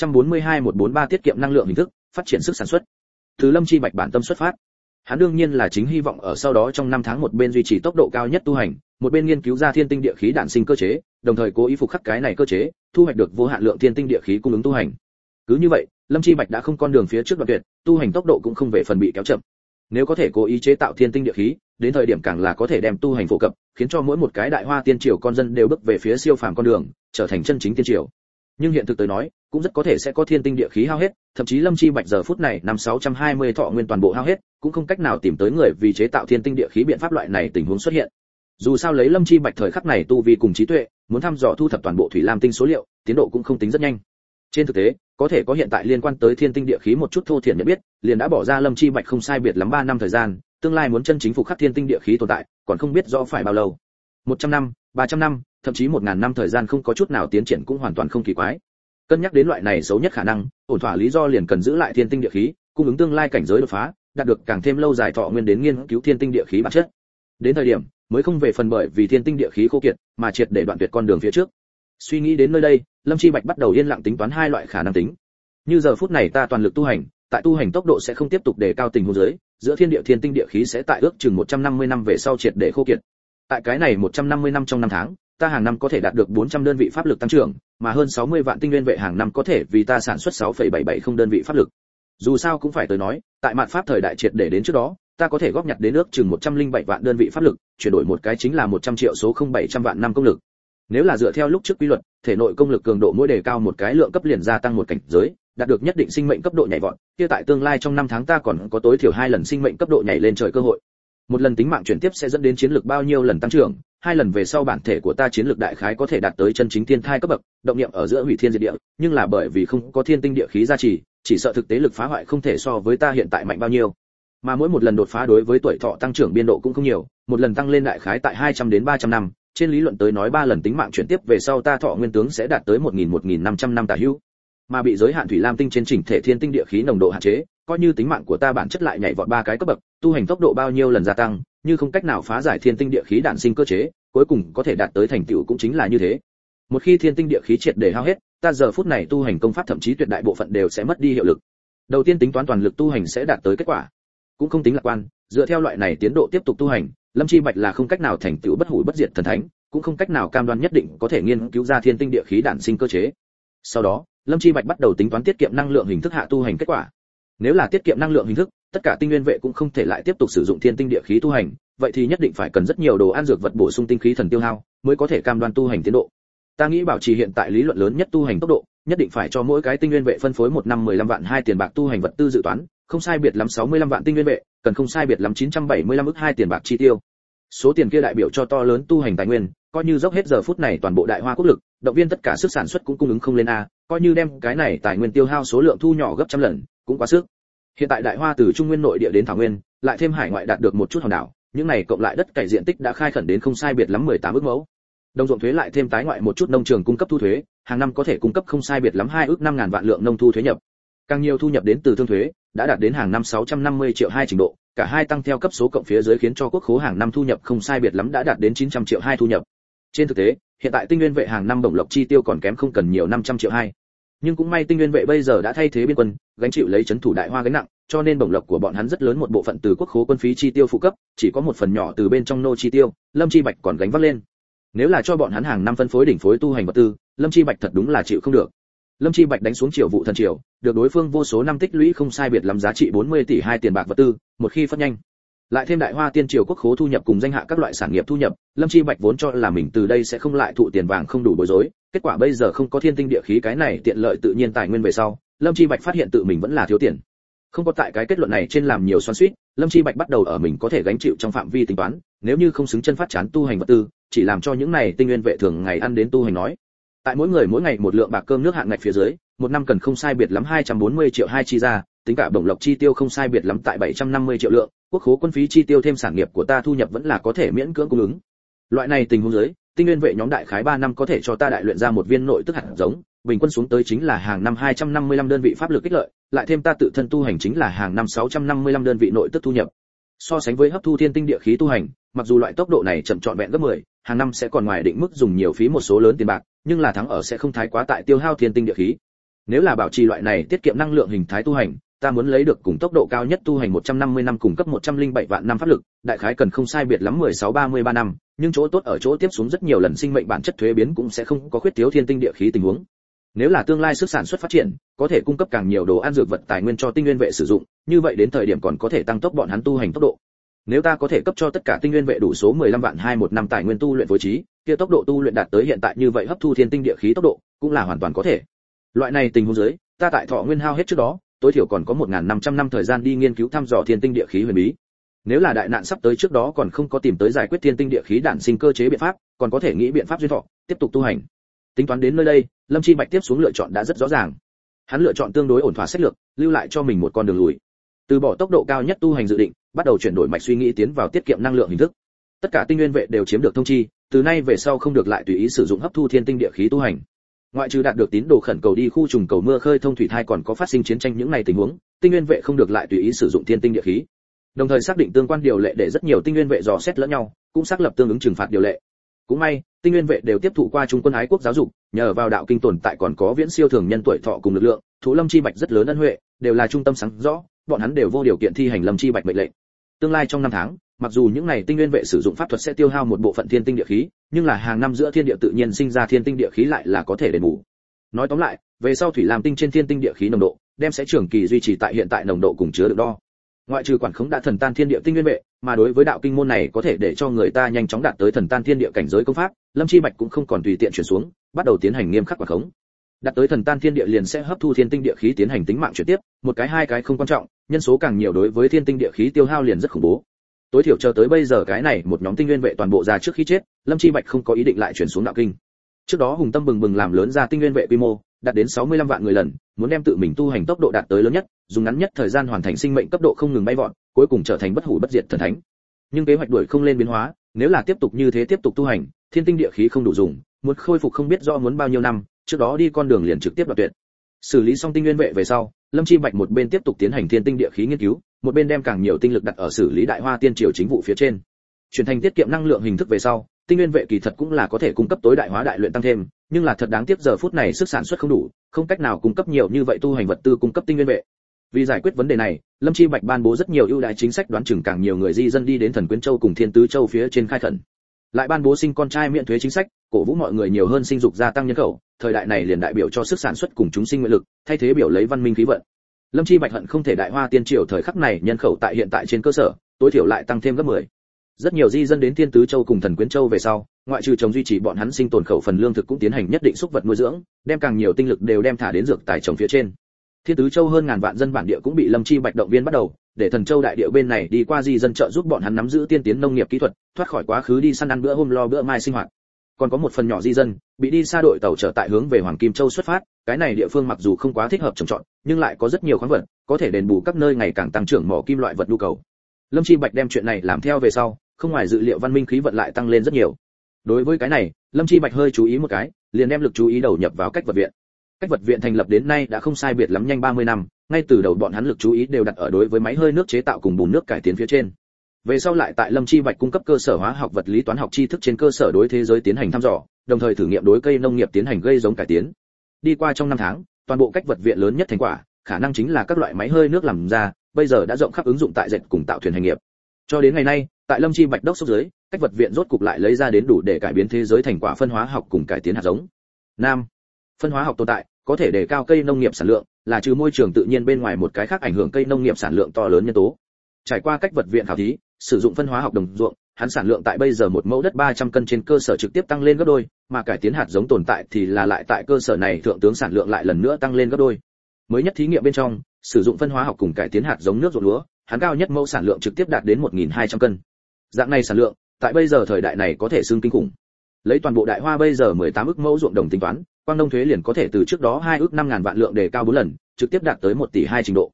142-143 tiết kiệm năng lượng hình thức, phát triển sức sản xuất. Từ Lâm Chi Bạch bản tâm xuất phát, hắn đương nhiên là chính hy vọng ở sau đó trong năm tháng một bên duy trì tốc độ cao nhất tu hành, một bên nghiên cứu ra thiên tinh địa khí đản sinh cơ chế, đồng thời cố ý phục khắc cái này cơ chế, thu hoạch được vô hạn lượng thiên tinh địa khí cung ứng tu hành. Cứ như vậy, Lâm Chi Bạch đã không con đường phía trước đoạn tuyệt, tu hành tốc độ cũng không về phần bị kéo chậm. Nếu có thể cố ý chế tạo thiên tinh địa khí, đến thời điểm càng là có thể đem tu hành phổ cập, khiến cho mỗi một cái đại hoa tiên triều con dân đều bước về phía siêu phàm con đường, trở thành chân chính tiên triều. Nhưng hiện thực tới nói, cũng rất có thể sẽ có thiên tinh địa khí hao hết, thậm chí Lâm Chi Bạch giờ phút này năm 620 thọ nguyên toàn bộ hao hết, cũng không cách nào tìm tới người vì chế tạo thiên tinh địa khí biện pháp loại này tình huống xuất hiện. Dù sao lấy Lâm Chi Bạch thời khắc này tu vi cùng trí tuệ, muốn thăm dò thu thập toàn bộ thủy lam tinh số liệu, tiến độ cũng không tính rất nhanh. Trên thực tế, có thể có hiện tại liên quan tới thiên tinh địa khí một chút thô thiển nhận biết, liền đã bỏ ra Lâm Chi Bạch không sai biệt lắm 3 năm thời gian, tương lai muốn chân chính phục khắc thiên tinh địa khí tồn tại, còn không biết rõ phải bao lâu. 100 năm, 300 năm, thậm chí 1000 năm thời gian không có chút nào tiến triển cũng hoàn toàn không kỳ quái. Cân nhắc đến loại này xấu nhất khả năng, ổn thỏa lý do liền cần giữ lại thiên tinh địa khí, cung ứng tương lai cảnh giới đột phá, đạt được càng thêm lâu dài thọ nguyên đến nghiên cứu thiên tinh địa khí bản chất. Đến thời điểm, mới không về phần bởi vì thiên tinh địa khí khô kiệt, mà triệt để đoạn tuyệt con đường phía trước. Suy nghĩ đến nơi đây, Lâm Chi Bạch bắt đầu yên lặng tính toán hai loại khả năng tính. Như giờ phút này ta toàn lực tu hành, tại tu hành tốc độ sẽ không tiếp tục đề cao tình huống dưới, giữa thiên địa thiên tinh địa khí sẽ tại ước chừng 150 năm về sau triệt để khô kiệt. Tại cái này 150 năm trong năm tháng, ta hàng năm có thể đạt được 400 đơn vị pháp lực tăng trưởng, mà hơn 60 vạn tinh nguyên vệ hàng năm có thể vì ta sản xuất 6,770 đơn vị pháp lực. Dù sao cũng phải tới nói, tại mạt pháp thời đại triệt để đến trước đó, ta có thể góp nhặt đến ước chừng 107 vạn đơn vị pháp lực, chuyển đổi một cái chính là 100 triệu số 0700 vạn năm công lực. Nếu là dựa theo lúc trước quy luật, thể nội công lực cường độ mỗi đề cao một cái lượng cấp liền gia tăng một cảnh giới, đạt được nhất định sinh mệnh cấp độ nhảy vọt, kia tại tương lai trong năm tháng ta còn có tối thiểu 2 lần sinh mệnh cấp độ nhảy lên trời cơ hội. Một lần tính mạng chuyển tiếp sẽ dẫn đến chiến lược bao nhiêu lần tăng trưởng, 2 lần về sau bản thể của ta chiến lược đại khái có thể đạt tới chân chính thiên thai cấp bậc, động niệm ở giữa hủy thiên diệt địa, nhưng là bởi vì không có thiên tinh địa khí gia trì, chỉ sợ thực tế lực phá hoại không thể so với ta hiện tại mạnh bao nhiêu. Mà mỗi một lần đột phá đối với tuổi thọ tăng trưởng biên độ cũng không nhiều, một lần tăng lên đại khái tại 200 đến 300 năm, trên lý luận tới nói 3 lần tính mạng chuyển tiếp về sau ta thọ nguyên tướng sẽ đạt tới 1500 năm tả hữu. Mà bị giới hạn thủy lam tinh trên chỉnh thể thiên tinh địa khí nồng độ hạn chế, coi như tính mạng của ta bản chất lại nhảy vọt 3 cái cấp bậc, tu hành tốc độ bao nhiêu lần gia tăng, như không cách nào phá giải thiên tinh địa khí đản sinh cơ chế, cuối cùng có thể đạt tới thành tựu cũng chính là như thế. Một khi thiên tinh địa khí triệt để hao hết, ta giờ phút này tu hành công pháp thậm chí tuyệt đại bộ phận đều sẽ mất đi hiệu lực. Đầu tiên tính toán toàn lực tu hành sẽ đạt tới kết quả, cũng không tính lạc quan, dựa theo loại này tiến độ tiếp tục tu hành, Lâm Chi Bạch là không cách nào thành tựu bất hủ bất diệt thần thánh, cũng không cách nào cam đoan nhất định có thể nghiên cứu ra thiên tinh địa khí đản sinh cơ chế. Sau đó, Lâm Chi Bạch bắt đầu tính toán tiết kiệm năng lượng hình thức hạ tu hành kết quả. Nếu là tiết kiệm năng lượng hình thức, tất cả tinh nguyên vệ cũng không thể lại tiếp tục sử dụng thiên tinh địa khí tu hành, vậy thì nhất định phải cần rất nhiều đồ ăn dược vật bổ sung tinh khí thần tiêu hao, mới có thể cam đoan tu hành tiến độ. Ta nghĩ bảo trì hiện tại lý luận lớn nhất tu hành tốc độ, nhất định phải cho mỗi cái tinh nguyên vệ phân phối một năm 15 vạn 2 tiền bạc tu hành vật tư dự toán, không sai biệt lắm 65 vạn tinh nguyên vệ, cần không sai biệt lắm 975 ức 2 tiền bạc chi tiêu. Số tiền kia đại biểu cho to lớn tu hành tài nguyên, coi như dốc hết giờ phút này toàn bộ đại hoa quốc lực, động viên tất cả sức sản xuất cũng cung ứng không lên a, coi như đem cái này tài nguyên tiêu hao số lượng thu nhỏ gấp trăm lần, cũng quá sức. Hiện tại đại hoa từ trung nguyên nội địa đến thảo nguyên, lại thêm hải ngoại đạt được một chút hòn đảo, những này cộng lại đất cày diện tích đã khai khẩn đến không sai biệt lắm 18 ức mẫu. Đồng ruộng thuế lại thêm tái ngoại một chút nông trường cung cấp thu thuế, hàng năm có thể cung cấp không sai biệt lắm 2 ức 5.000 vạn lượng nông thu thuế nhập. Càng nhiều thu nhập đến từ thương thuế, đã đạt đến hàng năm 650 triệu 2 trình độ, cả hai tăng theo cấp số cộng phía dưới khiến cho quốc khố hàng năm thu nhập không sai biệt lắm đã đạt đến 900 triệu 2 thu nhập. Trên thực tế, hiện tại tinh nguyên vệ hàng năm bổng lộc chi tiêu còn kém không cần nhiều 500 triệu 2. Nhưng cũng may tinh nguyên vệ bây giờ đã thay thế biên quân, gánh chịu lấy trấn thủ đại hoa gánh nặng, cho nên bổng lộc của bọn hắn rất lớn một bộ phận từ quốc khố quân phí chi tiêu phụ cấp, chỉ có một phần nhỏ từ bên trong nô chi tiêu, Lâm Chi Bạch còn gánh vác lên. Nếu là cho bọn hắn hàng năm phân phối đỉnh phối tu hành vật tư, Lâm Chi Bạch thật đúng là chịu không được. Lâm Chi Bạch đánh xuống Triều Vụ Thần Triều, được đối phương vô số năm tích lũy không sai biệt lắm giá trị 40 tỷ 2 tiền bạc vật tư, một khi phát nhanh. Lại thêm Đại Hoa Tiên Triều quốc khố thu nhập cùng danh hạ các loại sản nghiệp thu nhập, Lâm Chi Bạch vốn cho là mình từ đây sẽ không lại thụ tiền vàng không đủ bối rối, kết quả bây giờ không có thiên tinh địa khí cái này tiện lợi tự nhiên tài nguyên về sau, Lâm Chi Bạch phát hiện tự mình vẫn là thiếu tiền. Không có tại cái kết luận này trên làm nhiều xoắn xuýt, Lâm Chi Bạch bắt đầu ở mình có thể gánh chịu trong phạm vi tính toán, nếu như không xứng chân phát chán tu hành vật tư, chỉ làm cho những này tinh nguyên vệ thường ngày ăn đến tu hành nói. Tại mỗi người mỗi ngày một lượng bạc cơm nước hạn ngạch phía dưới, một năm cần không sai biệt lắm 240 triệu hai chi ra, tính cả bổng lộc chi tiêu không sai biệt lắm tại 750 triệu lượng, quốc khố quân phí chi tiêu thêm sản nghiệp của ta thu nhập vẫn là có thể miễn cưỡng cung ứng. Loại này tình huống dưới, tinh nguyên vệ nhóm đại khái 3 năm có thể cho ta đại luyện ra một viên nội tức hạt giống, bình quân xuống tới chính là hàng năm 255 đơn vị pháp lực ích lợi, lại thêm ta tự thân tu hành chính là hàng năm 655 đơn vị nội tức thu nhập. So sánh với hấp thu thiên tinh địa khí tu hành, mặc dù loại tốc độ này chậm trọn vẹn gấp 10, hàng năm sẽ còn ngoài định mức dùng nhiều phí một số lớn tiền bạc, nhưng là thắng ở sẽ không thái quá tại tiêu hao thiên tinh địa khí. Nếu là bảo trì loại này tiết kiệm năng lượng hình thái tu hành, ta muốn lấy được cùng tốc độ cao nhất tu hành 150 năm cùng cấp 107 vạn năm pháp lực, đại khái cần không sai biệt lắm 16-33 năm, nhưng chỗ tốt ở chỗ tiếp xuống rất nhiều lần sinh mệnh bản chất thuế biến cũng sẽ không có khuyết thiếu thiên tinh địa khí tình huống. Nếu là tương lai sức sản xuất phát triển, có thể cung cấp càng nhiều đồ ăn dược vật tài nguyên cho tinh nguyên vệ sử dụng, như vậy đến thời điểm còn có thể tăng tốc bọn hắn tu hành tốc độ. Nếu ta có thể cấp cho tất cả tinh nguyên vệ đủ số 15 vạn 2 một năm tài nguyên tu luyện phối trí, kia tốc độ tu luyện đạt tới hiện tại như vậy hấp thu thiên tinh địa khí tốc độ, cũng là hoàn toàn có thể. Loại này tình huống dưới, ta tại thọ nguyên hao hết trước đó, tối thiểu còn có 1500 năm thời gian đi nghiên cứu thăm dò thiên tinh địa khí huyền bí. Nếu là đại nạn sắp tới trước đó còn không có tìm tới giải quyết thiên tinh địa khí đản sinh cơ chế biện pháp, còn có thể nghĩ biện pháp duyên thọ, tiếp tục tu hành. Tính toán đến nơi đây, Lâm Chi Bạch tiếp xuống lựa chọn đã rất rõ ràng. Hắn lựa chọn tương đối ổn thỏa sách lược, lưu lại cho mình một con đường lùi. Từ bỏ tốc độ cao nhất tu hành dự định, bắt đầu chuyển đổi mạch suy nghĩ tiến vào tiết kiệm năng lượng hình thức. Tất cả tinh nguyên vệ đều chiếm được thông chi, từ nay về sau không được lại tùy ý sử dụng hấp thu thiên tinh địa khí tu hành. Ngoại trừ đạt được tín đồ khẩn cầu đi khu trùng cầu mưa khơi thông thủy thai còn có phát sinh chiến tranh những này tình huống, tinh nguyên vệ không được lại tùy ý sử dụng thiên tinh địa khí. Đồng thời xác định tương quan điều lệ để rất nhiều tinh nguyên vệ dò xét lẫn nhau, cũng xác lập tương ứng trừng phạt điều lệ. Cũng may, tinh nguyên vệ đều tiếp thụ qua trung quân ái quốc giáo dục, nhờ vào đạo kinh tồn tại còn có viễn siêu thường nhân tuổi thọ cùng lực lượng, Thú Lâm Chi Bạch rất lớn ân huệ, đều là trung tâm sáng rõ, bọn hắn đều vô điều kiện thi hành Lâm Chi Bạch mệnh lệnh. Tương lai trong năm tháng, mặc dù những này tinh nguyên vệ sử dụng pháp thuật sẽ tiêu hao một bộ phận thiên tinh địa khí, nhưng là hàng năm giữa thiên địa tự nhiên sinh ra thiên tinh địa khí lại là có thể đền bù. Nói tóm lại, về sau thủy làm tinh trên thiên tinh địa khí nồng độ, đem sẽ trường kỳ duy trì tại hiện tại nồng độ cùng chứa đựng đo. Ngoại trừ quản khống đã thần tan thiên địa tinh nguyên vệ, mà đối với đạo kinh môn này có thể để cho người ta nhanh chóng đạt tới thần tan thiên địa cảnh giới công pháp, Lâm Chi Bạch cũng không còn tùy tiện chuyển xuống, bắt đầu tiến hành nghiêm khắc quản khống. Đạt tới thần tan thiên địa liền sẽ hấp thu thiên tinh địa khí tiến hành tính mạng chuyển tiếp, một cái hai cái không quan trọng, nhân số càng nhiều đối với thiên tinh địa khí tiêu hao liền rất khủng bố. Tối thiểu chờ tới bây giờ cái này một nhóm tinh nguyên vệ toàn bộ ra trước khi chết, Lâm Chi Bạch không có ý định lại chuyển xuống đạo kinh. Trước đó hùng tâm bừng bừng làm lớn ra tinh nguyên vệ quy mô, đạt đến 65 vạn người lần, muốn đem tự mình tu hành tốc độ đạt tới lớn nhất, dùng ngắn nhất thời gian hoàn thành sinh mệnh cấp độ không ngừng bay vọt, cuối cùng trở thành bất hủ bất diệt thần thánh. Nhưng kế hoạch đuổi không lên biến hóa, nếu là tiếp tục như thế tiếp tục tu hành, thiên tinh địa khí không đủ dùng, muốn khôi phục không biết rõ muốn bao nhiêu năm, trước đó đi con đường liền trực tiếp đoạt tuyệt. Xử lý xong tinh nguyên vệ về sau, Lâm Chi Bạch một bên tiếp tục tiến hành thiên tinh địa khí nghiên cứu, một bên đem càng nhiều tinh lực đặt ở xử lý Đại Hoa Tiên Triều chính vụ phía trên. Chuyển thành tiết kiệm năng lượng hình thức về sau, tinh nguyên vệ kỳ thật cũng là có thể cung cấp tối đại hóa đại luyện tăng thêm, nhưng là thật đáng tiếc giờ phút này sức sản xuất không đủ, không cách nào cung cấp nhiều như vậy tu hành vật tư cung cấp tinh nguyên vệ. Vì giải quyết vấn đề này, Lâm Chi Bạch ban bố rất nhiều ưu đãi chính sách đoán chừng càng nhiều người di dân đi đến Thần Quyến Châu cùng Thiên Tứ Châu phía trên khai khẩn. Lại ban bố sinh con trai miễn thuế chính sách, cổ vũ mọi người nhiều hơn sinh dục gia tăng nhân khẩu, thời đại này liền đại biểu cho sức sản xuất cùng chúng sinh nguyện lực, thay thế biểu lấy văn minh khí vận. Lâm Chi Bạch hận không thể Đại Hoa Tiên Triều thời khắc này nhân khẩu tại hiện tại trên cơ sở, tối thiểu lại tăng thêm gấp 10. Rất nhiều di dân đến Thiên Tứ Châu cùng Thần Quyến Châu về sau, ngoại trừ trồng duy trì bọn hắn sinh tồn khẩu phần lương thực cũng tiến hành nhất định xúc vật nuôi dưỡng, đem càng nhiều tinh lực đều đem thả đến dược tài trồng phía trên. Thiên Tứ Châu hơn ngàn vạn dân bản địa cũng bị Lâm Chi Bạch động viên bắt đầu, để Thần Châu đại địa bên này đi qua di dân trợ giúp bọn hắn nắm giữ tiên tiến nông nghiệp kỹ thuật, thoát khỏi quá khứ đi săn ăn bữa hôm lo bữa mai sinh hoạt. Còn có một phần nhỏ di dân bị đi xa đội tàu trở tại hướng về Hoàng Kim Châu xuất phát, cái này địa phương mặc dù không quá thích hợp trồng trọt, nhưng lại có rất nhiều khoáng vật, có thể đền bù các nơi ngày càng tăng trưởng mỏ kim loại vật nhu cầu. Lâm Chi Bạch đem chuyện này làm theo về sau, không ngoài dự liệu văn minh khí vận lại tăng lên rất nhiều. Đối với cái này, Lâm Chi Bạch hơi chú ý một cái, liền đem lực chú ý đầu nhập vào cách vật viện. Cách vật viện thành lập đến nay đã không sai biệt lắm nhanh 30 năm, ngay từ đầu bọn hắn lực chú ý đều đặt ở đối với máy hơi nước chế tạo cùng bùn nước cải tiến phía trên. Về sau lại tại Lâm Chi Bạch cung cấp cơ sở hóa học vật lý toán học tri thức trên cơ sở đối thế giới tiến hành thăm dò, đồng thời thử nghiệm đối cây nông nghiệp tiến hành gây giống cải tiến. Đi qua trong năm tháng, toàn bộ cách vật viện lớn nhất thành quả, khả năng chính là các loại máy hơi nước làm ra, bây giờ đã rộng khắp ứng dụng tại dệt cùng tạo thuyền hành nghiệp. Cho đến ngày nay, tại Lâm Chi Bạch đốc xúc dưới, cách vật viện rốt cục lại lấy ra đến đủ để cải biến thế giới thành quả phân hóa học cùng cải tiến hạt giống. Nam, phân hóa học tồn tại, có thể đề cao cây nông nghiệp sản lượng, là trừ môi trường tự nhiên bên ngoài một cái khác ảnh hưởng cây nông nghiệp sản lượng to lớn nhân tố. Trải qua cách vật viện khảo thí, sử dụng phân hóa học đồng ruộng, hắn sản lượng tại bây giờ một mẫu đất 300 cân trên cơ sở trực tiếp tăng lên gấp đôi, mà cải tiến hạt giống tồn tại thì là lại tại cơ sở này thượng tướng sản lượng lại lần nữa tăng lên gấp đôi. Mới nhất thí nghiệm bên trong, sử dụng phân hóa học cùng cải tiến hạt giống nước ruộng lúa, hắn cao nhất mẫu sản lượng trực tiếp đạt đến 1200 cân. Dạng này sản lượng, tại bây giờ thời đại này có thể xưng kinh khủng. Lấy toàn bộ Đại Hoa bây giờ 18 ức mẫu ruộng đồng tính toán, quang nông thuế liền có thể từ trước đó 2 ức 5000 vạn lượng đề cao 4 lần, trực tiếp đạt tới 1 tỷ 2 trình độ.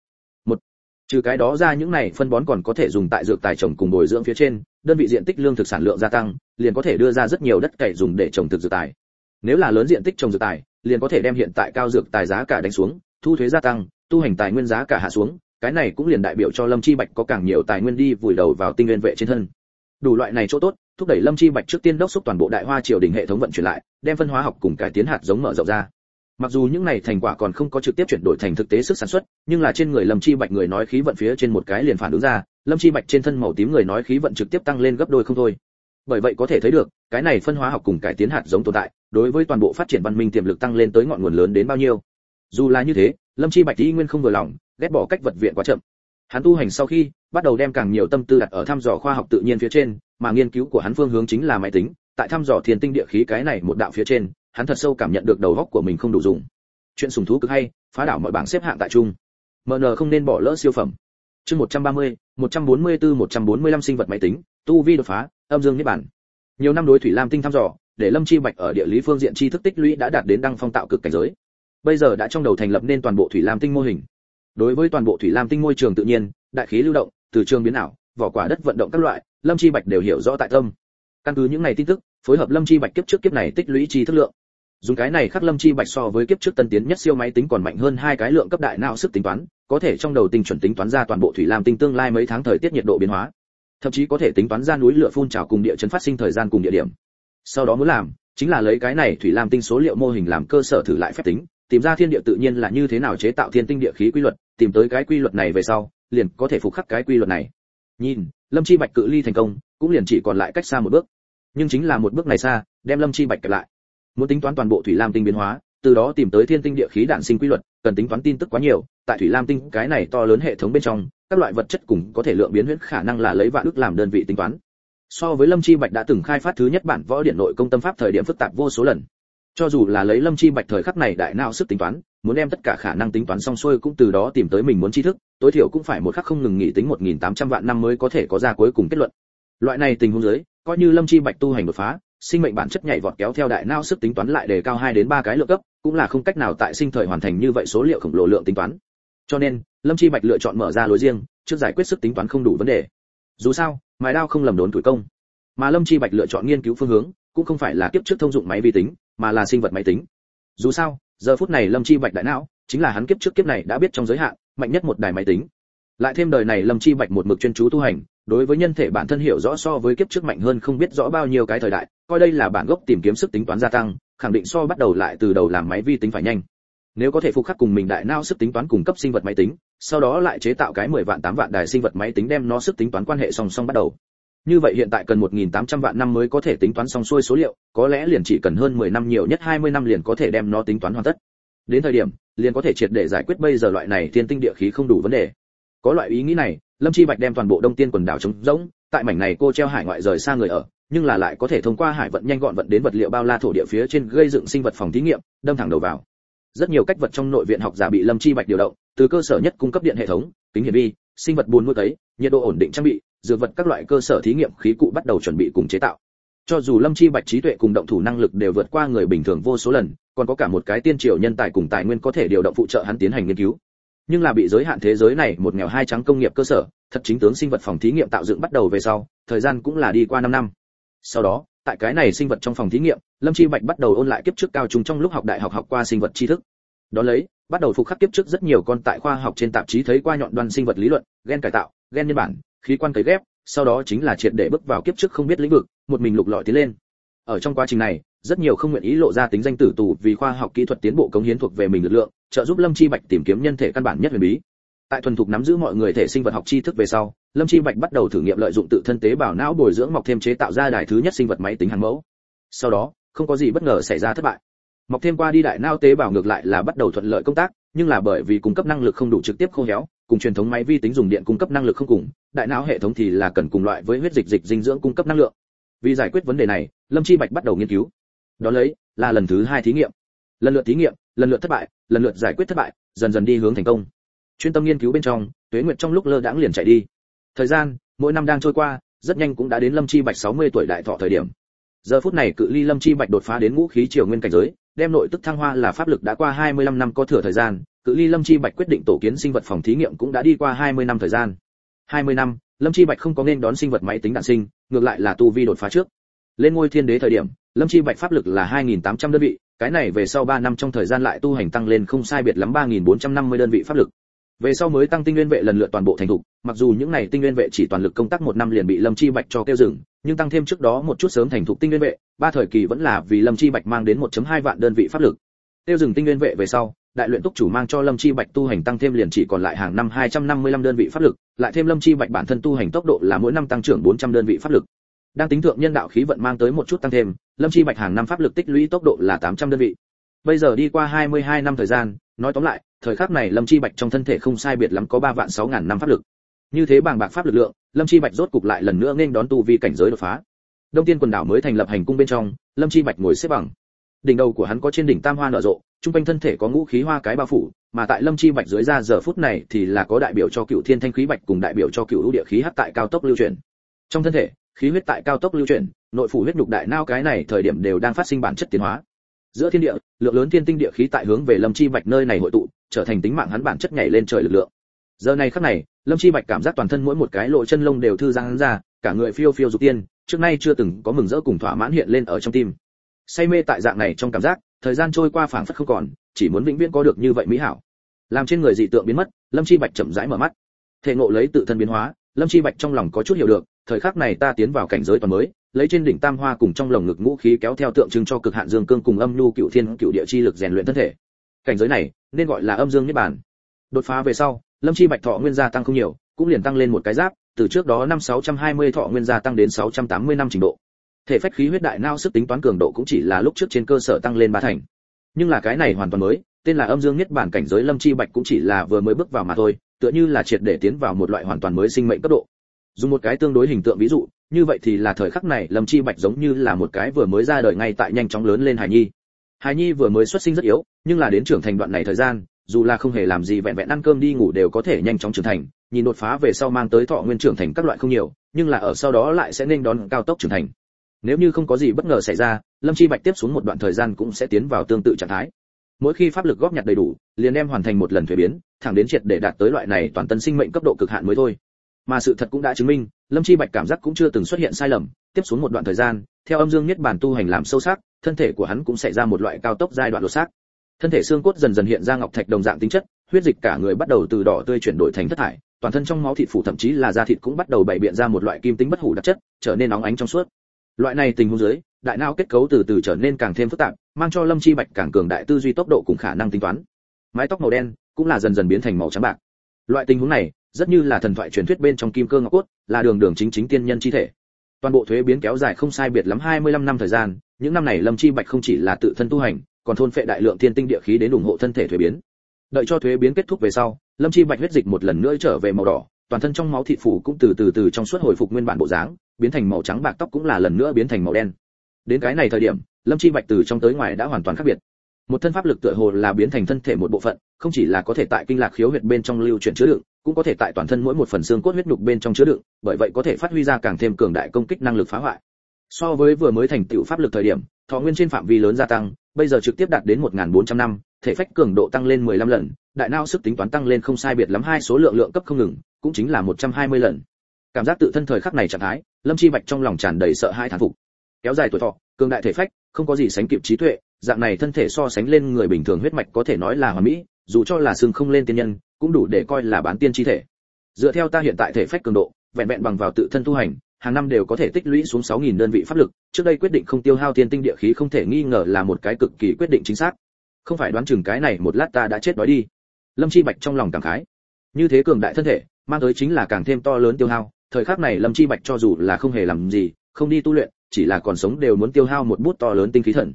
Trừ cái đó ra, những này phân bón còn có thể dùng tại dược tài trồng cùng bồi dưỡng phía trên, đơn vị diện tích lương thực sản lượng gia tăng, liền có thể đưa ra rất nhiều đất cày dùng để trồng thực dược tài. Nếu là lớn diện tích trồng dược tài, liền có thể đem hiện tại cao dược tài giá cả đánh xuống, thu thuế gia tăng, tu hành tài nguyên giá cả hạ xuống, cái này cũng liền đại biểu cho Lâm Chi Bạch có càng nhiều tài nguyên đi vùi đầu vào tinh nguyên vệ trên thân. Đủ loại này chỗ tốt, thúc đẩy Lâm Chi Bạch trước tiên đốc thúc toàn bộ Đại Hoa triều đình hệ thống vận chuyển lại, đem phân hóa học cùng cải tiến hạt giống mở rộng ra. Mặc dù những này thành quả còn không có trực tiếp chuyển đổi thành thực tế sức sản xuất, nhưng là trên người Lâm Chi Bạch người nói khí vận phía trên một cái liền phản ứng ra, Lâm Chi Bạch trên thân màu tím người nói khí vận trực tiếp tăng lên gấp đôi không thôi. Bởi vậy có thể thấy được, cái này phân hóa học cùng cải tiến hạt giống tồn tại, đối với toàn bộ phát triển văn minh tiềm lực tăng lên tới ngọn nguồn lớn đến bao nhiêu. Dù là như thế, Lâm Chi Bạch y nguyên không vừa lòng, ghét bỏ cách vật viện quá chậm. Hắn tu hành sau khi, bắt đầu đem càng nhiều tâm tư đặt ở thăm dò khoa học tự nhiên phía trên, mà nghiên cứu của hắn phương hướng chính là máy tính, tại thăm dò thiên tinh địa khí cái này một đạo phía trên, hắn thật sâu cảm nhận được đầu óc của mình không đủ dùng. Chuyện sủng thú cực hay, phá đảo mọi bảng xếp hạng tại trung. MN không nên bỏ lỡ siêu phẩm. Chương 130, 144, 145 sinh vật máy tính, tu vi đột phá, âm dương niết bản. Nhiều năm đối thủy lam tinh thăm dò, để Lâm Chi Bạch ở địa lý phương diện tri thức tích lũy đã đạt đến đăng phong tạo cực cảnh giới. Bây giờ đã trong đầu thành lập nên toàn bộ thủy lam tinh mô hình. Đối với toàn bộ thủy lam tinh môi trường tự nhiên, đại khí lưu động, từ trường biến ảo, vỏ quả đất vận động các loại, Lâm Chi Bạch đều hiểu rõ tại tâm. Căn cứ những này tin tức, phối hợp Lâm Chi Bạch kiếp trước kiếp này tích lũy tri thức lượng. Dùng cái này khắc Lâm Chi Bạch so với kiếp trước tân tiến nhất siêu máy tính còn mạnh hơn hai cái lượng cấp đại não sức tính toán, có thể trong đầu tinh chuẩn tính toán ra toàn bộ thủy lam tinh tương lai mấy tháng thời tiết nhiệt độ biến hóa, thậm chí có thể tính toán ra núi lửa phun trào cùng địa chấn phát sinh thời gian cùng địa điểm. Sau đó muốn làm, chính là lấy cái này thủy lam tinh số liệu mô hình làm cơ sở thử lại phép tính, tìm ra thiên địa tự nhiên là như thế nào chế tạo thiên tinh địa khí quy luật, tìm tới cái quy luật này về sau, liền có thể phục khắc cái quy luật này. Nhìn, Lâm Chi Bạch cự ly thành công, cũng liền chỉ còn lại cách xa một bước. Nhưng chính là một bước này xa, đem Lâm Chi Bạch kẹp lại. Muốn tính toán toàn bộ thủy lam tinh biến hóa, từ đó tìm tới thiên tinh địa khí đản sinh quy luật, cần tính toán tin tức quá nhiều, tại thủy lam tinh cái này to lớn hệ thống bên trong, các loại vật chất cùng có thể lượng biến huyễn khả năng là lấy vạn ức làm đơn vị tính toán. So với Lâm Chi Bạch đã từng khai phát thứ nhất bản võ điển nội công tâm pháp thời điểm phức tạp vô số lần. Cho dù là lấy Lâm Chi Bạch thời khắc này đại não sức tính toán, muốn đem tất cả khả năng tính toán xong xuôi cũng từ đó tìm tới mình muốn tri thức, tối thiểu cũng phải một khắc không ngừng nghỉ tính 1800 vạn năm mới có thể có ra cuối cùng kết luận. Loại này tình huống dưới, coi như Lâm Chi Bạch tu hành đột phá, sinh mệnh bản chất nhảy vọt kéo theo đại não sức tính toán lại đề cao 2 đến 3 cái lượng cấp, cũng là không cách nào tại sinh thời hoàn thành như vậy số liệu khổng lồ lượng tính toán. Cho nên, Lâm Chi Bạch lựa chọn mở ra lối riêng, trước giải quyết sức tính toán không đủ vấn đề. Dù sao, mài đao không lầm đốn tuổi công. Mà Lâm Chi Bạch lựa chọn nghiên cứu phương hướng, cũng không phải là kiếp trước thông dụng máy vi tính, mà là sinh vật máy tính. Dù sao, giờ phút này Lâm Chi Bạch đại não, chính là hắn kiếp trước kiếp này đã biết trong giới hạn, mạnh nhất một đài máy tính. Lại thêm đời này Lâm Chi Bạch một mực chuyên chú tu hành, đối với nhân thể bản thân hiểu rõ so với kiếp trước mạnh hơn không biết rõ bao nhiêu cái thời đại, coi đây là bản gốc tìm kiếm sức tính toán gia tăng, khẳng định so bắt đầu lại từ đầu làm máy vi tính phải nhanh. Nếu có thể phục khắc cùng mình đại não sức tính toán cùng cấp sinh vật máy tính, sau đó lại chế tạo cái 10 vạn 8 vạn đài sinh vật máy tính đem nó sức tính toán quan hệ song song bắt đầu. Như vậy hiện tại cần 1800 vạn năm mới có thể tính toán xong xuôi số liệu, có lẽ liền chỉ cần hơn 10 năm nhiều nhất 20 năm liền có thể đem nó tính toán hoàn tất. Đến thời điểm, liền có thể triệt để giải quyết bây giờ loại này thiên tinh địa khí không đủ vấn đề. Có loại ý nghĩ này, Lâm Chi Bạch đem toàn bộ Đông Tiên quần đảo trống rỗng, tại mảnh này cô treo hải ngoại rời xa người ở, nhưng là lại có thể thông qua hải vận nhanh gọn vận đến vật liệu bao la thổ địa phía trên gây dựng sinh vật phòng thí nghiệm, đâm thẳng đầu vào. Rất nhiều cách vật trong nội viện học giả bị Lâm Chi Bạch điều động, từ cơ sở nhất cung cấp điện hệ thống, kính hiển vi, sinh vật buồn nuôi cấy, nhiệt độ ổn định trang bị, dược vật các loại cơ sở thí nghiệm khí cụ bắt đầu chuẩn bị cùng chế tạo. Cho dù Lâm Chi Bạch trí tuệ cùng động thủ năng lực đều vượt qua người bình thường vô số lần, còn có cả một cái tiên triều nhân tài cùng tài nguyên có thể điều động phụ trợ hắn tiến hành nghiên cứu. Nhưng là bị giới hạn thế giới này một nghèo hai trắng công nghiệp cơ sở, thật chính tướng sinh vật phòng thí nghiệm tạo dựng bắt đầu về sau, thời gian cũng là đi qua 5 năm. Sau đó, tại cái này sinh vật trong phòng thí nghiệm, Lâm Chi Bạch bắt đầu ôn lại kiếp trước cao trung trong lúc học đại học học qua sinh vật tri thức. Đó lấy, bắt đầu phục khắc kiếp trước rất nhiều con tại khoa học trên tạp chí thấy qua nhọn đoan sinh vật lý luận, gen cải tạo, gen nhân bản, khí quan cấy ghép, sau đó chính là triệt để bước vào kiếp trước không biết lĩnh vực, một mình lục lọi tiến lên. Ở trong quá trình này, rất nhiều không nguyện ý lộ ra tính danh tử tù vì khoa học kỹ thuật tiến bộ cống hiến thuộc về mình lực lượng, trợ giúp Lâm Chi Bạch tìm kiếm nhân thể căn bản nhất huyền bí. Tại thuần thục nắm giữ mọi người thể sinh vật học tri thức về sau, Lâm Chi Bạch bắt đầu thử nghiệm lợi dụng tự thân tế bào não bồi dưỡng mọc thêm chế tạo ra đài thứ nhất sinh vật máy tính hàng mẫu. Sau đó, không có gì bất ngờ xảy ra thất bại. Mọc thêm qua đi đại não tế bào ngược lại là bắt đầu thuận lợi công tác, nhưng là bởi vì cung cấp năng lực không đủ trực tiếp khô héo, cùng truyền thống máy vi tính dùng điện cung cấp năng lực không cùng, đại não hệ thống thì là cần cùng loại với huyết dịch dịch dinh dưỡng cung cấp năng lượng. Vì giải quyết vấn đề này, Lâm Chi Bạch bắt đầu nghiên cứu. Đó lấy là lần thứ 2 thí nghiệm. Lần lượt thí nghiệm, lần lượt thất bại, lần lượt giải quyết thất bại, dần dần đi hướng thành công. Chuyên tâm nghiên cứu bên trong, tuế nguyệt trong lúc lơ đãng liền chạy đi. Thời gian, mỗi năm đang trôi qua, rất nhanh cũng đã đến Lâm Chi Bạch 60 tuổi đại thọ thời điểm. Giờ phút này cự ly Lâm Chi Bạch đột phá đến ngũ khí triều nguyên cảnh giới, đem nội tức thăng hoa là pháp lực đã qua 25 năm có thừa thời gian, cự ly Lâm Chi Bạch quyết định tổ kiến sinh vật phòng thí nghiệm cũng đã đi qua 20 năm thời gian. 20 năm, Lâm Chi Bạch không có nên đón sinh vật máy tính đản sinh, ngược lại là tu vi đột phá trước. Lên ngôi thiên đế thời điểm, Lâm Chi Bạch pháp lực là 2800 đơn vị, cái này về sau 3 năm trong thời gian lại tu hành tăng lên không sai biệt lắm 3450 đơn vị pháp lực. Về sau mới tăng tinh nguyên vệ lần lượt toàn bộ thành thục, mặc dù những này tinh nguyên vệ chỉ toàn lực công tác 1 năm liền bị Lâm Chi Bạch cho kêu dừng, nhưng tăng thêm trước đó một chút sớm thành thục tinh nguyên vệ, 3 thời kỳ vẫn là vì Lâm Chi Bạch mang đến 1.2 vạn đơn vị pháp lực. Tiêu dừng tinh nguyên vệ về sau, đại luyện túc chủ mang cho Lâm Chi Bạch tu hành tăng thêm liền chỉ còn lại hàng năm 255 đơn vị pháp lực, lại thêm Lâm Chi Bạch bản thân tu hành tốc độ là mỗi năm tăng trưởng 400 đơn vị pháp lực. Đang tính thượng nhân đạo khí vận mang tới một chút tăng thêm, Lâm Chi Bạch hàng năm pháp lực tích lũy tốc độ là 800 đơn vị. Bây giờ đi qua 22 năm thời gian, nói tóm lại, thời khắc này Lâm Chi Bạch trong thân thể không sai biệt lắm có 3 vạn 6 ngàn năm pháp lực. Như thế bàng bạc pháp lực lượng, Lâm Chi Bạch rốt cục lại lần nữa nên đón tu vi cảnh giới đột phá. Đông Tiên quần đảo mới thành lập hành cung bên trong, Lâm Chi Bạch ngồi xếp bằng. Đỉnh đầu của hắn có trên đỉnh tam hoa nở rộ, trung quanh thân thể có ngũ khí hoa cái bao phủ, mà tại Lâm Chi Bạch dưới da giờ phút này thì là có đại biểu cho Cựu Thiên Thanh khí bạch cùng đại biểu cho Cựu Ưu địa khí hắc tại cao tốc lưu chuyển. Trong thân thể, khí huyết tại cao tốc lưu chuyển, nội phủ huyết nhục đại não cái này thời điểm đều đang phát sinh bản chất tiến hóa. Giữa thiên địa, lượng lớn thiên tinh địa khí tại hướng về Lâm Chi Bạch nơi này hội tụ, trở thành tính mạng hắn bản chất nhảy lên trời lực lượng. Giờ này khắc này, Lâm Chi Bạch cảm giác toàn thân mỗi một cái lỗ chân lông đều thư giãn ra, cả người phiêu phiêu dục tiên, trước nay chưa từng có mừng rỡ cùng thỏa mãn hiện lên ở trong tim. Say mê tại dạng này trong cảm giác, thời gian trôi qua phảng phất không còn, chỉ muốn vĩnh viễn có được như vậy mỹ hảo. Làm trên người dị tượng biến mất, Lâm Chi Bạch chậm rãi mở mắt. Thể ngộ lấy tự thân biến hóa, Lâm Chi Bạch trong lòng có chút hiểu được, thời khắc này ta tiến vào cảnh giới toàn mới, lấy trên đỉnh tam hoa cùng trong lồng ngực ngũ khí kéo theo tượng trưng cho cực hạn dương cương cùng âm nhu cựu thiên cựu địa chi lực rèn luyện thân thể. Cảnh giới này nên gọi là âm dương niết bàn. Đột phá về sau, Lâm Chi Bạch thọ nguyên gia tăng không nhiều, cũng liền tăng lên một cái giáp, từ trước đó năm 620 thọ nguyên gia tăng đến 680 năm trình độ. Thể phách khí huyết đại não sức tính toán cường độ cũng chỉ là lúc trước trên cơ sở tăng lên 3 thành. Nhưng là cái này hoàn toàn mới, tên là âm dương niết bàn cảnh giới Lâm Chi Bạch cũng chỉ là vừa mới bước vào mà thôi, tựa như là triệt để tiến vào một loại hoàn toàn mới sinh mệnh cấp độ. Dùng một cái tương đối hình tượng ví dụ, như vậy thì là thời khắc này Lâm Chi Bạch giống như là một cái vừa mới ra đời ngay tại nhanh chóng lớn lên hài nhi. Hài nhi vừa mới xuất sinh rất yếu, nhưng là đến trưởng thành đoạn này thời gian, dù là không hề làm gì vẹn vẹn ăn cơm đi ngủ đều có thể nhanh chóng trưởng thành, nhìn đột phá về sau mang tới thọ nguyên trưởng thành các loại không nhiều, nhưng là ở sau đó lại sẽ nên đón cao tốc trưởng thành. Nếu như không có gì bất ngờ xảy ra, Lâm Chi Bạch tiếp xuống một đoạn thời gian cũng sẽ tiến vào tương tự trạng thái. Mỗi khi pháp lực góp nhặt đầy đủ, liền đem hoàn thành một lần thuế biến, thẳng đến triệt để đạt tới loại này toàn tân sinh mệnh cấp độ cực hạn mới thôi. Mà sự thật cũng đã chứng minh, Lâm Chi Bạch cảm giác cũng chưa từng xuất hiện sai lầm, tiếp xuống một đoạn thời gian, theo âm dương niết bàn tu hành làm sâu sắc, thân thể của hắn cũng xảy ra một loại cao tốc giai đoạn đột xác. Thân thể xương cốt dần dần hiện ra ngọc thạch đồng dạng tính chất, huyết dịch cả người bắt đầu từ đỏ tươi chuyển đổi thành thất thải, toàn thân trong máu thịt phủ thậm chí là da thịt cũng bắt đầu bày biện ra một loại kim tính bất hủ đặc chất, trở nên óng ánh trong suốt. Loại này tình huống dưới, đại não kết cấu từ từ trở nên càng thêm phức tạp, mang cho Lâm Chi Bạch càng cường đại tư duy tốc độ cùng khả năng tính toán. Mái tóc màu đen cũng là dần dần biến thành màu trắng bạc. Loại tình huống này, rất như là thần thoại truyền thuyết bên trong kim cơ ngọc cốt, là đường đường chính chính tiên nhân chi thể. Toàn bộ thuế biến kéo dài không sai biệt lắm 25 năm thời gian, những năm này Lâm Chi Bạch không chỉ là tự thân tu hành, còn thôn phệ đại lượng thiên tinh địa khí đến ủng hộ thân thể thuế biến. Đợi cho thuế biến kết thúc về sau, Lâm Chi Bạch huyết dịch một lần nữa trở về màu đỏ, toàn thân trong máu thịt phủ cũng từ trong suốt hồi phục nguyên bản bộ dáng, biến thành màu trắng bạc, tóc cũng là lần nữa biến thành màu đen. Đến cái này thời điểm, Lâm Chi Bạch từ trong tới ngoài đã hoàn toàn khác biệt. Một thân pháp lực tựa hồ là biến thành thân thể một bộ phận, không chỉ là có thể tại kinh lạc khiếu huyệt bên trong lưu chuyển chứa đựng, cũng có thể tại toàn thân mỗi một phần xương cốt huyết nhục bên trong chứa đựng, bởi vậy có thể phát huy ra càng thêm cường đại công kích năng lực phá hoại. So với vừa mới thành tựu pháp lực thời điểm, thọ nguyên trên phạm vi lớn gia tăng, bây giờ trực tiếp đạt đến 1400 năm, thể phách cường độ tăng lên 15 lần, đại não sức tính toán tăng lên không sai biệt lắm hai số lượng cấp không ngừng, cũng chính là 120 lần. Cảm giác tự thân thời khắc này trạng thái, Lâm Chi Bạch trong lòng tràn đầy sợ hãi thán phục. Kéo dài tuổi thọ, cường đại thể phách, không có gì sánh kịp trí tuệ, dạng này thân thể so sánh lên người bình thường huyết mạch có thể nói là hoàn mỹ, dù cho là xương không lên tiên nhân, cũng đủ để coi là bán tiên chi thể. Dựa theo ta hiện tại thể phách cường độ, vẹn vẹn bằng vào tự thân tu hành, hàng năm đều có thể tích lũy xuống 6000 đơn vị pháp lực, trước đây quyết định không tiêu hao thiên tinh địa khí không thể nghi ngờ là một cái cực kỳ quyết định chính xác. Không phải đoán chừng cái này một lát ta đã chết đói đi. Lâm Chi Bạch trong lòng cảm khái. Như thế cường đại thân thể, mang tới chính là càng thêm to lớn tiêu hao, thời khắc này Lâm Chi Bạch cho dù là không hề làm gì, không đi tu luyện, chỉ là còn sống đều muốn tiêu hao một bút to lớn tinh khí thần.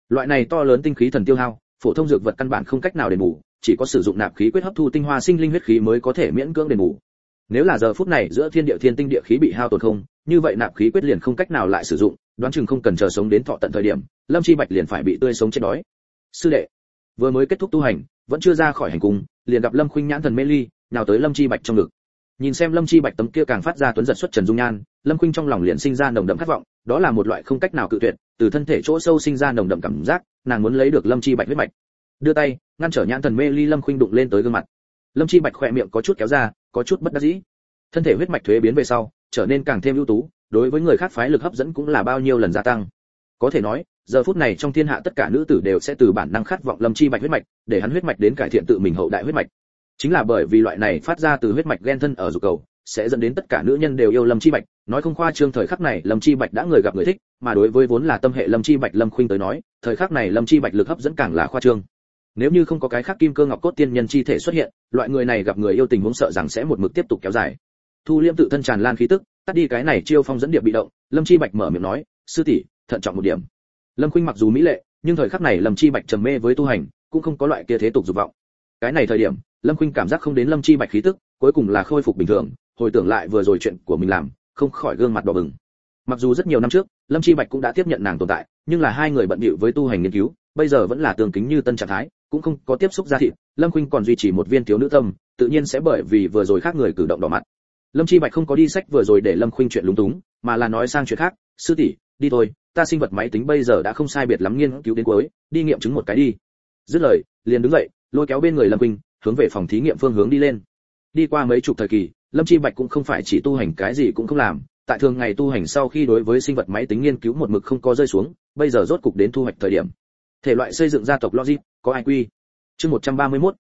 Loại này to lớn tinh khí thần tiêu hao, phổ thông dược vật căn bản không cách nào đền bù, chỉ có sử dụng nạp khí quyết hấp thu tinh hoa sinh linh huyết khí mới có thể miễn cưỡng đền bù. Nếu là giờ phút này giữa thiên địa thiên tinh địa khí bị hao tổn không, như vậy nạp khí quyết liền không cách nào lại sử dụng, đoán chừng không cần chờ sống đến thọ tận thời điểm, Lâm Chi Bạch liền phải bị tươi sống chết đói. Sư đệ, vừa mới kết thúc tu hành, vẫn chưa ra khỏi hành cung, liền gặp Lâm Khuynh nhãn thần mê ly, nào tới Lâm Chi Bạch trong ngực. Nhìn xem Lâm Chi Bạch tấm kia càng phát ra tuấn giật xuất trần dung nhan, Lâm Khuynh trong lòng liền sinh ra nồng đậm khát vọng, đó là một loại không cách nào cự tuyệt, từ thân thể chỗ sâu sinh ra nồng đậm cảm giác, nàng muốn lấy được Lâm Chi Bạch huyết mạch. Đưa tay, ngăn trở nhãn thần mê ly Lâm Khuynh đụng lên tới gương mặt. Lâm Chi Bạch khỏe miệng có chút kéo ra, có chút bất đắc dĩ. Thân thể huyết mạch thuế biến về sau, trở nên càng thêm ưu tú, đối với người khác phái lực hấp dẫn cũng là bao nhiêu lần gia tăng. Có thể nói, giờ phút này trong thiên hạ tất cả nữ tử đều sẽ từ bản năng khát vọng Lâm Chi Bạch huyết mạch, để hắn huyết mạch đến cải thiện tự mình hậu đại huyết mạch. Chính là bởi vì loại này phát ra từ huyết mạch gen thân ở dục cầu, sẽ dẫn đến tất cả nữ nhân đều yêu Lâm Chi Bạch, nói không khoa trương thời khắc này Lâm Chi Bạch đã người gặp người thích, mà đối với vốn là tâm hệ Lâm Chi Bạch Lâm Khuynh tới nói, thời khắc này Lâm Chi Bạch lực hấp dẫn càng là khoa trương. Nếu như không có cái khác kim cơ ngọc cốt tiên nhân chi thể xuất hiện, loại người này gặp người yêu tình huống sợ rằng sẽ một mực tiếp tục kéo dài. Thu liễm tự thân tràn lan khí tức, tắt đi cái này chiêu phong dẫn điệp bị động, Lâm Chi Bạch mở miệng nói, sư tỷ, thận trọng một điểm. Lâm Khuynh mặc dù mỹ lệ, nhưng thời khắc này Lâm Chi Bạch trầm mê với tu hành, cũng không có loại kia thế tục dục vọng. Cái này thời điểm, Lâm Khuynh cảm giác không đến Lâm Chi Bạch khí tức, cuối cùng là khôi phục bình thường, hồi tưởng lại vừa rồi chuyện của mình làm, không khỏi gương mặt đỏ bừng. Mặc dù rất nhiều năm trước, Lâm Chi Bạch cũng đã tiếp nhận nàng tồn tại, nhưng là hai người bận bịu với tu hành nghiên cứu, bây giờ vẫn là tương kính như tân trạng thái, cũng không có tiếp xúc ra thịt, Lâm Khuynh còn duy trì một viên thiếu nữ tâm, tự nhiên sẽ bởi vì vừa rồi khác người cử động đỏ mặt. Lâm Chi Bạch không có đi sách vừa rồi để Lâm Khuynh chuyện lúng túng, mà là nói sang chuyện khác, sư tỷ, đi thôi, ta sinh vật máy tính bây giờ đã không sai biệt lắm nghiên cứu đến cuối, đi nghiệm chứng một cái đi. Dứt lời, liền đứng dậy, lôi kéo bên người Lâm Khuynh, hướng về phòng thí nghiệm phương hướng đi lên. Đi qua mấy chục thời kỳ, Lâm Chi Bạch cũng không phải chỉ tu hành cái gì cũng không làm, tại thường ngày tu hành sau khi đối với sinh vật máy tính nghiên cứu một mực không có rơi xuống, bây giờ rốt cục đến thu hoạch thời điểm. Thể loại xây dựng gia tộc logic, có IQ. Chương 131,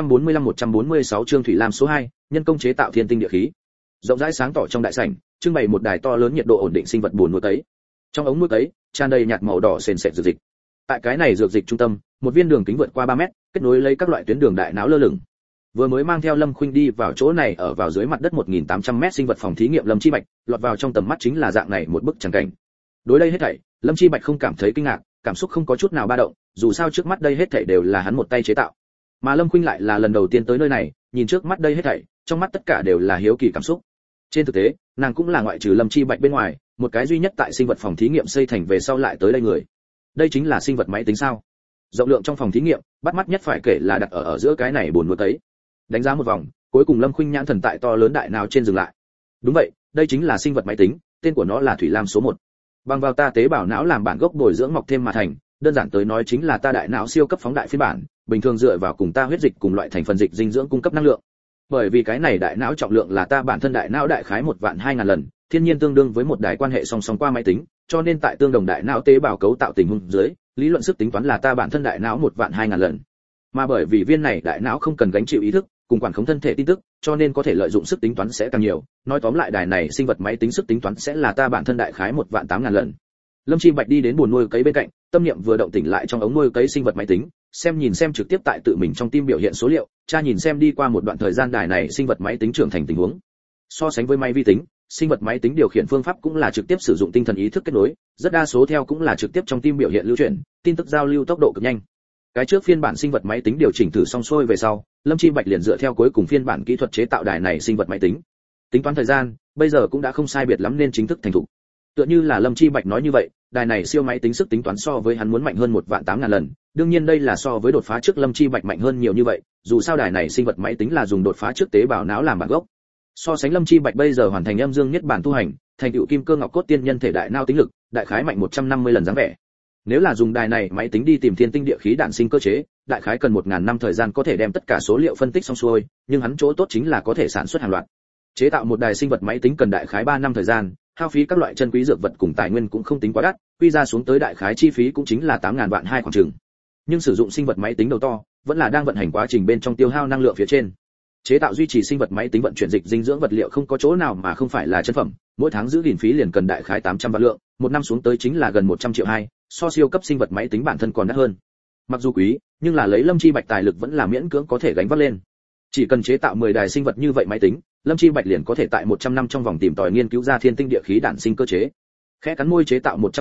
145-146 chương Thủy Lam số 2, nhân công chế tạo thiên tinh địa khí. Rộng rãi sáng tỏ trong đại sảnh, trưng bày một đài to lớn nhiệt độ ổn định sinh vật buồn nuôi tấy. Trong ống nuôi tấy, tràn đầy nhạt màu đỏ sền sệt dược dịch. Tại cái này dược dịch trung tâm, một viên đường kính vượt qua 3 mét, kết nối lấy các loại tuyến đường đại não lơ lửng. Vừa mới mang theo Lâm Khuynh đi vào chỗ này ở vào dưới mặt đất 1800 mét sinh vật phòng thí nghiệm Lâm Chi Bạch, lọt vào trong tầm mắt chính là dạng này một bức tràng cảnh. Đối đây hết thảy, Lâm Chi Bạch không cảm thấy kinh ngạc, cảm xúc không có chút nào ba động, dù sao trước mắt đây hết thảy đều là hắn một tay chế tạo. Mà Lâm Khuynh lại là lần đầu tiên tới nơi này, nhìn trước mắt đây hết thảy, trong mắt tất cả đều là hiếu kỳ cảm xúc. Trên thực tế, nàng cũng là ngoại trừ Lâm Chi Bạch bên ngoài, một cái duy nhất tại sinh vật phòng thí nghiệm xây thành về sau lại tới đây người. Đây chính là sinh vật máy tính sao? Rộng lượng trong phòng thí nghiệm, bắt mắt nhất phải kể là đặt ở giữa cái này buồn nuôi tấy. Đánh giá một vòng, cuối cùng Lâm Khuynh nhãn thần tại to lớn đại não trên dừng lại. Đúng vậy, đây chính là sinh vật máy tính, tên của nó là Thủy Lam số 1. Bằng vào ta tế bào não làm bản gốc bồi dưỡng mọc thêm mà thành, đơn giản tới nói chính là ta đại não siêu cấp phóng đại phiên bản, bình thường dựa vào cùng ta huyết dịch cùng loại thành phần dịch dinh dưỡng cung cấp năng lượng. Bởi vì cái này đại não trọng lượng là ta bản thân đại não đại khái 1.200.000 lần, thiên nhiên tương đương với một đài quan hệ song song qua máy tính, cho nên tại tương đồng đại não tế bào cấu tạo tình huống dưới, lý luận sức tính toán là ta bản thân đại não 1.200.000 lần. Mà bởi vì viên này đại não không cần gánh chịu ý thức, cùng quản khống thân thể tin tức, cho nên có thể lợi dụng sức tính toán sẽ càng nhiều. Nói tóm lại đài này sinh vật máy tính sức tính toán sẽ là ta bản thân đại khái 1.800.000 lần. Lâm Chi Bạch đi đến buồn nuôi cấy bên cạnh, tâm niệm vừa động tỉnh lại trong ống nuôi cấy sinh vật máy tính, nhìn xem trực tiếp tại tự mình trong tim biểu hiện số liệu, cha nhìn xem đi qua một đoạn thời gian đài này sinh vật máy tính trưởng thành tình huống. So sánh với máy vi tính, sinh vật máy tính điều khiển phương pháp cũng là trực tiếp sử dụng tinh thần ý thức kết nối, rất đa số theo cũng là trực tiếp trong tim biểu hiện lưu chuyển, tin tức giao lưu tốc độ cực nhanh. Cái trước phiên bản sinh vật máy tính điều chỉnh thử xong xuôi về sau, Lâm Chi Bạch liền dựa theo cuối cùng phiên bản kỹ thuật chế tạo đài này sinh vật máy tính. Tính toán thời gian, bây giờ cũng đã không sai biệt lắm nên chính thức thành thục. Tựa như là Lâm Chi Bạch nói như vậy, đài này siêu máy tính sức tính toán so với hắn muốn mạnh hơn 1.800.000 lần, đương nhiên đây là so với đột phá trước Lâm Chi Bạch mạnh hơn nhiều như vậy, dù sao đài này sinh vật máy tính là dùng đột phá trước tế bào não làm bản gốc. So sánh Lâm Chi Bạch bây giờ hoàn thành âm dương niết bàn tu hành, thành tựu kim cơ ngọc cốt tiên nhân thể đại não tính lực, đại khái mạnh 150 lần dáng vẻ. Nếu là dùng đài này máy tính đi tìm thiên tinh địa khí đản sinh cơ chế, đại khái cần 1000 năm thời gian có thể đem tất cả số liệu phân tích xong xuôi, nhưng hắn chỗ tốt chính là có thể sản xuất hàng loạt. Chế tạo một đài sinh vật máy tính cần đại khái 3 năm thời gian, hao phí các loại chân quý dược vật cùng tài nguyên cũng không tính quá đắt, quy ra xuống tới đại khái chi phí cũng chính là 8000 vạn hai khoảng chừng. Nhưng sử dụng sinh vật máy tính đầu to, vẫn là đang vận hành quá trình bên trong tiêu hao năng lượng phía trên. Chế tạo duy trì sinh vật máy tính vận chuyển dịch dinh dưỡng vật liệu không có chỗ nào mà không phải là chân phẩm, mỗi tháng giữ gìn phí liền cần đại khái 800 vạn lượng, một năm xuống tới chính là gần 100 triệu hai, so siêu cấp sinh vật máy tính bản thân còn đắt hơn. Mặc dù quý, nhưng là lấy Lâm Chi Bạch tài lực vẫn là miễn cưỡng có thể gánh vác lên. Chỉ cần chế tạo 10 đài sinh vật như vậy máy tính, Lâm Chi Bạch liền có thể tại 100 năm trong vòng tìm tòi nghiên cứu ra thiên tinh địa khí đản sinh cơ chế. Khẽ cắn môi chế tạo 100 đài,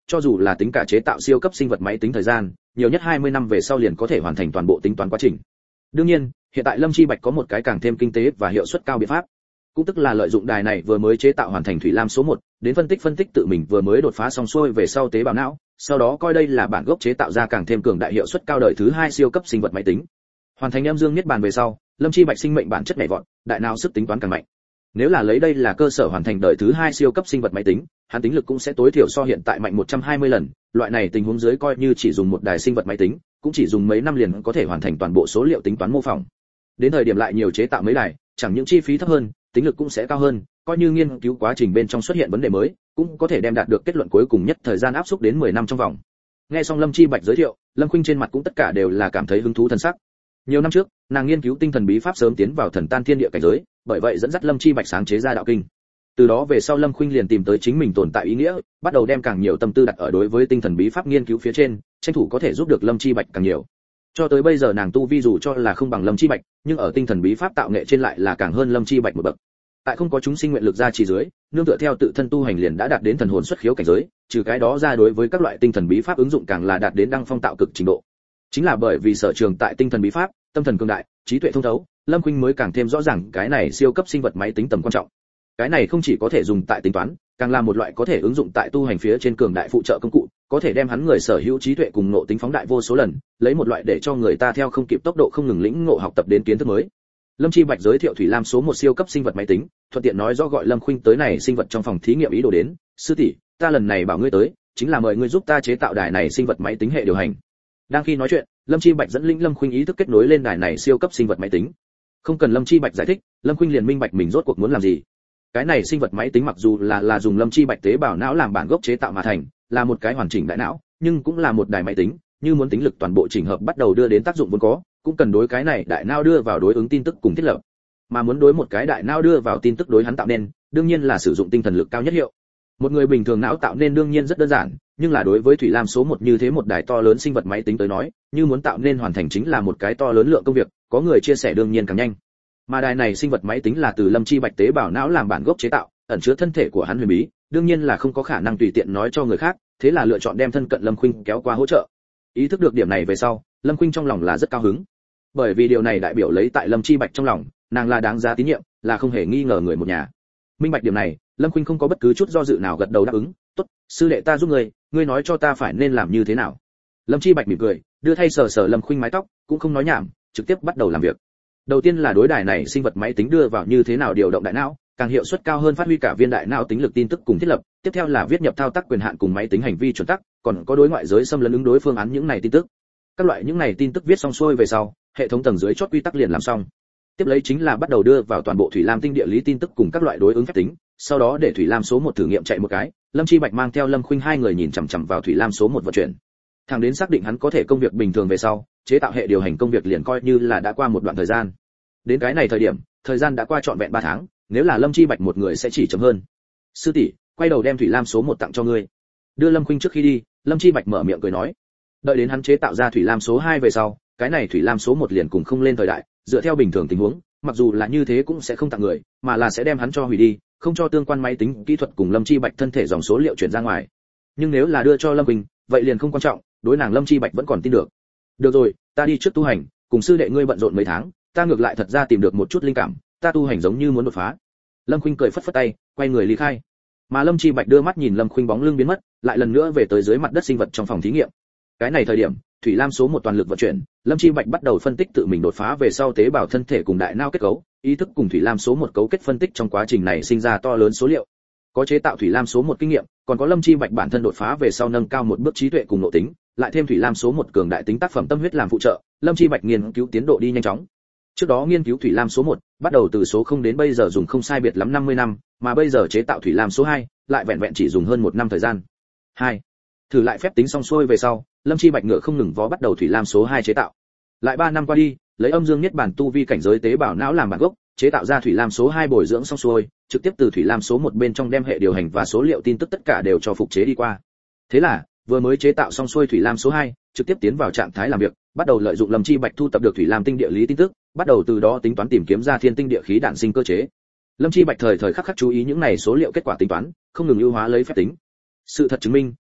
cho dù là tính cả chế tạo siêu cấp sinh vật máy tính thời gian, nhiều nhất 20 năm về sau liền có thể hoàn thành toàn bộ tính toán quá trình. Đương nhiên, hiện tại Lâm Chi Bạch có một cái càng thêm kinh tế và hiệu suất cao biện pháp, cũng tức là lợi dụng đài này vừa mới chế tạo hoàn thành thủy lam số 1, đến phân tích tự mình vừa mới đột phá xong xuôi về sau tế bào não, sau đó coi đây là bản gốc chế tạo ra càng thêm cường đại hiệu suất cao đời thứ 2 siêu cấp sinh vật máy tính. Hoàn thành âm dương niết bàn về sau, Lâm Chi Bạch sinh mệnh bản chất nhảy vọt, đại não sức tính toán càng mạnh. Nếu là lấy đây là cơ sở hoàn thành đời thứ 2 siêu cấp sinh vật máy tính, hắn tính lực cũng sẽ tối thiểu so hiện tại mạnh 120 lần, loại này tình huống dưới coi như chỉ dùng một đài sinh vật máy tính, cũng chỉ dùng mấy năm liền có thể hoàn thành toàn bộ số liệu tính toán mô phỏng. Đến thời điểm lại nhiều chế tạo mấy đài, chẳng những chi phí thấp hơn, tính lực cũng sẽ cao hơn, coi như nghiên cứu quá trình bên trong xuất hiện vấn đề mới, cũng có thể đem đạt được kết luận cuối cùng nhất thời gian áp xúc đến 10 năm trong vòng. Nghe xong Lâm Chi Bạch giới thiệu, Lâm Khuynh trên mặt cũng tất cả đều là cảm thấy hứng thú thần sắc. Nhiều năm trước, nàng nghiên cứu tinh thần bí pháp sớm tiến vào thần tan thiên địa cảnh giới, bởi vậy dẫn dắt Lâm Chi Bạch sáng chế ra đạo kinh. Từ đó về sau Lâm Khuynh liền tìm tới chính mình tồn tại ý nghĩa, bắt đầu đem càng nhiều tâm tư đặt ở đối với tinh thần bí pháp nghiên cứu phía trên, tranh thủ có thể giúp được Lâm Chi Bạch càng nhiều. Cho tới bây giờ nàng tu vi dù cho là không bằng Lâm Chi Bạch, nhưng ở tinh thần bí pháp tạo nghệ trên lại là càng hơn Lâm Chi Bạch một bậc. Tại không có chúng sinh nguyện lực ra chỉ dưới, nương tựa theo tự thân tu hành liền đã đạt đến thần hồn xuất khiếu cảnh giới, trừ cái đó ra đối với các loại tinh thần bí pháp ứng dụng càng là đạt đến đăng phong tạo cực trình độ. Chính là bởi vì sở trường tại tinh thần bí pháp, tâm thần cường đại, trí tuệ thông thấu, Lâm Khuynh mới càng thêm rõ ràng cái này siêu cấp sinh vật máy tính tầm quan trọng. Cái này không chỉ có thể dùng tại tính toán, càng là một loại có thể ứng dụng tại tu hành phía trên cường đại phụ trợ công cụ, có thể đem hắn người sở hữu trí tuệ cùng ngộ tính phóng đại vô số lần, lấy một loại để cho người ta theo không kịp tốc độ không ngừng lĩnh ngộ học tập đến kiến thức mới. Lâm Chi Bạch giới thiệu thủy lam số 1 siêu cấp sinh vật máy tính, thuận tiện nói rõ gọi Lâm Khuynh tới này sinh vật trong phòng thí nghiệm ý đồ đến, sư tỷ, ta lần này bảo ngươi tới, chính là mời ngươi giúp ta chế tạo đài này sinh vật máy tính hệ điều hành. Đang khi nói chuyện, Lâm Chi Bạch dẫn linh Lâm Khuynh ý thức kết nối lên đài này siêu cấp sinh vật máy tính. Không cần Lâm Chi Bạch giải thích, Lâm Khuynh liền minh bạch mình rốt cuộc muốn làm gì. Cái này sinh vật máy tính mặc dù là dùng Lâm Chi Bạch tế bào não làm bản gốc chế tạo mà thành, là một cái hoàn chỉnh đại não, nhưng cũng là một đài máy tính, như muốn tính lực toàn bộ chỉnh hợp bắt đầu đưa đến tác dụng vốn có, cũng cần đối cái này đại não đưa vào đối ứng tin tức cùng thiết lập. Mà muốn đối một cái đại não đưa vào tin tức đối hắn tạo nên, đương nhiên là sử dụng tinh thần lực cao nhất hiệu. Một người bình thường não tạo nên đương nhiên rất đơn giản, nhưng là đối với thủy lam số 1 như thế một đài to lớn sinh vật máy tính tới nói, như muốn tạo nên hoàn thành chính là một cái to lớn lượng công việc, có người chia sẻ đương nhiên càng nhanh. Mà đài này sinh vật máy tính là từ Lâm Chi Bạch tế bào não làm bản gốc chế tạo, ẩn chứa thân thể của hắn huyền bí, đương nhiên là không có khả năng tùy tiện nói cho người khác, thế là lựa chọn đem thân cận Lâm Khuynh kéo qua hỗ trợ. Ý thức được điểm này về sau, Lâm Khuynh trong lòng là rất cao hứng. Bởi vì điều này đại biểu lấy tại Lâm Chi Bạch trong lòng, nàng là đáng giá tín nhiệm, là không hề nghi ngờ người một nhà. Minh bạch điểm này, Lâm Khuynh không có bất cứ chút do dự nào gật đầu đáp ứng, "Tốt, sư đệ ta giúp ngươi nói cho ta phải nên làm như thế nào." Lâm Chi Bạch mỉm cười, đưa thay sờ Lâm Khuynh mái tóc, cũng không nói nhảm, trực tiếp bắt đầu làm việc. Đầu tiên là đối đài này sinh vật máy tính đưa vào như thế nào điều động đại não, càng hiệu suất cao hơn phát huy cả viên đại não tính lực tin tức cùng thiết lập, tiếp theo là viết nhập thao tác quyền hạn cùng máy tính hành vi chuẩn tắc, còn có đối ngoại giới xâm lấn ứng đối phương án những này tin tức. Các loại những này tin tức viết xong xuôi về sau, hệ thống tầng dưới chót quy tắc liền làm xong. Tiếp lấy chính là bắt đầu đưa vào toàn bộ thủy lam tinh địa lý tin tức cùng các loại đối ứng phép tính, sau đó để thủy lam số 1 thử nghiệm chạy một cái, Lâm Chi Bạch mang theo Lâm Khuynh hai người nhìn chằm chằm vào thủy lam số 1 vận chuyển. Thẳng đến xác định hắn có thể công việc bình thường về sau, chế tạo hệ điều hành công việc liền coi như là đã qua một đoạn thời gian. Đến cái này thời gian đã qua trọn vẹn 3 tháng, nếu là Lâm Chi Bạch một người sẽ chỉ chậm hơn. "Sư tỷ, quay đầu đem thủy lam số 1 tặng cho ngươi." Đưa Lâm Khuynh trước khi đi, Lâm Chi Bạch mở miệng cười nói. Đợi đến hắn chế tạo ra thủy lam số 2 về sau, cái này thủy lam số 1 liền cùng không lên thời đại, dựa theo bình thường tình huống, mặc dù là như thế cũng sẽ không tặng người, mà là sẽ đem hắn cho hủy đi, không cho tương quan máy tính kỹ thuật cùng Lâm Chi Bạch thân thể dòng số liệu chuyển ra ngoài. Nhưng nếu là đưa cho Lâm Bình, vậy liền không quan trọng, đối nàng Lâm Chi Bạch vẫn còn tin được. "Được rồi, ta đi trước tu hành, cùng sư đệ ngươi bận rộn mấy tháng, ta ngược lại thật ra tìm được một chút linh cảm, ta tu hành giống như muốn đột phá." Lâm Khuynh cười phất phất tay, quay người ly khai. Mà Lâm Chi Bạch đưa mắt nhìn Lâm Khuynh bóng lưng biến mất, lại lần nữa về tới dưới mặt đất sinh vật trong phòng thí nghiệm. Cái này thời điểm, thủy lam số 1 toàn lực vận chuyển, Lâm Chi Bạch bắt đầu phân tích tự mình đột phá về sau tế bào thân thể cùng đại não kết cấu, ý thức cùng thủy lam số 1 cấu kết phân tích trong quá trình này sinh ra to lớn số liệu. Có chế tạo thủy lam số 1 kinh nghiệm, còn có Lâm Chi Bạch bản thân đột phá về sau nâng cao một bước trí tuệ cùng nội tính, lại thêm thủy lam số 1 cường đại tính tác phẩm tâm huyết làm phụ trợ, Lâm Chi Bạch nghiên cứu tiến độ đi nhanh chóng. Trước đó nghiên cứu thủy lam số 1, bắt đầu từ số 0 đến bây giờ dùng không sai biệt lắm 50 năm, mà bây giờ chế tạo thủy lam số 2, lại vẹn vẹn chỉ dùng hơn 1 năm thời gian. 2. Thử lại phép tính xong xuôi về sau, Lâm Chi Bạch ngựa không ngừng vó bắt đầu thủy lam số 2 chế tạo. Lại 3 năm qua đi, lấy âm dương niết bàn tu vi cảnh giới tế bào não làm bản gốc, chế tạo ra thủy lam số 2 bồi dưỡng xong xuôi, trực tiếp từ thủy lam số 1 bên trong đem hệ điều hành và số liệu tin tức tất cả đều cho phục chế đi qua. Thế là, vừa mới chế tạo xong xuôi thủy lam số 2, trực tiếp tiến vào trạng thái làm việc, bắt đầu lợi dụng Lâm Chi Bạch thu tập được thủy lam tinh địa lý tin tức, bắt đầu từ đó tính toán tìm kiếm ra thiên tinh địa khí đản sinh cơ chế. Lâm Chi Bạch thời khắc chú ý những này số liệu kết quả tính toán, không ngừng ưu hóa lấy phép tính. Sự thật chứng minh,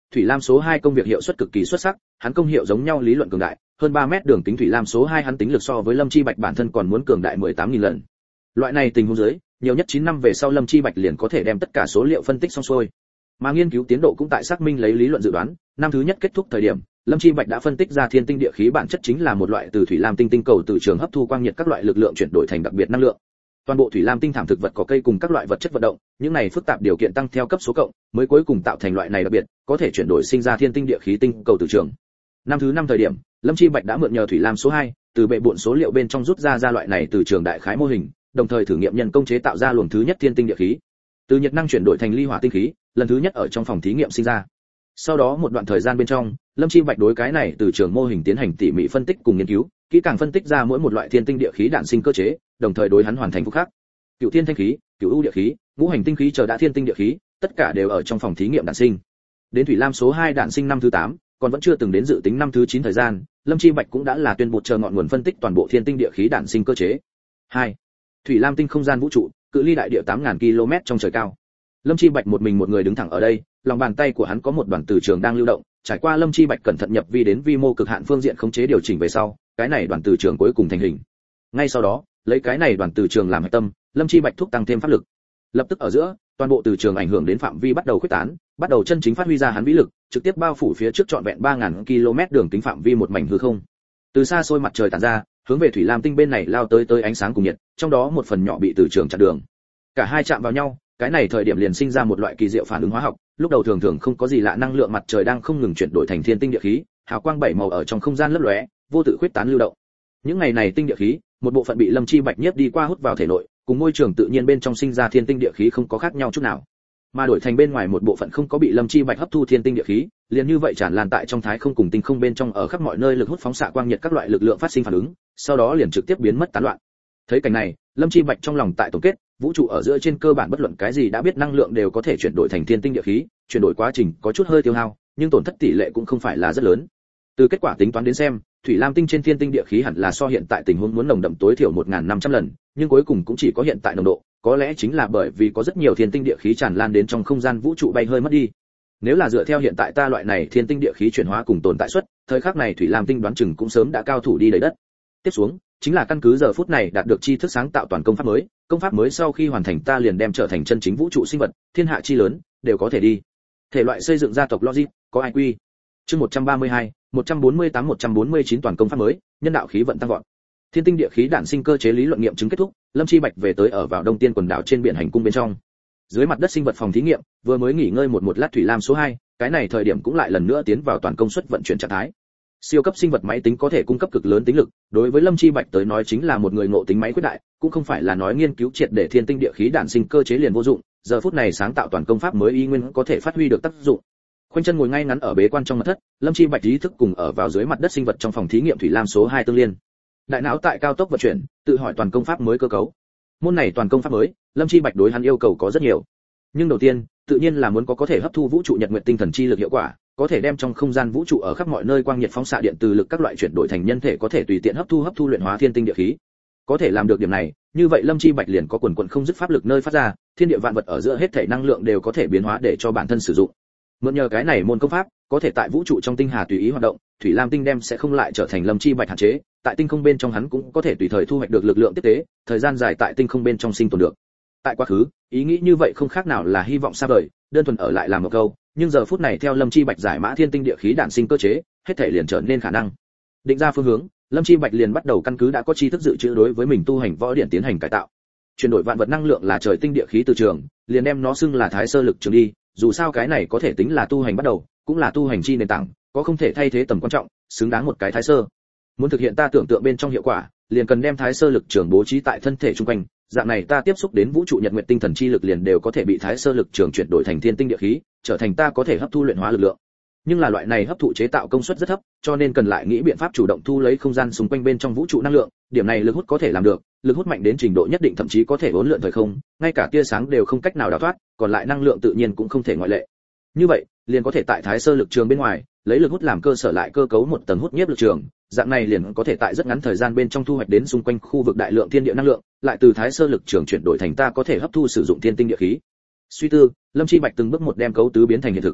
Thủy Lam số 2 công việc hiệu suất cực kỳ xuất sắc, hắn công hiệu giống nhau lý luận cường đại, hơn 3 mét đường kính Thủy Lam số 2 hắn tính lực so với Lâm Chi Bạch bản thân còn muốn cường đại 18.000 lần. Loại này tình huống dưới, nhiều nhất 9 năm về sau Lâm Chi Bạch liền có thể đem tất cả số liệu phân tích xong xuôi. Mà nghiên cứu tiến độ cũng tại xác minh lấy lý luận dự đoán, năm thứ nhất kết thúc thời điểm, Lâm Chi Bạch đã phân tích ra thiên tinh địa khí bản chất chính là một loại từ Thủy Lam tinh tinh cầu từ trường hấp thu quang nhiệt các loại lực lượng chuyển đổi thành đặc biệt năng lượng. Toàn bộ Thủy Lam tinh thảm thực vật có cây cùng các loại vật chất vận động, những này phức tạp điều kiện tăng theo cấp số cộng, mới cuối cùng tạo thành loại này đặc biệt, có thể chuyển đổi sinh ra thiên tinh địa khí tinh cầu từ trường. Năm thứ năm thời điểm, Lâm Chi Bạch đã mượn nhờ Thủy Lam số 2, từ bệ bộn số liệu bên trong rút ra loại này từ trường đại khái mô hình, đồng thời thử nghiệm nhân công chế tạo ra luồng thứ nhất thiên tinh địa khí. Từ nhiệt năng chuyển đổi thành ly hỏa tinh khí, lần thứ nhất ở trong phòng thí nghiệm sinh ra. Sau đó một đoạn thời gian bên trong, Lâm Chi Bạch đối cái này từ trường mô hình tiến hành tỉ mỉ phân tích cùng nghiên cứu, kỹ càng phân tích ra mỗi một loại thiên tinh địa khí đản sinh cơ chế, đồng thời đối hắn hoàn thành phúc khắc. Cựu thiên thanh khí, cựu ưu địa khí, ngũ hành tinh khí chờ đã thiên tinh địa khí, tất cả đều ở trong phòng thí nghiệm đản sinh. Đến Thủy Lam số 2 đản sinh năm thứ 8, còn vẫn chưa từng đến dự tính năm thứ 9 thời gian, Lâm Chi Bạch cũng đã là tuyên bố chờ ngọn nguồn phân tích toàn bộ thiên tinh địa khí đản sinh cơ chế. 2. Thủy Lam tinh không gian vũ trụ, cự ly đại địa 8000 km trong trời cao. Lâm Chi Bạch một mình một người đứng thẳng ở đây, lòng bàn tay của hắn có một đoàn từ trường đang lưu động, trải qua Lâm Chi Bạch cẩn thận nhập vi đến vi mô cực hạn phương diện khống chế điều chỉnh về sau, cái này đoàn từ trường cuối cùng thành hình. Ngay sau đó, lấy cái này đoàn từ trường làm hạch tâm, Lâm Chi Bạch thúc tăng thêm pháp lực. Lập tức ở giữa, toàn bộ từ trường ảnh hưởng đến phạm vi bắt đầu khuếch tán, bắt đầu chân chính phát huy ra hắn vĩ lực, trực tiếp bao phủ phía trước trọn vẹn 3000 km đường kính phạm vi một mảnh hư không. Từ xa xôi mặt trời tản ra, hướng về Thủy Lam tinh bên này lao tới ánh sáng cùng nhiệt, trong đó một phần nhỏ bị từ trường chặn đường. Cả hai chạm vào nhau, cái này thời điểm liền sinh ra một loại kỳ diệu phản ứng hóa học, lúc đầu thường không có gì lạ năng lượng mặt trời đang không ngừng chuyển đổi thành thiên tinh địa khí, hào quang bảy màu ở trong không gian lấp lóe, vô tự khuếch tán lưu động. Những ngày này tinh địa khí, một bộ phận bị Lâm Chi Bạch nhiếp đi qua hút vào thể nội, cùng môi trường tự nhiên bên trong sinh ra thiên tinh địa khí không có khác nhau chút nào. Mà đổi thành bên ngoài một bộ phận không có bị Lâm Chi Bạch hấp thu thiên tinh địa khí, liền như vậy tràn lan tại trong thái không cùng tinh không bên trong ở khắp mọi nơi lực hút phóng xạ quang nhiệt các loại lực lượng phát sinh phản ứng, sau đó liền trực tiếp biến mất tán loạn. Thấy cảnh này, Lâm Chi Bạch trong lòng tại tổng kết, vũ trụ ở giữa trên cơ bản bất luận cái gì đã biết năng lượng đều có thể chuyển đổi thành thiên tinh địa khí, chuyển đổi quá trình có chút hơi tiêu hao, nhưng tổn thất tỷ lệ cũng không phải là rất lớn. Từ kết quả tính toán đến xem, Thủy Lam tinh trên thiên tinh địa khí hẳn là so hiện tại tình huống muốn nồng đậm tối thiểu 1500 lần, nhưng cuối cùng cũng chỉ có hiện tại nồng độ, có lẽ chính là bởi vì có rất nhiều thiên tinh địa khí tràn lan đến trong không gian vũ trụ bay hơi mất đi. Nếu là dựa theo hiện tại ta loại này thiên tinh địa khí chuyển hóa cùng tồn tại suất, thời khắc này Thủy Lam tinh đoán chừng cũng sớm đã cao thủ đi đầy đất. Tiếp xuống, chính là căn cứ giờ phút này đạt được tri thức sáng tạo toàn công pháp mới, công pháp mới sau khi hoàn thành ta liền đem trở thành chân chính vũ trụ sinh vật, thiên hạ chi lớn, đều có thể đi. Thể loại xây dựng gia tộc logic, có IQ. Chương 132, 148 149 toàn công pháp mới, nhân đạo khí vận tăng vọt. Thiên tinh địa khí đản sinh cơ chế lý luận nghiệm chứng kết thúc, Lâm Chi Bạch về tới ở vào Đông Tiên quần đảo trên biển hành cung bên trong. Dưới mặt đất sinh vật phòng thí nghiệm, vừa mới nghỉ ngơi một lát Thủy Lam số 2, cái này thời điểm cũng lại lần nữa tiến vào toàn công suất vận chuyển trạng thái. Siêu cấp sinh vật máy tính có thể cung cấp cực lớn tính lực, đối với Lâm Chi Bạch tới nói chính là một người ngộ tính máy quyết đại, cũng không phải là nói nghiên cứu triệt để thiên tinh địa khí đản sinh cơ chế liền vô dụng, giờ phút này sáng tạo toàn công pháp mới y nguyên có thể phát huy được tác dụng. Khoanh chân ngồi ngay ngắn ở bế quan trong mật thất, Lâm Chi Bạch ý thức cùng ở vào dưới mặt đất sinh vật trong phòng thí nghiệm Thủy Lam số 2 tương liên. Đại não tại cao tốc vận chuyển, tự hỏi toàn công pháp mới cơ cấu. Môn này toàn công pháp mới, Lâm Chi Bạch đối hắn yêu cầu có rất nhiều. Nhưng đầu tiên, tự nhiên là muốn có thể hấp thu vũ trụ nhật nguyệt tinh thần chi lực hiệu quả, có thể đem trong không gian vũ trụ ở khắp mọi nơi quang nhiệt phóng xạ điện từ lực các loại chuyển đổi thành nhân thể có thể tùy tiện hấp thu luyện hóa thiên tinh địa khí. Có thể làm được điểm này, như vậy Lâm Chi Bạch liền có quần quần không dứt pháp lực nơi phát ra, thiên địa vạn vật ở giữa hết thảy năng lượng đều có thể biến hóa để cho bản thân sử dụng. Mượn nhờ cái này môn công pháp, có thể tại vũ trụ trong tinh hà tùy ý hoạt động, Thủy Lam tinh đem sẽ không lại trở thành Lâm Chi Bạch hạn chế, tại tinh không bên trong hắn cũng có thể tùy thời thu hoạch được lực lượng tiếp tế, thời gian dài tại tinh không bên trong sinh tồn được. Tại quá khứ, ý nghĩ như vậy không khác nào là hy vọng xa vời, đơn thuần ở lại làm một câu, nhưng giờ phút này theo Lâm Chi Bạch giải mã thiên tinh địa khí đản sinh cơ chế, hết thảy liền trở nên khả năng. Định ra phương hướng, Lâm Chi Bạch liền bắt đầu căn cứ đã có tri thức dự trữ đối với mình tu hành võ điện tiến hành cải tạo. Chuyển đổi vạn vật năng lượng là trời tinh địa khí từ trường, liền đem nó xưng là thái sơ lực trường đi, dù sao cái này có thể tính là tu hành bắt đầu, cũng là tu hành chi nền tảng, có không thể thay thế tầm quan trọng, xứng đáng một cái thái sơ. Muốn thực hiện ta tưởng tượng bên trong hiệu quả, liền cần đem thái sơ lực trường bố trí tại thân thể xung quanh, dạng này ta tiếp xúc đến vũ trụ nhật nguyệt tinh thần chi lực liền đều có thể bị thái sơ lực trường chuyển đổi thành thiên tinh địa khí, trở thành ta có thể hấp thu luyện hóa lực lượng. Nhưng là loại này hấp thụ chế tạo công suất rất thấp, cho nên cần lại nghĩ biện pháp chủ động thu lấy không gian xung quanh bên trong vũ trụ năng lượng, điểm này lực hút có thể làm được, lực hút mạnh đến trình độ nhất định thậm chí có thể uốn lượn thời không, ngay cả tia sáng đều không cách nào đào thoát, còn lại năng lượng tự nhiên cũng không thể ngoại lệ. Như vậy, liền có thể tại thái sơ lực trường bên ngoài, lấy lực hút làm cơ sở lại cơ cấu một tầng hút nhiếp lực trường, dạng này liền có thể tại rất ngắn thời gian bên trong thu hoạch đến xung quanh khu vực đại lượng thiên địa năng lượng, lại từ thái sơ lực trường chuyển đổi thành ta có thể hấp thu sử dụng thiên tinh địa khí. Suy tư, Lâm Chi Bạch từng bước một đem cấu tứ biến thành hiện thực.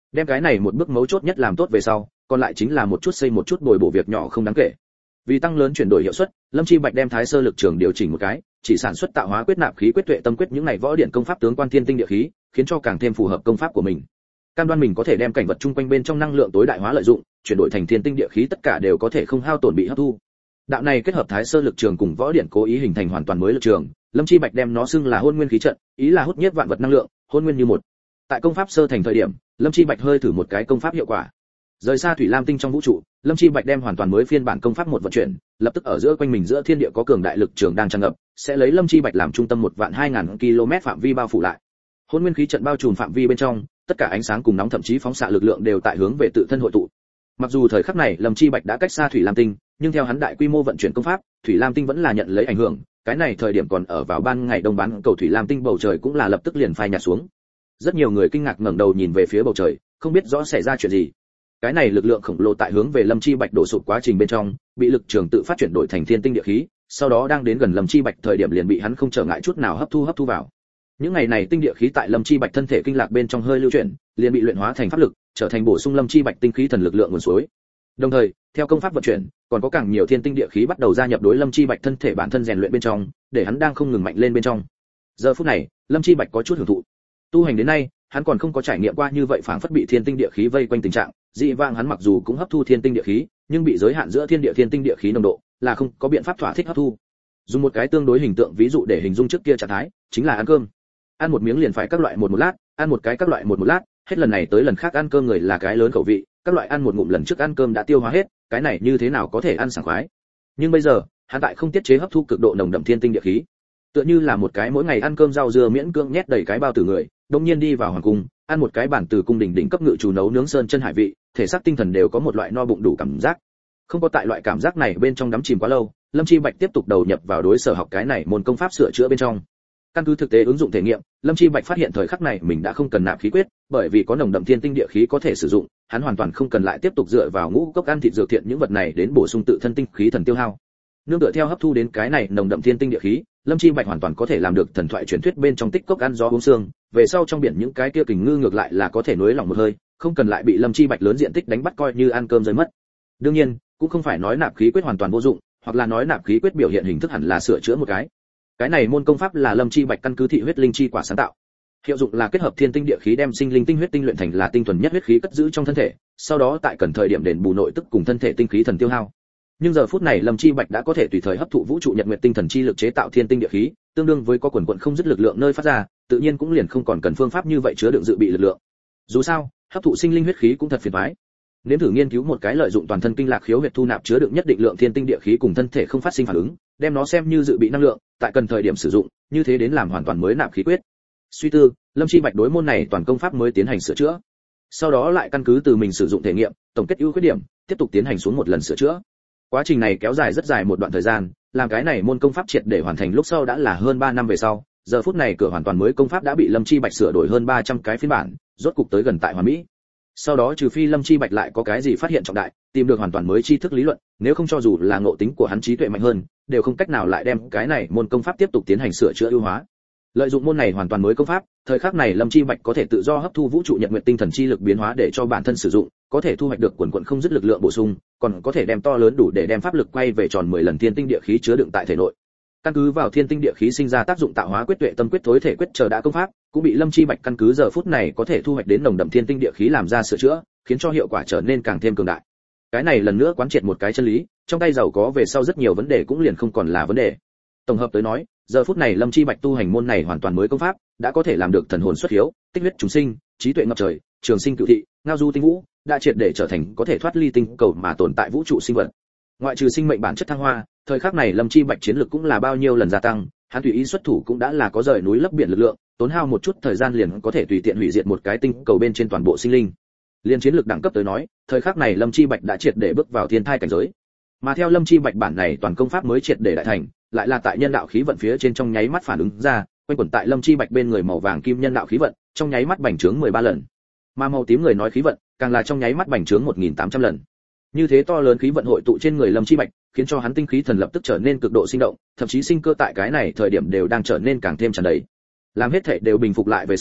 Đem cái này một bước mấu chốt nhất làm tốt về sau, còn lại chính là một chút xây một chút bồi bổ việc nhỏ không đáng kể. Vì tăng lớn chuyển đổi hiệu suất, Lâm Chi Bạch đem Thái Sơ lực trường điều chỉnh một cái, chỉ sản xuất tạo hóa quyết, nạp khí quyết, tuệ tâm quyết những này võ điển công pháp tướng quan thiên tinh địa khí, khiến cho càng thêm phù hợp công pháp của mình. Cam đoan mình có thể đem cảnh vật chung quanh bên trong năng lượng tối đại hóa lợi dụng, chuyển đổi thành thiên tinh địa khí tất cả đều có thể không hao tổn bị hấp thu. Đạo này kết hợp Thái Sơ lực trường cùng võ điển cố ý hình thành hoàn toàn mới lực trường, Lâm Chi Bạch đem nó xưng là Hôn Nguyên khí trận, ý là hút nhất vạn vật năng lượng, hôn nguyên như một. Tại công pháp sơ thành thời điểm, Lâm Chi Bạch hơi thử một cái công pháp hiệu quả. Rời xa Thủy Lam tinh trong vũ trụ, Lâm Chi Bạch đem hoàn toàn mới phiên bản công pháp một vận chuyển, lập tức ở giữa quanh mình giữa thiên địa có cường đại lực trường đang tràn ngập, sẽ lấy Lâm Chi Bạch làm trung tâm 12000 km phạm vi bao phủ lại. Hôn Nguyên khí trận bao trùm phạm vi bên trong, tất cả ánh sáng cùng nóng thậm chí phóng xạ lực lượng đều tại hướng về tự thân hội tụ. Mặc dù thời khắc này Lâm Chi Bạch đã cách xa Thủy Lam tinh, nhưng theo hắn đại quy mô vận chuyển công pháp, Thủy Lam tinh vẫn là nhận lấy ảnh hưởng, cái này thời điểm còn ở vào ban ngày đông bán cầu Thủy Lam tinh bầu trời cũng là lập tức liền phai nhạt xuống. Rất nhiều người kinh ngạc ngẩng đầu nhìn về phía bầu trời, không biết rõ xảy ra chuyện gì. Cái này lực lượng khổng lồ tại hướng về Lâm Chi Bạch đổ sụp quá trình bên trong, bị lực trường tự phát chuyển đổi thành thiên tinh địa khí, sau đó đang đến gần Lâm Chi Bạch thời điểm liền bị hắn không trở ngại chút nào hấp thu vào. Những ngày này tinh địa khí tại Lâm Chi Bạch thân thể kinh lạc bên trong hơi lưu chuyển, liền bị luyện hóa thành pháp lực, trở thành bổ sung Lâm Chi Bạch tinh khí thần lực lượng nguồn suối. Đồng thời, theo công pháp vận chuyển, còn có càng nhiều thiên tinh địa khí bắt đầu gia nhập đối Lâm Chi Bạch thân thể bản thân rèn luyện bên trong, để hắn đang không ngừng mạnh lên bên trong. Giờ phút này, Lâm Chi Bạch có chút hưởng thụ. Tu hành đến nay, hắn còn không có trải nghiệm qua như vậy phảng phất bị thiên tinh địa khí vây quanh tình trạng, dị vãng hắn mặc dù cũng hấp thu thiên tinh địa khí, nhưng bị giới hạn giữa thiên địa thiên tinh địa khí nồng độ, là không có biện pháp thỏa thích hấp thu. Dùng một cái tương đối hình tượng ví dụ để hình dung trước kia trạng thái, chính là ăn cơm. Ăn một miếng liền phải các loại một lát, ăn một cái các loại một lát, hết lần này tới lần khác ăn cơm người là cái lớn khẩu vị, các loại ăn một ngụm lần trước ăn cơm đã tiêu hóa hết, cái này như thế nào có thể ăn sảng khoái. Nhưng bây giờ, hắn tại không tiết chế hấp thu cực độ nồng đậm thiên tinh địa khí, tựa như là một cái mỗi ngày ăn cơm rau dưa miễn cưỡng nhét đầy cái bao tử người, đột nhiên đi vào hoàng cung, ăn một cái bản từ cung đình đỉnh cấp ngự chủ nấu nướng sơn chân hải vị, thể xác tinh thần đều có một loại no bụng đủ cảm giác. Không có tại loại cảm giác này bên trong đắm chìm quá lâu, Lâm Chi Bạch tiếp tục đầu nhập vào đối sở học cái này môn công pháp sửa chữa bên trong. Căn cứ thực tế ứng dụng thể nghiệm, Lâm Chi Bạch phát hiện thời khắc này mình đã không cần nạp khí quyết, bởi vì có nồng đậm thiên tinh địa khí có thể sử dụng, hắn hoàn toàn không cần lại tiếp tục dựa vào ngũ cốc ăn thịt dược thiện những vật này đến bổ sung tự thân tinh khí thần tiêu hao. Nương tựa theo hấp thu đến cái này nồng đậm thiên tinh địa khí, Lâm Chi Bạch hoàn toàn có thể làm được thần thoại truyền thuyết bên trong tích cốc ăn gió uống xương, về sau trong biển những cái kia kình ngư ngược lại là có thể nuối lòng một hơi, không cần lại bị Lâm Chi Bạch lớn diện tích đánh bắt coi như ăn cơm rơi mất. Đương nhiên, cũng không phải nói nạp khí quyết hoàn toàn vô dụng, hoặc là nói nạp khí quyết biểu hiện hình thức hẳn là sửa chữa một cái. Cái này môn công pháp là Lâm Chi Bạch căn cứ thị huyết linh chi quả sáng tạo. Hiệu dụng là kết hợp thiên tinh địa khí đem sinh linh tinh huyết tinh luyện thành là tinh thuần nhất huyết khí cất giữ trong thân thể, sau đó tại cần thời điểm đền bù nội tức cùng thân thể tinh khí thần tiêu hao. Nhưng giờ phút này Lâm Chi Bạch đã có thể tùy thời hấp thụ vũ trụ nhật nguyệt tinh thần chi lực chế tạo thiên tinh địa khí, tương đương với có quần quần không dứt lực lượng nơi phát ra, tự nhiên cũng liền không còn cần phương pháp như vậy chứa đựng dự bị lực lượng. Dù sao, hấp thụ sinh linh huyết khí cũng thật phiền toái. Nếm thử nghiên cứu một cái lợi dụng toàn thân kinh lạc khiếu huyệt thu nạp chứa đựng nhất định lượng thiên tinh địa khí cùng thân thể không phát sinh phản ứng, đem nó xem như dự bị năng lượng, tại cần thời điểm sử dụng, như thế đến làm hoàn toàn mới nạp khí quyết. Suy tư, Lâm Chi Bạch đối môn này toàn công pháp mới tiến hành sửa chữa. Sau đó lại căn cứ từ mình sử dụng thể nghiệm, tổng kết ưu khuyết điểm, tiếp tục tiến hành xuống một lần sửa chữa. Quá trình này kéo dài rất dài một đoạn thời gian, làm cái này môn công pháp triệt để hoàn thành lúc sau đã là hơn 3 năm về sau, giờ phút này cửa hoàn toàn mới công pháp đã bị Lâm Chi Bạch sửa đổi hơn 300 cái phiên bản, rốt cục tới gần tại hoàn mỹ. Sau đó trừ phi Lâm Chi Bạch lại có cái gì phát hiện trọng đại, tìm được hoàn toàn mới tri thức lý luận, nếu không cho dù là ngộ tính của hắn trí tuệ mạnh hơn, đều không cách nào lại đem cái này môn công pháp tiếp tục tiến hành sửa chữa ưu hóa. Lợi dụng môn này hoàn toàn mới công pháp, thời khắc này Lâm Chi Bạch có thể tự do hấp thu vũ trụ nhật nguyệt tinh thần chi lực biến hóa để cho bản thân sử dụng, có thể thu hoạch được quần quần không dứt lực lượng bổ sung, còn có thể đem to lớn đủ để đem pháp lực quay về tròn 10 lần thiên tinh địa khí chứa đựng tại thể nội. Căn cứ vào thiên tinh địa khí sinh ra tác dụng tạo hóa quyết tuệ tâm quyết thối thể quyết chờ đã công pháp, cũng bị Lâm Chi Bạch căn cứ giờ phút này có thể thu hoạch đến nồng đậm thiên tinh địa khí làm ra sửa chữa, khiến cho hiệu quả trở nên càng thêm cường đại. Cái này lần nữa quán triệt một cái chân lý, trong tay giàu có về sau rất nhiều vấn đề cũng liền không còn là vấn đề. Tổng hợp tới nói, giờ phút này Lâm Chi Bạch tu hành môn này hoàn toàn mới công pháp, đã có thể làm được thần hồn xuất hiếu, tích huyết chúng sinh, trí tuệ ngập trời, trường sinh cửu thị, ngao du tinh vũ, đã triệt để trở thành có thể thoát ly tinh cầu mà tồn tại vũ trụ sinh vật. Ngoại trừ sinh mệnh bản chất thăng hoa, thời khắc này Lâm Chi Bạch chiến lực cũng là bao nhiêu lần gia tăng, hắn tùy ý xuất thủ cũng đã là có rời núi lấp biển lực lượng, tốn hao một chút thời gian liền có thể tùy tiện hủy diệt một cái tinh cầu bên trên toàn bộ sinh linh. Liên chiến lực đẳng cấp tới nói, thời khắc này Lâm Chi Bạch đã triệt để bước vào thiên thai cảnh giới. Mà theo Lâm Chi Bạch bản này toàn công pháp mới triệt để đại thành, lại là tại nhân đạo khí vận phía trên trong nháy mắt phản ứng ra, quanh quẩn tại Lâm Chi Bạch bên người màu vàng kim nhân đạo khí vận, trong nháy mắt bành trướng 13 lần. Mà màu tím người nói khí vận, càng là trong nháy mắt bành trướng 1800 lần. Như thế to lớn khí vận hội tụ trên người Lâm Chi Bạch, khiến cho hắn tinh khí thần lập tức trở nên cực độ sinh động, thậm chí sinh cơ tại cái này thời điểm đều đang trở nên càng thêm tràn đầy. Làm hết thảy đều bình phục lại về sau,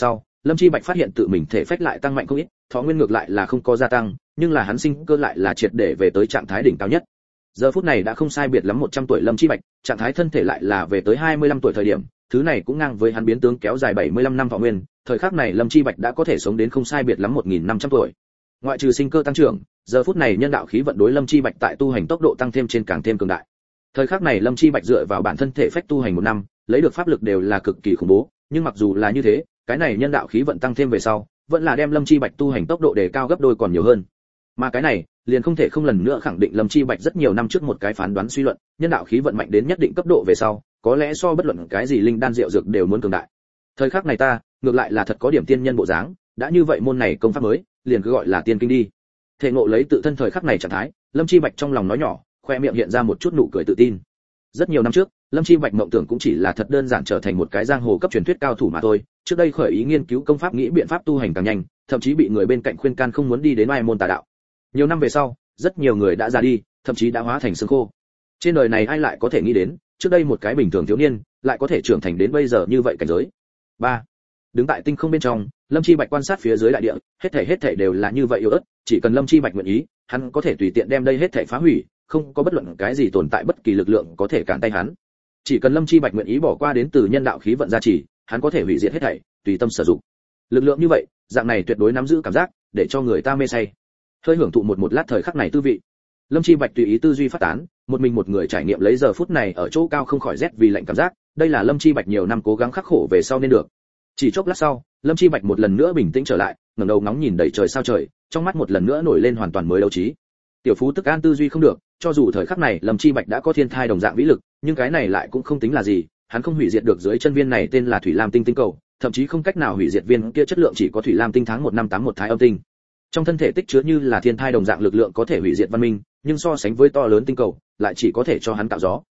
Lâm Chi Bạch phát hiện tự mình thể phách lại tăng mạnh không ít, thọ nguyên ngược lại là không có gia tăng, nhưng là hắn sinh cơ lại là triệt để về tới trạng thái đỉnh cao nhất. Giờ phút này đã không sai biệt lắm 100 tuổi Lâm Chi Bạch, trạng thái thân thể lại là về tới 25 tuổi thời điểm, thứ này cũng ngang với hắn biến tướng kéo dài 75 năm thọ nguyên, thời khắc này Lâm Chi Bạch đã có thể sống đến không sai biệt lắm 1500 tuổi. Ngoại trừ sinh cơ tăng trưởng, giờ phút này nhân đạo khí vận đối Lâm Chi Bạch tại tu hành tốc độ tăng thêm trên càng thêm cường đại. Thời khắc này Lâm Chi Bạch dựa vào bản thân thể phách tu hành 1 năm, lấy được pháp lực đều là cực kỳ khủng bố, nhưng mặc dù là như thế, cái này nhân đạo khí vận tăng thêm về sau, vẫn là đem Lâm Chi Bạch tu hành tốc độ đề cao gấp đôi còn nhiều hơn. Mà cái này, liền không thể không lần nữa khẳng định Lâm Chi Bạch rất nhiều năm trước một cái phán đoán suy luận, nhân đạo khí vận mạnh đến nhất định cấp độ về sau, có lẽ so bất luận cái gì linh đan rượu dược đều muốn cường đại. Thời khắc này ta, ngược lại là thật có điểm tiên nhân bộ dáng, đã như vậy môn này công pháp mới, liền cứ gọi là tiên kinh đi. Thể ngộ lấy tự thân thời khắc này trạng thái, Lâm Chi Bạch trong lòng nói nhỏ, khoe miệng hiện ra một chút nụ cười tự tin. Rất nhiều năm trước, Lâm Chi Bạch mộng tưởng cũng chỉ là thật đơn giản trở thành một cái giang hồ cấp truyền thuyết cao thủ mà thôi, trước đây khởi ý nghiên cứu công pháp nghĩ biện pháp tu hành càng nhanh, thậm chí bị người bên cạnh khuyên can không muốn đi đến ai môn tà đạo. Nhiều năm về sau, rất nhiều người đã ra đi, thậm chí đã hóa thành xương khô. Trên đời này ai lại có thể nghĩ đến, trước đây một cái bình thường thiếu niên, lại có thể trưởng thành đến bây giờ như vậy cảnh giới. 3. Đứng tại tinh không bên trong, Lâm Chi Bạch quan sát phía dưới đại địa, hết thảy đều là như vậy yếu ớt, chỉ cần Lâm Chi Bạch nguyện ý, hắn có thể tùy tiện đem đây hết thảy phá hủy, không có bất luận cái gì tồn tại bất kỳ lực lượng có thể cản tay hắn. Chỉ cần Lâm Chi Bạch nguyện ý bỏ qua đến từ nhân đạo khí vận gia trì, hắn có thể hủy diệt hết thảy, tùy tâm sử dụng. Lực lượng như vậy, dạng này tuyệt đối nắm giữ cảm giác, để cho người ta mê say. Hơi hưởng thụ một lát thời khắc này tư vị. Lâm Chi Bạch tùy ý tư duy phát tán, một người trải nghiệm lấy giờ phút này ở chỗ cao không khỏi rét vì lạnh cảm giác, đây là Lâm Chi Bạch nhiều năm cố gắng khắc khổ về sau nên được. Chỉ chốc lát sau, Lâm Chi Bạch một lần nữa bình tĩnh trở lại, ngẩng đầu ngóng nhìn đầy trời sao trời, trong mắt một lần nữa nổi lên hoàn toàn mới đấu trí. Tiểu Phú tức an tư duy không được, cho dù thời khắc này Lâm Chi Bạch đã có thiên thai đồng dạng vĩ lực, nhưng cái này lại cũng không tính là gì, hắn không hủy diệt được dưới chân viên này tên là Thủy Lam tinh tinh cầu, thậm chí không cách nào hủy diệt viên kia chất lượng chỉ có Thủy Lam tinh tháng 1 năm 81 thái âm tinh. Trong thân thể tích chứa như là thiên thai đồng dạng lực lượng có thể hủy diệt văn minh, nhưng so sánh với to lớn tinh cầu, lại chỉ có thể cho hắn tạo gió.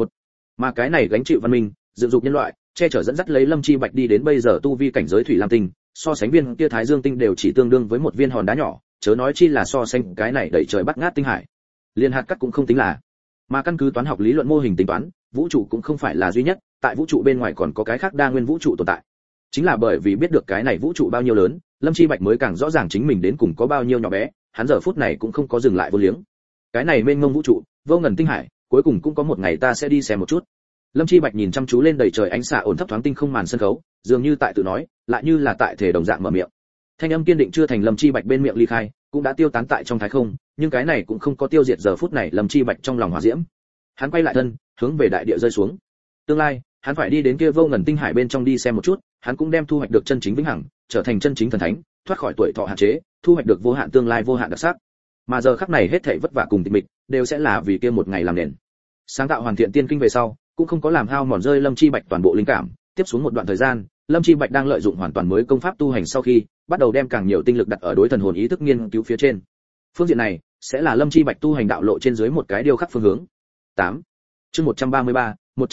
Mà cái này gánh chịu văn minh, dựng dục nhân loại, che chở dẫn dắt lấy Lâm Chi Bạch đi đến bây giờ tu vi cảnh giới Thủy Lam tinh, so sánh viên kia Thái Dương tinh đều chỉ tương đương với một viên hòn đá nhỏ, chớ nói chi là so sánh cái này đẩy trời bắt ngát tinh hải. Liên hạt cát cũng không tính là. Mà căn cứ toán học lý luận mô hình tính toán, vũ trụ cũng không phải là duy nhất, tại vũ trụ bên ngoài còn có cái khác đa nguyên vũ trụ tồn tại. Chính là bởi vì biết được cái này vũ trụ bao nhiêu lớn, Lâm Chi Bạch mới càng rõ ràng chính mình đến cùng có bao nhiêu nhỏ bé, hắn giờ phút này cũng không có dừng lại vô liếng. Cái này mênh mông vũ trụ, vô ngần tinh hải, cuối cùng cũng có một ngày ta sẽ đi xem một chút. Lâm Chi Bạch nhìn chăm chú lên đầy trời ánh xạ ổn thấp thoáng tinh không màn sân khấu, dường như tại tự nói, lại như là tại thể đồng dạng mở miệng. Thanh âm kiên định chưa thành Lâm Chi Bạch bên miệng ly khai, cũng đã tiêu tán tại trong thái không, nhưng cái này cũng không có tiêu diệt giờ phút này Lâm Chi Bạch trong lòng hỏa diễm. Hắn quay lại thân, hướng về đại địa rơi xuống. Tương lai, hắn phải đi đến kia vô ngần tinh hải bên trong đi xem một chút, hắn cũng đem thu hoạch được chân chính vĩnh hằng, trở thành chân chính thần thánh, thoát khỏi tuổi thọ hạn chế, thu hoạch được vô hạn tương lai vô hạn đặc sắc. Mà giờ khắc này hết thảy vất vả cùng tịch mịch, đều sẽ là vì kia một ngày làm nền. Sáng tạo hoàn thiện tiên kinh về sau, cũng không có làm hao mòn rơi Lâm Chi Bạch toàn bộ linh cảm, tiếp xuống một đoạn thời gian, Lâm Chi Bạch đang lợi dụng hoàn toàn mới công pháp tu hành sau khi, bắt đầu đem càng nhiều tinh lực đặt ở đối thần hồn ý thức nghiên cứu phía trên. Phương diện này sẽ là Lâm Chi Bạch tu hành đạo lộ trên dưới một cái điều khắc phương hướng. 8. Chương 133,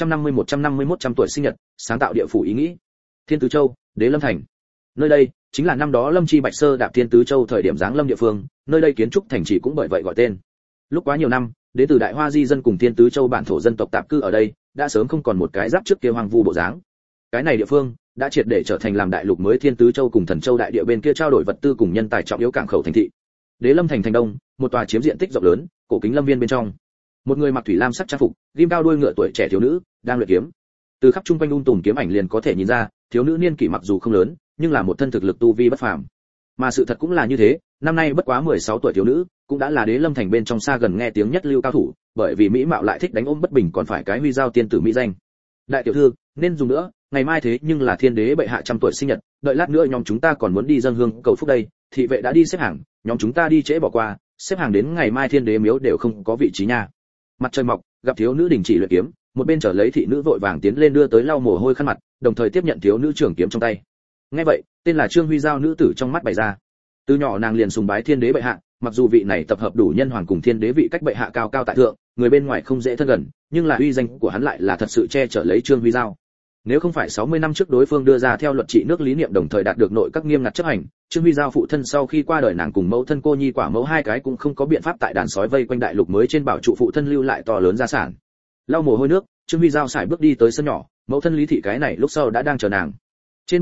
151 trăm tuổi sinh nhật, sáng tạo địa phủ ý nghĩ. Thiên Tứ Châu, Đế Lâm Thành. Nơi đây chính là năm đó Lâm Chi Bạch sơ đạp Thiên Tứ Châu thời điểm giáng lâm địa phương, nơi đây kiến trúc thành trì cũng bởi vậy gọi tên. Lúc quá nhiều năm, đến từ Đại Hoa di dân cùng Thiên Tứ Châu bản thổ dân tộc tạp cư ở đây, đã sớm không còn một cái giáp trước kia hoang vu bộ dáng. Cái này địa phương đã triệt để trở thành làm đại lục mới Thiên Tứ Châu cùng Thần Châu đại địa bên kia trao đổi vật tư cùng nhân tài trọng yếu cảng khẩu thành thị. Đế Lâm Thành thành đông, một tòa chiếm diện tích rộng lớn, cổ kính lâm viên bên trong. Một người mặc thủy lam sắc trang phục, ghim cao đuôi ngựa tuổi trẻ thiếu nữ, đang luyện kiếm. Từ khắp trung quanh tùm kiếm ảnh liền có thể nhìn ra, thiếu nữ niên kỷ mặc dù không lớn, nhưng là một thân thực lực tu vi bất phàm. Mà sự thật cũng là như thế, năm nay bất quá 16 tuổi thiếu nữ, cũng đã là Đế Lâm Thành bên trong xa gần nghe tiếng nhất lưu cao thủ, bởi vì mỹ mạo lại thích đánh ôm bất bình còn phải cái huy giao tiên tử mỹ danh. Đại tiểu thư, nên dùng nữa, ngày mai thế nhưng là Thiên Đế bệ hạ 100 tuổi sinh nhật, đợi lát nữa nhóm chúng ta còn muốn đi dâng hương cầu phúc đây, thị vệ đã đi xếp hàng, nhóm chúng ta đi trễ bỏ qua, xếp hàng đến ngày mai Thiên Đế miếu đều không có vị trí nha. Mặt trời mọc, gặp thiếu nữ đình chỉ luyện kiếm, một bên trở lấy thị nữ vội vàng tiến lên đưa tới lau mồ hôi khăn mặt, đồng thời tiếp nhận thiếu nữ trường kiếm trong tay. Nghe vậy, tên là Trương Huy Giao nữ tử trong mắt bày ra. Từ nhỏ nàng liền sùng bái Thiên Đế bệ hạ, mặc dù vị này tập hợp đủ nhân hoàng cùng Thiên Đế vị cách bệ hạ cao cao tại thượng, người bên ngoài không dễ thân gần, nhưng là uy danh của hắn lại là thật sự che chở lấy Trương Huy Giao. Nếu không phải 60 năm trước đối phương đưa ra theo luật trị nước lý niệm đồng thời đạt được nội các nghiêm ngặt chấp hành, Trương Huy Giao phụ thân sau khi qua đời nàng cùng mẫu thân cô nhi quả mẫu hai cái cũng không có biện pháp tại đàn sói vây quanh đại lục mới trên bảo trụ phụ thân lưu lại to lớn gia sản. Lau mồ hôi nước, Trương Huy Giao sải bước đi tới sân nhỏ, mẫu thân Lý thị cái này lúc sau đã đang chờ nàng. Trên bàn,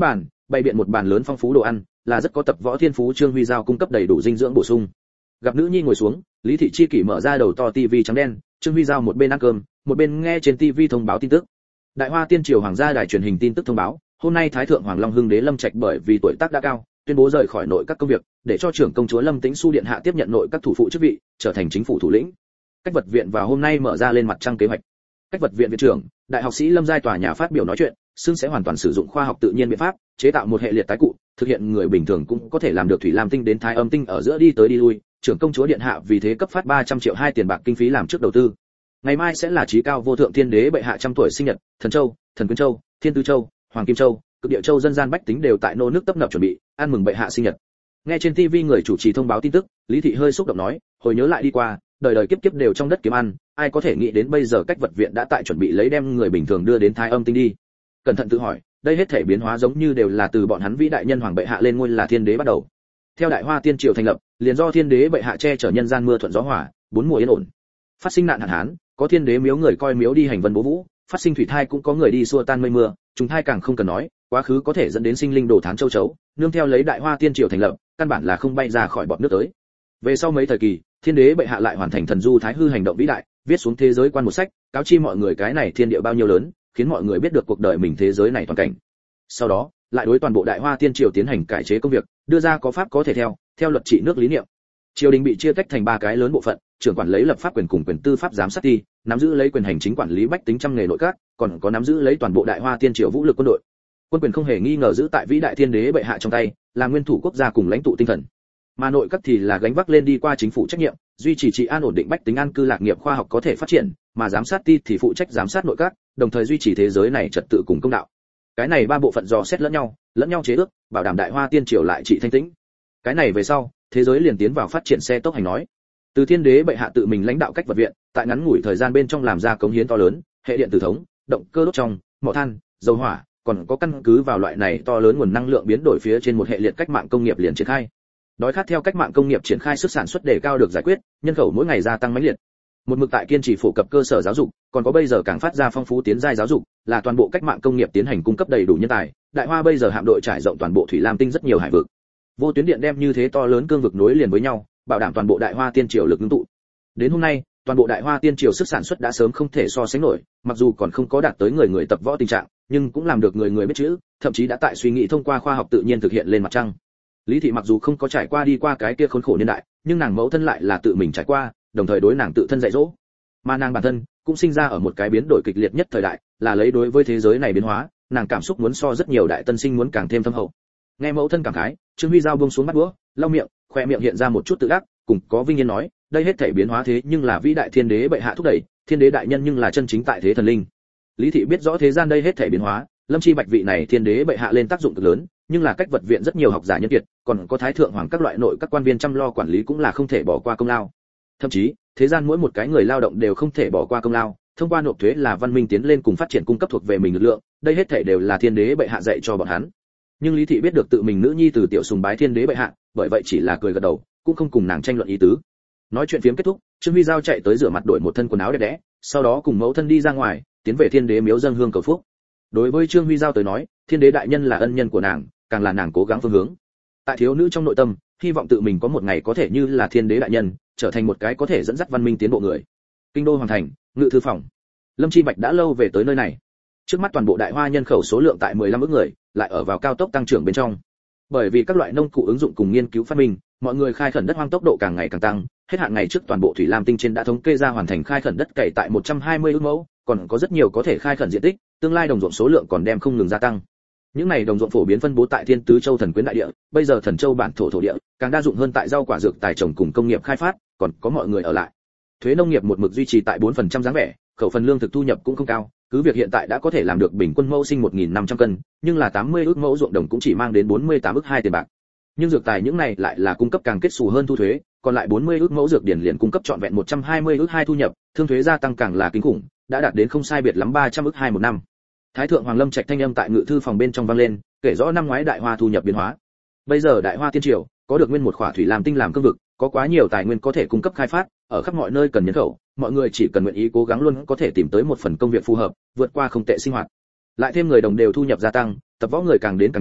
bày biện một bàn lớn phong phú đồ ăn, là rất có tập võ thiên phú Trương Huy Giao cung cấp đầy đủ dinh dưỡng bổ sung. Gặp nữ nhi ngồi xuống, Lý Thị Chi kỷ mở ra đầu to tivi trắng đen, Trương Huy Giao một bên ăn cơm, một bên nghe trên tivi thông báo tin tức. Đại Hoa Tiên Triều Hoàng gia đài truyền hình tin tức thông báo, hôm nay Thái thượng Hoàng Long Hưng Đế Lâm Trạch bởi vì tuổi tác đã cao, tuyên bố rời khỏi nội các công việc, để cho trưởng công chúa Lâm Tĩnh Xu điện hạ tiếp nhận nội các thủ phụ chức vị, trở thành chính phủ thủ lĩnh. Cách vật viện vào hôm nay mở ra lên mặt trăng kế hoạch. Cách vật viện viện trưởng, đại học sĩ Lâm Giai tòa nhà phát biểu nói chuyện, xưng sẽ hoàn toàn sử dụng khoa học tự nhiên biện pháp, chế tạo một hệ liệt tái cụ, thực hiện người bình thường cũng có thể làm được thủy lam tinh đến thái âm tinh ở giữa đi tới đi lui. Trưởng công chúa điện hạ vì thế cấp phát 300 triệu hai tiền bạc kinh phí làm trước đầu tư. Ngày mai sẽ là trí cao vô thượng thiên đế bệ hạ trăm tuổi sinh nhật, Thần Châu, Thần Quyến Châu, Thiên Tư Châu, Hoàng Kim Châu, Cực Địa Châu dân gian bách tính đều tại nô nước tấp nập chuẩn bị ăn mừng bệ hạ sinh nhật. Nghe trên TV người chủ trì thông báo tin tức, Lý Thị hơi xúc động nói, hồi nhớ lại đi qua, đời đời kiếp kiếp đều trong đất kiếm ăn, ai có thể nghĩ đến bây giờ cách vật viện đã tại chuẩn bị lấy đem người bình thường đưa đến thái âm tinh đi. Cẩn thận tự hỏi, đây hết thể biến hóa giống như đều là từ bọn hắn vĩ đại nhân hoàng bệ hạ lên ngôi là thiên đế bắt đầu. Theo Đại Hoa Tiên Triều thành lập, liền do thiên đế bệ hạ che chở nhân gian mưa thuận gió hòa, bốn mùa yên ổn. Phát sinh nạn hạn hán, có thiên đế miếu người coi miếu đi hành vân bố vũ, phát sinh thủy thai cũng có người đi xua tan mây mưa, trùng thai càng không cần nói, quá khứ có thể dẫn đến sinh linh đổ thán châu chấu, nương theo lấy Đại Hoa Tiên Triều thành lập, căn bản là không bay ra khỏi bọt nước tới. Về sau mấy thời kỳ, thiên đế bệ hạ lại hoàn thành thần du thái hư hành động vĩ đại, viết xuống thế giới quan một sách, cáo chi mọi người cái này thiên địa bao nhiêu lớn, khiến mọi người biết được cuộc đời mình thế giới này toàn cảnh. Sau đó, lại đối toàn bộ Đại Hoa Tiên Triều tiến hành cải chế công việc, đưa ra có pháp có thể theo luật trị nước lý niệm. Triều đình bị chia tách thành ba cái lớn bộ phận, trưởng quản lấy lập pháp quyền cùng quyền tư pháp giám sát ti, nắm giữ lấy quyền hành chính quản lý bách tính trăm nghề nội các, còn có nắm giữ lấy toàn bộ Đại Hoa Tiên Triều vũ lực quân đội. Quân quyền không hề nghi ngờ giữ tại vĩ đại thiên đế bệ hạ trong tay, là nguyên thủ quốc gia cùng lãnh tụ tinh thần. Mà nội các thì là gánh vác lên đi qua chính phủ trách nhiệm, duy trì trị an ổn định bách tính an cư lạc nghiệp khoa học có thể phát triển, mà giám sát ti thì phụ trách giám sát nội các, đồng thời duy trì thế giới này trật tự cùng công đạo. Cái này ba bộ phận dò xét lẫn nhau chế ước, bảo đảm Đại Hoa Tiên Triều lại trị thanh tĩnh. Cái này về sau, thế giới liền tiến vào phát triển xe tốc hành nói. Từ thiên đế bệ hạ tự mình lãnh đạo cách vật viện, tại ngắn ngủi thời gian bên trong làm ra cống hiến to lớn, hệ điện tử thống, động cơ đốt trong, mỏ than, dầu hỏa, còn có căn cứ vào loại này to lớn nguồn năng lượng biến đổi phía trên một hệ liệt cách mạng công nghiệp liền triển khai. Đói khát theo cách mạng công nghiệp triển khai sức sản xuất đề cao được giải quyết, nhân khẩu mỗi ngày gia tăng mãnh liệt. Một mực tại kiên trì phổ cập cơ sở giáo dục, còn có bây giờ càng phát ra phong phú tiến giai giáo dục, là toàn bộ cách mạng công nghiệp tiến hành cung cấp đầy đủ nhân tài. Đại Hoa bây giờ hạm đội trải rộng toàn bộ thủy lam tinh rất nhiều hải vực. Vô tuyến điện đem như thế to lớn cương vực nối liền với nhau, bảo đảm toàn bộ Đại Hoa Tiên Triều lực ngưng tụ. Đến hôm nay, toàn bộ Đại Hoa Tiên Triều sức sản xuất đã sớm không thể so sánh nổi, mặc dù còn không có đạt tới người tập võ tình trạng, nhưng cũng làm được người biết chữ, thậm chí đã tại suy nghĩ thông qua khoa học tự nhiên thực hiện lên mặt trăng. Lý Thị mặc dù không có trải qua đi qua cái kia khốn khổ niên đại, nhưng nàng mẫu thân lại là tự mình trải qua, đồng thời đối nàng tự thân dạy dỗ. Mà nàng bản thân cũng sinh ra ở một cái biến đổi kịch liệt nhất thời đại, là lấy đối với thế giới này biến hóa, nàng cảm xúc muốn so rất nhiều đại tân sinh muốn càng thêm thâm hậu. Nghe mẫu thân cảm khái, Trương Huy Giao buông xuống bát đũa, lau miệng, khoe miệng hiện ra một chút tự đắc, cùng có vinh yên nói, đây hết thảy biến hóa thế nhưng là vĩ đại thiên đế bệ hạ thúc đẩy, thiên đế đại nhân nhưng là chân chính tại thế thần linh. Lý Thị biết rõ thế gian đây hết thảy biến hóa, Lâm Chi Bạch vị này thiên đế bệ hạ lên tác dụng cực lớn, nhưng là cách vật viện rất nhiều học giả nhân kiệt, còn có thái thượng hoàng các loại nội các quan viên chăm lo quản lý cũng là không thể bỏ qua công lao. Thậm chí, thế gian mỗi một cái người lao động đều không thể bỏ qua công lao, thông qua nộp thuế là văn minh tiến lên cùng phát triển cung cấp thuộc về mình lực lượng, đây hết thảy đều là thiên đế bệ hạ dạy cho bọn hắn. Nhưng Lý Thị biết được tự mình nữ nhi từ tiểu sùng bái thiên đế bệ hạ, bởi vậy chỉ là cười gật đầu, cũng không cùng nàng tranh luận ý tứ. Nói chuyện phiếm kết thúc, Trương Huy Giao chạy tới rửa mặt đổi một thân quần áo đẹp đẽ, sau đó cùng mẫu thân đi ra ngoài, tiến về thiên đế miếu dâng hương cầu phúc. Đối với Trương Huy Giao tới nói, thiên đế đại nhân là ân nhân của nàng, càng là nàng cố gắng phương hướng. Tại thiếu nữ trong nội tâm, hy vọng tự mình có một ngày có thể như là thiên đế đại nhân, trở thành một cái có thể dẫn dắt văn minh tiến bộ người. Kinh đô hoàng thành, ngự thư phòng. Lâm Chi Bạch đã lâu về tới nơi này. Trước mắt toàn bộ Đại Hoa nhân khẩu số lượng tại 15 ức người, lại ở vào cao tốc tăng trưởng bên trong. Bởi vì các loại nông cụ ứng dụng cùng nghiên cứu phát minh, mọi người khai khẩn đất hoang tốc độ càng ngày càng tăng, hết hạn ngày trước toàn bộ thủy lam tinh trên đã thống kê ra hoàn thành khai khẩn đất cày tại 120 ức mẫu, còn có rất nhiều có thể khai khẩn diện tích, tương lai đồng ruộng số lượng còn đem không ngừng gia tăng. Những này đồng ruộng phổ biến phân bố tại Thiên Tứ Châu Thần Quyến đại địa, bây giờ Thần Châu bản thổ địa càng đa dụng hơn tại rau quả dược tài trồng cùng công nghiệp khai phát, còn có mọi người ở lại. Thuế nông nghiệp một mực duy trì tại 4% dáng vẻ, khẩu phần lương thực thu nhập cũng không cao, cứ việc hiện tại đã có thể làm được bình quân mẫu sinh 1.500 cân, nhưng là 80 ức mẫu ruộng đồng cũng chỉ mang đến 48 ức 2 tiền bạc. Nhưng dược tài những này lại là cung cấp càng kết xù hơn thu thuế, còn lại 40 ức mẫu dược điển liền cung cấp trọn vẹn 120 ức 2 thu nhập, thương thuế gia tăng càng là kinh khủng, đã đạt đến không sai biệt lắm 300 ức 2 một năm. Thái thượng Hoàng Lâm Trạch thanh âm tại ngự thư phòng bên trong vang lên, kể rõ năm ngoái Đại Hoa thu nhập biến hóa. Bây giờ Đại Hoa Tiên Triều có được nguyên một khỏa thủy làm tinh làm cương vực, có quá nhiều tài nguyên có thể cung cấp khai phát, ở khắp mọi nơi cần nhân khẩu, mọi người chỉ cần nguyện ý cố gắng luôn có thể tìm tới một phần công việc phù hợp, vượt qua không tệ sinh hoạt. Lại thêm người đồng đều thu nhập gia tăng, tập võ người càng đến càng nhiều,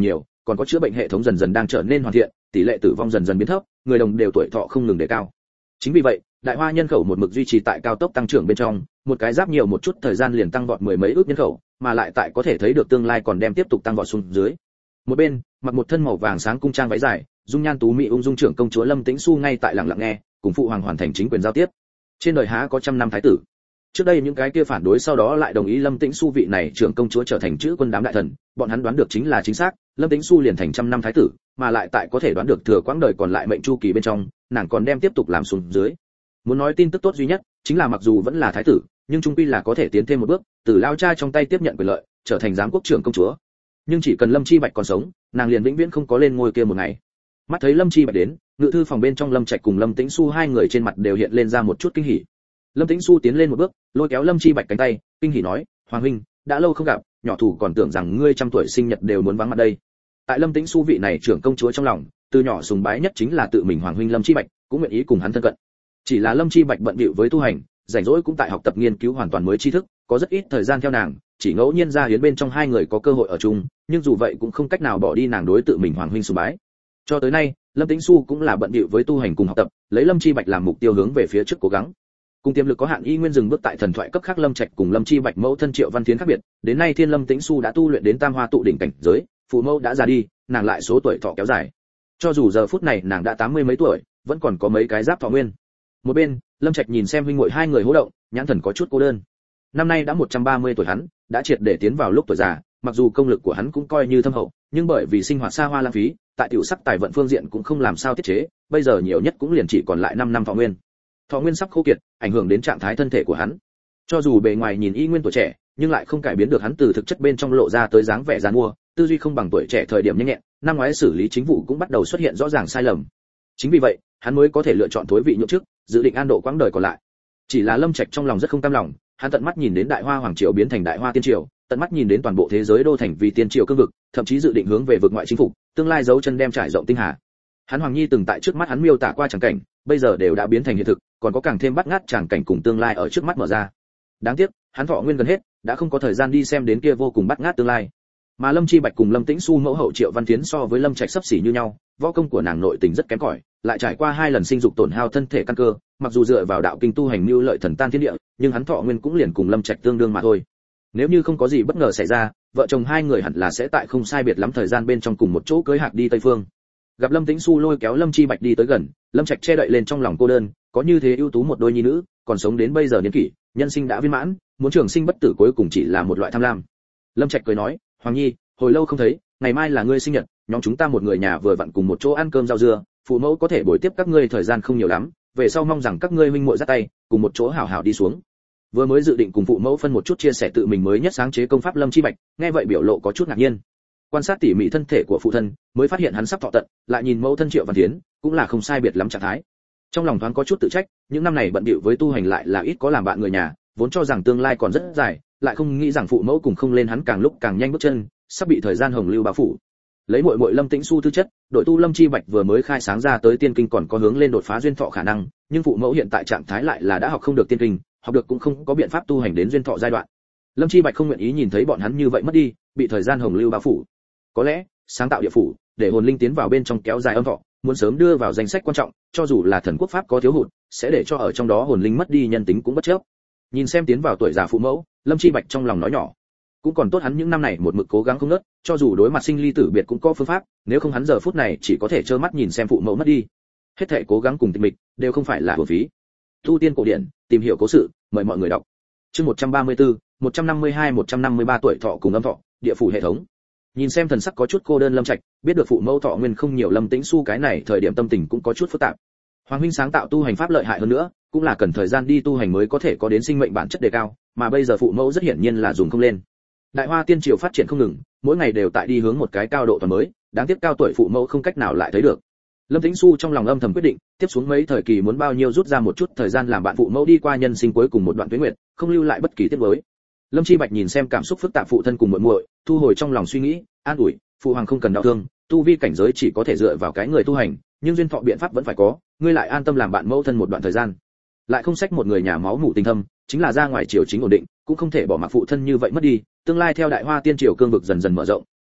còn có chữa bệnh hệ thống dần dần đang trở nên hoàn thiện, tỷ lệ tử vong dần dần biến thấp, người đồng đều tuổi thọ không ngừng đề cao. Chính vì vậy, Đại Hoa nhân khẩu một mực duy trì tại cao tốc tăng trưởng bên trong, một cái giáp nhiều một chút thời gian liền tăng vọt mười mấy ước nhân khẩu, mà lại tại có thể thấy được tương lai còn đem tiếp tục tăng vọt xuống dưới. Một bên, mặc một thân màu vàng sáng cung trang váy dài, dung nhan tú mỹ ung dung trưởng công chúa Lâm Tĩnh Xu ngay tại lặng lặng nghe, cùng phụ hoàng hoàn thành chính quyền giao tiếp. Trên đời há có trăm năm thái tử. Trước đây những cái kia phản đối sau đó lại đồng ý Lâm Tĩnh Xu vị này trưởng công chúa trở thành chữ quân đám đại thần, bọn hắn đoán được chính là chính xác, Lâm Tĩnh Xu liền thành trăm năm thái tử, mà lại tại có thể đoán được thừa quãng đời còn lại mệnh chu kỳ bên trong, nàng còn đem tiếp tục làm xuống dưới. Muốn nói tin tức tốt duy nhất, chính là mặc dù vẫn là thái tử, nhưng trung quy là có thể tiến thêm một bước, từ lao cha trong tay tiếp nhận quyền lợi, trở thành giám quốc trưởng công chúa. Nhưng chỉ cần Lâm Chi Bạch còn sống, nàng liền vĩnh viễn không có lên ngôi kia một ngày. Mắt thấy Lâm Chi Bạch đến, ngự thư phòng bên trong Lâm Trạch cùng Lâm Tĩnh Xu hai người trên mặt đều hiện lên ra một chút kinh hỉ. Lâm Tĩnh Xu tiến lên một bước, lôi kéo Lâm Chi Bạch cánh tay, kinh hỉ nói: "Hoàng huynh, đã lâu không gặp, nhỏ thủ còn tưởng rằng ngươi trăm tuổi sinh nhật đều muốn vắng mặt đây." Tại Lâm Tĩnh Xu vị này trưởng công chúa trong lòng, từ nhỏ sùng bái nhất chính là tự mình Hoàng huynh Lâm Chi Bạch, cũng nguyện ý cùng hắn thân cận. Chỉ là Lâm Chi Bạch bận bịu với tu hành, rảnh rỗi cũng tại học tập nghiên cứu hoàn toàn mới tri thức, có rất ít thời gian theo nàng, chỉ ngẫu nhiên ra hiến bên trong hai người có cơ hội ở chung, nhưng dù vậy cũng không cách nào bỏ đi nàng đối tự mình Hoàng huynh sùng bái. Cho tới nay, Lâm Tĩnh Xu cũng là bận bịu với tu hành cùng học tập, lấy Lâm Chi Bạch làm mục tiêu hướng về phía trước cố gắng. Cùng tiềm lực có hạn y nguyên dừng bước tại thần thoại cấp khác Lâm Trạch cùng Lâm Chi Bạch mẫu thân Triệu Văn Thiến khác biệt, đến nay Thiên Lâm Tĩnh Xu đã tu luyện đến Tam Hoa tụ đỉnh cảnh giới, phụ mẫu đã già đi, nàng lại số tuổi thọ kéo dài. Cho dù giờ phút này nàng đã 80 mấy tuổi, vẫn còn có mấy cái giáp thọ nguyên. Một bên, Lâm Trạch nhìn xem huynh muội hai người hô động, nhãn thần có chút cô đơn. Năm nay đã 130 tuổi hắn, đã triệt để tiến vào lúc tuổi già, mặc dù công lực của hắn cũng coi như thâm hậu, nhưng bởi vì sinh hoạt xa hoa lãng phí, tại tiểu sắc tài vận phương diện cũng không làm sao tiết chế, bây giờ nhiều nhất cũng liền chỉ còn lại 5 năm thọ nguyên. Thọ nguyên sắp khô kiệt, ảnh hưởng đến trạng thái thân thể của hắn. Cho dù bề ngoài nhìn y nguyên tuổi trẻ, nhưng lại không cải biến được hắn từ thực chất bên trong lộ ra tới dáng vẻ giàn mua, tư duy không bằng tuổi trẻ thời điểm nhanh nhẹn, năm ngoái xử lý chính vụ cũng bắt đầu xuất hiện rõ ràng sai lầm. Chính vì vậy, hắn mới có thể lựa chọn thối vị nhượng chức, dự định an độ quãng đời còn lại. Chỉ là Lâm Trạch trong lòng rất không cam lòng, hắn tận mắt nhìn đến Đại Hoa hoàng triều biến thành Đại Hoa tiên triều, tận mắt nhìn đến toàn bộ thế giới đô thành vì tiên triều cương vực, thậm chí dự định hướng về vực ngoại chính phủ, tương lai dấu chân đem trải rộng tinh hà. Hắn Hoàng Nhi từng tại trước mắt hắn miêu tả qua tràng cảnh, bây giờ đều đã biến thành hiện thực, còn có càng thêm bắt ngát tràng cảnh cùng tương lai ở trước mắt mở ra. Đáng tiếc, hắn thọ nguyên gần hết, đã không có thời gian đi xem đến kia vô cùng bắt ngát tương lai. Mà Lâm Chi Bạch cùng Lâm Tĩnh Xu mẫu hậu Triệu Văn Thiến so với Lâm Trạch sắp xỉ như nhau, võ công của nàng nội tình rất kém cỏi, lại trải qua 2 lần sinh dục tổn hao thân thể căn cơ, mặc dù dựa vào đạo kinh tu hành mưu lợi thần tan thiên địa, nhưng hắn thọ nguyên cũng liền cùng Lâm Trạch tương đương mà thôi. Nếu như không có gì bất ngờ xảy ra, vợ chồng hai người hẳn là sẽ tại không sai biệt lắm thời gian bên trong cùng một chỗ cưới hạc đi Tây Phương. Gặp Lâm Tĩnh Xu lôi kéo Lâm Chi Bạch đi tới gần, Lâm Trạch che đậy lên trong lòng cô đơn, có như thế ưu tú một đôi nhi nữ, còn sống đến bây giờ niên kỷ, nhân sinh đã viên mãn, muốn trường sinh bất tử cuối cùng chỉ là một loại tham lam. Lâm Trạch cười nói, Hoàng Nhi, hồi lâu không thấy, ngày mai là ngươi sinh nhật, nhóm chúng ta một người nhà vừa vặn cùng một chỗ ăn cơm rau dưa, phụ mẫu có thể bồi tiếp các ngươi thời gian không nhiều lắm, về sau mong rằng các ngươi huynh muội dắt tay, cùng một chỗ hảo hảo đi xuống. Vừa mới dự định cùng phụ mẫu phân một chút chia sẻ tự mình mới nhất sáng chế công pháp Lâm Chi Bạch, nghe vậy biểu lộ có chút ngạc nhiên. Quan sát tỉ mỉ thân thể của phụ thân, mới phát hiện hắn sắp thọ tận, lại nhìn mẫu thân Triệu Văn Thiến, cũng là không sai biệt lắm trạng thái. Trong lòng thoáng có chút tự trách, những năm này bận bịu với tu hành lại là ít có làm bạn người nhà, vốn cho rằng tương lai còn rất dài, lại không nghĩ rằng phụ mẫu cùng không lên hắn càng lúc càng nhanh bước chân, sắp bị thời gian hồng lưu bao phủ. Lấy muội muội Lâm Tĩnh Xu tư chất, đội tu Lâm Chi Bạch vừa mới khai sáng ra tới tiên kinh còn có hướng lên đột phá duyên thọ khả năng, nhưng phụ mẫu hiện tại trạng thái lại là đã học không được tiên kinh, học được cũng không có biện pháp tu hành đến duyên thọ giai đoạn. Lâm Chi Bạch không nguyện ý nhìn thấy bọn hắn như vậy mất đi, bị thời gian hồng lưu bao phủ. Có lẽ, sáng tạo địa phủ, để hồn linh tiến vào bên trong kéo dài âm thọ, muốn sớm đưa vào danh sách quan trọng, cho dù là thần quốc pháp có thiếu hụt, sẽ để cho ở trong đó hồn linh mất đi nhân tính cũng bất chấp. Nhìn xem tiến vào tuổi già phụ mẫu, Lâm Chi Bạch trong lòng nói nhỏ, cũng còn tốt hắn những năm này một mực cố gắng không ngớt, cho dù đối mặt sinh ly tử biệt cũng có phương pháp, nếu không hắn giờ phút này chỉ có thể trơ mắt nhìn xem phụ mẫu mất đi. Hết thảy cố gắng cùng tịch mịch đều không phải là uổng phí. Tu tiên cổ điển, tìm hiểu cố sự, mời mọi người đọc. Chương 134, 152, 153 tuổi thọ cùng âm thọ, địa phủ hệ thống. Nhìn xem thần sắc có chút cô đơn Lâm Trạch, biết được phụ mẫu thọ nguyên không nhiều, Lâm Tĩnh Xu cái này thời điểm tâm tình cũng có chút phức tạp. Hoàng huynh sáng tạo tu hành pháp lợi hại hơn nữa, cũng là cần thời gian đi tu hành mới có thể có đến sinh mệnh bản chất đề cao, mà bây giờ phụ mẫu rất hiển nhiên là dùng không lên. Đại Hoa tiên triều phát triển không ngừng, mỗi ngày đều tại đi hướng một cái cao độ toàn mới, đáng tiếc cao tuổi phụ mẫu không cách nào lại thấy được. Lâm Tĩnh Xu trong lòng âm thầm quyết định, tiếp xuống mấy thời kỳ muốn bao nhiêu rút ra một chút thời gian làm bạn phụ mẫu đi qua nhân sinh cuối cùng một đoạn tuế nguyệt, không lưu lại bất kỳ tiếc nuối. Lâm Chi Bạch nhìn xem cảm xúc phức tạp phụ thân cùng muội muội, thu hồi trong lòng suy nghĩ, an ủi, phụ hoàng không cần đau thương, tu vi cảnh giới chỉ có thể dựa vào cái người tu hành, nhưng duyên thọ biện pháp vẫn phải có, ngươi lại an tâm làm bạn mẫu thân một đoạn thời gian. Lại không sách một người nhà máu mủ tình thâm, chính là ra ngoài triều chính ổn định, cũng không thể bỏ mặc phụ thân như vậy mất đi, tương lai theo Đại Hoa tiên triều cương vực dần dần mở rộng,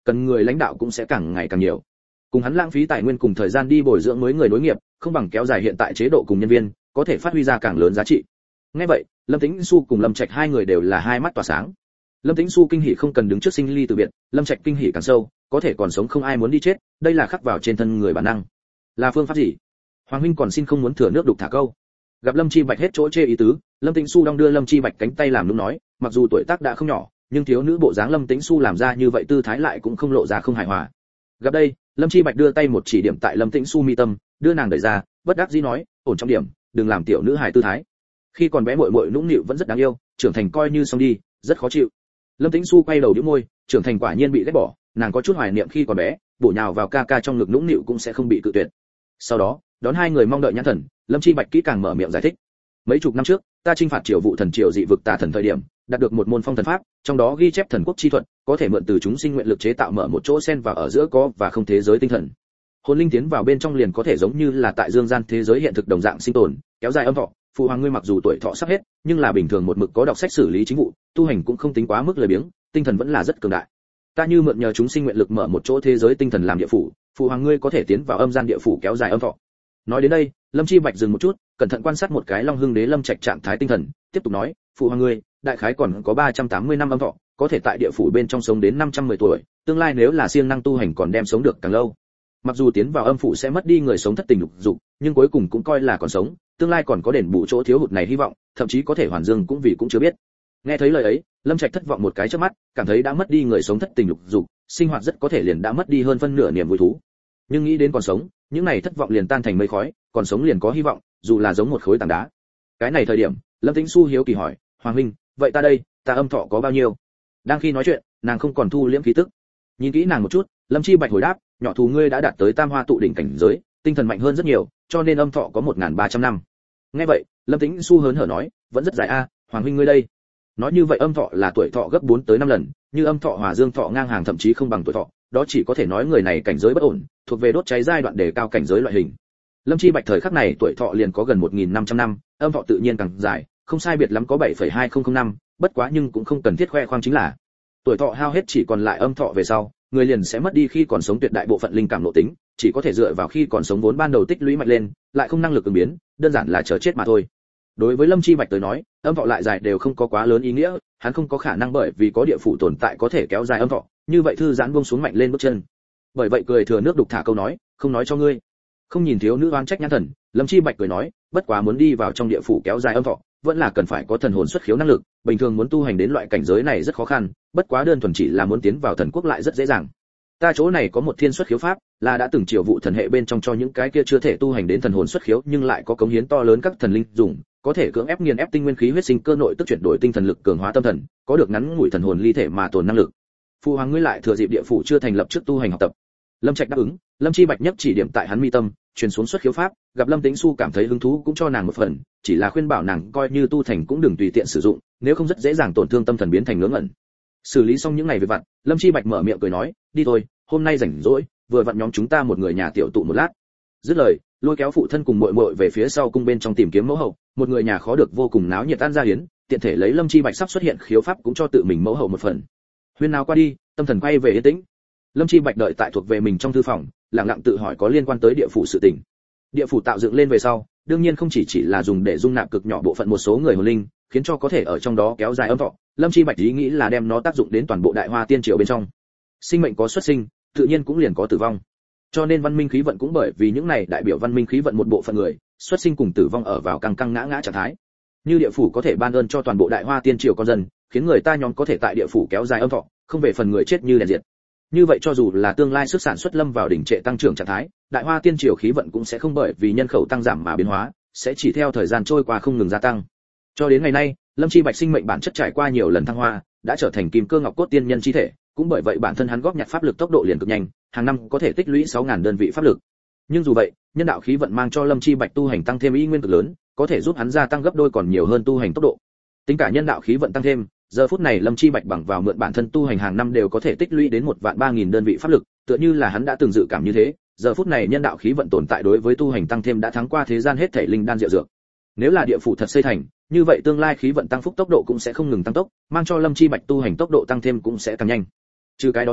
cần người lãnh đạo cũng sẽ càng ngày càng nhiều. Cùng hắn lãng phí tài nguyên cùng thời gian đi bồi dưỡng mới người nối nghiệp, không bằng kéo dài hiện tại chế độ cùng nhân viên, có thể phát huy ra càng lớn giá trị. Nghe vậy, Lâm Tĩnh Xu cùng Lâm Trạch hai người đều là hai mắt tỏa sáng. Lâm Tĩnh Xu kinh hỉ không cần đứng trước sinh ly từ biệt, Lâm Trạch kinh hỉ càng sâu, có thể còn sống không ai muốn đi chết, đây là khắc vào trên thân người bản năng. Là phương pháp gì? Hoàng huynh còn xin không muốn thừa nước đục thả câu. Gặp Lâm Chi Bạch hết chỗ chê ý tứ, Lâm Tĩnh Xu đong đưa Lâm Chi Bạch cánh tay làm nũng nói, mặc dù tuổi tác đã không nhỏ, nhưng thiếu nữ bộ dáng Lâm Tĩnh Xu làm ra như vậy tư thái lại cũng không lộ ra không hài hòa. Gặp đây, Lâm Chi Bạch đưa tay một chỉ điểm tại Lâm Tĩnh Xu mi tâm, đưa nàng đẩy ra, bất đắc dĩ nói, ổn trọng điểm, đừng làm tiểu nữ hài tư thái. Khi còn bé muội muội nũng nịu vẫn rất đáng yêu, trưởng thành coi như xong đi, rất khó chịu. Lâm Tĩnh Xu quay đầu nhếch môi, trưởng thành quả nhiên bị ghét bỏ, nàng có chút hoài niệm khi còn bé, bổ nhào vào ca ca trong ngực nũng nịu cũng sẽ không bị cự tuyệt. Sau đó, đón hai người mong đợi nhãn thần, Lâm Chi Bạch kỹ càng mở miệng giải thích. Mấy chục năm trước, ta chinh phạt triều vụ thần triều dị vực tà thần thời điểm, đạt được một môn phong thần pháp, trong đó ghi chép thần quốc chi thuật, có thể mượn từ chúng sinh nguyện lực chế tạo mở một chỗ xen vào ở giữa có và không thế giới tinh thần. Hồn linh tiến vào bên trong liền có thể giống như là tại dương gian thế giới hiện thực đồng dạng sinh tồn, kéo dài âm thọ. Phụ hoàng ngươi mặc dù tuổi thọ sắp hết, nhưng là bình thường một mực có đọc sách xử lý chính vụ, tu hành cũng không tính quá mức lười biếng, tinh thần vẫn là rất cường đại. Ta như mượn nhờ chúng sinh nguyện lực mở một chỗ thế giới tinh thần làm địa phủ, phụ hoàng ngươi có thể tiến vào âm gian địa phủ kéo dài âm thọ. Nói đến đây, Lâm Chi Bạch dừng một chút, cẩn thận quan sát một cái Long Hưng Đế Lâm Trạch trạng thái tinh thần, tiếp tục nói, phụ hoàng ngươi, đại khái còn có 380 năm âm thọ, có thể tại địa phủ bên trong sống đến 510 tuổi, tương lai nếu là siêng năng tu hành còn đem sống được càng lâu. Mặc dù tiến vào âm phủ sẽ mất đi người sống thất tình lục dục, nhưng cuối cùng cũng coi là còn sống, tương lai còn có đền bù chỗ thiếu hụt này hy vọng, thậm chí có thể hoàn dương cũng vì cũng chưa biết. Nghe thấy lời ấy, Lâm Trạch thất vọng một cái chớp mắt, cảm thấy đã mất đi người sống thất tình lục dục, sinh hoạt rất có thể liền đã mất đi hơn phân nửa niềm vui thú. Nhưng nghĩ đến còn sống, những này thất vọng liền tan thành mây khói, còn sống liền có hy vọng, dù là giống một khối tảng đá. Cái này thời điểm, Lâm Tĩnh Xu hiếu kỳ hỏi, Hoàng huynh, vậy ta đây, ta âm thọ có bao nhiêu? Đang khi nói chuyện, nàng không còn thu liễm khí tức. Nhìn kỹ nàng một chút, Lâm Chi Bạch hồi đáp, nhỏ thù ngươi đã đạt tới Tam Hoa tụ đỉnh cảnh giới, tinh thần mạnh hơn rất nhiều, cho nên âm thọ có 1300 năm. Nghe vậy, Lâm Tĩnh Xu hớn hở nói, vẫn rất dài a, Hoàng huynh ngươi đây. Nói như vậy âm thọ là tuổi thọ gấp 4 tới 5 lần, như âm thọ hòa dương thọ ngang hàng thậm chí không bằng tuổi thọ, đó chỉ có thể nói người này cảnh giới bất ổn, thuộc về đốt cháy giai đoạn đề cao cảnh giới loại hình. Lâm Chi Bạch thời khắc này tuổi thọ liền có gần 1500 năm, âm thọ tự nhiên càng dài, không sai biệt lắm có 7,2005 năm, bất quá nhưng cũng không cần thiết khoe khoang chính là tuổi thọ hao hết chỉ còn lại âm thọ về sau, người liền sẽ mất đi khi còn sống tuyệt đại bộ phận linh cảm nội tính, chỉ có thể dựa vào khi còn sống vốn ban đầu tích lũy mạnh lên, lại không năng lực ứng biến, đơn giản là chờ chết mà thôi. Đối với Lâm Chi Bạch tới nói, âm thọ lại dài đều không có quá lớn ý nghĩa, hắn không có khả năng bởi vì có địa phủ tồn tại có thể kéo dài âm thọ, như vậy thư giãn buông xuống mạnh lên bước chân. Bởi vậy cười thừa nước đục thả câu nói, không nói cho ngươi. Không nhìn thiếu nữ oán trách nhãn thần, Lâm Chi Bạch cười nói, bất quá muốn đi vào trong địa phủ kéo dài âm thọ, vẫn là cần phải có thần hồn xuất khiếu năng lực, bình thường muốn tu hành đến loại cảnh giới này rất khó khăn, bất quá đơn thuần chỉ là muốn tiến vào thần quốc lại rất dễ dàng. Ta chỗ này có một thiên xuất khiếu pháp, là đã từng triều vụ thần hệ bên trong cho những cái kia chưa thể tu hành đến thần hồn xuất khiếu nhưng lại có cống hiến to lớn các thần linh dùng, có thể cưỡng ép nghiền ép tinh nguyên khí huyết sinh cơ nội tức chuyển đổi tinh thần lực cường hóa tâm thần, có được ngắn ngủi thần hồn ly thể mà tồn năng lực. Phụ hoàng ngươi lại thừa dịp địa phủ chưa thành lập trước tu hành học tập. Lâm Trạch đáp ứng, Lâm Chi Bạch nhất chỉ điểm tại hắn mi tâm, truyền xuống xuất khiếu pháp, gặp Lâm Tĩnh Xu cảm thấy hứng thú cũng cho nàng một phần, chỉ là khuyên bảo nàng coi như tu thành cũng đừng tùy tiện sử dụng, nếu không rất dễ dàng tổn thương tâm thần biến thành ngớ ngẩn. Xử lý xong những ngày việc vặt, Lâm Chi Bạch mở miệng cười nói, đi thôi, hôm nay rảnh rỗi, vừa vặn nhóm chúng ta một người nhà tiểu tụ một lát. Dứt lời, lôi kéo phụ thân cùng muội muội về phía sau cung bên trong tìm kiếm mẫu hậu, một người nhà khó được vô cùng náo nhiệt tan ra hiến, tiện thể lấy Lâm Chi Bạch sắp xuất hiện khiếu pháp cũng cho tự mình mẫu hậu một phần. Huyên nào qua đi, tâm thần quay về yên tĩnh. Lâm Chi Bạch đợi tại thuộc về mình trong thư phòng, lặng lặng tự hỏi có liên quan tới địa phủ sự tình. Địa phủ tạo dựng lên về sau, đương nhiên không chỉ là dùng để dung nạp cực nhỏ bộ phận một số người hồn linh, khiến cho có thể ở trong đó kéo dài âm thọ. Lâm Chi Bạch ý nghĩ là đem nó tác dụng đến toàn bộ Đại Hoa Tiên Triều bên trong. Sinh mệnh có xuất sinh, tự nhiên cũng liền có tử vong. Cho nên văn minh khí vận cũng bởi vì những này đại biểu văn minh khí vận một bộ phận người, xuất sinh cùng tử vong ở vào căng căng ngã ngã trạng thái. Như địa phủ có thể ban ơn cho toàn bộ Đại Hoa Tiên Triều con dân, khiến người ta nhóm có thể tại địa phủ kéo dài âm thọ, không về phần người chết như đèn diệt. Như vậy cho dù là tương lai sức sản xuất lâm vào đỉnh trệ tăng trưởng trạng thái, Đại Hoa Tiên Triều khí vận cũng sẽ không bởi vì nhân khẩu tăng giảm mà biến hóa, sẽ chỉ theo thời gian trôi qua không ngừng gia tăng. Cho đến ngày nay, Lâm Chi Bạch sinh mệnh bản chất trải qua nhiều lần thăng hoa, đã trở thành kim cơ ngọc cốt tiên nhân chi thể, cũng bởi vậy bản thân hắn góp nhặt pháp lực tốc độ liền cực nhanh, hàng năm có thể tích lũy 6000 đơn vị pháp lực. Nhưng dù vậy, nhân đạo khí vận mang cho Lâm Chi Bạch tu hành tăng thêm ý nguyên cực lớn, có thể giúp hắn gia tăng gấp đôi còn nhiều hơn tu hành tốc độ. Tính cả nhân đạo khí vận tăng thêm, giờ phút này Lâm Chi Bạch bằng vào mượn bản thân tu hành hàng năm đều có thể tích lũy đến 13000 đơn vị pháp lực, tựa như là hắn đã từng dự cảm như thế, giờ phút này nhân đạo khí vận tồn tại đối với tu hành tăng thêm đã thắng qua thế gian hết thảy linh đan diệu dược. Nếu là địa phủ thật xây thành, như vậy tương lai khí vận tăng phúc tốc độ cũng sẽ không ngừng tăng tốc, mang cho Lâm Chi Bạch tu hành tốc độ tăng thêm cũng sẽ càng nhanh. Trừ cái đó ra,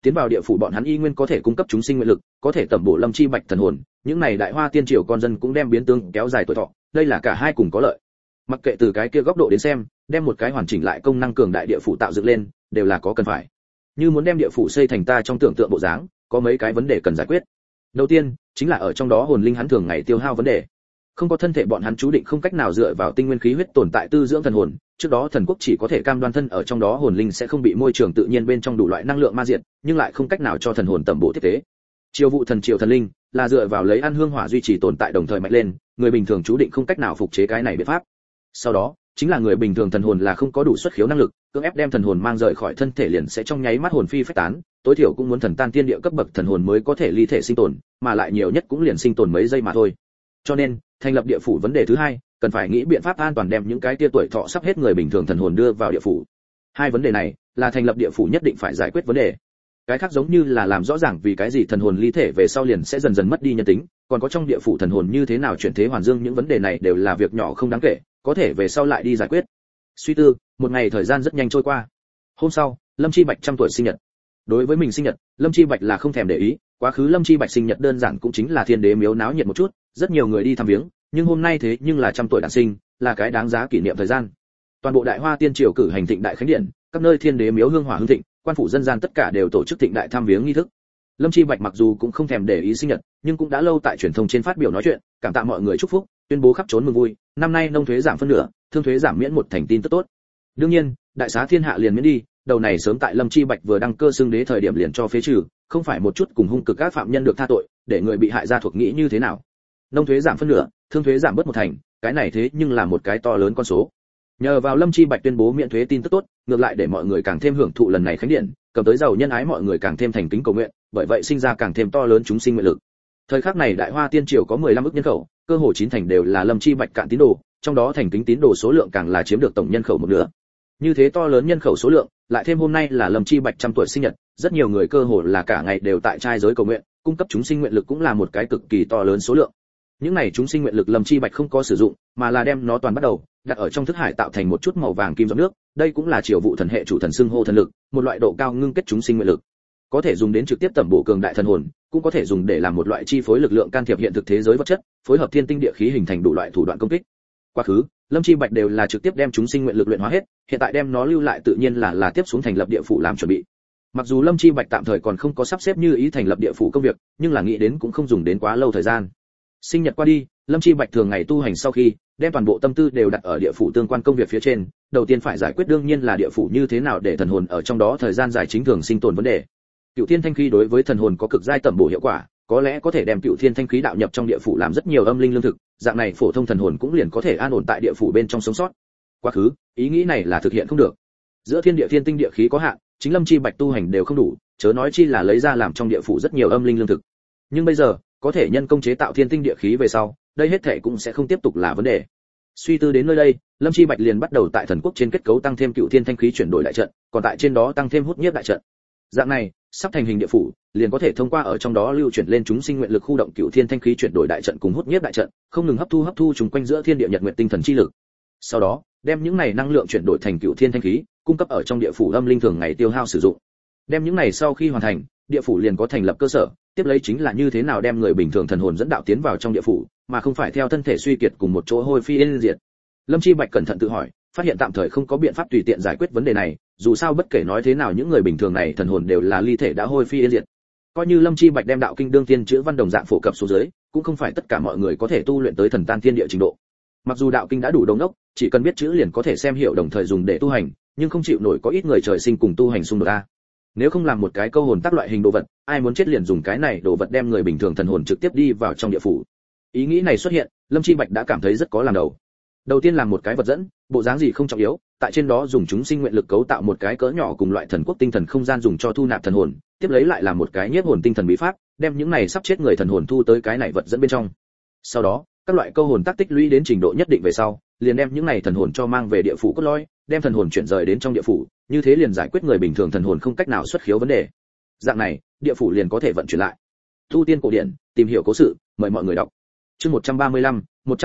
tiến vào địa phủ bọn hắn y nguyên có thể cung cấp chúng sinh nguyện lực, có thể tẩm bổ Lâm Chi Bạch thần hồn, những này đại hoa tiên triều con dân cũng đem biến tương kéo dài tuổi thọ, đây là cả hai cùng có lợi. Mặc kệ từ cái kia góc độ đến xem, đem một cái hoàn chỉnh lại công năng cường đại địa phủ tạo dựng lên, đều là có cần phải. Như muốn đem địa phủ xây thành ta trong tưởng tượng bộ dáng, có mấy cái vấn đề cần giải quyết. Đầu tiên, chính là ở trong đó hồn linh hắn thường ngày tiêu hao vấn đề. Không có thân thể bọn hắn chú định không cách nào dựa vào tinh nguyên khí huyết tồn tại tư dưỡng thần hồn, trước đó thần quốc chỉ có thể cam đoan thân ở trong đó hồn linh sẽ không bị môi trường tự nhiên bên trong đủ loại năng lượng ma diệt, nhưng lại không cách nào cho thần hồn tẩm bổ tiếp tế. Triều vụ thần triều thần linh là dựa vào lấy ăn hương hỏa duy trì tồn tại đồng thời mạnh lên, người bình thường chú định không cách nào phục chế cái này biện pháp. Sau đó, chính là người bình thường thần hồn là không có đủ xuất khiếu năng lực, cưỡng ép đem thần hồn mang rời khỏi thân thể liền sẽ trong nháy mắt hồn phi phách tán, tối thiểu cũng muốn thần tan tiên địa cấp bậc thần hồn mới có thể ly thể sinh tồn, mà lại nhiều nhất cũng liền sinh tồn mấy giây mà thôi. Cho nên, thành lập địa phủ vấn đề thứ hai, cần phải nghĩ biện pháp an toàn đem những cái tia tuổi thọ sắp hết người bình thường thần hồn đưa vào địa phủ. Hai vấn đề này là thành lập địa phủ nhất định phải giải quyết vấn đề. Cái khác giống như là làm rõ ràng vì cái gì thần hồn ly thể về sau liền sẽ dần dần mất đi nhân tính, còn có trong địa phủ thần hồn như thế nào chuyển thế hoàn dương, những vấn đề này đều là việc nhỏ không đáng kể, có thể về sau lại đi giải quyết. Suy tư, một ngày thời gian rất nhanh trôi qua. Hôm sau, Lâm Chi Bạch 100 tuổi sinh nhật. Đối với mình sinh nhật, Lâm Chi Bạch là không thèm để ý, quá khứ Lâm Chi Bạch sinh nhật đơn giản cũng chính là thiên đế miếu náo nhiệt một chút, rất nhiều người đi thăm viếng, nhưng hôm nay thế nhưng là 100 tuổi đản sinh, là cái đáng giá kỷ niệm thời gian. Toàn bộ Đại Hoa Tiên triều cử hành thịnh đại khánh điện, các nơi thiên đế miếu hương hỏa hưng thịnh, quan phủ dân gian tất cả đều tổ chức thịnh đại thăm viếng nghi thức. Lâm Chi Bạch mặc dù cũng không thèm để ý sinh nhật, nhưng cũng đã lâu tại truyền thông trên phát biểu nói chuyện, cảm tạ mọi người chúc phúc, tuyên bố khắp trốn mừng vui, năm nay nông thuế giảm phân nửa, thương thuế giảm miễn một thành tin tức tốt. Đương nhiên, đại xá thiên hạ liền miễn đi, đầu này sớm tại Lâm Chi Bạch vừa đăng cơ xưng đế thời điểm liền cho phế trừ, không phải một chút cùng hung cực các phạm nhân được tha tội, để người bị hại gia thuộc nghĩ như thế nào. Nông thuế giảm phân nửa, thương thuế giảm bớt một thành, cái này thế nhưng là một cái to lớn con số. Nhờ vào Lâm Chi Bạch tuyên bố miễn thuế tin tức tốt, ngược lại để mọi người càng thêm hưởng thụ lần này khánh điện, cầm tới giàu nhân ái mọi người càng thêm thành kính cầu nguyện, bởi vậy sinh ra càng thêm to lớn chúng sinh nguyện lực. Thời khắc này Đại Hoa Tiên triều có 15 ức nhân khẩu, cơ hồ 9 thành đều là Lâm Chi Bạch cạn tín đồ, trong đó thành kính tín đồ số lượng càng là chiếm được tổng nhân khẩu một nửa. Như thế to lớn nhân khẩu số lượng, lại thêm hôm nay là Lâm Chi Bạch 100 tuổi sinh nhật, rất nhiều người cơ hồ là cả ngày đều tại trai giới cầu nguyện, cung cấp chúng sinh nguyện lực cũng là một cái cực kỳ to lớn số lượng. Những này chúng sinh nguyện lực Lâm Chi Bạch không có sử dụng, mà là đem nó toàn bắt đầu đặt ở trong thức hải tạo thành một chút màu vàng kim giọt nước, đây cũng là triều vụ thần hệ chủ thần xưng hô thần lực, một loại độ cao ngưng kết chúng sinh nguyện lực. Có thể dùng đến trực tiếp tẩm bổ cường đại thần hồn, cũng có thể dùng để làm một loại chi phối lực lượng can thiệp hiện thực thế giới vật chất, phối hợp thiên tinh địa khí hình thành đủ loại thủ đoạn công kích. Quá khứ, Lâm Chi Bạch đều là trực tiếp đem chúng sinh nguyện lực luyện hóa hết, hiện tại đem nó lưu lại tự nhiên là tiếp xuống thành lập địa phủ làm chuẩn bị. Mặc dù Lâm Chi Bạch tạm thời còn không có sắp xếp như ý thành lập địa phủ công việc, nhưng là nghĩ đến cũng không dùng đến quá lâu thời gian. Sinh nhật qua đi, Lâm Chi Bạch thường ngày tu hành sau khi, đem toàn bộ tâm tư đều đặt ở địa phủ tương quan công việc phía trên, đầu tiên phải giải quyết đương nhiên là địa phủ như thế nào để thần hồn ở trong đó thời gian dài chính thường sinh tồn vấn đề. Cựu Thiên Thanh Khí đối với thần hồn có cực giai tẩm bổ hiệu quả, có lẽ có thể đem Cựu Thiên Thanh Khí đạo nhập trong địa phủ làm rất nhiều âm linh lương thực, dạng này phổ thông thần hồn cũng liền có thể an ổn tại địa phủ bên trong sống sót. Quá khứ, ý nghĩ này là thực hiện không được. Giữa thiên địa thiên tinh địa khí có hạn, chính Lâm Chi Bạch tu hành đều không đủ, chớ nói chi là lấy ra làm trong địa phủ rất nhiều âm linh lương thực. Nhưng bây giờ, có thể nhân công chế tạo thiên tinh địa khí về sau, đây hết thể cũng sẽ không tiếp tục là vấn đề. Suy tư đến nơi đây, Lâm Chi Bạch liền bắt đầu tại thần quốc trên kết cấu tăng thêm Cựu Thiên Thanh Khí chuyển đổi đại trận, còn tại trên đó tăng thêm hút nhiếp đại trận. Dạng này, sắp thành hình địa phủ, liền có thể thông qua ở trong đó lưu chuyển lên chúng sinh nguyện lực khu động Cựu Thiên Thanh Khí chuyển đổi đại trận cùng hút nhiếp đại trận, không ngừng hấp thu trùng quanh giữa thiên địa nhật nguyệt tinh thần chi lực. Sau đó, đem những này năng lượng chuyển đổi thành Cựu Thiên Thanh Khí, cung cấp ở trong địa phủ âm linh thường ngày tiêu hao sử dụng. Đem những này sau khi hoàn thành, địa phủ liền có thành lập cơ sở, tiếp lấy chính là như thế nào đem người bình thường thần hồn dẫn đạo tiến vào trong địa phủ, mà không phải theo thân thể suy kiệt cùng một chỗ hôi phi yên diệt. Lâm Chi Bạch cẩn thận tự hỏi, phát hiện tạm thời không có biện pháp tùy tiện giải quyết vấn đề này, dù sao bất kể nói thế nào những người bình thường này thần hồn đều là ly thể đã hôi phi yên diệt. Coi như Lâm Chi Bạch đem đạo kinh đương tiên chữ văn đồng dạng phổ cập xuống dưới, cũng không phải tất cả mọi người có thể tu luyện tới thần tan thiên địa trình độ. Mặc dù đạo kinh đã đủ đống đốc, chỉ cần biết chữ liền có thể xem hiểu đồng thời dùng để tu hành, nhưng không chịu nổi có ít người trời sinh cùng tu hành xung đột a. Nếu không làm một cái câu hồn tác loại hình đồ vật, ai muốn chết liền dùng cái này đồ vật đem người bình thường thần hồn trực tiếp đi vào trong địa phủ. Ý nghĩ này xuất hiện, Lâm Chi Bạch đã cảm thấy rất có làm đầu. Đầu tiên làm một cái vật dẫn, bộ dáng gì không trọng yếu, tại trên đó dùng chúng sinh nguyện lực cấu tạo một cái cỡ nhỏ cùng loại thần quốc tinh thần không gian dùng cho thu nạp thần hồn, tiếp lấy lại làm một cái nhiếp hồn tinh thần bí pháp, đem những này sắp chết người thần hồn thu tới cái này vật dẫn bên trong. Sau đó, các loại câu hồn tác tích lũy đến trình độ nhất định về sau, liền đem những này thần hồn cho mang về địa phủ cốt lõi, đem thần hồn chuyển rời đến trong địa phủ, như thế liền giải quyết người bình thường thần hồn không cách nào xuất khiếu vấn đề. Dạng này, địa phủ liền có thể vận chuyển lại. Tu tiên cổ điển, tìm hiểu cố sự, mời mọi người đọc. Chương 135,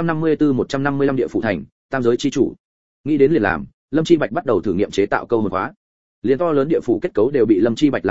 155 địa phủ thành, tam giới chi chủ. Nghĩ đến liền làm, Lâm Chi Bạch bắt đầu thử nghiệm chế tạo câu hồn hóa. Liên to lớn địa phủ kết cấu đều bị Lâm Chi Bạch làm ra,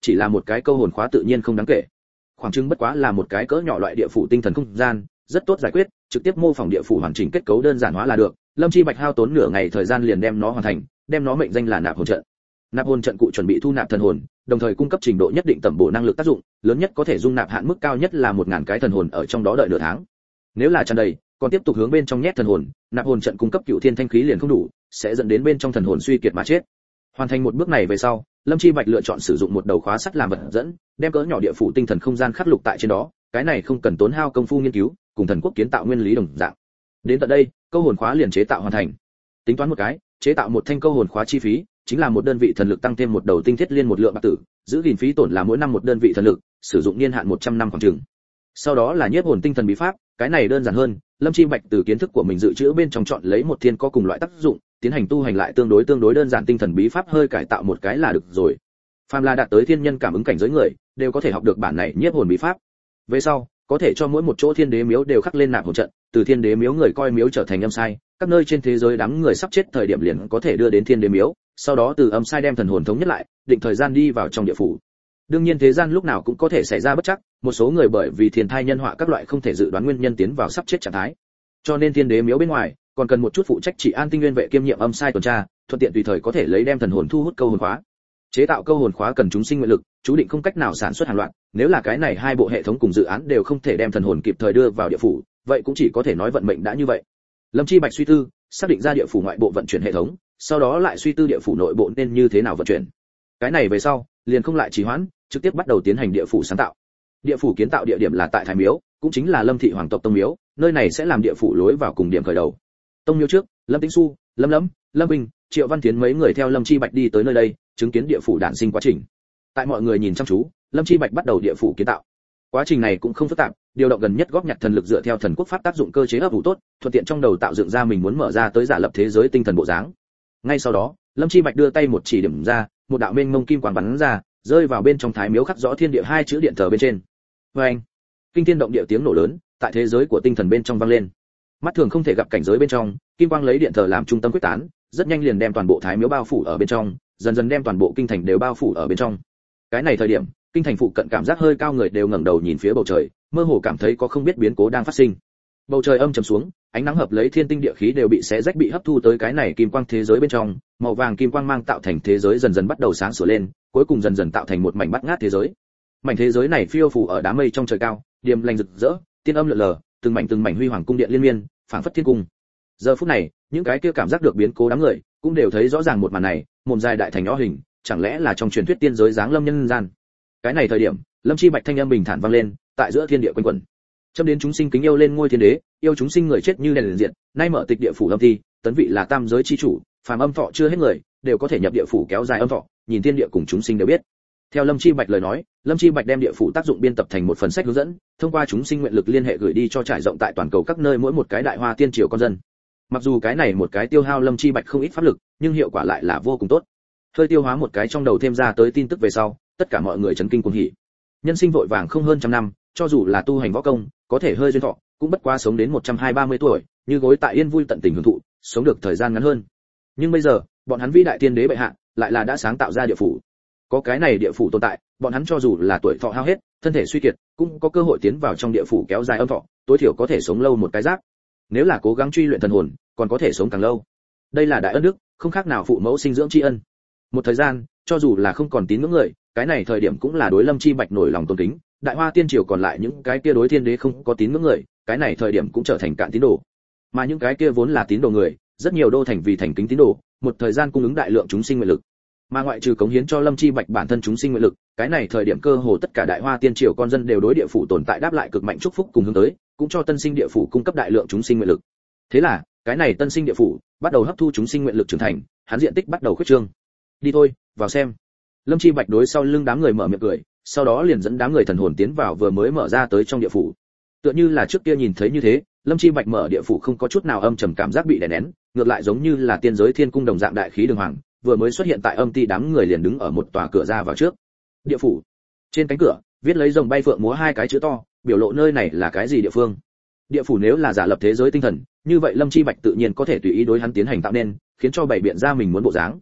chỉ là một cái câu hồn khóa tự nhiên không đáng kể, khoảng chừng bất quá là một cái cỡ nhỏ loại địa phủ tinh thần không gian, rất tốt giải quyết, trực tiếp mô phỏng địa phủ hoàn chỉnh kết cấu đơn giản hóa là được. Lâm Chi Bạch hao tốn nửa ngày thời gian liền đem nó hoàn thành, đem nó mệnh danh là nạp hồn trận. Nạp hồn trận cụ chuẩn bị thu nạp thần hồn, đồng thời cung cấp trình độ nhất định tẩm bổ năng lực tác dụng, lớn nhất có thể dung nạp hạn mức cao nhất là 1000 cái thần hồn ở trong đó đợi nửa tháng. Nếu là tràn đầy, còn tiếp tục hướng bên trong nhét thần hồn, nạp hồn trận cung cấp cựu thiên thanh khí liền không đủ, sẽ dẫn đến bên trong thần hồn suy kiệt mà chết. Hoàn thành một bước này về sau, Lâm Chi Bạch lựa chọn sử dụng một đầu khóa sắt làm vật dẫn, đem cỡ nhỏ địa phủ tinh thần không gian khắc lục tại trên đó, cái này không cần tốn hao công phu nghiên cứu, cùng thần quốc kiến tạo nguyên lý đồng dạng. Đến tận đây, câu hồn khóa liền chế tạo hoàn thành. Tính toán một cái, chế tạo một thanh câu hồn khóa chi phí chính là một đơn vị thần lực tăng thêm một đầu tinh thiết liên một lượng bạc tử, giữ gìn phí tổn là mỗi năm một đơn vị thần lực, sử dụng niên hạn 100 năm khoảng chừng. Sau đó là nhiếp hồn tinh thần bí pháp, cái này đơn giản hơn, Lâm Chi Bạch từ kiến thức của mình dự trữ bên trong chọn lấy một thiên có cùng loại tác dụng, tiến hành tu hành lại tương đối đơn giản tinh thần bí pháp hơi cải tạo một cái là được rồi. Phàm là đạt tới thiên nhân cảm ứng cảnh giới người, đều có thể học được bản này nhiếp hồn bí pháp. Về sau, có thể cho mỗi một chỗ thiên đế miếu đều khắc lên nạp hồn trận, từ thiên đế miếu người coi miếu trở thành âm sai, các nơi trên thế giới đám người sắp chết thời điểm liền có thể đưa đến thiên đế miếu, sau đó từ âm sai đem thần hồn thống nhất lại, định thời gian đi vào trong địa phủ. Đương nhiên thế gian lúc nào cũng có thể xảy ra bất trắc, một số người bởi vì thiên thai nhân họa các loại không thể dự đoán nguyên nhân tiến vào sắp chết trạng thái. Cho nên thiên đế miếu bên ngoài còn cần một chút phụ trách trị an tinh nguyên vệ kiêm nhiệm âm sai tuần tra, thuận tiện tùy thời có thể lấy đem thần hồn thu hút câu hồn khóa. Chế tạo câu hồn khóa cần chúng sinh nguyện lực, chú định không cách nào sản xuất hàng loạt, nếu là cái này hai bộ hệ thống cùng dự án đều không thể đem thần hồn kịp thời đưa vào địa phủ, vậy cũng chỉ có thể nói vận mệnh đã như vậy. Lâm Chi Bạch suy tư, xác định ra địa phủ ngoại bộ vận chuyển hệ thống, sau đó lại suy tư địa phủ nội bộ nên như thế nào vận chuyển. Cái này về sau, liền không lại trì hoãn, trực tiếp bắt đầu tiến hành địa phủ sáng tạo. Địa phủ kiến tạo địa điểm là tại Thái Miếu, cũng chính là Lâm thị hoàng tộc tông miếu, nơi này sẽ làm địa phủ lối vào cùng điểm khởi đầu. Tông miếu trước, Lâm Tĩnh Xu, Lâm Lâm, Lâm Bình, Triệu Văn Tiến mấy người theo Lâm Chi Bạch đi tới nơi đây, chứng kiến địa phủ đản sinh quá trình. Tại mọi người nhìn chăm chú, Lâm Chi Bạch bắt đầu địa phủ kiến tạo. Quá trình này cũng không phức tạp, điều động gần nhất góp nhặt thần lực dựa theo thần quốc pháp tác dụng cơ chế ấp ủ tốt, thuận tiện trong đầu tạo dựng ra mình muốn mở ra tới giả lập thế giới tinh thần bộ dáng. Ngay sau đó, Lâm Chi Bạch đưa tay một chỉ điểm ra, một đạo mênh mông kim quang bắn ra, rơi vào bên trong Thái Miếu khắc rõ thiên địa hai chữ điện thờ bên trên. Oeng! Kinh thiên động địa tiếng nổ lớn, tại thế giới của tinh thần bên trong vang lên. Mắt thường không thể gặp cảnh giới bên trong, kim quang lấy điện thờ làm trung tâm quyết tán, rất nhanh liền đem toàn bộ Thái Miếu bao phủ ở bên trong, dần dần đem toàn bộ kinh thành đều bao phủ ở bên trong. Cái này thời điểm, kinh thành phụ cận cảm giác hơi cao người đều ngẩng đầu nhìn phía bầu trời, mơ hồ cảm thấy có không biết biến cố đang phát sinh. Bầu trời âm trầm xuống, ánh nắng hợp lấy thiên tinh địa khí đều bị xé rách bị hấp thu tới cái này kim quang thế giới bên trong, màu vàng kim quang mang tạo thành thế giới dần dần bắt đầu sáng sủa lên, cuối cùng dần dần tạo thành một mảnh bát ngát thế giới. Mảnh thế giới này phiêu phù ở đám mây trong trời cao, điềm lành rực rỡ, tiên âm lượn lờ, từng mảnh huy hoàng cung điện liên miên, phảng phất thiên cung. Giờ phút này, những cái kia cảm giác được biến cố đám người, cũng đều thấy rõ ràng một màn này, mồm dài đại thành nhỏ hình, chẳng lẽ là trong truyền thuyết tiên giới giáng lâm nhân gian. Cái này thời điểm, Lâm Chi Bạch thanh âm bình thản vang lên, tại giữa thiên địa quanh quẩn. Châm đến chúng sinh kính yêu lên ngôi thiên đế, yêu chúng sinh người chết như đèn liền diện, nay mở tịch địa phủ lâm thi, tấn vị là tam giới chi chủ, phàm âm thọ chưa hết người, đều có thể nhập địa phủ kéo dài âm thọ, nhìn thiên địa cùng chúng sinh đều biết. Theo Lâm Chi Bạch lời nói, Lâm Chi Bạch đem địa phủ tác dụng biên tập thành một phần sách hướng dẫn, thông qua chúng sinh nguyện lực liên hệ gửi đi cho trải rộng tại toàn cầu các nơi mỗi một cái đại hoa tiên triều con dân. Mặc dù cái này một cái tiêu hao Lâm Chi Bạch không ít pháp lực, nhưng hiệu quả lại là vô cùng tốt. Hơi tiêu hóa một cái trong đầu thêm ra tới tin tức về sau, tất cả mọi người chấn kinh cuồng hỉ. Nhân sinh vội vàng không hơn trăm năm, cho dù là tu hành võ công, có thể hơi duyên thọ, cũng bất quá sống đến 120-130 tuổi, như gối tại yên vui tận tình hưởng thụ, sống được thời gian ngắn hơn. Nhưng bây giờ, bọn hắn vĩ đại tiên đế bệ hạ, lại là đã sáng tạo ra địa phủ. Có cái này địa phủ tồn tại, bọn hắn cho dù là tuổi thọ hao hết, thân thể suy kiệt, cũng có cơ hội tiến vào trong địa phủ kéo dài âm thọ, tối thiểu có thể sống lâu một cái giáp. Nếu là cố gắng truy luyện thần hồn, còn có thể sống càng lâu. Đây là đại ân đức, không khác nào phụ mẫu sinh dưỡng tri ân. Một thời gian, cho dù là không còn tín ngưỡng người, cái này thời điểm cũng là đối Lâm Chi Bạch nổi lòng tôn kính. Đại Hoa tiên triều còn lại những cái kia đối thiên đế không có tín ngưỡng người, cái này thời điểm cũng trở thành cạn tín đồ. Mà những cái kia vốn là tín đồ người, rất nhiều đô thành vì thành kính tín đồ, một thời gian cung ứng đại lượng chúng sinh nguyện lực. Mà ngoại trừ cống hiến cho Lâm Chi Bạch bản thân chúng sinh nguyện lực, cái này thời điểm cơ hồ tất cả Đại Hoa tiên triều con dân đều đối địa phủ tồn tại đáp lại cực mạnh chúc phúc cùng hướng tới, cũng cho tân sinh địa phủ cung cấp đại lượng chúng sinh nguyện lực. Thế là, cái này tân sinh địa phủ bắt đầu hấp thu chúng sinh nguyện lực trưởng thành, hắn diện tích bắt đầu khuyết trương. Đi thôi, vào xem. Lâm Chi Bạch đối sau lưng đám người mở miệng cười, sau đó liền dẫn đám người thần hồn tiến vào vừa mới mở ra tới trong địa phủ. Tựa như là trước kia nhìn thấy như thế, Lâm Chi Bạch mở địa phủ không có chút nào âm trầm cảm giác bị đè nén, ngược lại giống như là tiên giới thiên cung đồng dạng đại khí đường hoàng, vừa mới xuất hiện tại âm ti đám người liền đứng ở một tòa cửa ra vào trước. Địa phủ. Trên cánh cửa, viết lấy rồng bay phượng múa hai cái chữ to, biểu lộ nơi này là cái gì địa phương. Địa phủ nếu là giả lập thế giới tinh thần, như vậy Lâm Chi Bạch tự nhiên có thể tùy ý đối hắn tiến hành tạo nên, khiến cho bảy biện ra mình muốn bộ dáng.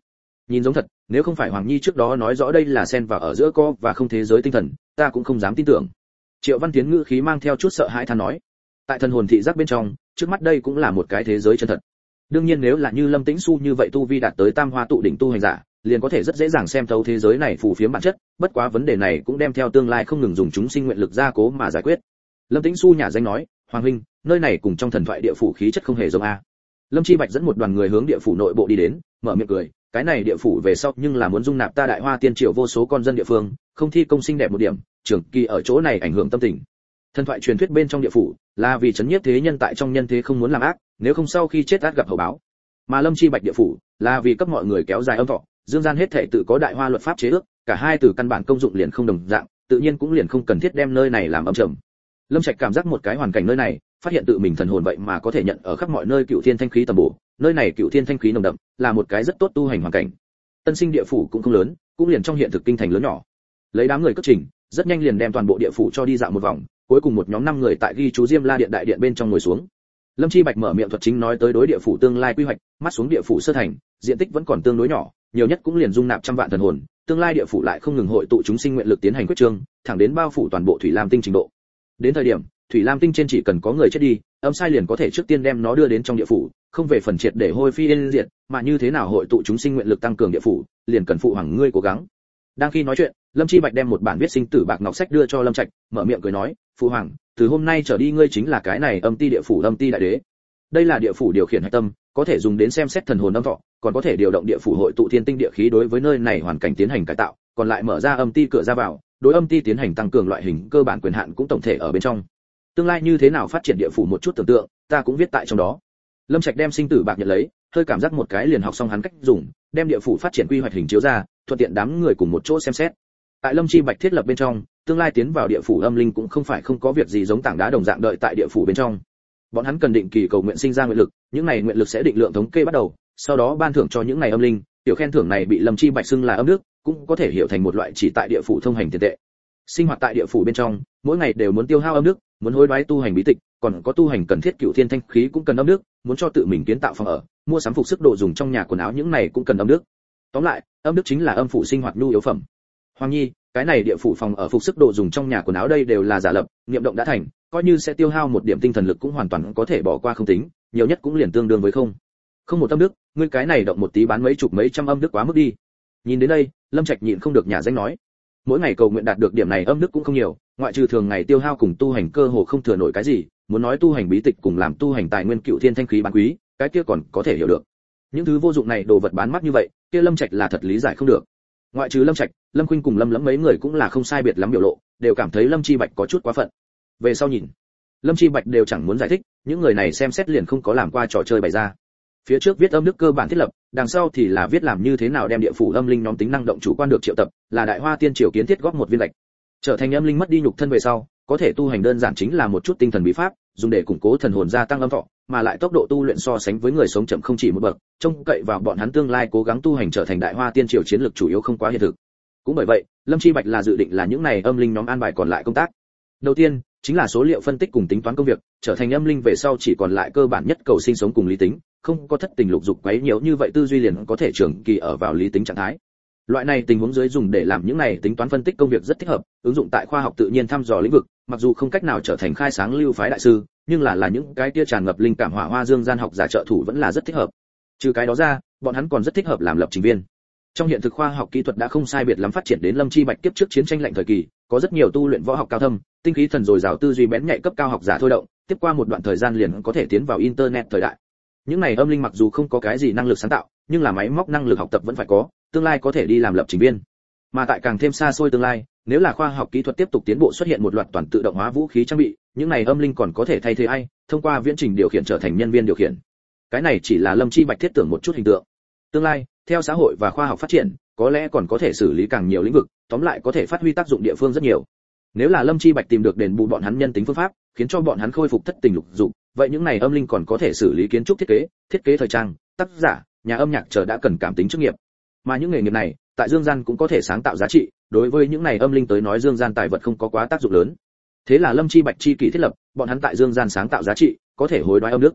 Nhìn giống thật, nếu không phải Hoàng Nhi trước đó nói rõ đây là xen vào ở giữa co và không thế giới tinh thần, ta cũng không dám tin tưởng. Triệu Văn Tiến ngữ khí mang theo chút sợ hãi than nói, tại thần hồn thị giác bên trong, trước mắt đây cũng là một cái thế giới chân thật. Đương nhiên nếu là như Lâm Tĩnh Xu như vậy tu vi đạt tới Tam Hoa tụ đỉnh tu hành giả, liền có thể rất dễ dàng xem thấu thế giới này phù phiếm bản chất, bất quá vấn đề này cũng đem theo tương lai không ngừng dùng chúng sinh nguyện lực gia cố mà giải quyết. Lâm Tĩnh Xu nhà danh nói, Hoàng huynh, nơi này cùng trong thần thoại địa phủ khí chất không hề giống a. Lâm Chi Bạch dẫn một đoàn người hướng địa phủ nội bộ đi đến, mở miệng cười, cái này địa phủ về sau nhưng là muốn dung nạp ta Đại Hoa Tiên Triều vô số con dân địa phương, không thi công xinh đẹp một điểm, trường kỳ ở chỗ này ảnh hưởng tâm tình. Thần thoại truyền thuyết bên trong địa phủ là vì chấn nhiếp thế nhân tại trong nhân thế không muốn làm ác, nếu không sau khi chết ắt gặp hậu báo. Mà Lâm Chi Bạch địa phủ là vì cấp mọi người kéo dài âm thọ, dương gian hết thảy tự có đại hoa luật pháp chế ước, cả hai từ căn bản công dụng liền không đồng dạng, tự nhiên cũng liền không cần thiết đem nơi này làm âm trầm. Lâm Trạch cảm giác một cái hoàn cảnh nơi này, phát hiện tự mình thần hồn vậy mà có thể nhận ở khắp mọi nơi cựu thiên thanh khí tầm bổ, nơi này cựu thiên thanh khí nồng đậm, là một cái rất tốt tu hành hoàn cảnh. Tân sinh địa phủ cũng không lớn, cũng liền trong hiện thực kinh thành lớn nhỏ. Lấy đám người cất trình, rất nhanh liền đem toàn bộ địa phủ cho đi dạo một vòng, cuối cùng một nhóm 5 người tại ghi chú Diêm La điện đại điện bên trong ngồi xuống. Lâm Chi Bạch mở miệng thuật chính nói tới đối địa phủ tương lai quy hoạch, mắt xuống địa phủ sơ thành, diện tích vẫn còn tương đối nhỏ, nhiều nhất cũng liền dung nạp trăm vạn thần hồn, tương lai địa phủ lại không ngừng hội tụ chúng sinh nguyện lực tiến hành quyết trương, thẳng đến bao phủ toàn bộ Thủy Lam tinh trình độ. Đến thời điểm, Thủy Lam tinh trên chỉ cần có người chết đi, âm sai liền có thể trước tiên đem nó đưa đến trong địa phủ, không về phần triệt để hôi phi yên diệt, mà như thế nào hội tụ chúng sinh nguyện lực tăng cường địa phủ, liền cần phụ hoàng ngươi cố gắng. Đang khi nói chuyện, Lâm Chi Bạch đem một bản viết sinh tử bạc ngọc sách đưa cho Lâm Trạch, mở miệng cười nói, phụ hoàng, từ hôm nay trở đi ngươi chính là cái này âm ti địa phủ âm ti đại đế. Đây là địa phủ điều khiển hạch tâm, có thể dùng đến xem xét thần hồn âm thọ, còn có thể điều động địa phủ hội tụ thiên tinh địa khí đối với nơi này hoàn cảnh tiến hành cải tạo, còn lại mở ra âm ti cửa ra vào, đối âm ti tiến hành tăng cường loại hình cơ bản quyền hạn cũng tổng thể ở bên trong. Tương lai như thế nào phát triển địa phủ một chút tưởng tượng, ta cũng viết tại trong đó. Lâm Trạch đem sinh tử bạc nhận lấy, hơi cảm giác một cái liền học xong hắn cách dùng, đem địa phủ phát triển quy hoạch hình chiếu ra, thuận tiện đám người cùng một chỗ xem xét. Tại Lâm Chi Bạch thiết lập bên trong, tương lai tiến vào địa phủ âm linh cũng không phải không có việc gì giống tảng đá đồng dạng đợi tại địa phủ bên trong. Bọn hắn cần định kỳ cầu nguyện sinh ra nguyện lực, những này nguyện lực sẽ định lượng thống kê bắt đầu, sau đó ban thưởng cho những này âm linh, tiểu khen thưởng này bị Lâm Chi Bạch xưng là âm đức, cũng có thể hiểu thành một loại chỉ tại địa phủ thông hành tiền tệ. Sinh hoạt tại địa phủ bên trong, mỗi ngày đều muốn tiêu hao âm đức, muốn hối đoái tu hành bí tịch, còn có tu hành cần thiết cửu thiên thanh khí cũng cần âm đức, muốn cho tự mình kiến tạo phòng ở, mua sắm phục sức đồ dùng trong nhà quần áo những này cũng cần âm đức. Tóm lại, âm đức chính là âm phủ sinh hoạt nhu yếu phẩm. Hoàng Nhi, cái này địa phủ phòng ở phục sức đồ dùng trong nhà quần áo đây đều là giả lập, niệm động đã thành, coi như sẽ tiêu hao một điểm tinh thần lực cũng hoàn toàn có thể bỏ qua không tính, nhiều nhất cũng liền tương đương với không. Không một âm đức, ngươi cái này động một tí bán mấy chục mấy trăm âm đức quá mức đi. Nhìn đến đây, Lâm Trạch nhịn không được nhà danh nói, mỗi ngày cầu nguyện đạt được điểm này âm đức cũng không nhiều, ngoại trừ thường ngày tiêu hao cùng tu hành cơ hồ không thừa nổi cái gì, muốn nói tu hành bí tịch cùng làm tu hành tài nguyên cựu thiên thanh khí bán quý, cái kia còn có thể hiểu được. Những thứ vô dụng này đồ vật bán mắc như vậy, kia Lâm Trạch là thật lý giải không được. Ngoại trừ Lâm Trạch, Lâm Khuynh cùng Lâm Lẫm mấy người cũng là không sai biệt lắm biểu lộ, đều cảm thấy Lâm Chi Bạch có chút quá phận. Về sau nhìn, Lâm Chi Bạch đều chẳng muốn giải thích, những người này xem xét liền không có làm qua trò chơi bày ra. Phía trước viết âm đức cơ bản thiết lập, đằng sau thì là viết làm như thế nào đem địa phủ âm linh nhóm tính năng động chủ quan được triệu tập, là Đại Hoa Tiên Triều kiến thiết góp một viên gạch. Trở thành âm linh mất đi nhục thân về sau, có thể tu hành đơn giản chính là một chút tinh thần bí pháp, dùng để củng cố thần hồn gia tăng âm thọ, mà lại tốc độ tu luyện so sánh với người sống chậm không chỉ một bậc, trông cậy vào bọn hắn tương lai cố gắng tu hành trở thành Đại Hoa Tiên Triều chiến lược chủ yếu không quá hiện thực. Cũng bởi vậy, Lâm Chi Bạch là dự định là những này âm linh nhóm an bài còn lại công tác. Đầu tiên, chính là số liệu phân tích cùng tính toán công việc, trở thành âm linh về sau chỉ còn lại cơ bản nhất cầu sinh sống cùng lý tính, không có thất tình lục dục quấy nhiễu như vậy tư duy liền có thể trường kỳ ở vào lý tính trạng thái. Loại này tình huống dưới dùng để làm những này tính toán phân tích công việc rất thích hợp, ứng dụng tại khoa học tự nhiên thăm dò lĩnh vực, mặc dù không cách nào trở thành khai sáng lưu phái đại sư, nhưng là những cái kia tràn ngập linh cảm hỏa hoa dương gian học giả trợ thủ vẫn là rất thích hợp. Trừ cái đó ra, bọn hắn còn rất thích hợp làm lập trình viên. Trong hiện thực khoa học kỹ thuật đã không sai biệt lắm phát triển đến Lâm Chi Bạch kiếp trước chiến tranh lạnh thời kỳ, có rất nhiều tu luyện võ học cao thâm, tinh khí thần dồi dào tư duy bén nhạy cấp cao học giả thôi động, tiếp qua một đoạn thời gian liền có thể tiến vào internet thời đại. Những này âm linh mặc dù không có cái gì năng lực sáng tạo, nhưng là máy móc năng lực học tập vẫn phải có, tương lai có thể đi làm lập trình viên. Mà tại càng thêm xa xôi tương lai, nếu là khoa học kỹ thuật tiếp tục tiến bộ xuất hiện một loạt toàn tự động hóa vũ khí trang bị, những này âm linh còn có thể thay thế ai, thông qua viễn trình điều khiển trở thành nhân viên điều khiển. Cái này chỉ là Lâm Chi Bạch thiết tưởng một chút hình tượng. Tương lai, theo xã hội và khoa học phát triển, có lẽ còn có thể xử lý càng nhiều lĩnh vực, tóm lại có thể phát huy tác dụng địa phương rất nhiều. Nếu là Lâm Chi Bạch tìm được đền bù bọn hắn nhân tính phương pháp, khiến cho bọn hắn khôi phục thất tình lục dục, vậy những này âm linh còn có thể xử lý kiến trúc thiết kế thời trang, tác giả, nhà âm nhạc chờ đã cần cảm tính chức nghiệp. Mà những nghề nghiệp này, tại dương gian cũng có thể sáng tạo giá trị, đối với những này âm linh tới nói dương gian tài vật không có quá tác dụng lớn. Thế là Lâm Chi Bạch chi kỷ thiết lập, bọn hắn tại dương gian sáng tạo giá trị, có thể hối đoái âm đức.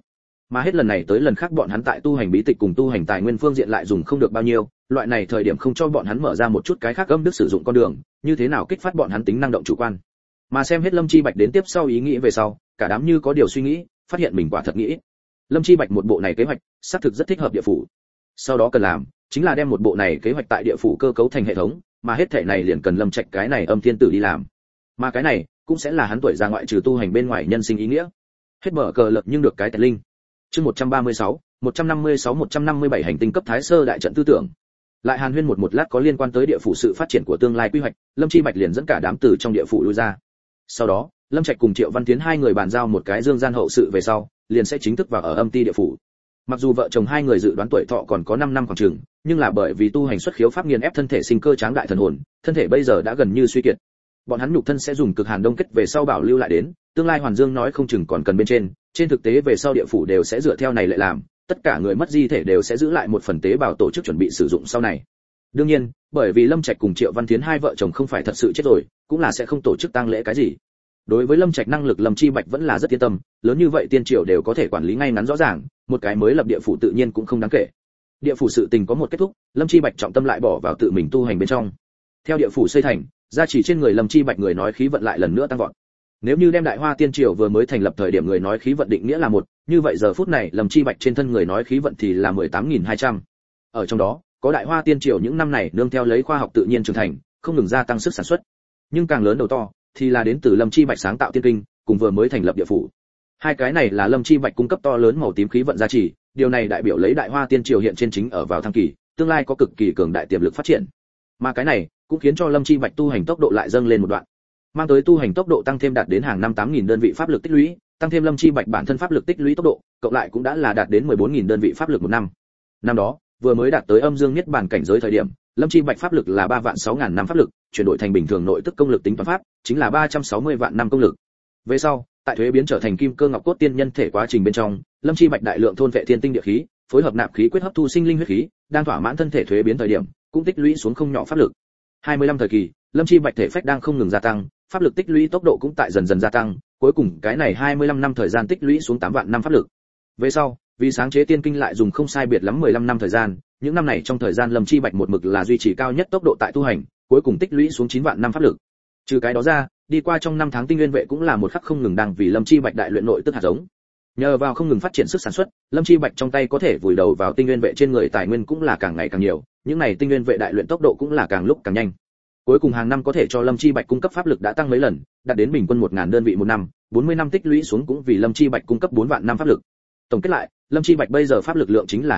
Mà hết lần này tới lần khác bọn hắn tại tu hành bí tịch cùng tu hành tài nguyên phương diện lại dùng không được bao nhiêu, loại này thời điểm không cho bọn hắn mở ra một chút cái khác âm đức sử dụng con đường, như thế nào kích phát bọn hắn tính năng động chủ quan. Mà xem hết Lâm Chi Bạch đến tiếp sau ý nghĩ về sau, cả đám như có điều suy nghĩ, phát hiện mình quả thật nghĩ. Lâm Chi Bạch một bộ này kế hoạch, xác thực rất thích hợp địa phủ. Sau đó cần làm, chính là đem một bộ này kế hoạch tại địa phủ cơ cấu thành hệ thống, mà hết thể này liền cần Lâm Trạch cái này âm thiên tử đi làm. Mà cái này cũng sẽ là hắn tuổi ra ngoại trừ tu hành bên ngoài nhân sinh ý nghĩa. Hết mở cờ lập nhưng được cái tẹt linh. Chương 136, 157 hành tinh cấp thái sơ đại trận tư tưởng. Lại hàn huyên một lát có liên quan tới địa phủ sự phát triển của tương lai quy hoạch, Lâm Chi Bạch liền dẫn cả đám từ trong địa phủ lui ra. Sau đó, Lâm Trạch cùng Triệu Văn Tiến hai người bàn giao một cái dương gian hậu sự về sau, liền sẽ chính thức vào ở âm ti địa phủ. Mặc dù vợ chồng hai người dự đoán tuổi thọ còn có 5 năm khoảng chừng, nhưng là bởi vì tu hành xuất khiếu pháp nghiền ép thân thể sinh cơ tráng đại thần hồn, thân thể bây giờ đã gần như suy kiệt. Bọn hắn nhục thân sẽ dùng cực hàn đông kết về sau bảo lưu lại đến, tương lai Hoàn Dương nói không chừng còn cần bên trên thực tế về sau địa phủ đều sẽ dựa theo này lệ làm, tất cả người mất di thể đều sẽ giữ lại một phần tế bào tổ chức chuẩn bị sử dụng sau này. Đương nhiên, bởi vì Lâm Trạch cùng Triệu Văn Tiến hai vợ chồng không phải thật sự chết rồi, cũng là sẽ không tổ chức tang lễ cái gì. Đối với Lâm Trạch năng lực Lâm Chi Bạch vẫn là rất yên tâm, lớn như vậy tiên triều đều có thể quản lý ngay ngắn rõ ràng, một cái mới lập địa phủ tự nhiên cũng không đáng kể. Địa phủ sự tình có một kết thúc, Lâm Chi Bạch trọng tâm lại bỏ vào tự mình tu hành bên trong. Theo địa phủ xây thành, gia chỉ trên người Lâm Chi Bạch người nói khí vận lại lần nữa tăng vọt. Nếu như đem Đại Hoa Tiên Triều vừa mới thành lập thời điểm người nói khí vận định nghĩa là một, như vậy giờ phút này Lâm Chi Bạch trên thân người nói khí vận thì là 18.200. Ở trong đó, có Đại Hoa Tiên Triều những năm này nương theo lấy khoa học tự nhiên trưởng thành, không ngừng gia tăng sức sản xuất. Nhưng càng lớn đầu to thì là đến từ Lâm Chi Bạch sáng tạo tiên kinh, cùng vừa mới thành lập địa phủ. Hai cái này là Lâm Chi Bạch cung cấp to lớn màu tím khí vận gia trì, điều này đại biểu lấy Đại Hoa Tiên Triều hiện trên chính ở vào thăng kỳ, tương lai có cực kỳ cường đại tiềm lực phát triển. Mà cái này cũng khiến cho Lâm Chi Bạch tu hành tốc độ lại dâng lên một đoạn. Mang tới tu hành tốc độ tăng thêm đạt đến hàng năm 8.000 đơn vị pháp lực tích lũy, tăng thêm Lâm Chi Bạch bản thân pháp lực tích lũy tốc độ, cộng lại cũng đã là đạt đến 14.000 đơn vị pháp lực một năm. Năm đó, vừa mới đạt tới âm dương niết bàn cảnh giới thời điểm, Lâm Chi Bạch pháp lực là 3.600.000 năm pháp lực, chuyển đổi thành bình thường nội tức công lực tính toán pháp, chính là 360 vạn năm công lực. Về sau, tại thuế biến trở thành kim cơ ngọc cốt tiên nhân thể quá trình bên trong, Lâm Chi Bạch đại lượng thôn vệ thiên tinh địa khí, phối hợp nạp khí quyết hấp thu sinh linh huyết khí, đang thỏa mãn thân thể thuế biến thời điểm, cũng tích lũy xuống không nhỏ pháp lực. 25 thời kỳ, Lâm Chi Bạch thể phách đang không ngừng gia tăng, pháp lực tích lũy tốc độ cũng tại dần dần gia tăng, cuối cùng cái này 25 năm thời gian tích lũy xuống 8 vạn năm pháp lực. Về sau, vì sáng chế tiên kinh lại dùng không sai biệt lắm 15 năm thời gian, những năm này trong thời gian Lâm Chi Bạch một mực là duy trì cao nhất tốc độ tại tu hành, cuối cùng tích lũy xuống 9 vạn năm pháp lực. Trừ cái đó ra, đi qua trong năm tháng tinh nguyên vệ cũng là một khắc không ngừng đang vì Lâm Chi Bạch đại luyện nội tức hạt giống. Nhờ vào không ngừng phát triển sức sản xuất, Lâm Chi Bạch trong tay có thể vùi đầu vào tinh nguyên vệ trên người tài nguyên cũng là càng ngày càng nhiều, những này tinh nguyên vệ đại luyện tốc độ cũng là càng lúc càng nhanh. Cuối cùng hàng năm có thể cho Lâm Chi Bạch cung cấp pháp lực đã tăng mấy lần, đạt đến bình quân 1000 đơn vị một năm, 40 năm tích lũy xuống cũng vì Lâm Chi Bạch cung cấp 4 vạn năm pháp lực. Tổng kết lại, Lâm Chi Bạch bây giờ pháp lực lượng chính là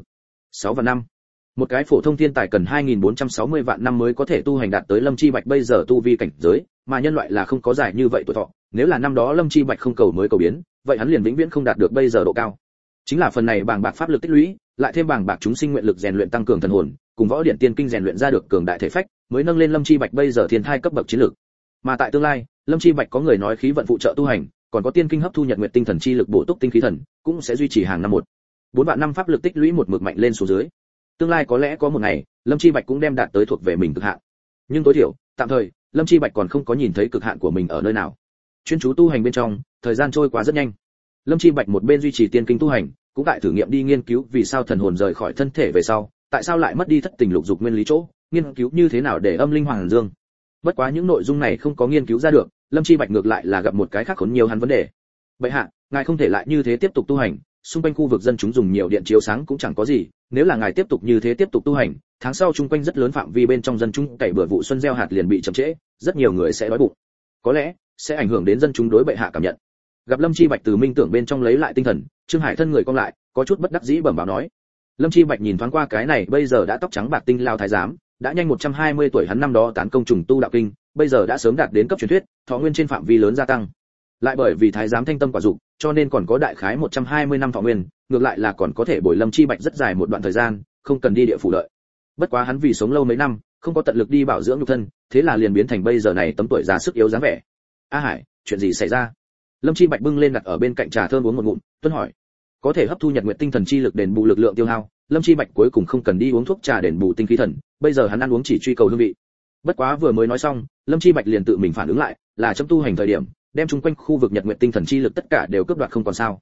6 vạn năm. Một cái phổ thông thiên tài cần 2460 vạn năm mới có thể tu hành đạt tới Lâm Chi Bạch bây giờ tu vi cảnh giới, mà nhân loại là không có dài như vậy tuổi thọ, nếu là năm đó Lâm Chi Bạch không cầu mới cầu biến, vậy hắn liền vĩnh viễn không đạt được bây giờ độ cao. Chính là phần này bàng bạc pháp lực tích lũy, lại thêm bàng bạc chúng sinh nguyện lực rèn luyện tăng cường thần hồn, cùng võ điện tiên kinh rèn luyện ra được cường đại thể phách, mới nâng lên Lâm Chi Bạch bây giờ thiên thai cấp bậc chiến lược. Mà tại tương lai, Lâm Chi Bạch có người nói khí vận phụ trợ tu hành, còn có tiên kinh hấp thu nhật nguyệt tinh thần chi lực bổ túc tinh khí thần, cũng sẽ duy trì hàng năm 4 vạn năm pháp lực tích lũy một mực mạnh lên xuống dưới. Tương lai có lẽ có một ngày, Lâm Chi Bạch cũng đem đạt tới thuộc về mình cực hạn. Nhưng tối thiểu, tạm thời, Lâm Chi Bạch còn không có nhìn thấy cực hạn của mình ở nơi nào. Chuyên chú tu hành bên trong, thời gian trôi qua rất nhanh. Lâm Chi Bạch một bên duy trì tiên kinh tu hành, cũng tại thử nghiệm đi nghiên cứu vì sao thần hồn rời khỏi thân thể về sau, tại sao lại mất đi thất tình lục dục nguyên lý chỗ, nghiên cứu như thế nào để âm linh hoàng dương. Bất quá những nội dung này không có nghiên cứu ra được, Lâm Chi Bạch ngược lại là gặp một cái khác khốn nhiều hắn vấn đề. Bệ hạ, ngài không thể lại như thế tiếp tục tu hành, xung quanh khu vực dân chúng dùng nhiều điện chiếu sáng cũng chẳng có gì, nếu là ngài tiếp tục như thế tiếp tục tu hành, tháng sau chung quanh rất lớn phạm vi bên trong dân chúng cày bừa vụ xuân gieo hạt liền bị chậm trễ, rất nhiều người sẽ đói bụng. Có lẽ sẽ ảnh hưởng đến dân chúng đối bệ hạ cảm nhận. Gặp Lâm Chi Bạch từ minh tưởng bên trong lấy lại tinh thần, Trương Hải thân người cong lại, có chút bất đắc dĩ bẩm báo nói. Lâm Chi Bạch nhìn thoáng qua cái này bây giờ đã tóc trắng bạc tinh lao thái giám, đã nhanh 120 tuổi, hắn năm đó tán công trùng tu đạo kinh, bây giờ đã sớm đạt đến cấp truyền thuyết, thọ nguyên trên phạm vi lớn gia tăng. Lại bởi vì thái giám thanh tâm quả dục, cho nên còn có đại khái 120 năm thọ nguyên, ngược lại là còn có thể bồi Lâm Chi Bạch rất dài một đoạn thời gian, không cần đi địa phủ đợi. Bất quá hắn vì sống lâu mấy năm, không có tận lực đi bảo dưỡng nhục thân, thế là liền biến thành bây giờ này tấm tuổi già sức yếu dáng vẻ. A Hải, chuyện gì xảy ra? Lâm Chi Bạch bưng lên đặt ở bên cạnh trà thơm uống một ngụm, tuân hỏi. Có thể hấp thu nhật nguyệt tinh thần chi lực đền bù lực lượng tiêu hao, Lâm Chi Bạch cuối cùng không cần đi uống thuốc trà đền bù tinh khí thần, bây giờ hắn ăn uống chỉ truy cầu hương vị. Bất quá vừa mới nói xong, Lâm Chi Bạch liền tự mình phản ứng lại, là trong tu hành thời điểm, đem chung quanh khu vực nhật nguyệt tinh thần chi lực tất cả đều cướp đoạt không còn sao.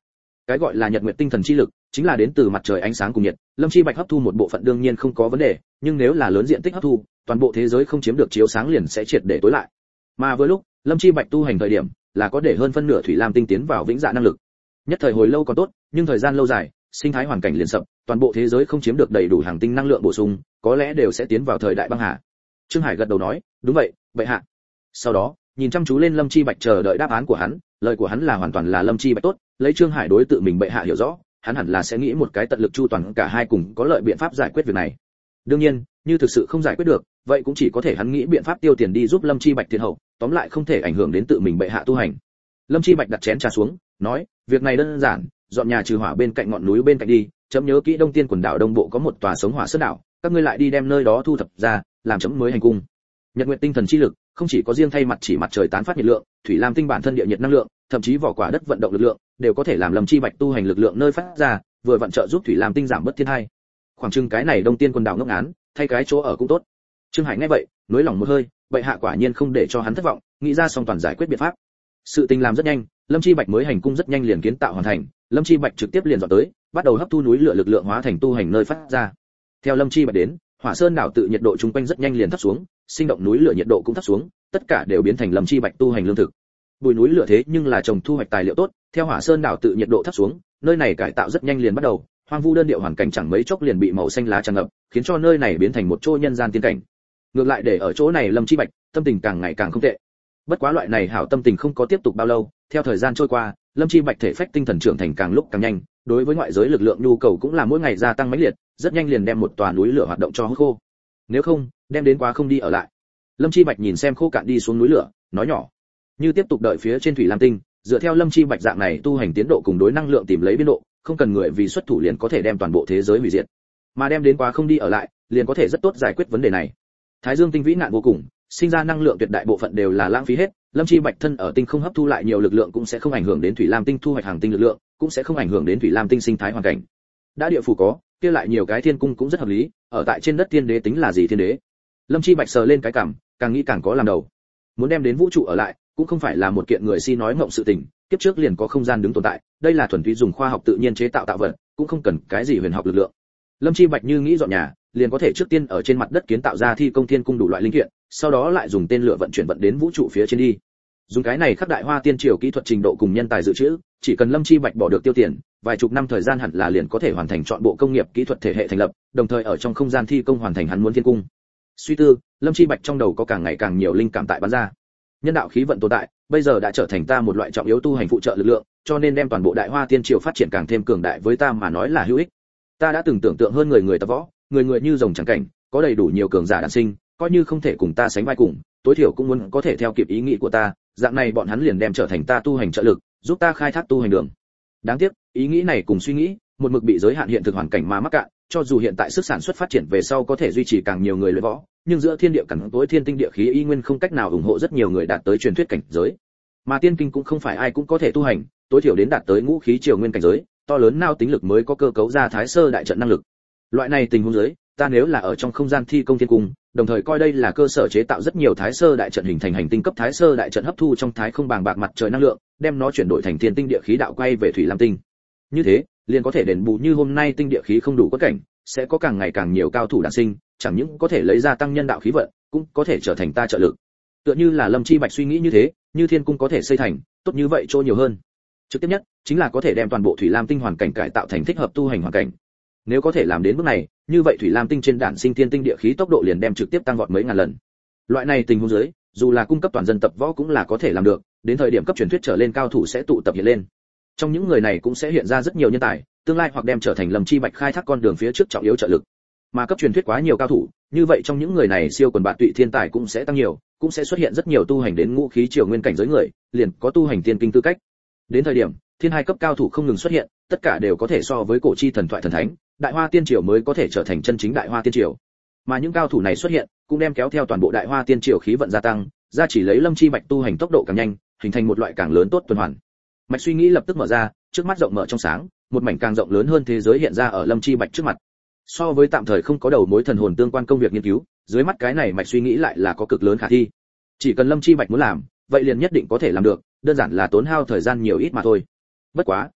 Cái gọi là nhật nguyệt tinh thần chi lực, chính là đến từ mặt trời ánh sáng cùng nhiệt, Lâm Chi Bạch hấp thu một bộ phận đương nhiên không có vấn đề, nhưng nếu là lớn diện tích hấp thu, toàn bộ thế giới không chiếm được chiếu sáng liền sẽ triệt để tối lại. Mà vừa lúc, Lâm Chi Bạch tu hành thời điểm, là có để hơn phân nửa thủy lam tinh tiến vào vĩnh dạ năng lực. Nhất thời hồi lâu còn tốt, nhưng thời gian lâu dài, sinh thái hoàn cảnh liền sập, toàn bộ thế giới không chiếm được đầy đủ hàng tinh năng lượng bổ sung, có lẽ đều sẽ tiến vào thời đại băng hà. Trương Hải gật đầu nói, đúng vậy, bệ hạ. Sau đó, nhìn chăm chú lên Lâm Chi Bạch chờ đợi đáp án của hắn, lời của hắn là hoàn toàn là Lâm Chi Bạch tốt, lấy Trương Hải đối tự mình bệ hạ hiểu rõ, hắn hẳn là sẽ nghĩ một cái tận lực chu toàn cả hai cùng có lợi biện pháp giải quyết việc này. Đương nhiên, như thực sự không giải quyết được, vậy cũng chỉ có thể hắn nghĩ biện pháp tiêu tiền đi giúp Lâm Chi Bạch thiệt hậu, tóm lại không thể ảnh hưởng đến tự mình bệ hạ tu hành. Lâm Chi Bạch đặt chén trà xuống, nói, việc này đơn giản, dọn nhà trừ hỏa bên cạnh ngọn núi bên cạnh đi, chấm nhớ kỹ Đông Tiên quần đảo Đông Bộ có một tòa sống hỏa sơn đảo, các ngươi lại đi đem nơi đó thu thập ra, làm chấm mới hành cung. Nhật nguyệt tinh thần chi lực, không chỉ có riêng thay mặt chỉ mặt trời tán phát nhiệt lượng, thủy lam tinh bản thân địa nhiệt năng lượng, thậm chí vỏ quả đất vận động lực lượng, đều có thể làm Lâm Chi Bạch tu hành lực lượng nơi phát ra, vừa vận trợ giúp thủy lam tinh giảm bớt thiên hai. Khoảng chừng cái này Đông Tiên quần đảo ngốc ngán, thay cái chỗ ở cũng tốt. Trương Hải nghe vậy, nuối lòng một hơi, bệ hạ quả nhiên không để cho hắn thất vọng, nghĩ ra xong toàn giải quyết biện pháp. Sự tình làm rất nhanh, Lâm Chi Bạch mới hành cung rất nhanh liền kiến tạo hoàn thành, Lâm Chi Bạch trực tiếp liền dọn tới, bắt đầu hấp thu núi lửa lực lượng hóa thành tu hành nơi phát ra. Theo Lâm Chi Bạch đến, Hỏa Sơn đảo tự nhiệt độ chung quanh rất nhanh liền thấp xuống, sinh động núi lửa nhiệt độ cũng thấp xuống, tất cả đều biến thành Lâm Chi Bạch tu hành lương thực. Bùi núi lửa thế nhưng là trồng thu hoạch tài liệu tốt, theo Hỏa Sơn đảo tự nhiệt độ thấp xuống, nơi này cải tạo rất nhanh liền bắt đầu, hoang vu đơn điệu hoàn cảnh chẳng mấy chốc liền bị màu xanh lá tràn ngập, khiến cho nơi này biến thành một chỗ nhân gian tiên cảnh. Ngược lại để ở chỗ này Lâm Chi Bạch, tâm tình càng ngày càng không tệ. Bất quá loại này hảo tâm tình không có tiếp tục bao lâu, theo thời gian trôi qua, Lâm Chi Bạch thể phách tinh thần trưởng thành càng lúc càng nhanh, đối với ngoại giới lực lượng nhu cầu cũng là mỗi ngày gia tăng mãnh liệt, rất nhanh liền đem một tòa núi lửa hoạt động cho hút khô. Nếu không, đem đến quá không đi ở lại. Lâm Chi Bạch nhìn xem khô cạn đi xuống núi lửa, nói nhỏ, như tiếp tục đợi phía trên thủy lam tinh, dựa theo Lâm Chi Bạch dạng này tu hành tiến độ cùng đối năng lượng tìm lấy biên độ, không cần người vì xuất thủ liền có thể đem toàn bộ thế giới hủy diệt. Mà đem đến quá không đi ở lại, liền có thể rất tốt giải quyết vấn đề này. Thái Dương tinh vĩ nạn vô cùng, sinh ra năng lượng tuyệt đại bộ phận đều là lãng phí hết, Lâm Chi Bạch thân ở tinh không hấp thu lại nhiều lực lượng cũng sẽ không ảnh hưởng đến thủy lam tinh thu hoạch hàng tinh lực lượng, cũng sẽ không ảnh hưởng đến thủy lam tinh sinh thái hoàn cảnh. Đã địa phủ có, kia lại nhiều cái thiên cung cũng rất hợp lý, ở tại trên đất thiên đế tính là gì thiên đế. Lâm Chi Bạch sờ lên cái cằm, càng nghĩ càng có làm đầu. Muốn đem đến vũ trụ ở lại, cũng không phải là một kiện người si nói mộng sự tình, kiếp trước liền có không gian đứng tồn tại, đây là thuần túy dùng khoa học tự nhiên chế tạo tạo vật, cũng không cần cái gì huyền học lực lượng. Lâm Chi Bạch như nghĩ dọn nhà, liền có thể trước tiên ở trên mặt đất kiến tạo ra thi công thiên cung đủ loại linh kiện, sau đó lại dùng tên lửa vận chuyển vận đến vũ trụ phía trên đi. Dùng cái này khắc đại hoa tiên triều kỹ thuật trình độ cùng nhân tài dự trữ, chỉ cần Lâm Chi Bạch bỏ được tiêu tiền, vài chục năm thời gian hẳn là liền có thể hoàn thành trọn bộ công nghiệp kỹ thuật thể hệ thành lập, đồng thời ở trong không gian thi công hoàn thành hắn muốn thiên cung. Suy tư, Lâm Chi Bạch trong đầu có càng ngày càng nhiều linh cảm tại bắn ra. Nhân đạo khí vận tồn tại, bây giờ đã trở thành ta một loại trọng yếu tu hành phụ trợ lực lượng, cho nên đem toàn bộ đại hoa tiên triều phát triển càng thêm cường đại với ta mà nói là hữu ích. Ta đã từng tưởng tượng hơn người tập võ, người như rồng chẳng cảnh, có đầy đủ nhiều cường giả đản sinh, coi như không thể cùng ta sánh vai cùng, tối thiểu cũng muốn có thể theo kịp ý nghĩ của ta, dạng này bọn hắn liền đem trở thành ta tu hành trợ lực, giúp ta khai thác tu hành đường. Đáng tiếc, ý nghĩ này cùng suy nghĩ, một mực bị giới hạn hiện thực hoàn cảnh mà mắc cạn, cho dù hiện tại sức sản xuất phát triển về sau có thể duy trì càng nhiều người luyện võ, nhưng giữa thiên địa cằn tối thiên tinh địa khí y nguyên không cách nào ủng hộ rất nhiều người đạt tới truyền thuyết cảnh giới. Mà tiên kinh cũng không phải ai cũng có thể tu hành, tối thiểu đến đạt tới ngũ khí triều nguyên cảnh giới, to lớn nao tính lực mới có cơ cấu ra thái sơ đại trận năng lực. Loại này tình huống dưới, ta nếu là ở trong không gian thi công thiên cung, đồng thời coi đây là cơ sở chế tạo rất nhiều thái sơ đại trận hình thành hành tinh cấp thái sơ đại trận hấp thu trong thái không bàng bạc mặt trời năng lượng, đem nó chuyển đổi thành thiên tinh địa khí đạo quay về thủy lam tinh. Như thế, liền có thể đền bù như hôm nay tinh địa khí không đủ quất cảnh, sẽ có càng ngày càng nhiều cao thủ đản sinh, chẳng những có thể lấy ra tăng nhân đạo khí vận, cũng có thể trở thành ta trợ lực. Tựa như là Lâm Chi Bạch suy nghĩ như thế, như thiên cung có thể xây thành, tốt như vậy chỗ nhiều hơn. Trực tiếp nhất, chính là có thể đem toàn bộ thủy lam tinh hoàn cảnh cải tạo thành thích hợp tu hành hoàn cảnh. Nếu có thể làm đến bước này, như vậy thủy lam tinh trên đản sinh thiên tinh địa khí tốc độ liền đem trực tiếp tăng vọt mấy ngàn lần. Loại này tình huống dưới, dù là cung cấp toàn dân tập võ cũng là có thể làm được, đến thời điểm cấp truyền thuyết trở lên cao thủ sẽ tụ tập hiện lên. Trong những người này cũng sẽ hiện ra rất nhiều nhân tài, tương lai hoặc đem trở thành Lâm Chi Bạch khai thác con đường phía trước trọng yếu trợ lực. Mà cấp truyền thuyết quá nhiều cao thủ, như vậy trong những người này siêu quần bạt tụy thiên tài cũng sẽ tăng nhiều, cũng sẽ xuất hiện rất nhiều tu hành đến ngũ khí triều nguyên cảnh giới người, liền có tu hành tiên kinh tư cách. Đến thời điểm, thiên hai cấp cao thủ không ngừng xuất hiện, tất cả đều có thể so với cổ chi thần thoại thần thánh, đại hoa tiên triều mới có thể trở thành chân chính đại hoa tiên triều. Mà những cao thủ này xuất hiện, cũng đem kéo theo toàn bộ đại hoa tiên triều khí vận gia tăng, ra chỉ lấy Lâm Chi Bạch tu hành tốc độ càng nhanh, hình thành một loại càng lớn tốt tuần hoàn. Mạch suy nghĩ lập tức mở ra, trước mắt rộng mở trong sáng, một mảnh càng rộng lớn hơn thế giới hiện ra ở Lâm Chi Bạch trước mặt. So với tạm thời không có đầu mối thần hồn tương quan công việc nghiên cứu, dưới mắt cái này mạch suy nghĩ lại là có cực lớn khả thi. Chỉ cần Lâm Chi Bạch muốn làm, vậy liền nhất định có thể làm được, đơn giản là tốn hao thời gian nhiều ít mà thôi. Bất quá,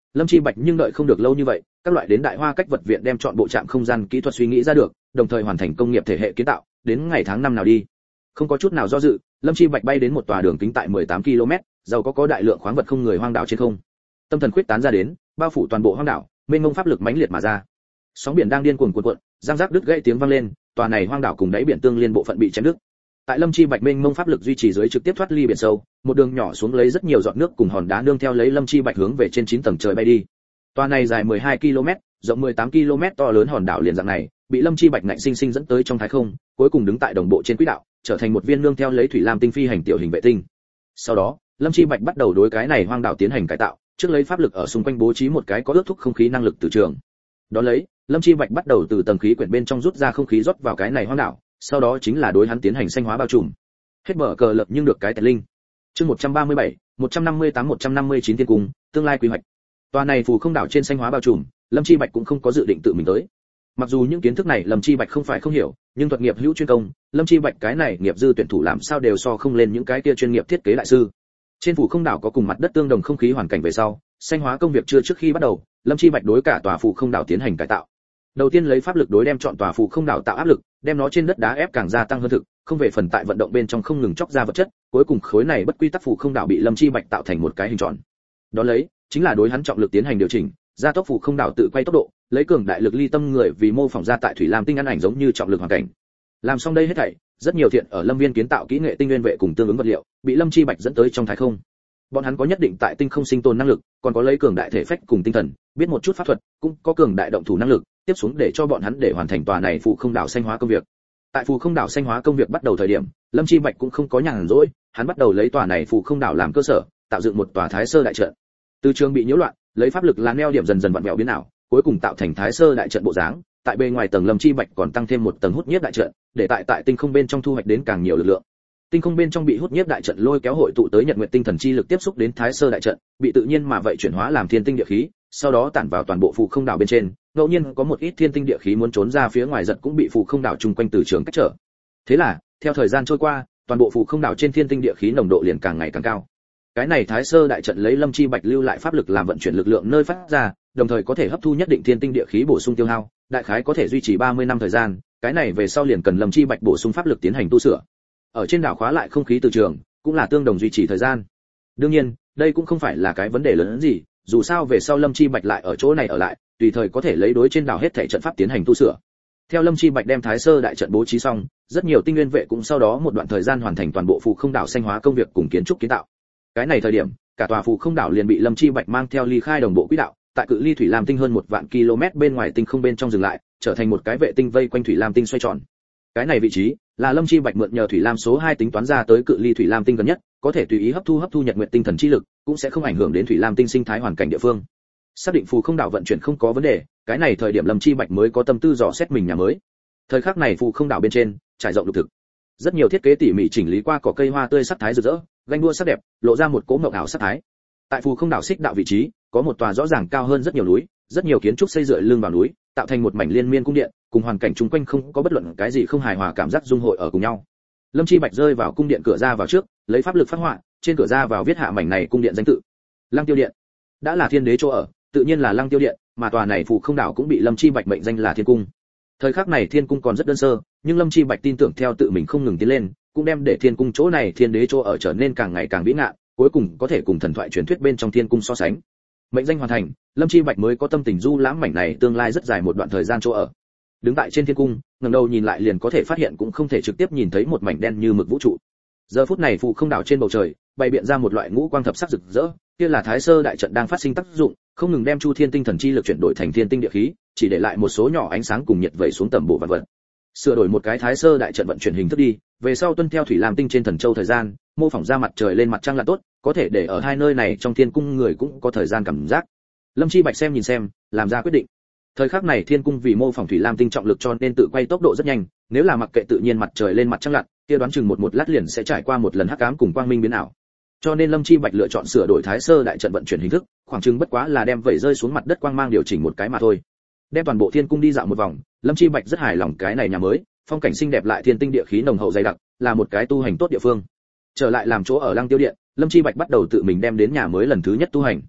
Lâm Chi Bạch nhưng đợi không được lâu như vậy, các loại đến Đại Hoa Cách vật viện đem chọn bộ trạm không gian kỹ thuật suy nghĩ ra được, đồng thời hoàn thành công nghiệp thể hệ kiến tạo, đến ngày tháng năm nào đi. Không có chút nào do dự, Lâm Chi Bạch bay đến một tòa đường kính tại 18 km, giàu có đại lượng khoáng vật không người hoang đảo trên không. Tâm thần khuyết tán ra đến, bao phủ toàn bộ hoang đảo, mênh mông pháp lực mãnh liệt mà ra. Sóng biển đang điên cuồng cuộn, giang giác đứt gãy tiếng vang lên, tòa này hoang đảo cùng đáy biển tương liên bộ phận bị chém đứt. Tại Lâm Chi Bạch mênh mông pháp lực duy trì dưới trực tiếp thoát ly biển sâu, một đường nhỏ xuống lấy rất nhiều giọt nước cùng hòn đá nương theo lấy Lâm Chi Bạch hướng về trên 9 tầng trời bay đi. Tòa này dài 12 km, rộng 18 km to lớn hòn đảo liền dạng này, bị Lâm Chi Bạch ngạnh sinh sinh dẫn tới trong thái không, cuối cùng đứng tại đồng bộ trên quỹ đạo, trở thành một viên nương theo lấy thủy lam tinh phi hành tiểu hình vệ tinh. Sau đó, Lâm Chi Bạch bắt đầu đối cái này hoang đảo tiến hành cải tạo, trước lấy pháp lực ở xung quanh bố trí một cái có ước thúc không khí năng lực từ trường. Đó lấy, Lâm Chi Bạch bắt đầu từ tầng khí quyển bên trong rút ra không khí rót vào cái này hoang đảo, sau đó chính là đối hắn tiến hành xanh hóa bao trùm. Hết mở cờ lập nhưng được cái tẹt linh. Chương 137, 158 159 tiên cung, tương lai quy hoạch. Tòa này phù không đảo trên xanh hóa bao trùm, Lâm Chi Bạch cũng không có dự định tự mình tới. Mặc dù những kiến thức này Lâm Chi Bạch không phải không hiểu, nhưng thuật nghiệp hữu chuyên công, Lâm Chi Bạch cái này nghiệp dư tuyển thủ làm sao đều so không lên những cái kia chuyên nghiệp thiết kế đại sư. Trên phù không đảo có cùng mặt đất tương đồng không khí hoàn cảnh về sau, xanh hóa công việc chưa trước khi bắt đầu, Lâm Chi Bạch đối cả tòa phù không đảo tiến hành cải tạo. Đầu tiên lấy pháp lực đối đem chọn tòa phù không đảo tạo áp lực, đem nó trên đất đá ép càng gia tăng hơn thực, không về phần tại vận động bên trong không ngừng chóc ra vật chất, cuối cùng khối này bất quy tắc phù không đảo bị Lâm Chi Bạch tạo thành một cái hình tròn. Đó lấy, chính là đối hắn trọng lực tiến hành điều chỉnh, gia tốc phù không đảo tự quay tốc độ, lấy cường đại lực ly tâm người vì mô phỏng ra tại thủy lam tinh ăn ảnh giống như trọng lực hoàn cảnh. Làm xong đây hết thảy, rất nhiều thiện ở Lâm Viên kiến tạo kỹ nghệ tinh nguyên vệ cùng tương ứng vật liệu, bị Lâm Chi Bạch dẫn tới trong thái không. Bọn hắn có nhất định tại tinh không sinh tồn năng lực, còn có lấy cường đại thể phách cùng tinh thần, biết một chút pháp thuật, cũng có cường đại động thủ năng lực, tiếp xuống để cho bọn hắn để hoàn thành tòa này phù không đảo xanh hóa công việc. Tại phù không đảo xanh hóa công việc bắt đầu thời điểm, Lâm Chi Bạch cũng không có nhàn rỗi, hắn bắt đầu lấy tòa này phù không đảo làm cơ sở, tạo dựng một tòa Thái Sơ đại trận. Từ trường bị nhiễu loạn, lấy pháp lực là neo điểm dần dần vặn vẹo biến ảo, cuối cùng tạo thành Thái Sơ đại trận bộ dáng. Tại bề ngoài tầng Lâm Chi Bạch còn tăng thêm một tầng hút nhiếp đại trận, để tại tinh không bên trong thu hoạch đến càng nhiều lực lượng. Tinh không bên trong bị hút nhiếp đại trận lôi kéo hội tụ tới nhật nguyệt tinh thần chi lực tiếp xúc đến Thái Sơ đại trận, bị tự nhiên mà vậy chuyển hóa làm thiên tinh địa khí, sau đó tản vào toàn bộ phù không đảo bên trên, ngẫu nhiên có một ít thiên tinh địa khí muốn trốn ra phía ngoài giật cũng bị phù không đảo chung quanh từ trường cách trở. Thế là, theo thời gian trôi qua, toàn bộ phù không đảo trên thiên tinh địa khí nồng độ liền càng ngày càng cao. Cái này Thái Sơ đại trận lấy Lâm Chi Bạch lưu lại pháp lực làm vận chuyển lực lượng nơi phát ra, đồng thời có thể hấp thu nhất định thiên tinh địa khí bổ sung tiêu hao, đại khái có thể duy trì 30 năm thời gian, cái này về sau liền cần Lâm Chi Bạch bổ sung pháp lực tiến hành tu sửa. Ở trên đảo khóa lại không khí từ trường, cũng là tương đồng duy trì thời gian. Đương nhiên, đây cũng không phải là cái vấn đề lớn hơn gì, dù sao về sau Lâm Chi Bạch lại ở chỗ này ở lại, tùy thời có thể lấy đối trên đảo hết thảy trận pháp tiến hành tu sửa. Theo Lâm Chi Bạch đem Thái Sơ đại trận bố trí xong, rất nhiều tinh nguyên vệ cũng sau đó một đoạn thời gian hoàn thành toàn bộ phù không đảo xanh hóa công việc cùng kiến trúc kiến tạo. Cái này thời điểm, cả tòa phù không đảo liền bị Lâm Chi Bạch mang theo ly khai đồng bộ quỹ đạo, tại cự ly thủy lam tinh hơn 1 vạn km bên ngoài tinh không bên trong dừng lại, trở thành một cái vệ tinh vây quanh thủy lam tinh xoay tròn. Cái này vị trí là Lâm Chi Bạch mượn nhờ thủy lam số 2 tính toán ra tới cự ly thủy lam tinh gần nhất, có thể tùy ý hấp thu nhật nguyệt tinh thần chi lực, cũng sẽ không ảnh hưởng đến thủy lam tinh sinh thái hoàn cảnh địa phương. Xác định phù không đảo vận chuyển không có vấn đề, cái này thời điểm Lâm Chi Bạch mới có tâm tư dò xét mình nhà mới. Thời khắc này phù không đảo bên trên trải rộng lục thực, rất nhiều thiết kế tỉ mỉ chỉnh lý qua cỏ cây hoa tươi sắc thái rực rỡ, ganh đua sắc đẹp, lộ ra một cỗ mộng ảo sắc thái. Tại phù không đảo xích đạo vị trí, có một tòa rõ ràng cao hơn rất nhiều núi, rất nhiều kiến trúc xây dựa lưng vào núi, tạo thành một mảnh liên miên cung điện, cùng hoàn cảnh chung quanh không có bất luận cái gì không hài hòa cảm giác dung hội ở cùng nhau. Lâm Chi Bạch rơi vào cung điện cửa ra vào trước, lấy pháp lực phát họa, trên cửa ra vào viết hạ mảnh này cung điện danh tự. Lăng Tiêu Điện. Đã là thiên đế chỗ ở, tự nhiên là Lăng Tiêu Điện, mà tòa này phù không đảo cũng bị Lâm Chi Bạch mệnh danh là Thiên Cung. Thời khắc này Thiên Cung còn rất đơn sơ, nhưng Lâm Chi Bạch tin tưởng theo tự mình không ngừng tiến lên, cũng đem để Thiên Cung chỗ này thiên đế chỗ ở trở nên càng ngày càng vĩ ngạn, cuối cùng có thể cùng thần thoại truyền thuyết bên trong Thiên Cung so sánh. Mệnh danh hoàn thành, Lâm Chi Bạch mới có tâm tình du lãm mảnh này tương lai rất dài một đoạn thời gian chỗ ở. Đứng tại trên thiên cung, ngẩng đầu nhìn lại liền có thể phát hiện cũng không thể trực tiếp nhìn thấy một mảnh đen như mực vũ trụ. Giờ phút này phù không đảo trên bầu trời, bày biện ra một loại ngũ quang thập sắc rực rỡ, kia là Thái Sơ đại trận đang phát sinh tác dụng, không ngừng đem chu thiên tinh thần chi lực chuyển đổi thành thiên tinh địa khí, chỉ để lại một số nhỏ ánh sáng cùng nhiệt vẩy xuống tầm bộ vạn vật. Sửa đổi một cái Thái Sơ đại trận vận chuyển hình thức đi, về sau tuân theo thủy lam tinh trên thần châu thời gian, mô phỏng ra mặt trời lên mặt trăng là tốt, có thể để ở hai nơi này trong thiên cung người cũng có thời gian cảm giác. Lâm Chi Bạch xem nhìn xem, làm ra quyết định. Thời khắc này thiên cung vì mô phỏng thủy lam tinh trọng lực cho nên tự quay tốc độ rất nhanh, nếu là mặc kệ tự nhiên mặt trời lên mặt trăng lặn, kia đoán chừng một lát liền sẽ trải qua một lần hắc ám cùng quang minh biến ảo. Cho nên Lâm Chi Bạch lựa chọn sửa đổi Thái Sơ đại trận vận chuyển hình thức, khoảng chừng bất quá là đem vẩy rơi xuống mặt đất quang mang điều chỉnh một cái mà thôi. Đem toàn bộ thiên cung đi dạo một vòng, Lâm Chi Bạch rất hài lòng cái này nhà mới, phong cảnh xinh đẹp lại thiên tinh địa khí nồng hậu dày đặc, là một cái tu hành tốt địa phương. Trở lại làm chỗ ở Lăng Tiêu Điện, Lâm Chi Bạch bắt đầu tự mình đem đến nhà mới lần thứ nhất tu hành.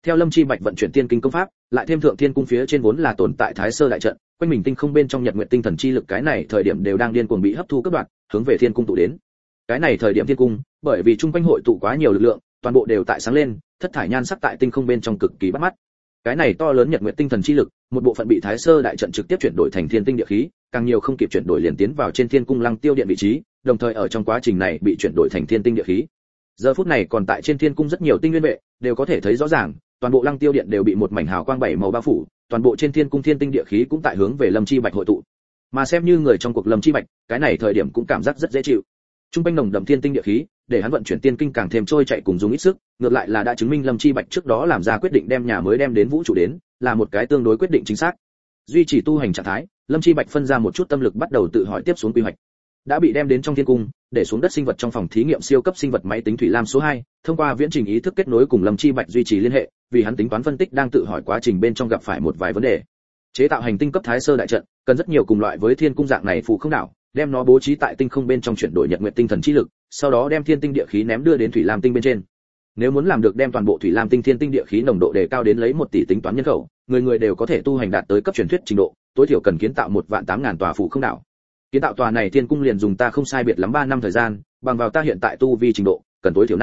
Theo Lâm Chi Bạch vận chuyển tiên kinh công pháp, lại thêm thượng thiên cung phía trên vốn là tồn tại Thái Sơ đại trận, quanh mình tinh không bên trong nhật nguyệt tinh thần chi lực cái này thời điểm đều đang điên cuồng bị hấp thu cấp đoạn, hướng về thiên cung tụ đến. Cái này thời điểm thiên cung, bởi vì trung quanh hội tụ quá nhiều lực lượng, toàn bộ đều tại sáng lên, thất thải nhan sắc tại tinh không bên trong cực kỳ bắt mắt. Cái này to lớn nhật nguyệt tinh thần chi lực, một bộ phận bị Thái Sơ đại trận trực tiếp chuyển đổi thành thiên tinh địa khí, càng nhiều không kịp chuyển đổi liền tiến vào trên thiên cung lăng tiêu điện vị trí, đồng thời ở trong quá trình này bị chuyển đổi thành thiên tinh địa khí. Giờ phút này còn tại trên thiên cung rất nhiều tinh nguyên vệ, đều có thể thấy rõ ràng, toàn bộ lăng tiêu điện đều bị một mảnh hào quang bảy màu bao phủ, toàn bộ trên thiên cung thiên tinh địa khí cũng tại hướng về Lâm Chi Bạch hội tụ. Mà xem như người trong cuộc Lâm Chi Bạch, cái này thời điểm cũng cảm giác rất dễ chịu. Trung quanh nồng đậm thiên tinh địa khí, để hắn vận chuyển tiên kinh càng thêm trôi chạy cùng dùng ít sức, ngược lại là đã chứng minh Lâm Chi Bạch trước đó làm ra quyết định đem nhà mới đem đến vũ trụ đến, là một cái tương đối quyết định chính xác. Duy trì tu hành trạng thái, Lâm Chi Bạch phân ra một chút tâm lực bắt đầu tự hỏi tiếp xuống quy hoạch. Đã bị đem đến trong thiên cung, để xuống đất sinh vật trong phòng thí nghiệm siêu cấp sinh vật máy tính thủy lam số 2, thông qua viễn trình ý thức kết nối cùng Lâm Chi Bạch duy trì liên hệ, vì hắn tính toán phân tích đang tự hỏi quá trình bên trong gặp phải một vài vấn đề. Chế tạo hành tinh cấp Thái Sơ đại trận, cần rất nhiều cùng loại với thiên cung dạng này phù không đảo, đem nó bố trí tại tinh không bên trong chuyển đổi nhật nguyệt tinh thần chi lực, sau đó đem thiên tinh địa khí ném đưa đến thủy lam tinh bên trên. Nếu muốn làm được đem toàn bộ thủy lam tinh thiên tinh địa khí nồng độ đề cao đến lấy 1 tỷ tính toán nhân khẩu, người người đều có thể tu hành đạt tới cấp truyền thuyết trình độ, tối thiểu cần kiến tạo 1.800.000 tòa phù không đảo. Kiến tạo tòa này thiên cung liền dùng ta không sai biệt lắm 3 năm thời gian, bằng vào ta hiện tại tu vi trình độ, cần tối thiểu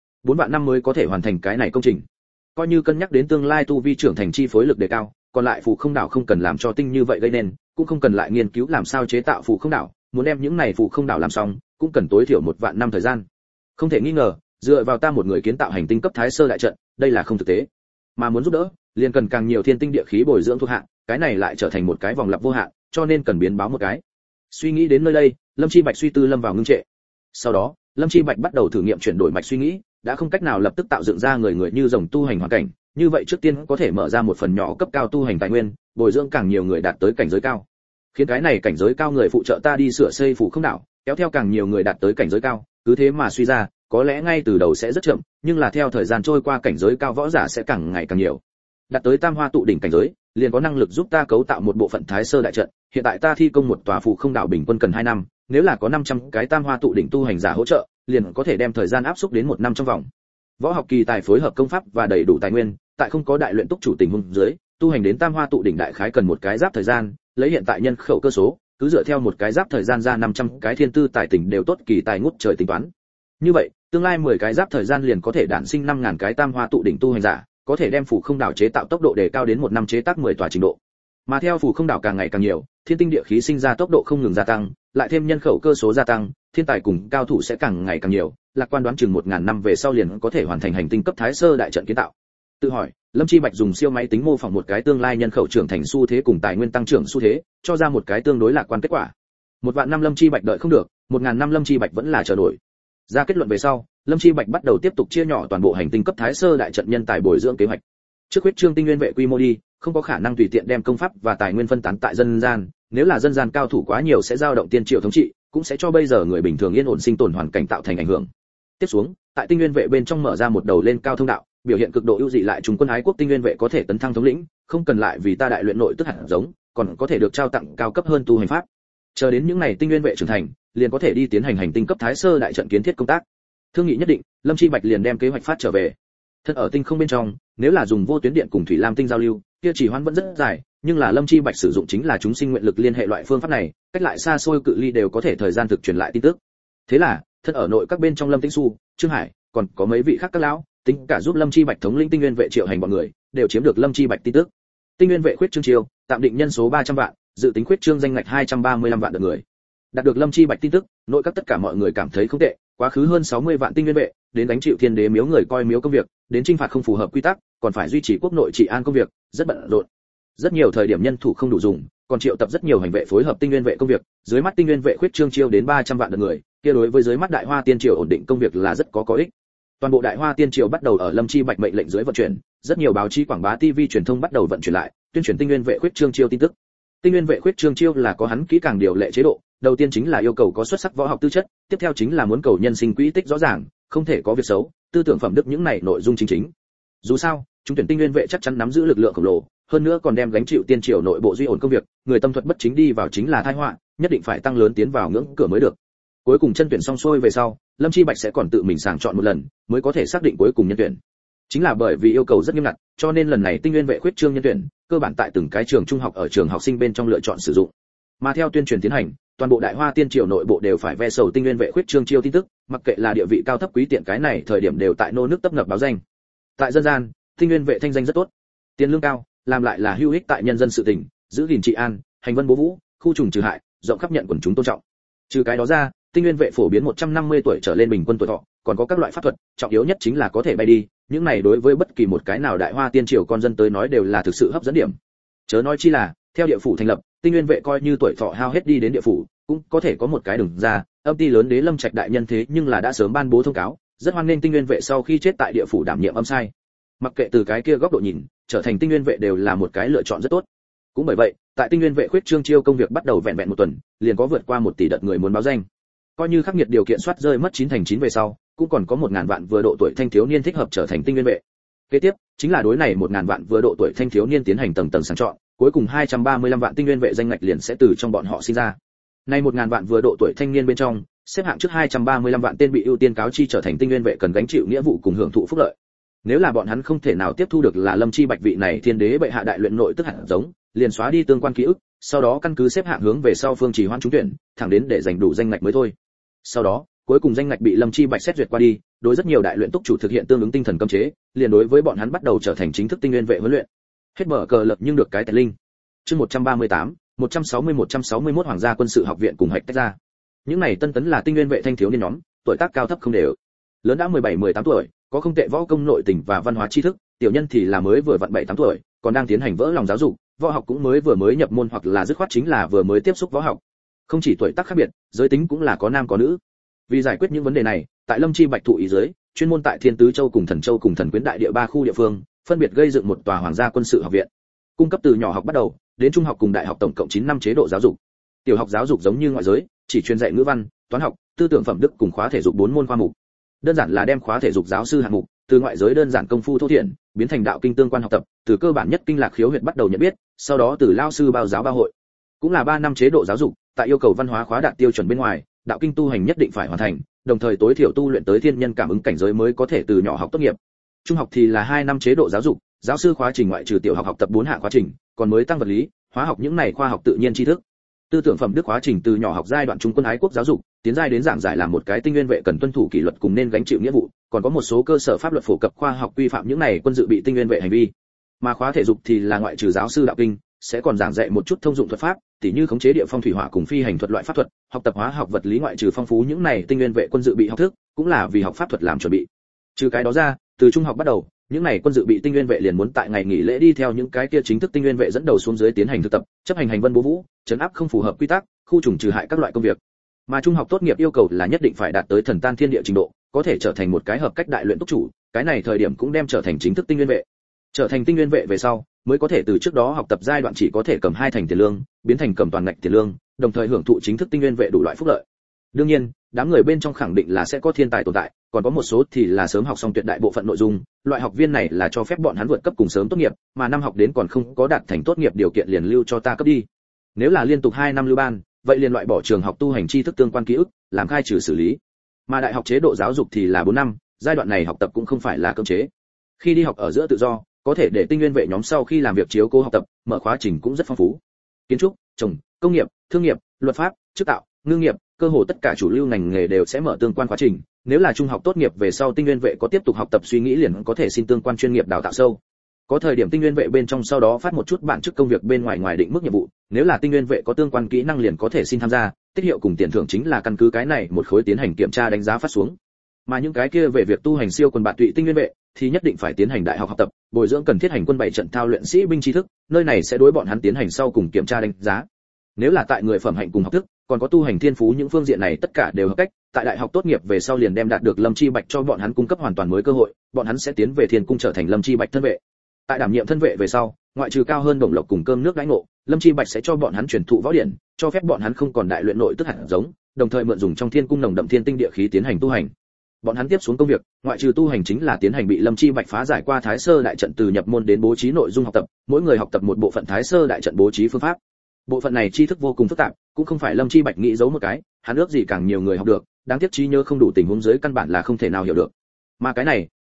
4 vạn năm mới có thể hoàn thành cái này công trình. Coi như cân nhắc đến tương lai tu vi trưởng thành chi phối lực đề cao, còn lại phù không đảo không cần làm cho tinh như vậy gây nên, cũng không cần lại nghiên cứu làm sao chế tạo phù không đảo, muốn đem những này phù không đảo làm xong, cũng cần tối thiểu 1 vạn năm thời gian. Không thể nghi ngờ, dựa vào ta một người kiến tạo hành tinh cấp Thái Sơ đại trận, đây là không thực tế. Mà muốn giúp đỡ, liền cần càng nhiều thiên tinh địa khí bồi dưỡng thuộc hạ, cái này lại trở thành một cái vòng lặp vô hạn, cho nên cần biến báo một cái. Suy nghĩ đến nơi đây, Lâm Chi Bạch suy tư lâm vào ngưng trệ. Sau đó, Lâm Chi Bạch bắt đầu thử nghiệm chuyển đổi mạch suy nghĩ, đã không cách nào lập tức tạo dựng ra người như rồng tu hành hoàn cảnh, như vậy trước tiên có thể mở ra một phần nhỏ cấp cao tu hành tài nguyên, bồi dưỡng càng nhiều người đạt tới cảnh giới cao. Khiến cái này cảnh giới cao người phụ trợ ta đi sửa xây phủ không đảo, kéo theo càng nhiều người đạt tới cảnh giới cao, cứ thế mà suy ra, có lẽ ngay từ đầu sẽ rất chậm, nhưng là theo thời gian trôi qua cảnh giới cao võ giả sẽ càng ngày càng nhiều. Đạt tới tam hoa tụ đỉnh cảnh giới, liền có năng lực giúp ta cấu tạo một bộ phận Thái Sơ đại trận, hiện tại ta thi công một tòa phủ không đảo bình quân cần 2 năm, nếu là có 500 cái tam hoa tụ đỉnh tu hành giả hỗ trợ, liền có thể đem thời gian áp xúc đến 1 năm trong vòng. Võ học kỳ tài phối hợp công pháp và đầy đủ tài nguyên, tại không có đại luyện túc chủ tình huống dưới, tu hành đến tam hoa tụ đỉnh đại khái cần một cái giáp thời gian, lấy hiện tại nhân khẩu cơ số, cứ dựa theo một cái giáp thời gian ra 500 cái thiên tư tài tình đều tốt kỳ tài ngút trời tính toán. Như vậy, tương lai 10 cái giáp thời gian liền có thể đản sinh 5000 cái tam hoa tụ đỉnh tu hành giả, có thể đem phủ không đảo chế tạo tốc độ đề cao đến 1 năm chế tác 10 tòa trình độ. Mà theo phủ không đảo càng ngày càng nhiều, thiên tinh địa khí sinh ra tốc độ không ngừng gia tăng, lại thêm nhân khẩu cơ số gia tăng, thiên tài cùng cao thủ sẽ càng ngày càng nhiều, lạc quan đoán chừng 1000 năm về sau liền có thể hoàn thành hành tinh cấp Thái Sơ đại trận kiến tạo. Tự hỏi, Lâm Chi Bạch dùng siêu máy tính mô phỏng một cái tương lai nhân khẩu trưởng thành xu thế cùng tài nguyên tăng trưởng xu thế, cho ra một cái tương đối lạc quan kết quả. 1 vạn năm Lâm Chi Bạch đợi không được, 1000 năm Lâm Chi Bạch vẫn là chờ đợi. Ra kết luận về sau, Lâm Chi Bạch bắt đầu tiếp tục chia nhỏ toàn bộ hành tinh cấp Thái Sơ đại trận nhân tài bồi dưỡng kế hoạch. Trước huyết trương tinh nguyên vệ quy mô đi, không có khả năng tùy tiện đem công pháp và tài nguyên phân tán tại dân gian, nếu là dân gian cao thủ quá nhiều sẽ dao động tiên triệu thống trị, cũng sẽ cho bây giờ người bình thường yên ổn sinh tồn hoàn cảnh tạo thành ảnh hưởng. Tiếp xuống, tại tinh nguyên vệ bên trong mở ra một đầu lên cao thông đạo, biểu hiện cực độ ưu dị lại chúng quân ái quốc tinh nguyên vệ có thể tấn thăng thống lĩnh, không cần lại vì ta đại luyện nội tức hạt giống, còn có thể được trao tặng cao cấp hơn tu hành pháp. Chờ đến những ngày tinh nguyên vệ trưởng thành, liền có thể đi tiến hành hành tinh cấp Thái Sơ đại trận kiến thiết công tác. Thương nghị nhất định, Lâm Chi Bạch liền đem kế hoạch phát trở về. Thân ở tinh không bên trong, nếu là dùng vô tuyến điện cùng thủy lam tinh giao lưu, kia chỉ hoãn vẫn rất dài, nhưng là Lâm Chi Bạch sử dụng chính là chúng sinh nguyện lực liên hệ loại phương pháp này, cách lại xa xôi cự ly đều có thể thời gian thực truyền lại tin tức. Thế là, thân ở nội các bên trong Lâm Tĩnh Xu, Trương Hải, còn có mấy vị khác các lão, tính cả giúp Lâm Chi Bạch thống lĩnh tinh nguyên vệ triệu hành bọn người, đều chiếm được Lâm Chi Bạch tin tức. Tinh nguyên vệ khuyết trương chiêu, tạm định nhân số 300 vạn, dự tính khuyết trương danh ngạch 235 vạn lượt người. Đạt được Lâm Chi Bạch tin tức, nội các tất cả mọi người cảm thấy không tệ, quá khứ hơn 60 vạn tinh nguyên vệ, đến đánh chịu thiên đế miếu người coi miếu công việc, đến chinh phạt không phù hợp quy tắc, còn phải duy trì quốc nội trị an công việc, rất bận rộn. Rất nhiều thời điểm nhân thủ không đủ dùng, còn triệu tập rất nhiều hành vệ phối hợp tinh nguyên vệ công việc, dưới mắt tinh nguyên vệ khuyết trương chiêu đến 300 vạn lượt người, kia đối với dưới mắt Đại Hoa Tiên triều ổn định công việc là rất có ích. Toàn bộ Đại Hoa Tiên triều bắt đầu ở Lâm Chi Bạch mệnh lệnh dưới vận chuyển, rất nhiều báo chí quảng bá TV truyền thông bắt đầu vận chuyển lại, tuyên truyền tinh nguyên vệ khuyết trương chiêu tin tức. Tinh nguyên vệ khuyết trương chiêu là có hắn kỹ càng điều lệ chế độ, đầu tiên chính là yêu cầu có xuất sắc võ học tư chất, tiếp theo chính là muốn cầu nhân sinh quỹ tích rõ ràng, không thể có việc xấu, tư tưởng phẩm đức những này nội dung chính. Dù sao, chúng tuyển tinh nguyên vệ chắc chắn nắm giữ lực lượng khổng lồ, hơn nữa còn đem gánh chịu tiên triều nội bộ duy ổn công việc, người tâm thuật bất chính đi vào chính là tai họa, nhất định phải tăng lớn tiến vào ngưỡng cửa mới được. Cuối cùng chân tuyển xong xuôi về sau, Lâm Chi Bạch sẽ còn tự mình sàng chọn một lần, mới có thể xác định cuối cùng nhân tuyển. Chính là bởi vì yêu cầu rất nghiêm ngặt, cho nên lần này tinh nguyên vệ khuyết trương nhân tuyển, cơ bản tại từng cái trường trung học ở trường học sinh bên trong lựa chọn sử dụng. Mà theo tuyên truyền tiến hành, toàn bộ Đại Hoa Tiên triều nội bộ đều phải ve sầu tinh nguyên vệ khuyết trương chiêu tin tức, mặc kệ là địa vị cao thấp quý tiện cái này thời điểm đều tại nô nước tấp nập báo danh. Tại dân gian, tinh nguyên vệ thanh danh rất tốt, tiền lương cao, làm lại là hữu ích tại nhân dân sự tình, giữ gìn trị an, hành vân bố vũ, khu trùng trừ hại, rộng khắp nhận quần chúng tôn trọng. Trừ cái đó ra, tinh nguyên vệ phổ biến 150 tuổi trở lên bình quân tuổi thọ, còn có các loại pháp thuật, trọng yếu nhất chính là có thể bay đi, những này đối với bất kỳ một cái nào Đại Hoa Tiên triều con dân tới nói đều là thực sự hấp dẫn điểm. Chớ nói chi là, theo địa phủ thành lập, tinh nguyên vệ coi như tuổi thọ hao hết đi đến địa phủ, cũng có thể có một cái đường ra, âm ty lớn đế Lâm Trạch đại nhân thế nhưng là đã sớm ban bố thông cáo, rất hoan nghênh tinh nguyên vệ sau khi chết tại địa phủ đảm nhiệm âm sai. Mặc kệ từ cái kia góc độ nhìn, trở thành tinh nguyên vệ đều là một cái lựa chọn rất tốt. Cũng bởi vậy, tại tinh nguyên vệ khuyết trương chiêu công việc bắt đầu vẹn vẹn một tuần, liền có vượt qua 1 tỷ đợt người muốn báo danh. Coi như khắc nghiệt điều kiện soát rơi mất 9 thành 9 về sau, cũng còn có 1000 vạn vừa độ tuổi thanh thiếu niên thích hợp trở thành tinh nguyên vệ. Kế tiếp, chính là đối này 1000 vạn vừa độ tuổi thanh thiếu niên tiến hành tầng tầng sàng chọn, cuối cùng 235 vạn tinh nguyên vệ danh ngạch liền sẽ từ trong bọn họ sinh ra. Nay 1000 vạn vừa độ tuổi thanh niên bên trong, xếp hạng trước 235 vạn tên bị ưu tiên cáo chi trở thành tinh nguyên vệ cần gánh chịu nghĩa vụ cùng hưởng thụ phúc lợi. Nếu là bọn hắn không thể nào tiếp thu được là Lâm Chi Bạch vị này thiên đế bệ hạ đại luyện nội tức hạt giống, liền xóa đi tương quan ký ức, sau đó căn cứ xếp hạng hướng về sau phương trì hoãn trúng tuyển, thẳng đến để giành đủ danh ngạch mới thôi. Sau đó, cuối cùng danh ngạch bị Lâm Chi Bạch xét duyệt qua đi, đối rất nhiều đại luyện túc chủ thực hiện tương ứng tinh thần cấm chế, liền đối với bọn hắn bắt đầu trở thành chính thức tinh nguyên vệ huấn luyện. Hết mở cờ lập nhưng được cái tài linh. Chương 138, 160-161 Hoàng gia quân sự học viện cùng hạch tách ra. Những này tân tấn là tinh nguyên vệ thanh thiếu niên nhóm, tuổi tác cao thấp không đều. Lớn đã 17-18 tuổi, có không tệ võ công nội tình và văn hóa tri thức, tiểu nhân thì là mới vừa vặn 7-8 tuổi, còn đang tiến hành vỡ lòng giáo dục, võ học cũng mới nhập môn hoặc là dứt khoát chính là vừa mới tiếp xúc võ học. Không chỉ tuổi tác khác biệt, giới tính cũng là có nam có nữ. Vì giải quyết những vấn đề này, tại Lâm Chi Bạch thụ ý dưới, chuyên môn tại Thiên Tứ Châu cùng Thần Châu cùng Thần Quyến đại địa 3 khu địa phương, phân biệt gây dựng một tòa Hoàng gia quân sự học viện. Cung cấp từ nhỏ học bắt đầu, đến trung học cùng đại học tổng cộng 9 năm chế độ giáo dục. Tiểu học giáo dục giống như ngoại giới, chỉ chuyên dạy ngữ văn, toán học, tư tưởng phẩm đức cùng khóa thể dục 4 môn khoa mục. Đơn giản là đem khóa thể dục giáo sư hạng mục, từ ngoại giới đơn giản công phu thô thiển, biến thành đạo kinh tương quan học tập, từ cơ bản nhất kinh lạc khiếu huyệt bắt đầu nhận biết, sau đó từ lao sư bao giáo bao hội. Cũng là 3 năm chế độ giáo dục, tại yêu cầu văn hóa khóa đạt tiêu chuẩn bên ngoài, đạo kinh tu hành nhất định phải hoàn thành, đồng thời tối thiểu tu luyện tới thiên nhân cảm ứng cảnh giới mới có thể từ nhỏ học tốt nghiệp. Trung học thì là 2 năm chế độ giáo dục, giáo sư khóa trình ngoại trừ tiểu học học tập 4 hạng khóa trình, còn mới tăng vật lý, hóa học những này khoa học tự nhiên tri thức. Tư tưởng phẩm đức khóa trình từ nhỏ học giai đoạn trung quân ái quốc giáo dục, tiến giai đến giảng giải làm một cái tinh nguyên vệ cần tuân thủ kỷ luật cùng nên gánh chịu nghĩa vụ, còn có một số cơ sở pháp luật phổ cập khoa học quy phạm những này quân dự bị tinh nguyên vệ hành vi. Mà khóa thể dục thì là ngoại trừ giáo sư đạo kinh, sẽ còn giảng dạy một chút thông dụng thuật pháp, tỉ như khống chế địa phong thủy hỏa cùng phi hành thuật loại pháp thuật, học tập hóa học vật lý ngoại trừ phong phú những này tinh nguyên vệ quân dự bị học thức, cũng là vì học pháp thuật làm chuẩn bị. Trừ cái đó ra, từ trung học bắt đầu, những này quân dự bị tinh nguyên vệ liền muốn tại ngày nghỉ lễ đi theo những cái kia chính thức tinh nguyên vệ dẫn đầu xuống dưới tiến hành thực tập, chấp hành hành vân bố vũ, trấn áp không phù hợp quy tắc, khu trùng trừ hại các loại công việc. Mà trung học tốt nghiệp yêu cầu là nhất định phải đạt tới thần tan thiên địa trình độ, có thể trở thành một cái hợp cách đại luyện túc chủ, cái này thời điểm cũng đem trở thành chính thức tinh nguyên vệ. Trở thành tinh nguyên vệ về sau, mới có thể từ trước đó học tập giai đoạn chỉ có thể cầm 2 thành tiền lương, biến thành cầm toàn ngạch tiền lương, đồng thời hưởng thụ chính thức tinh nguyên vệ đủ loại phúc lợi. Đương nhiên, đám người bên trong khẳng định là sẽ có thiên tài tồn tại, còn có một số thì là sớm học xong tuyệt đại bộ phận nội dung, loại học viên này là cho phép bọn hắn vượt cấp cùng sớm tốt nghiệp, mà năm học đến còn không có đạt thành tốt nghiệp điều kiện liền lưu cho ta cấp đi. Nếu là liên tục 2 năm lưu ban, vậy liền loại bỏ trường học tu hành tri thức tương quan ký ức, làm khai trừ xử lý. Mà đại học chế độ giáo dục thì là 4 năm, giai đoạn này học tập cũng không phải là cưỡng chế. Khi đi học ở giữa tự do, có thể để tinh nguyên vệ nhóm sau khi làm việc chiếu cố học tập, mở khóa trình cũng rất phong phú. Kiến trúc, trồng, công nghiệp, thương nghiệp, luật pháp, chức tạo, ngư nghiệp, cơ hồ tất cả chủ lưu ngành nghề đều sẽ mở tương quan khóa trình. Nếu là trung học tốt nghiệp về sau tinh nguyên vệ có tiếp tục học tập suy nghĩ liền có thể xin tương quan chuyên nghiệp đào tạo sâu. Có thời điểm tinh nguyên vệ bên trong sau đó phát một chút bản chức công việc bên ngoài ngoài định mức nhiệm vụ, nếu là tinh nguyên vệ có tương quan kỹ năng liền có thể xin tham gia, tiết hiệu cùng tiền thưởng chính là căn cứ cái này một khối tiến hành kiểm tra đánh giá phát xuống. Mà những cái kia về việc tu hành siêu quần bạn tụy tinh nguyên vệ thì nhất định phải tiến hành đại học học tập, bồi dưỡng cần thiết hành quân 7 trận thao luyện sĩ binh tri thức, nơi này sẽ đối bọn hắn tiến hành sau cùng kiểm tra đánh giá. Nếu là tại người phẩm hạnh cùng học thức, còn có tu hành thiên phú những phương diện này tất cả đều hợp cách, tại đại học tốt nghiệp về sau liền đem đạt được Lâm Chi Bạch cho bọn hắn cung cấp hoàn toàn mới cơ hội, bọn hắn sẽ tiến về Thiên cung trở thành Lâm Chi Bạch thân vệ. Tại đảm nhiệm thân vệ về sau, ngoại trừ cao hơn đồng lộc cùng cơm nước đãi ngộ, Lâm Chi Bạch sẽ cho bọn hắn truyền thụ võ điển, cho phép bọn hắn không còn đại luyện nội tức hạt giống, đồng thời mượn dùng trong Thiên cung nồng đậm thiên tinh địa khí tiến hành tu hành. Bọn hắn tiếp xuống công việc, ngoại trừ tu hành chính là tiến hành bị Lâm Chi Bạch phá giải qua Thái Sơ đại trận từ nhập môn đến bố trí nội dung học tập, mỗi người học tập một bộ phận Thái Sơ đại trận bố trí phương pháp. Bộ phận này tri thức vô cùng phức tạp, cũng không phải Lâm Chi Bạch nghĩ giấu một cái, hắn ước gì càng nhiều người học được, đáng tiếc trí nhớ không đủ tình huống dưới căn bản là không thể nào hiểu được. Mà cái này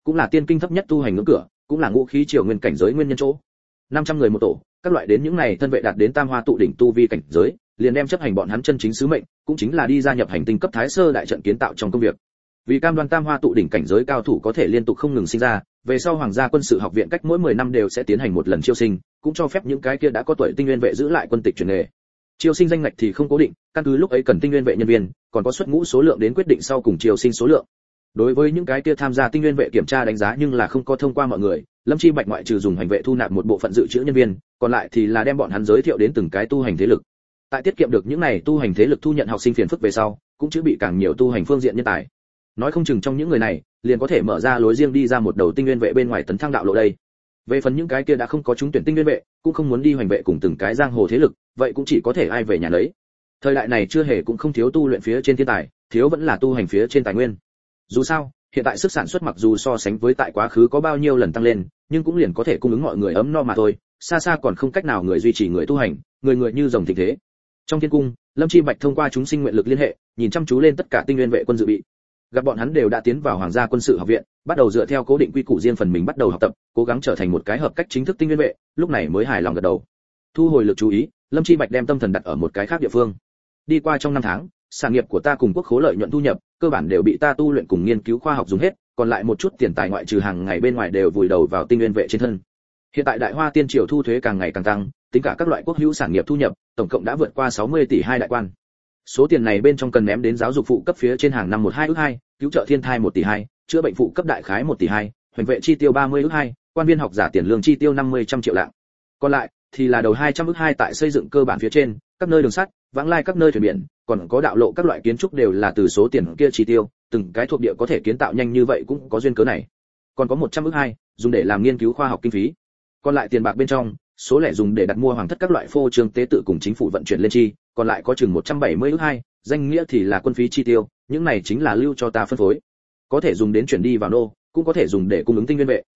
cũng là tiên kinh thấp nhất tu hành ngưỡng cửa, cũng là ngũ khí triều nguyên cảnh giới nguyên nhân chỗ. 500 người một tổ, các loại đến những này thân vệ đạt đến tam hoa tụ đỉnh tu vi cảnh giới, liền đem chấp hành bọn hắn chân chính sứ mệnh, cũng chính là đi gia nhập hành tinh cấp thái sơ đại trận kiến tạo trong công việc. Vì cam đoan tam hoa tụ đỉnh cảnh giới cao thủ có thể liên tục không ngừng sinh ra, về sau hoàng gia quân sự học viện cách mỗi 10 năm đều sẽ tiến hành một lần chiêu sinh, cũng cho phép những cái kia đã có tuổi tinh nguyên vệ giữ lại quân tịch truyền nghề. Chiêu sinh danh ngạch thì không cố định, căn cứ lúc ấy cần tinh nguyên vệ nhân viên, còn có xuất ngũ số lượng đến quyết định sau cùng chiêu sinh số lượng. Đối với những cái kia tham gia tinh nguyên vệ kiểm tra đánh giá nhưng là không có thông qua mọi người, Lâm Chi Bạch ngoại trừ dùng hành vệ thu nạp một bộ phận dự trữ nhân viên, còn lại thì là đem bọn hắn giới thiệu đến từng cái tu hành thế lực. Tại tiết kiệm được những này tu hành thế lực thu nhận học sinh phiền phức về sau, cũng chữ bị càng nhiều tu hành phương diện nhân tài. Nói không chừng trong những người này, liền có thể mở ra lối riêng đi ra một đầu tinh nguyên vệ bên ngoài tấn thăng đạo lộ đây. Về phần những cái kia đã không có trúng tuyển tinh nguyên vệ, cũng không muốn đi hoành vệ cùng từng cái giang hồ thế lực, vậy cũng chỉ có thể ai về nhà lấy. Thời đại này chưa hề cũng không thiếu tu luyện phía trên thiên tài, thiếu vẫn là tu hành phía trên tài nguyên. Dù sao, hiện tại sức sản xuất mặc dù so sánh với tại quá khứ có bao nhiêu lần tăng lên, nhưng cũng liền có thể cung ứng mọi người ấm no mà thôi, xa xa còn không cách nào người duy trì người tu hành, người như rồng thịnh thế. Trong thiên cung, Lâm Chi Bạch thông qua chúng sinh nguyện lực liên hệ, nhìn chăm chú lên tất cả tinh nguyên vệ quân dự bị. Gặp bọn hắn đều đã tiến vào hoàng gia quân sự học viện, bắt đầu dựa theo cố định quy củ riêng phần mình bắt đầu học tập, cố gắng trở thành một cái hợp cách chính thức tinh nguyên vệ, lúc này mới hài lòng gật đầu. Thu hồi lực chú ý, Lâm Chi Bạch đem tâm thần đặt ở một cái khác địa phương. Đi qua trong 5 tháng, sản nghiệp của ta cùng quốc khố lợi nhuận thu nhập, cơ bản đều bị ta tu luyện cùng nghiên cứu khoa học dùng hết, còn lại một chút tiền tài ngoại trừ hàng ngày bên ngoài đều vùi đầu vào tinh nguyên vệ trên thân. Hiện tại Đại Hoa Tiên triều thu thuế càng ngày càng tăng, tính cả các loại quốc hữu sản nghiệp thu nhập, tổng cộng đã vượt qua 60 tỷ 2 đại quan. Số tiền này bên trong cần ném đến giáo dục phụ cấp phía trên hàng năm 12 ức 2, cứu trợ thiên thai 1 tỷ 2, chữa bệnh phụ cấp đại khái 1 tỷ 2, hoành vệ chi tiêu 30 ức 2, quan viên học giả tiền lương chi tiêu 50 trăm triệu lạng. Còn lại thì là đầu 200 ức 2 tại xây dựng cơ bản phía trên, các nơi đường sắt, vãng lai các nơi thuyền biển, còn có đạo lộ các loại kiến trúc đều là từ số tiền kia chi tiêu, từng cái thuộc địa có thể kiến tạo nhanh như vậy cũng có duyên cớ này. Còn có 100 ức 2, dùng để làm nghiên cứu khoa học kinh phí. Còn lại tiền bạc bên trong, số lẻ dùng để đặt mua hoàng thất các loại phô trương tế tự cùng chính phủ vận chuyển lên chi, còn lại có chừng 170 ức 2, danh nghĩa thì là quân phí chi tiêu, những này chính là lưu cho ta phân phối. Có thể dùng đến chuyển đi vào nô, cũng có thể dùng để cung ứng tinh nguyên vệ.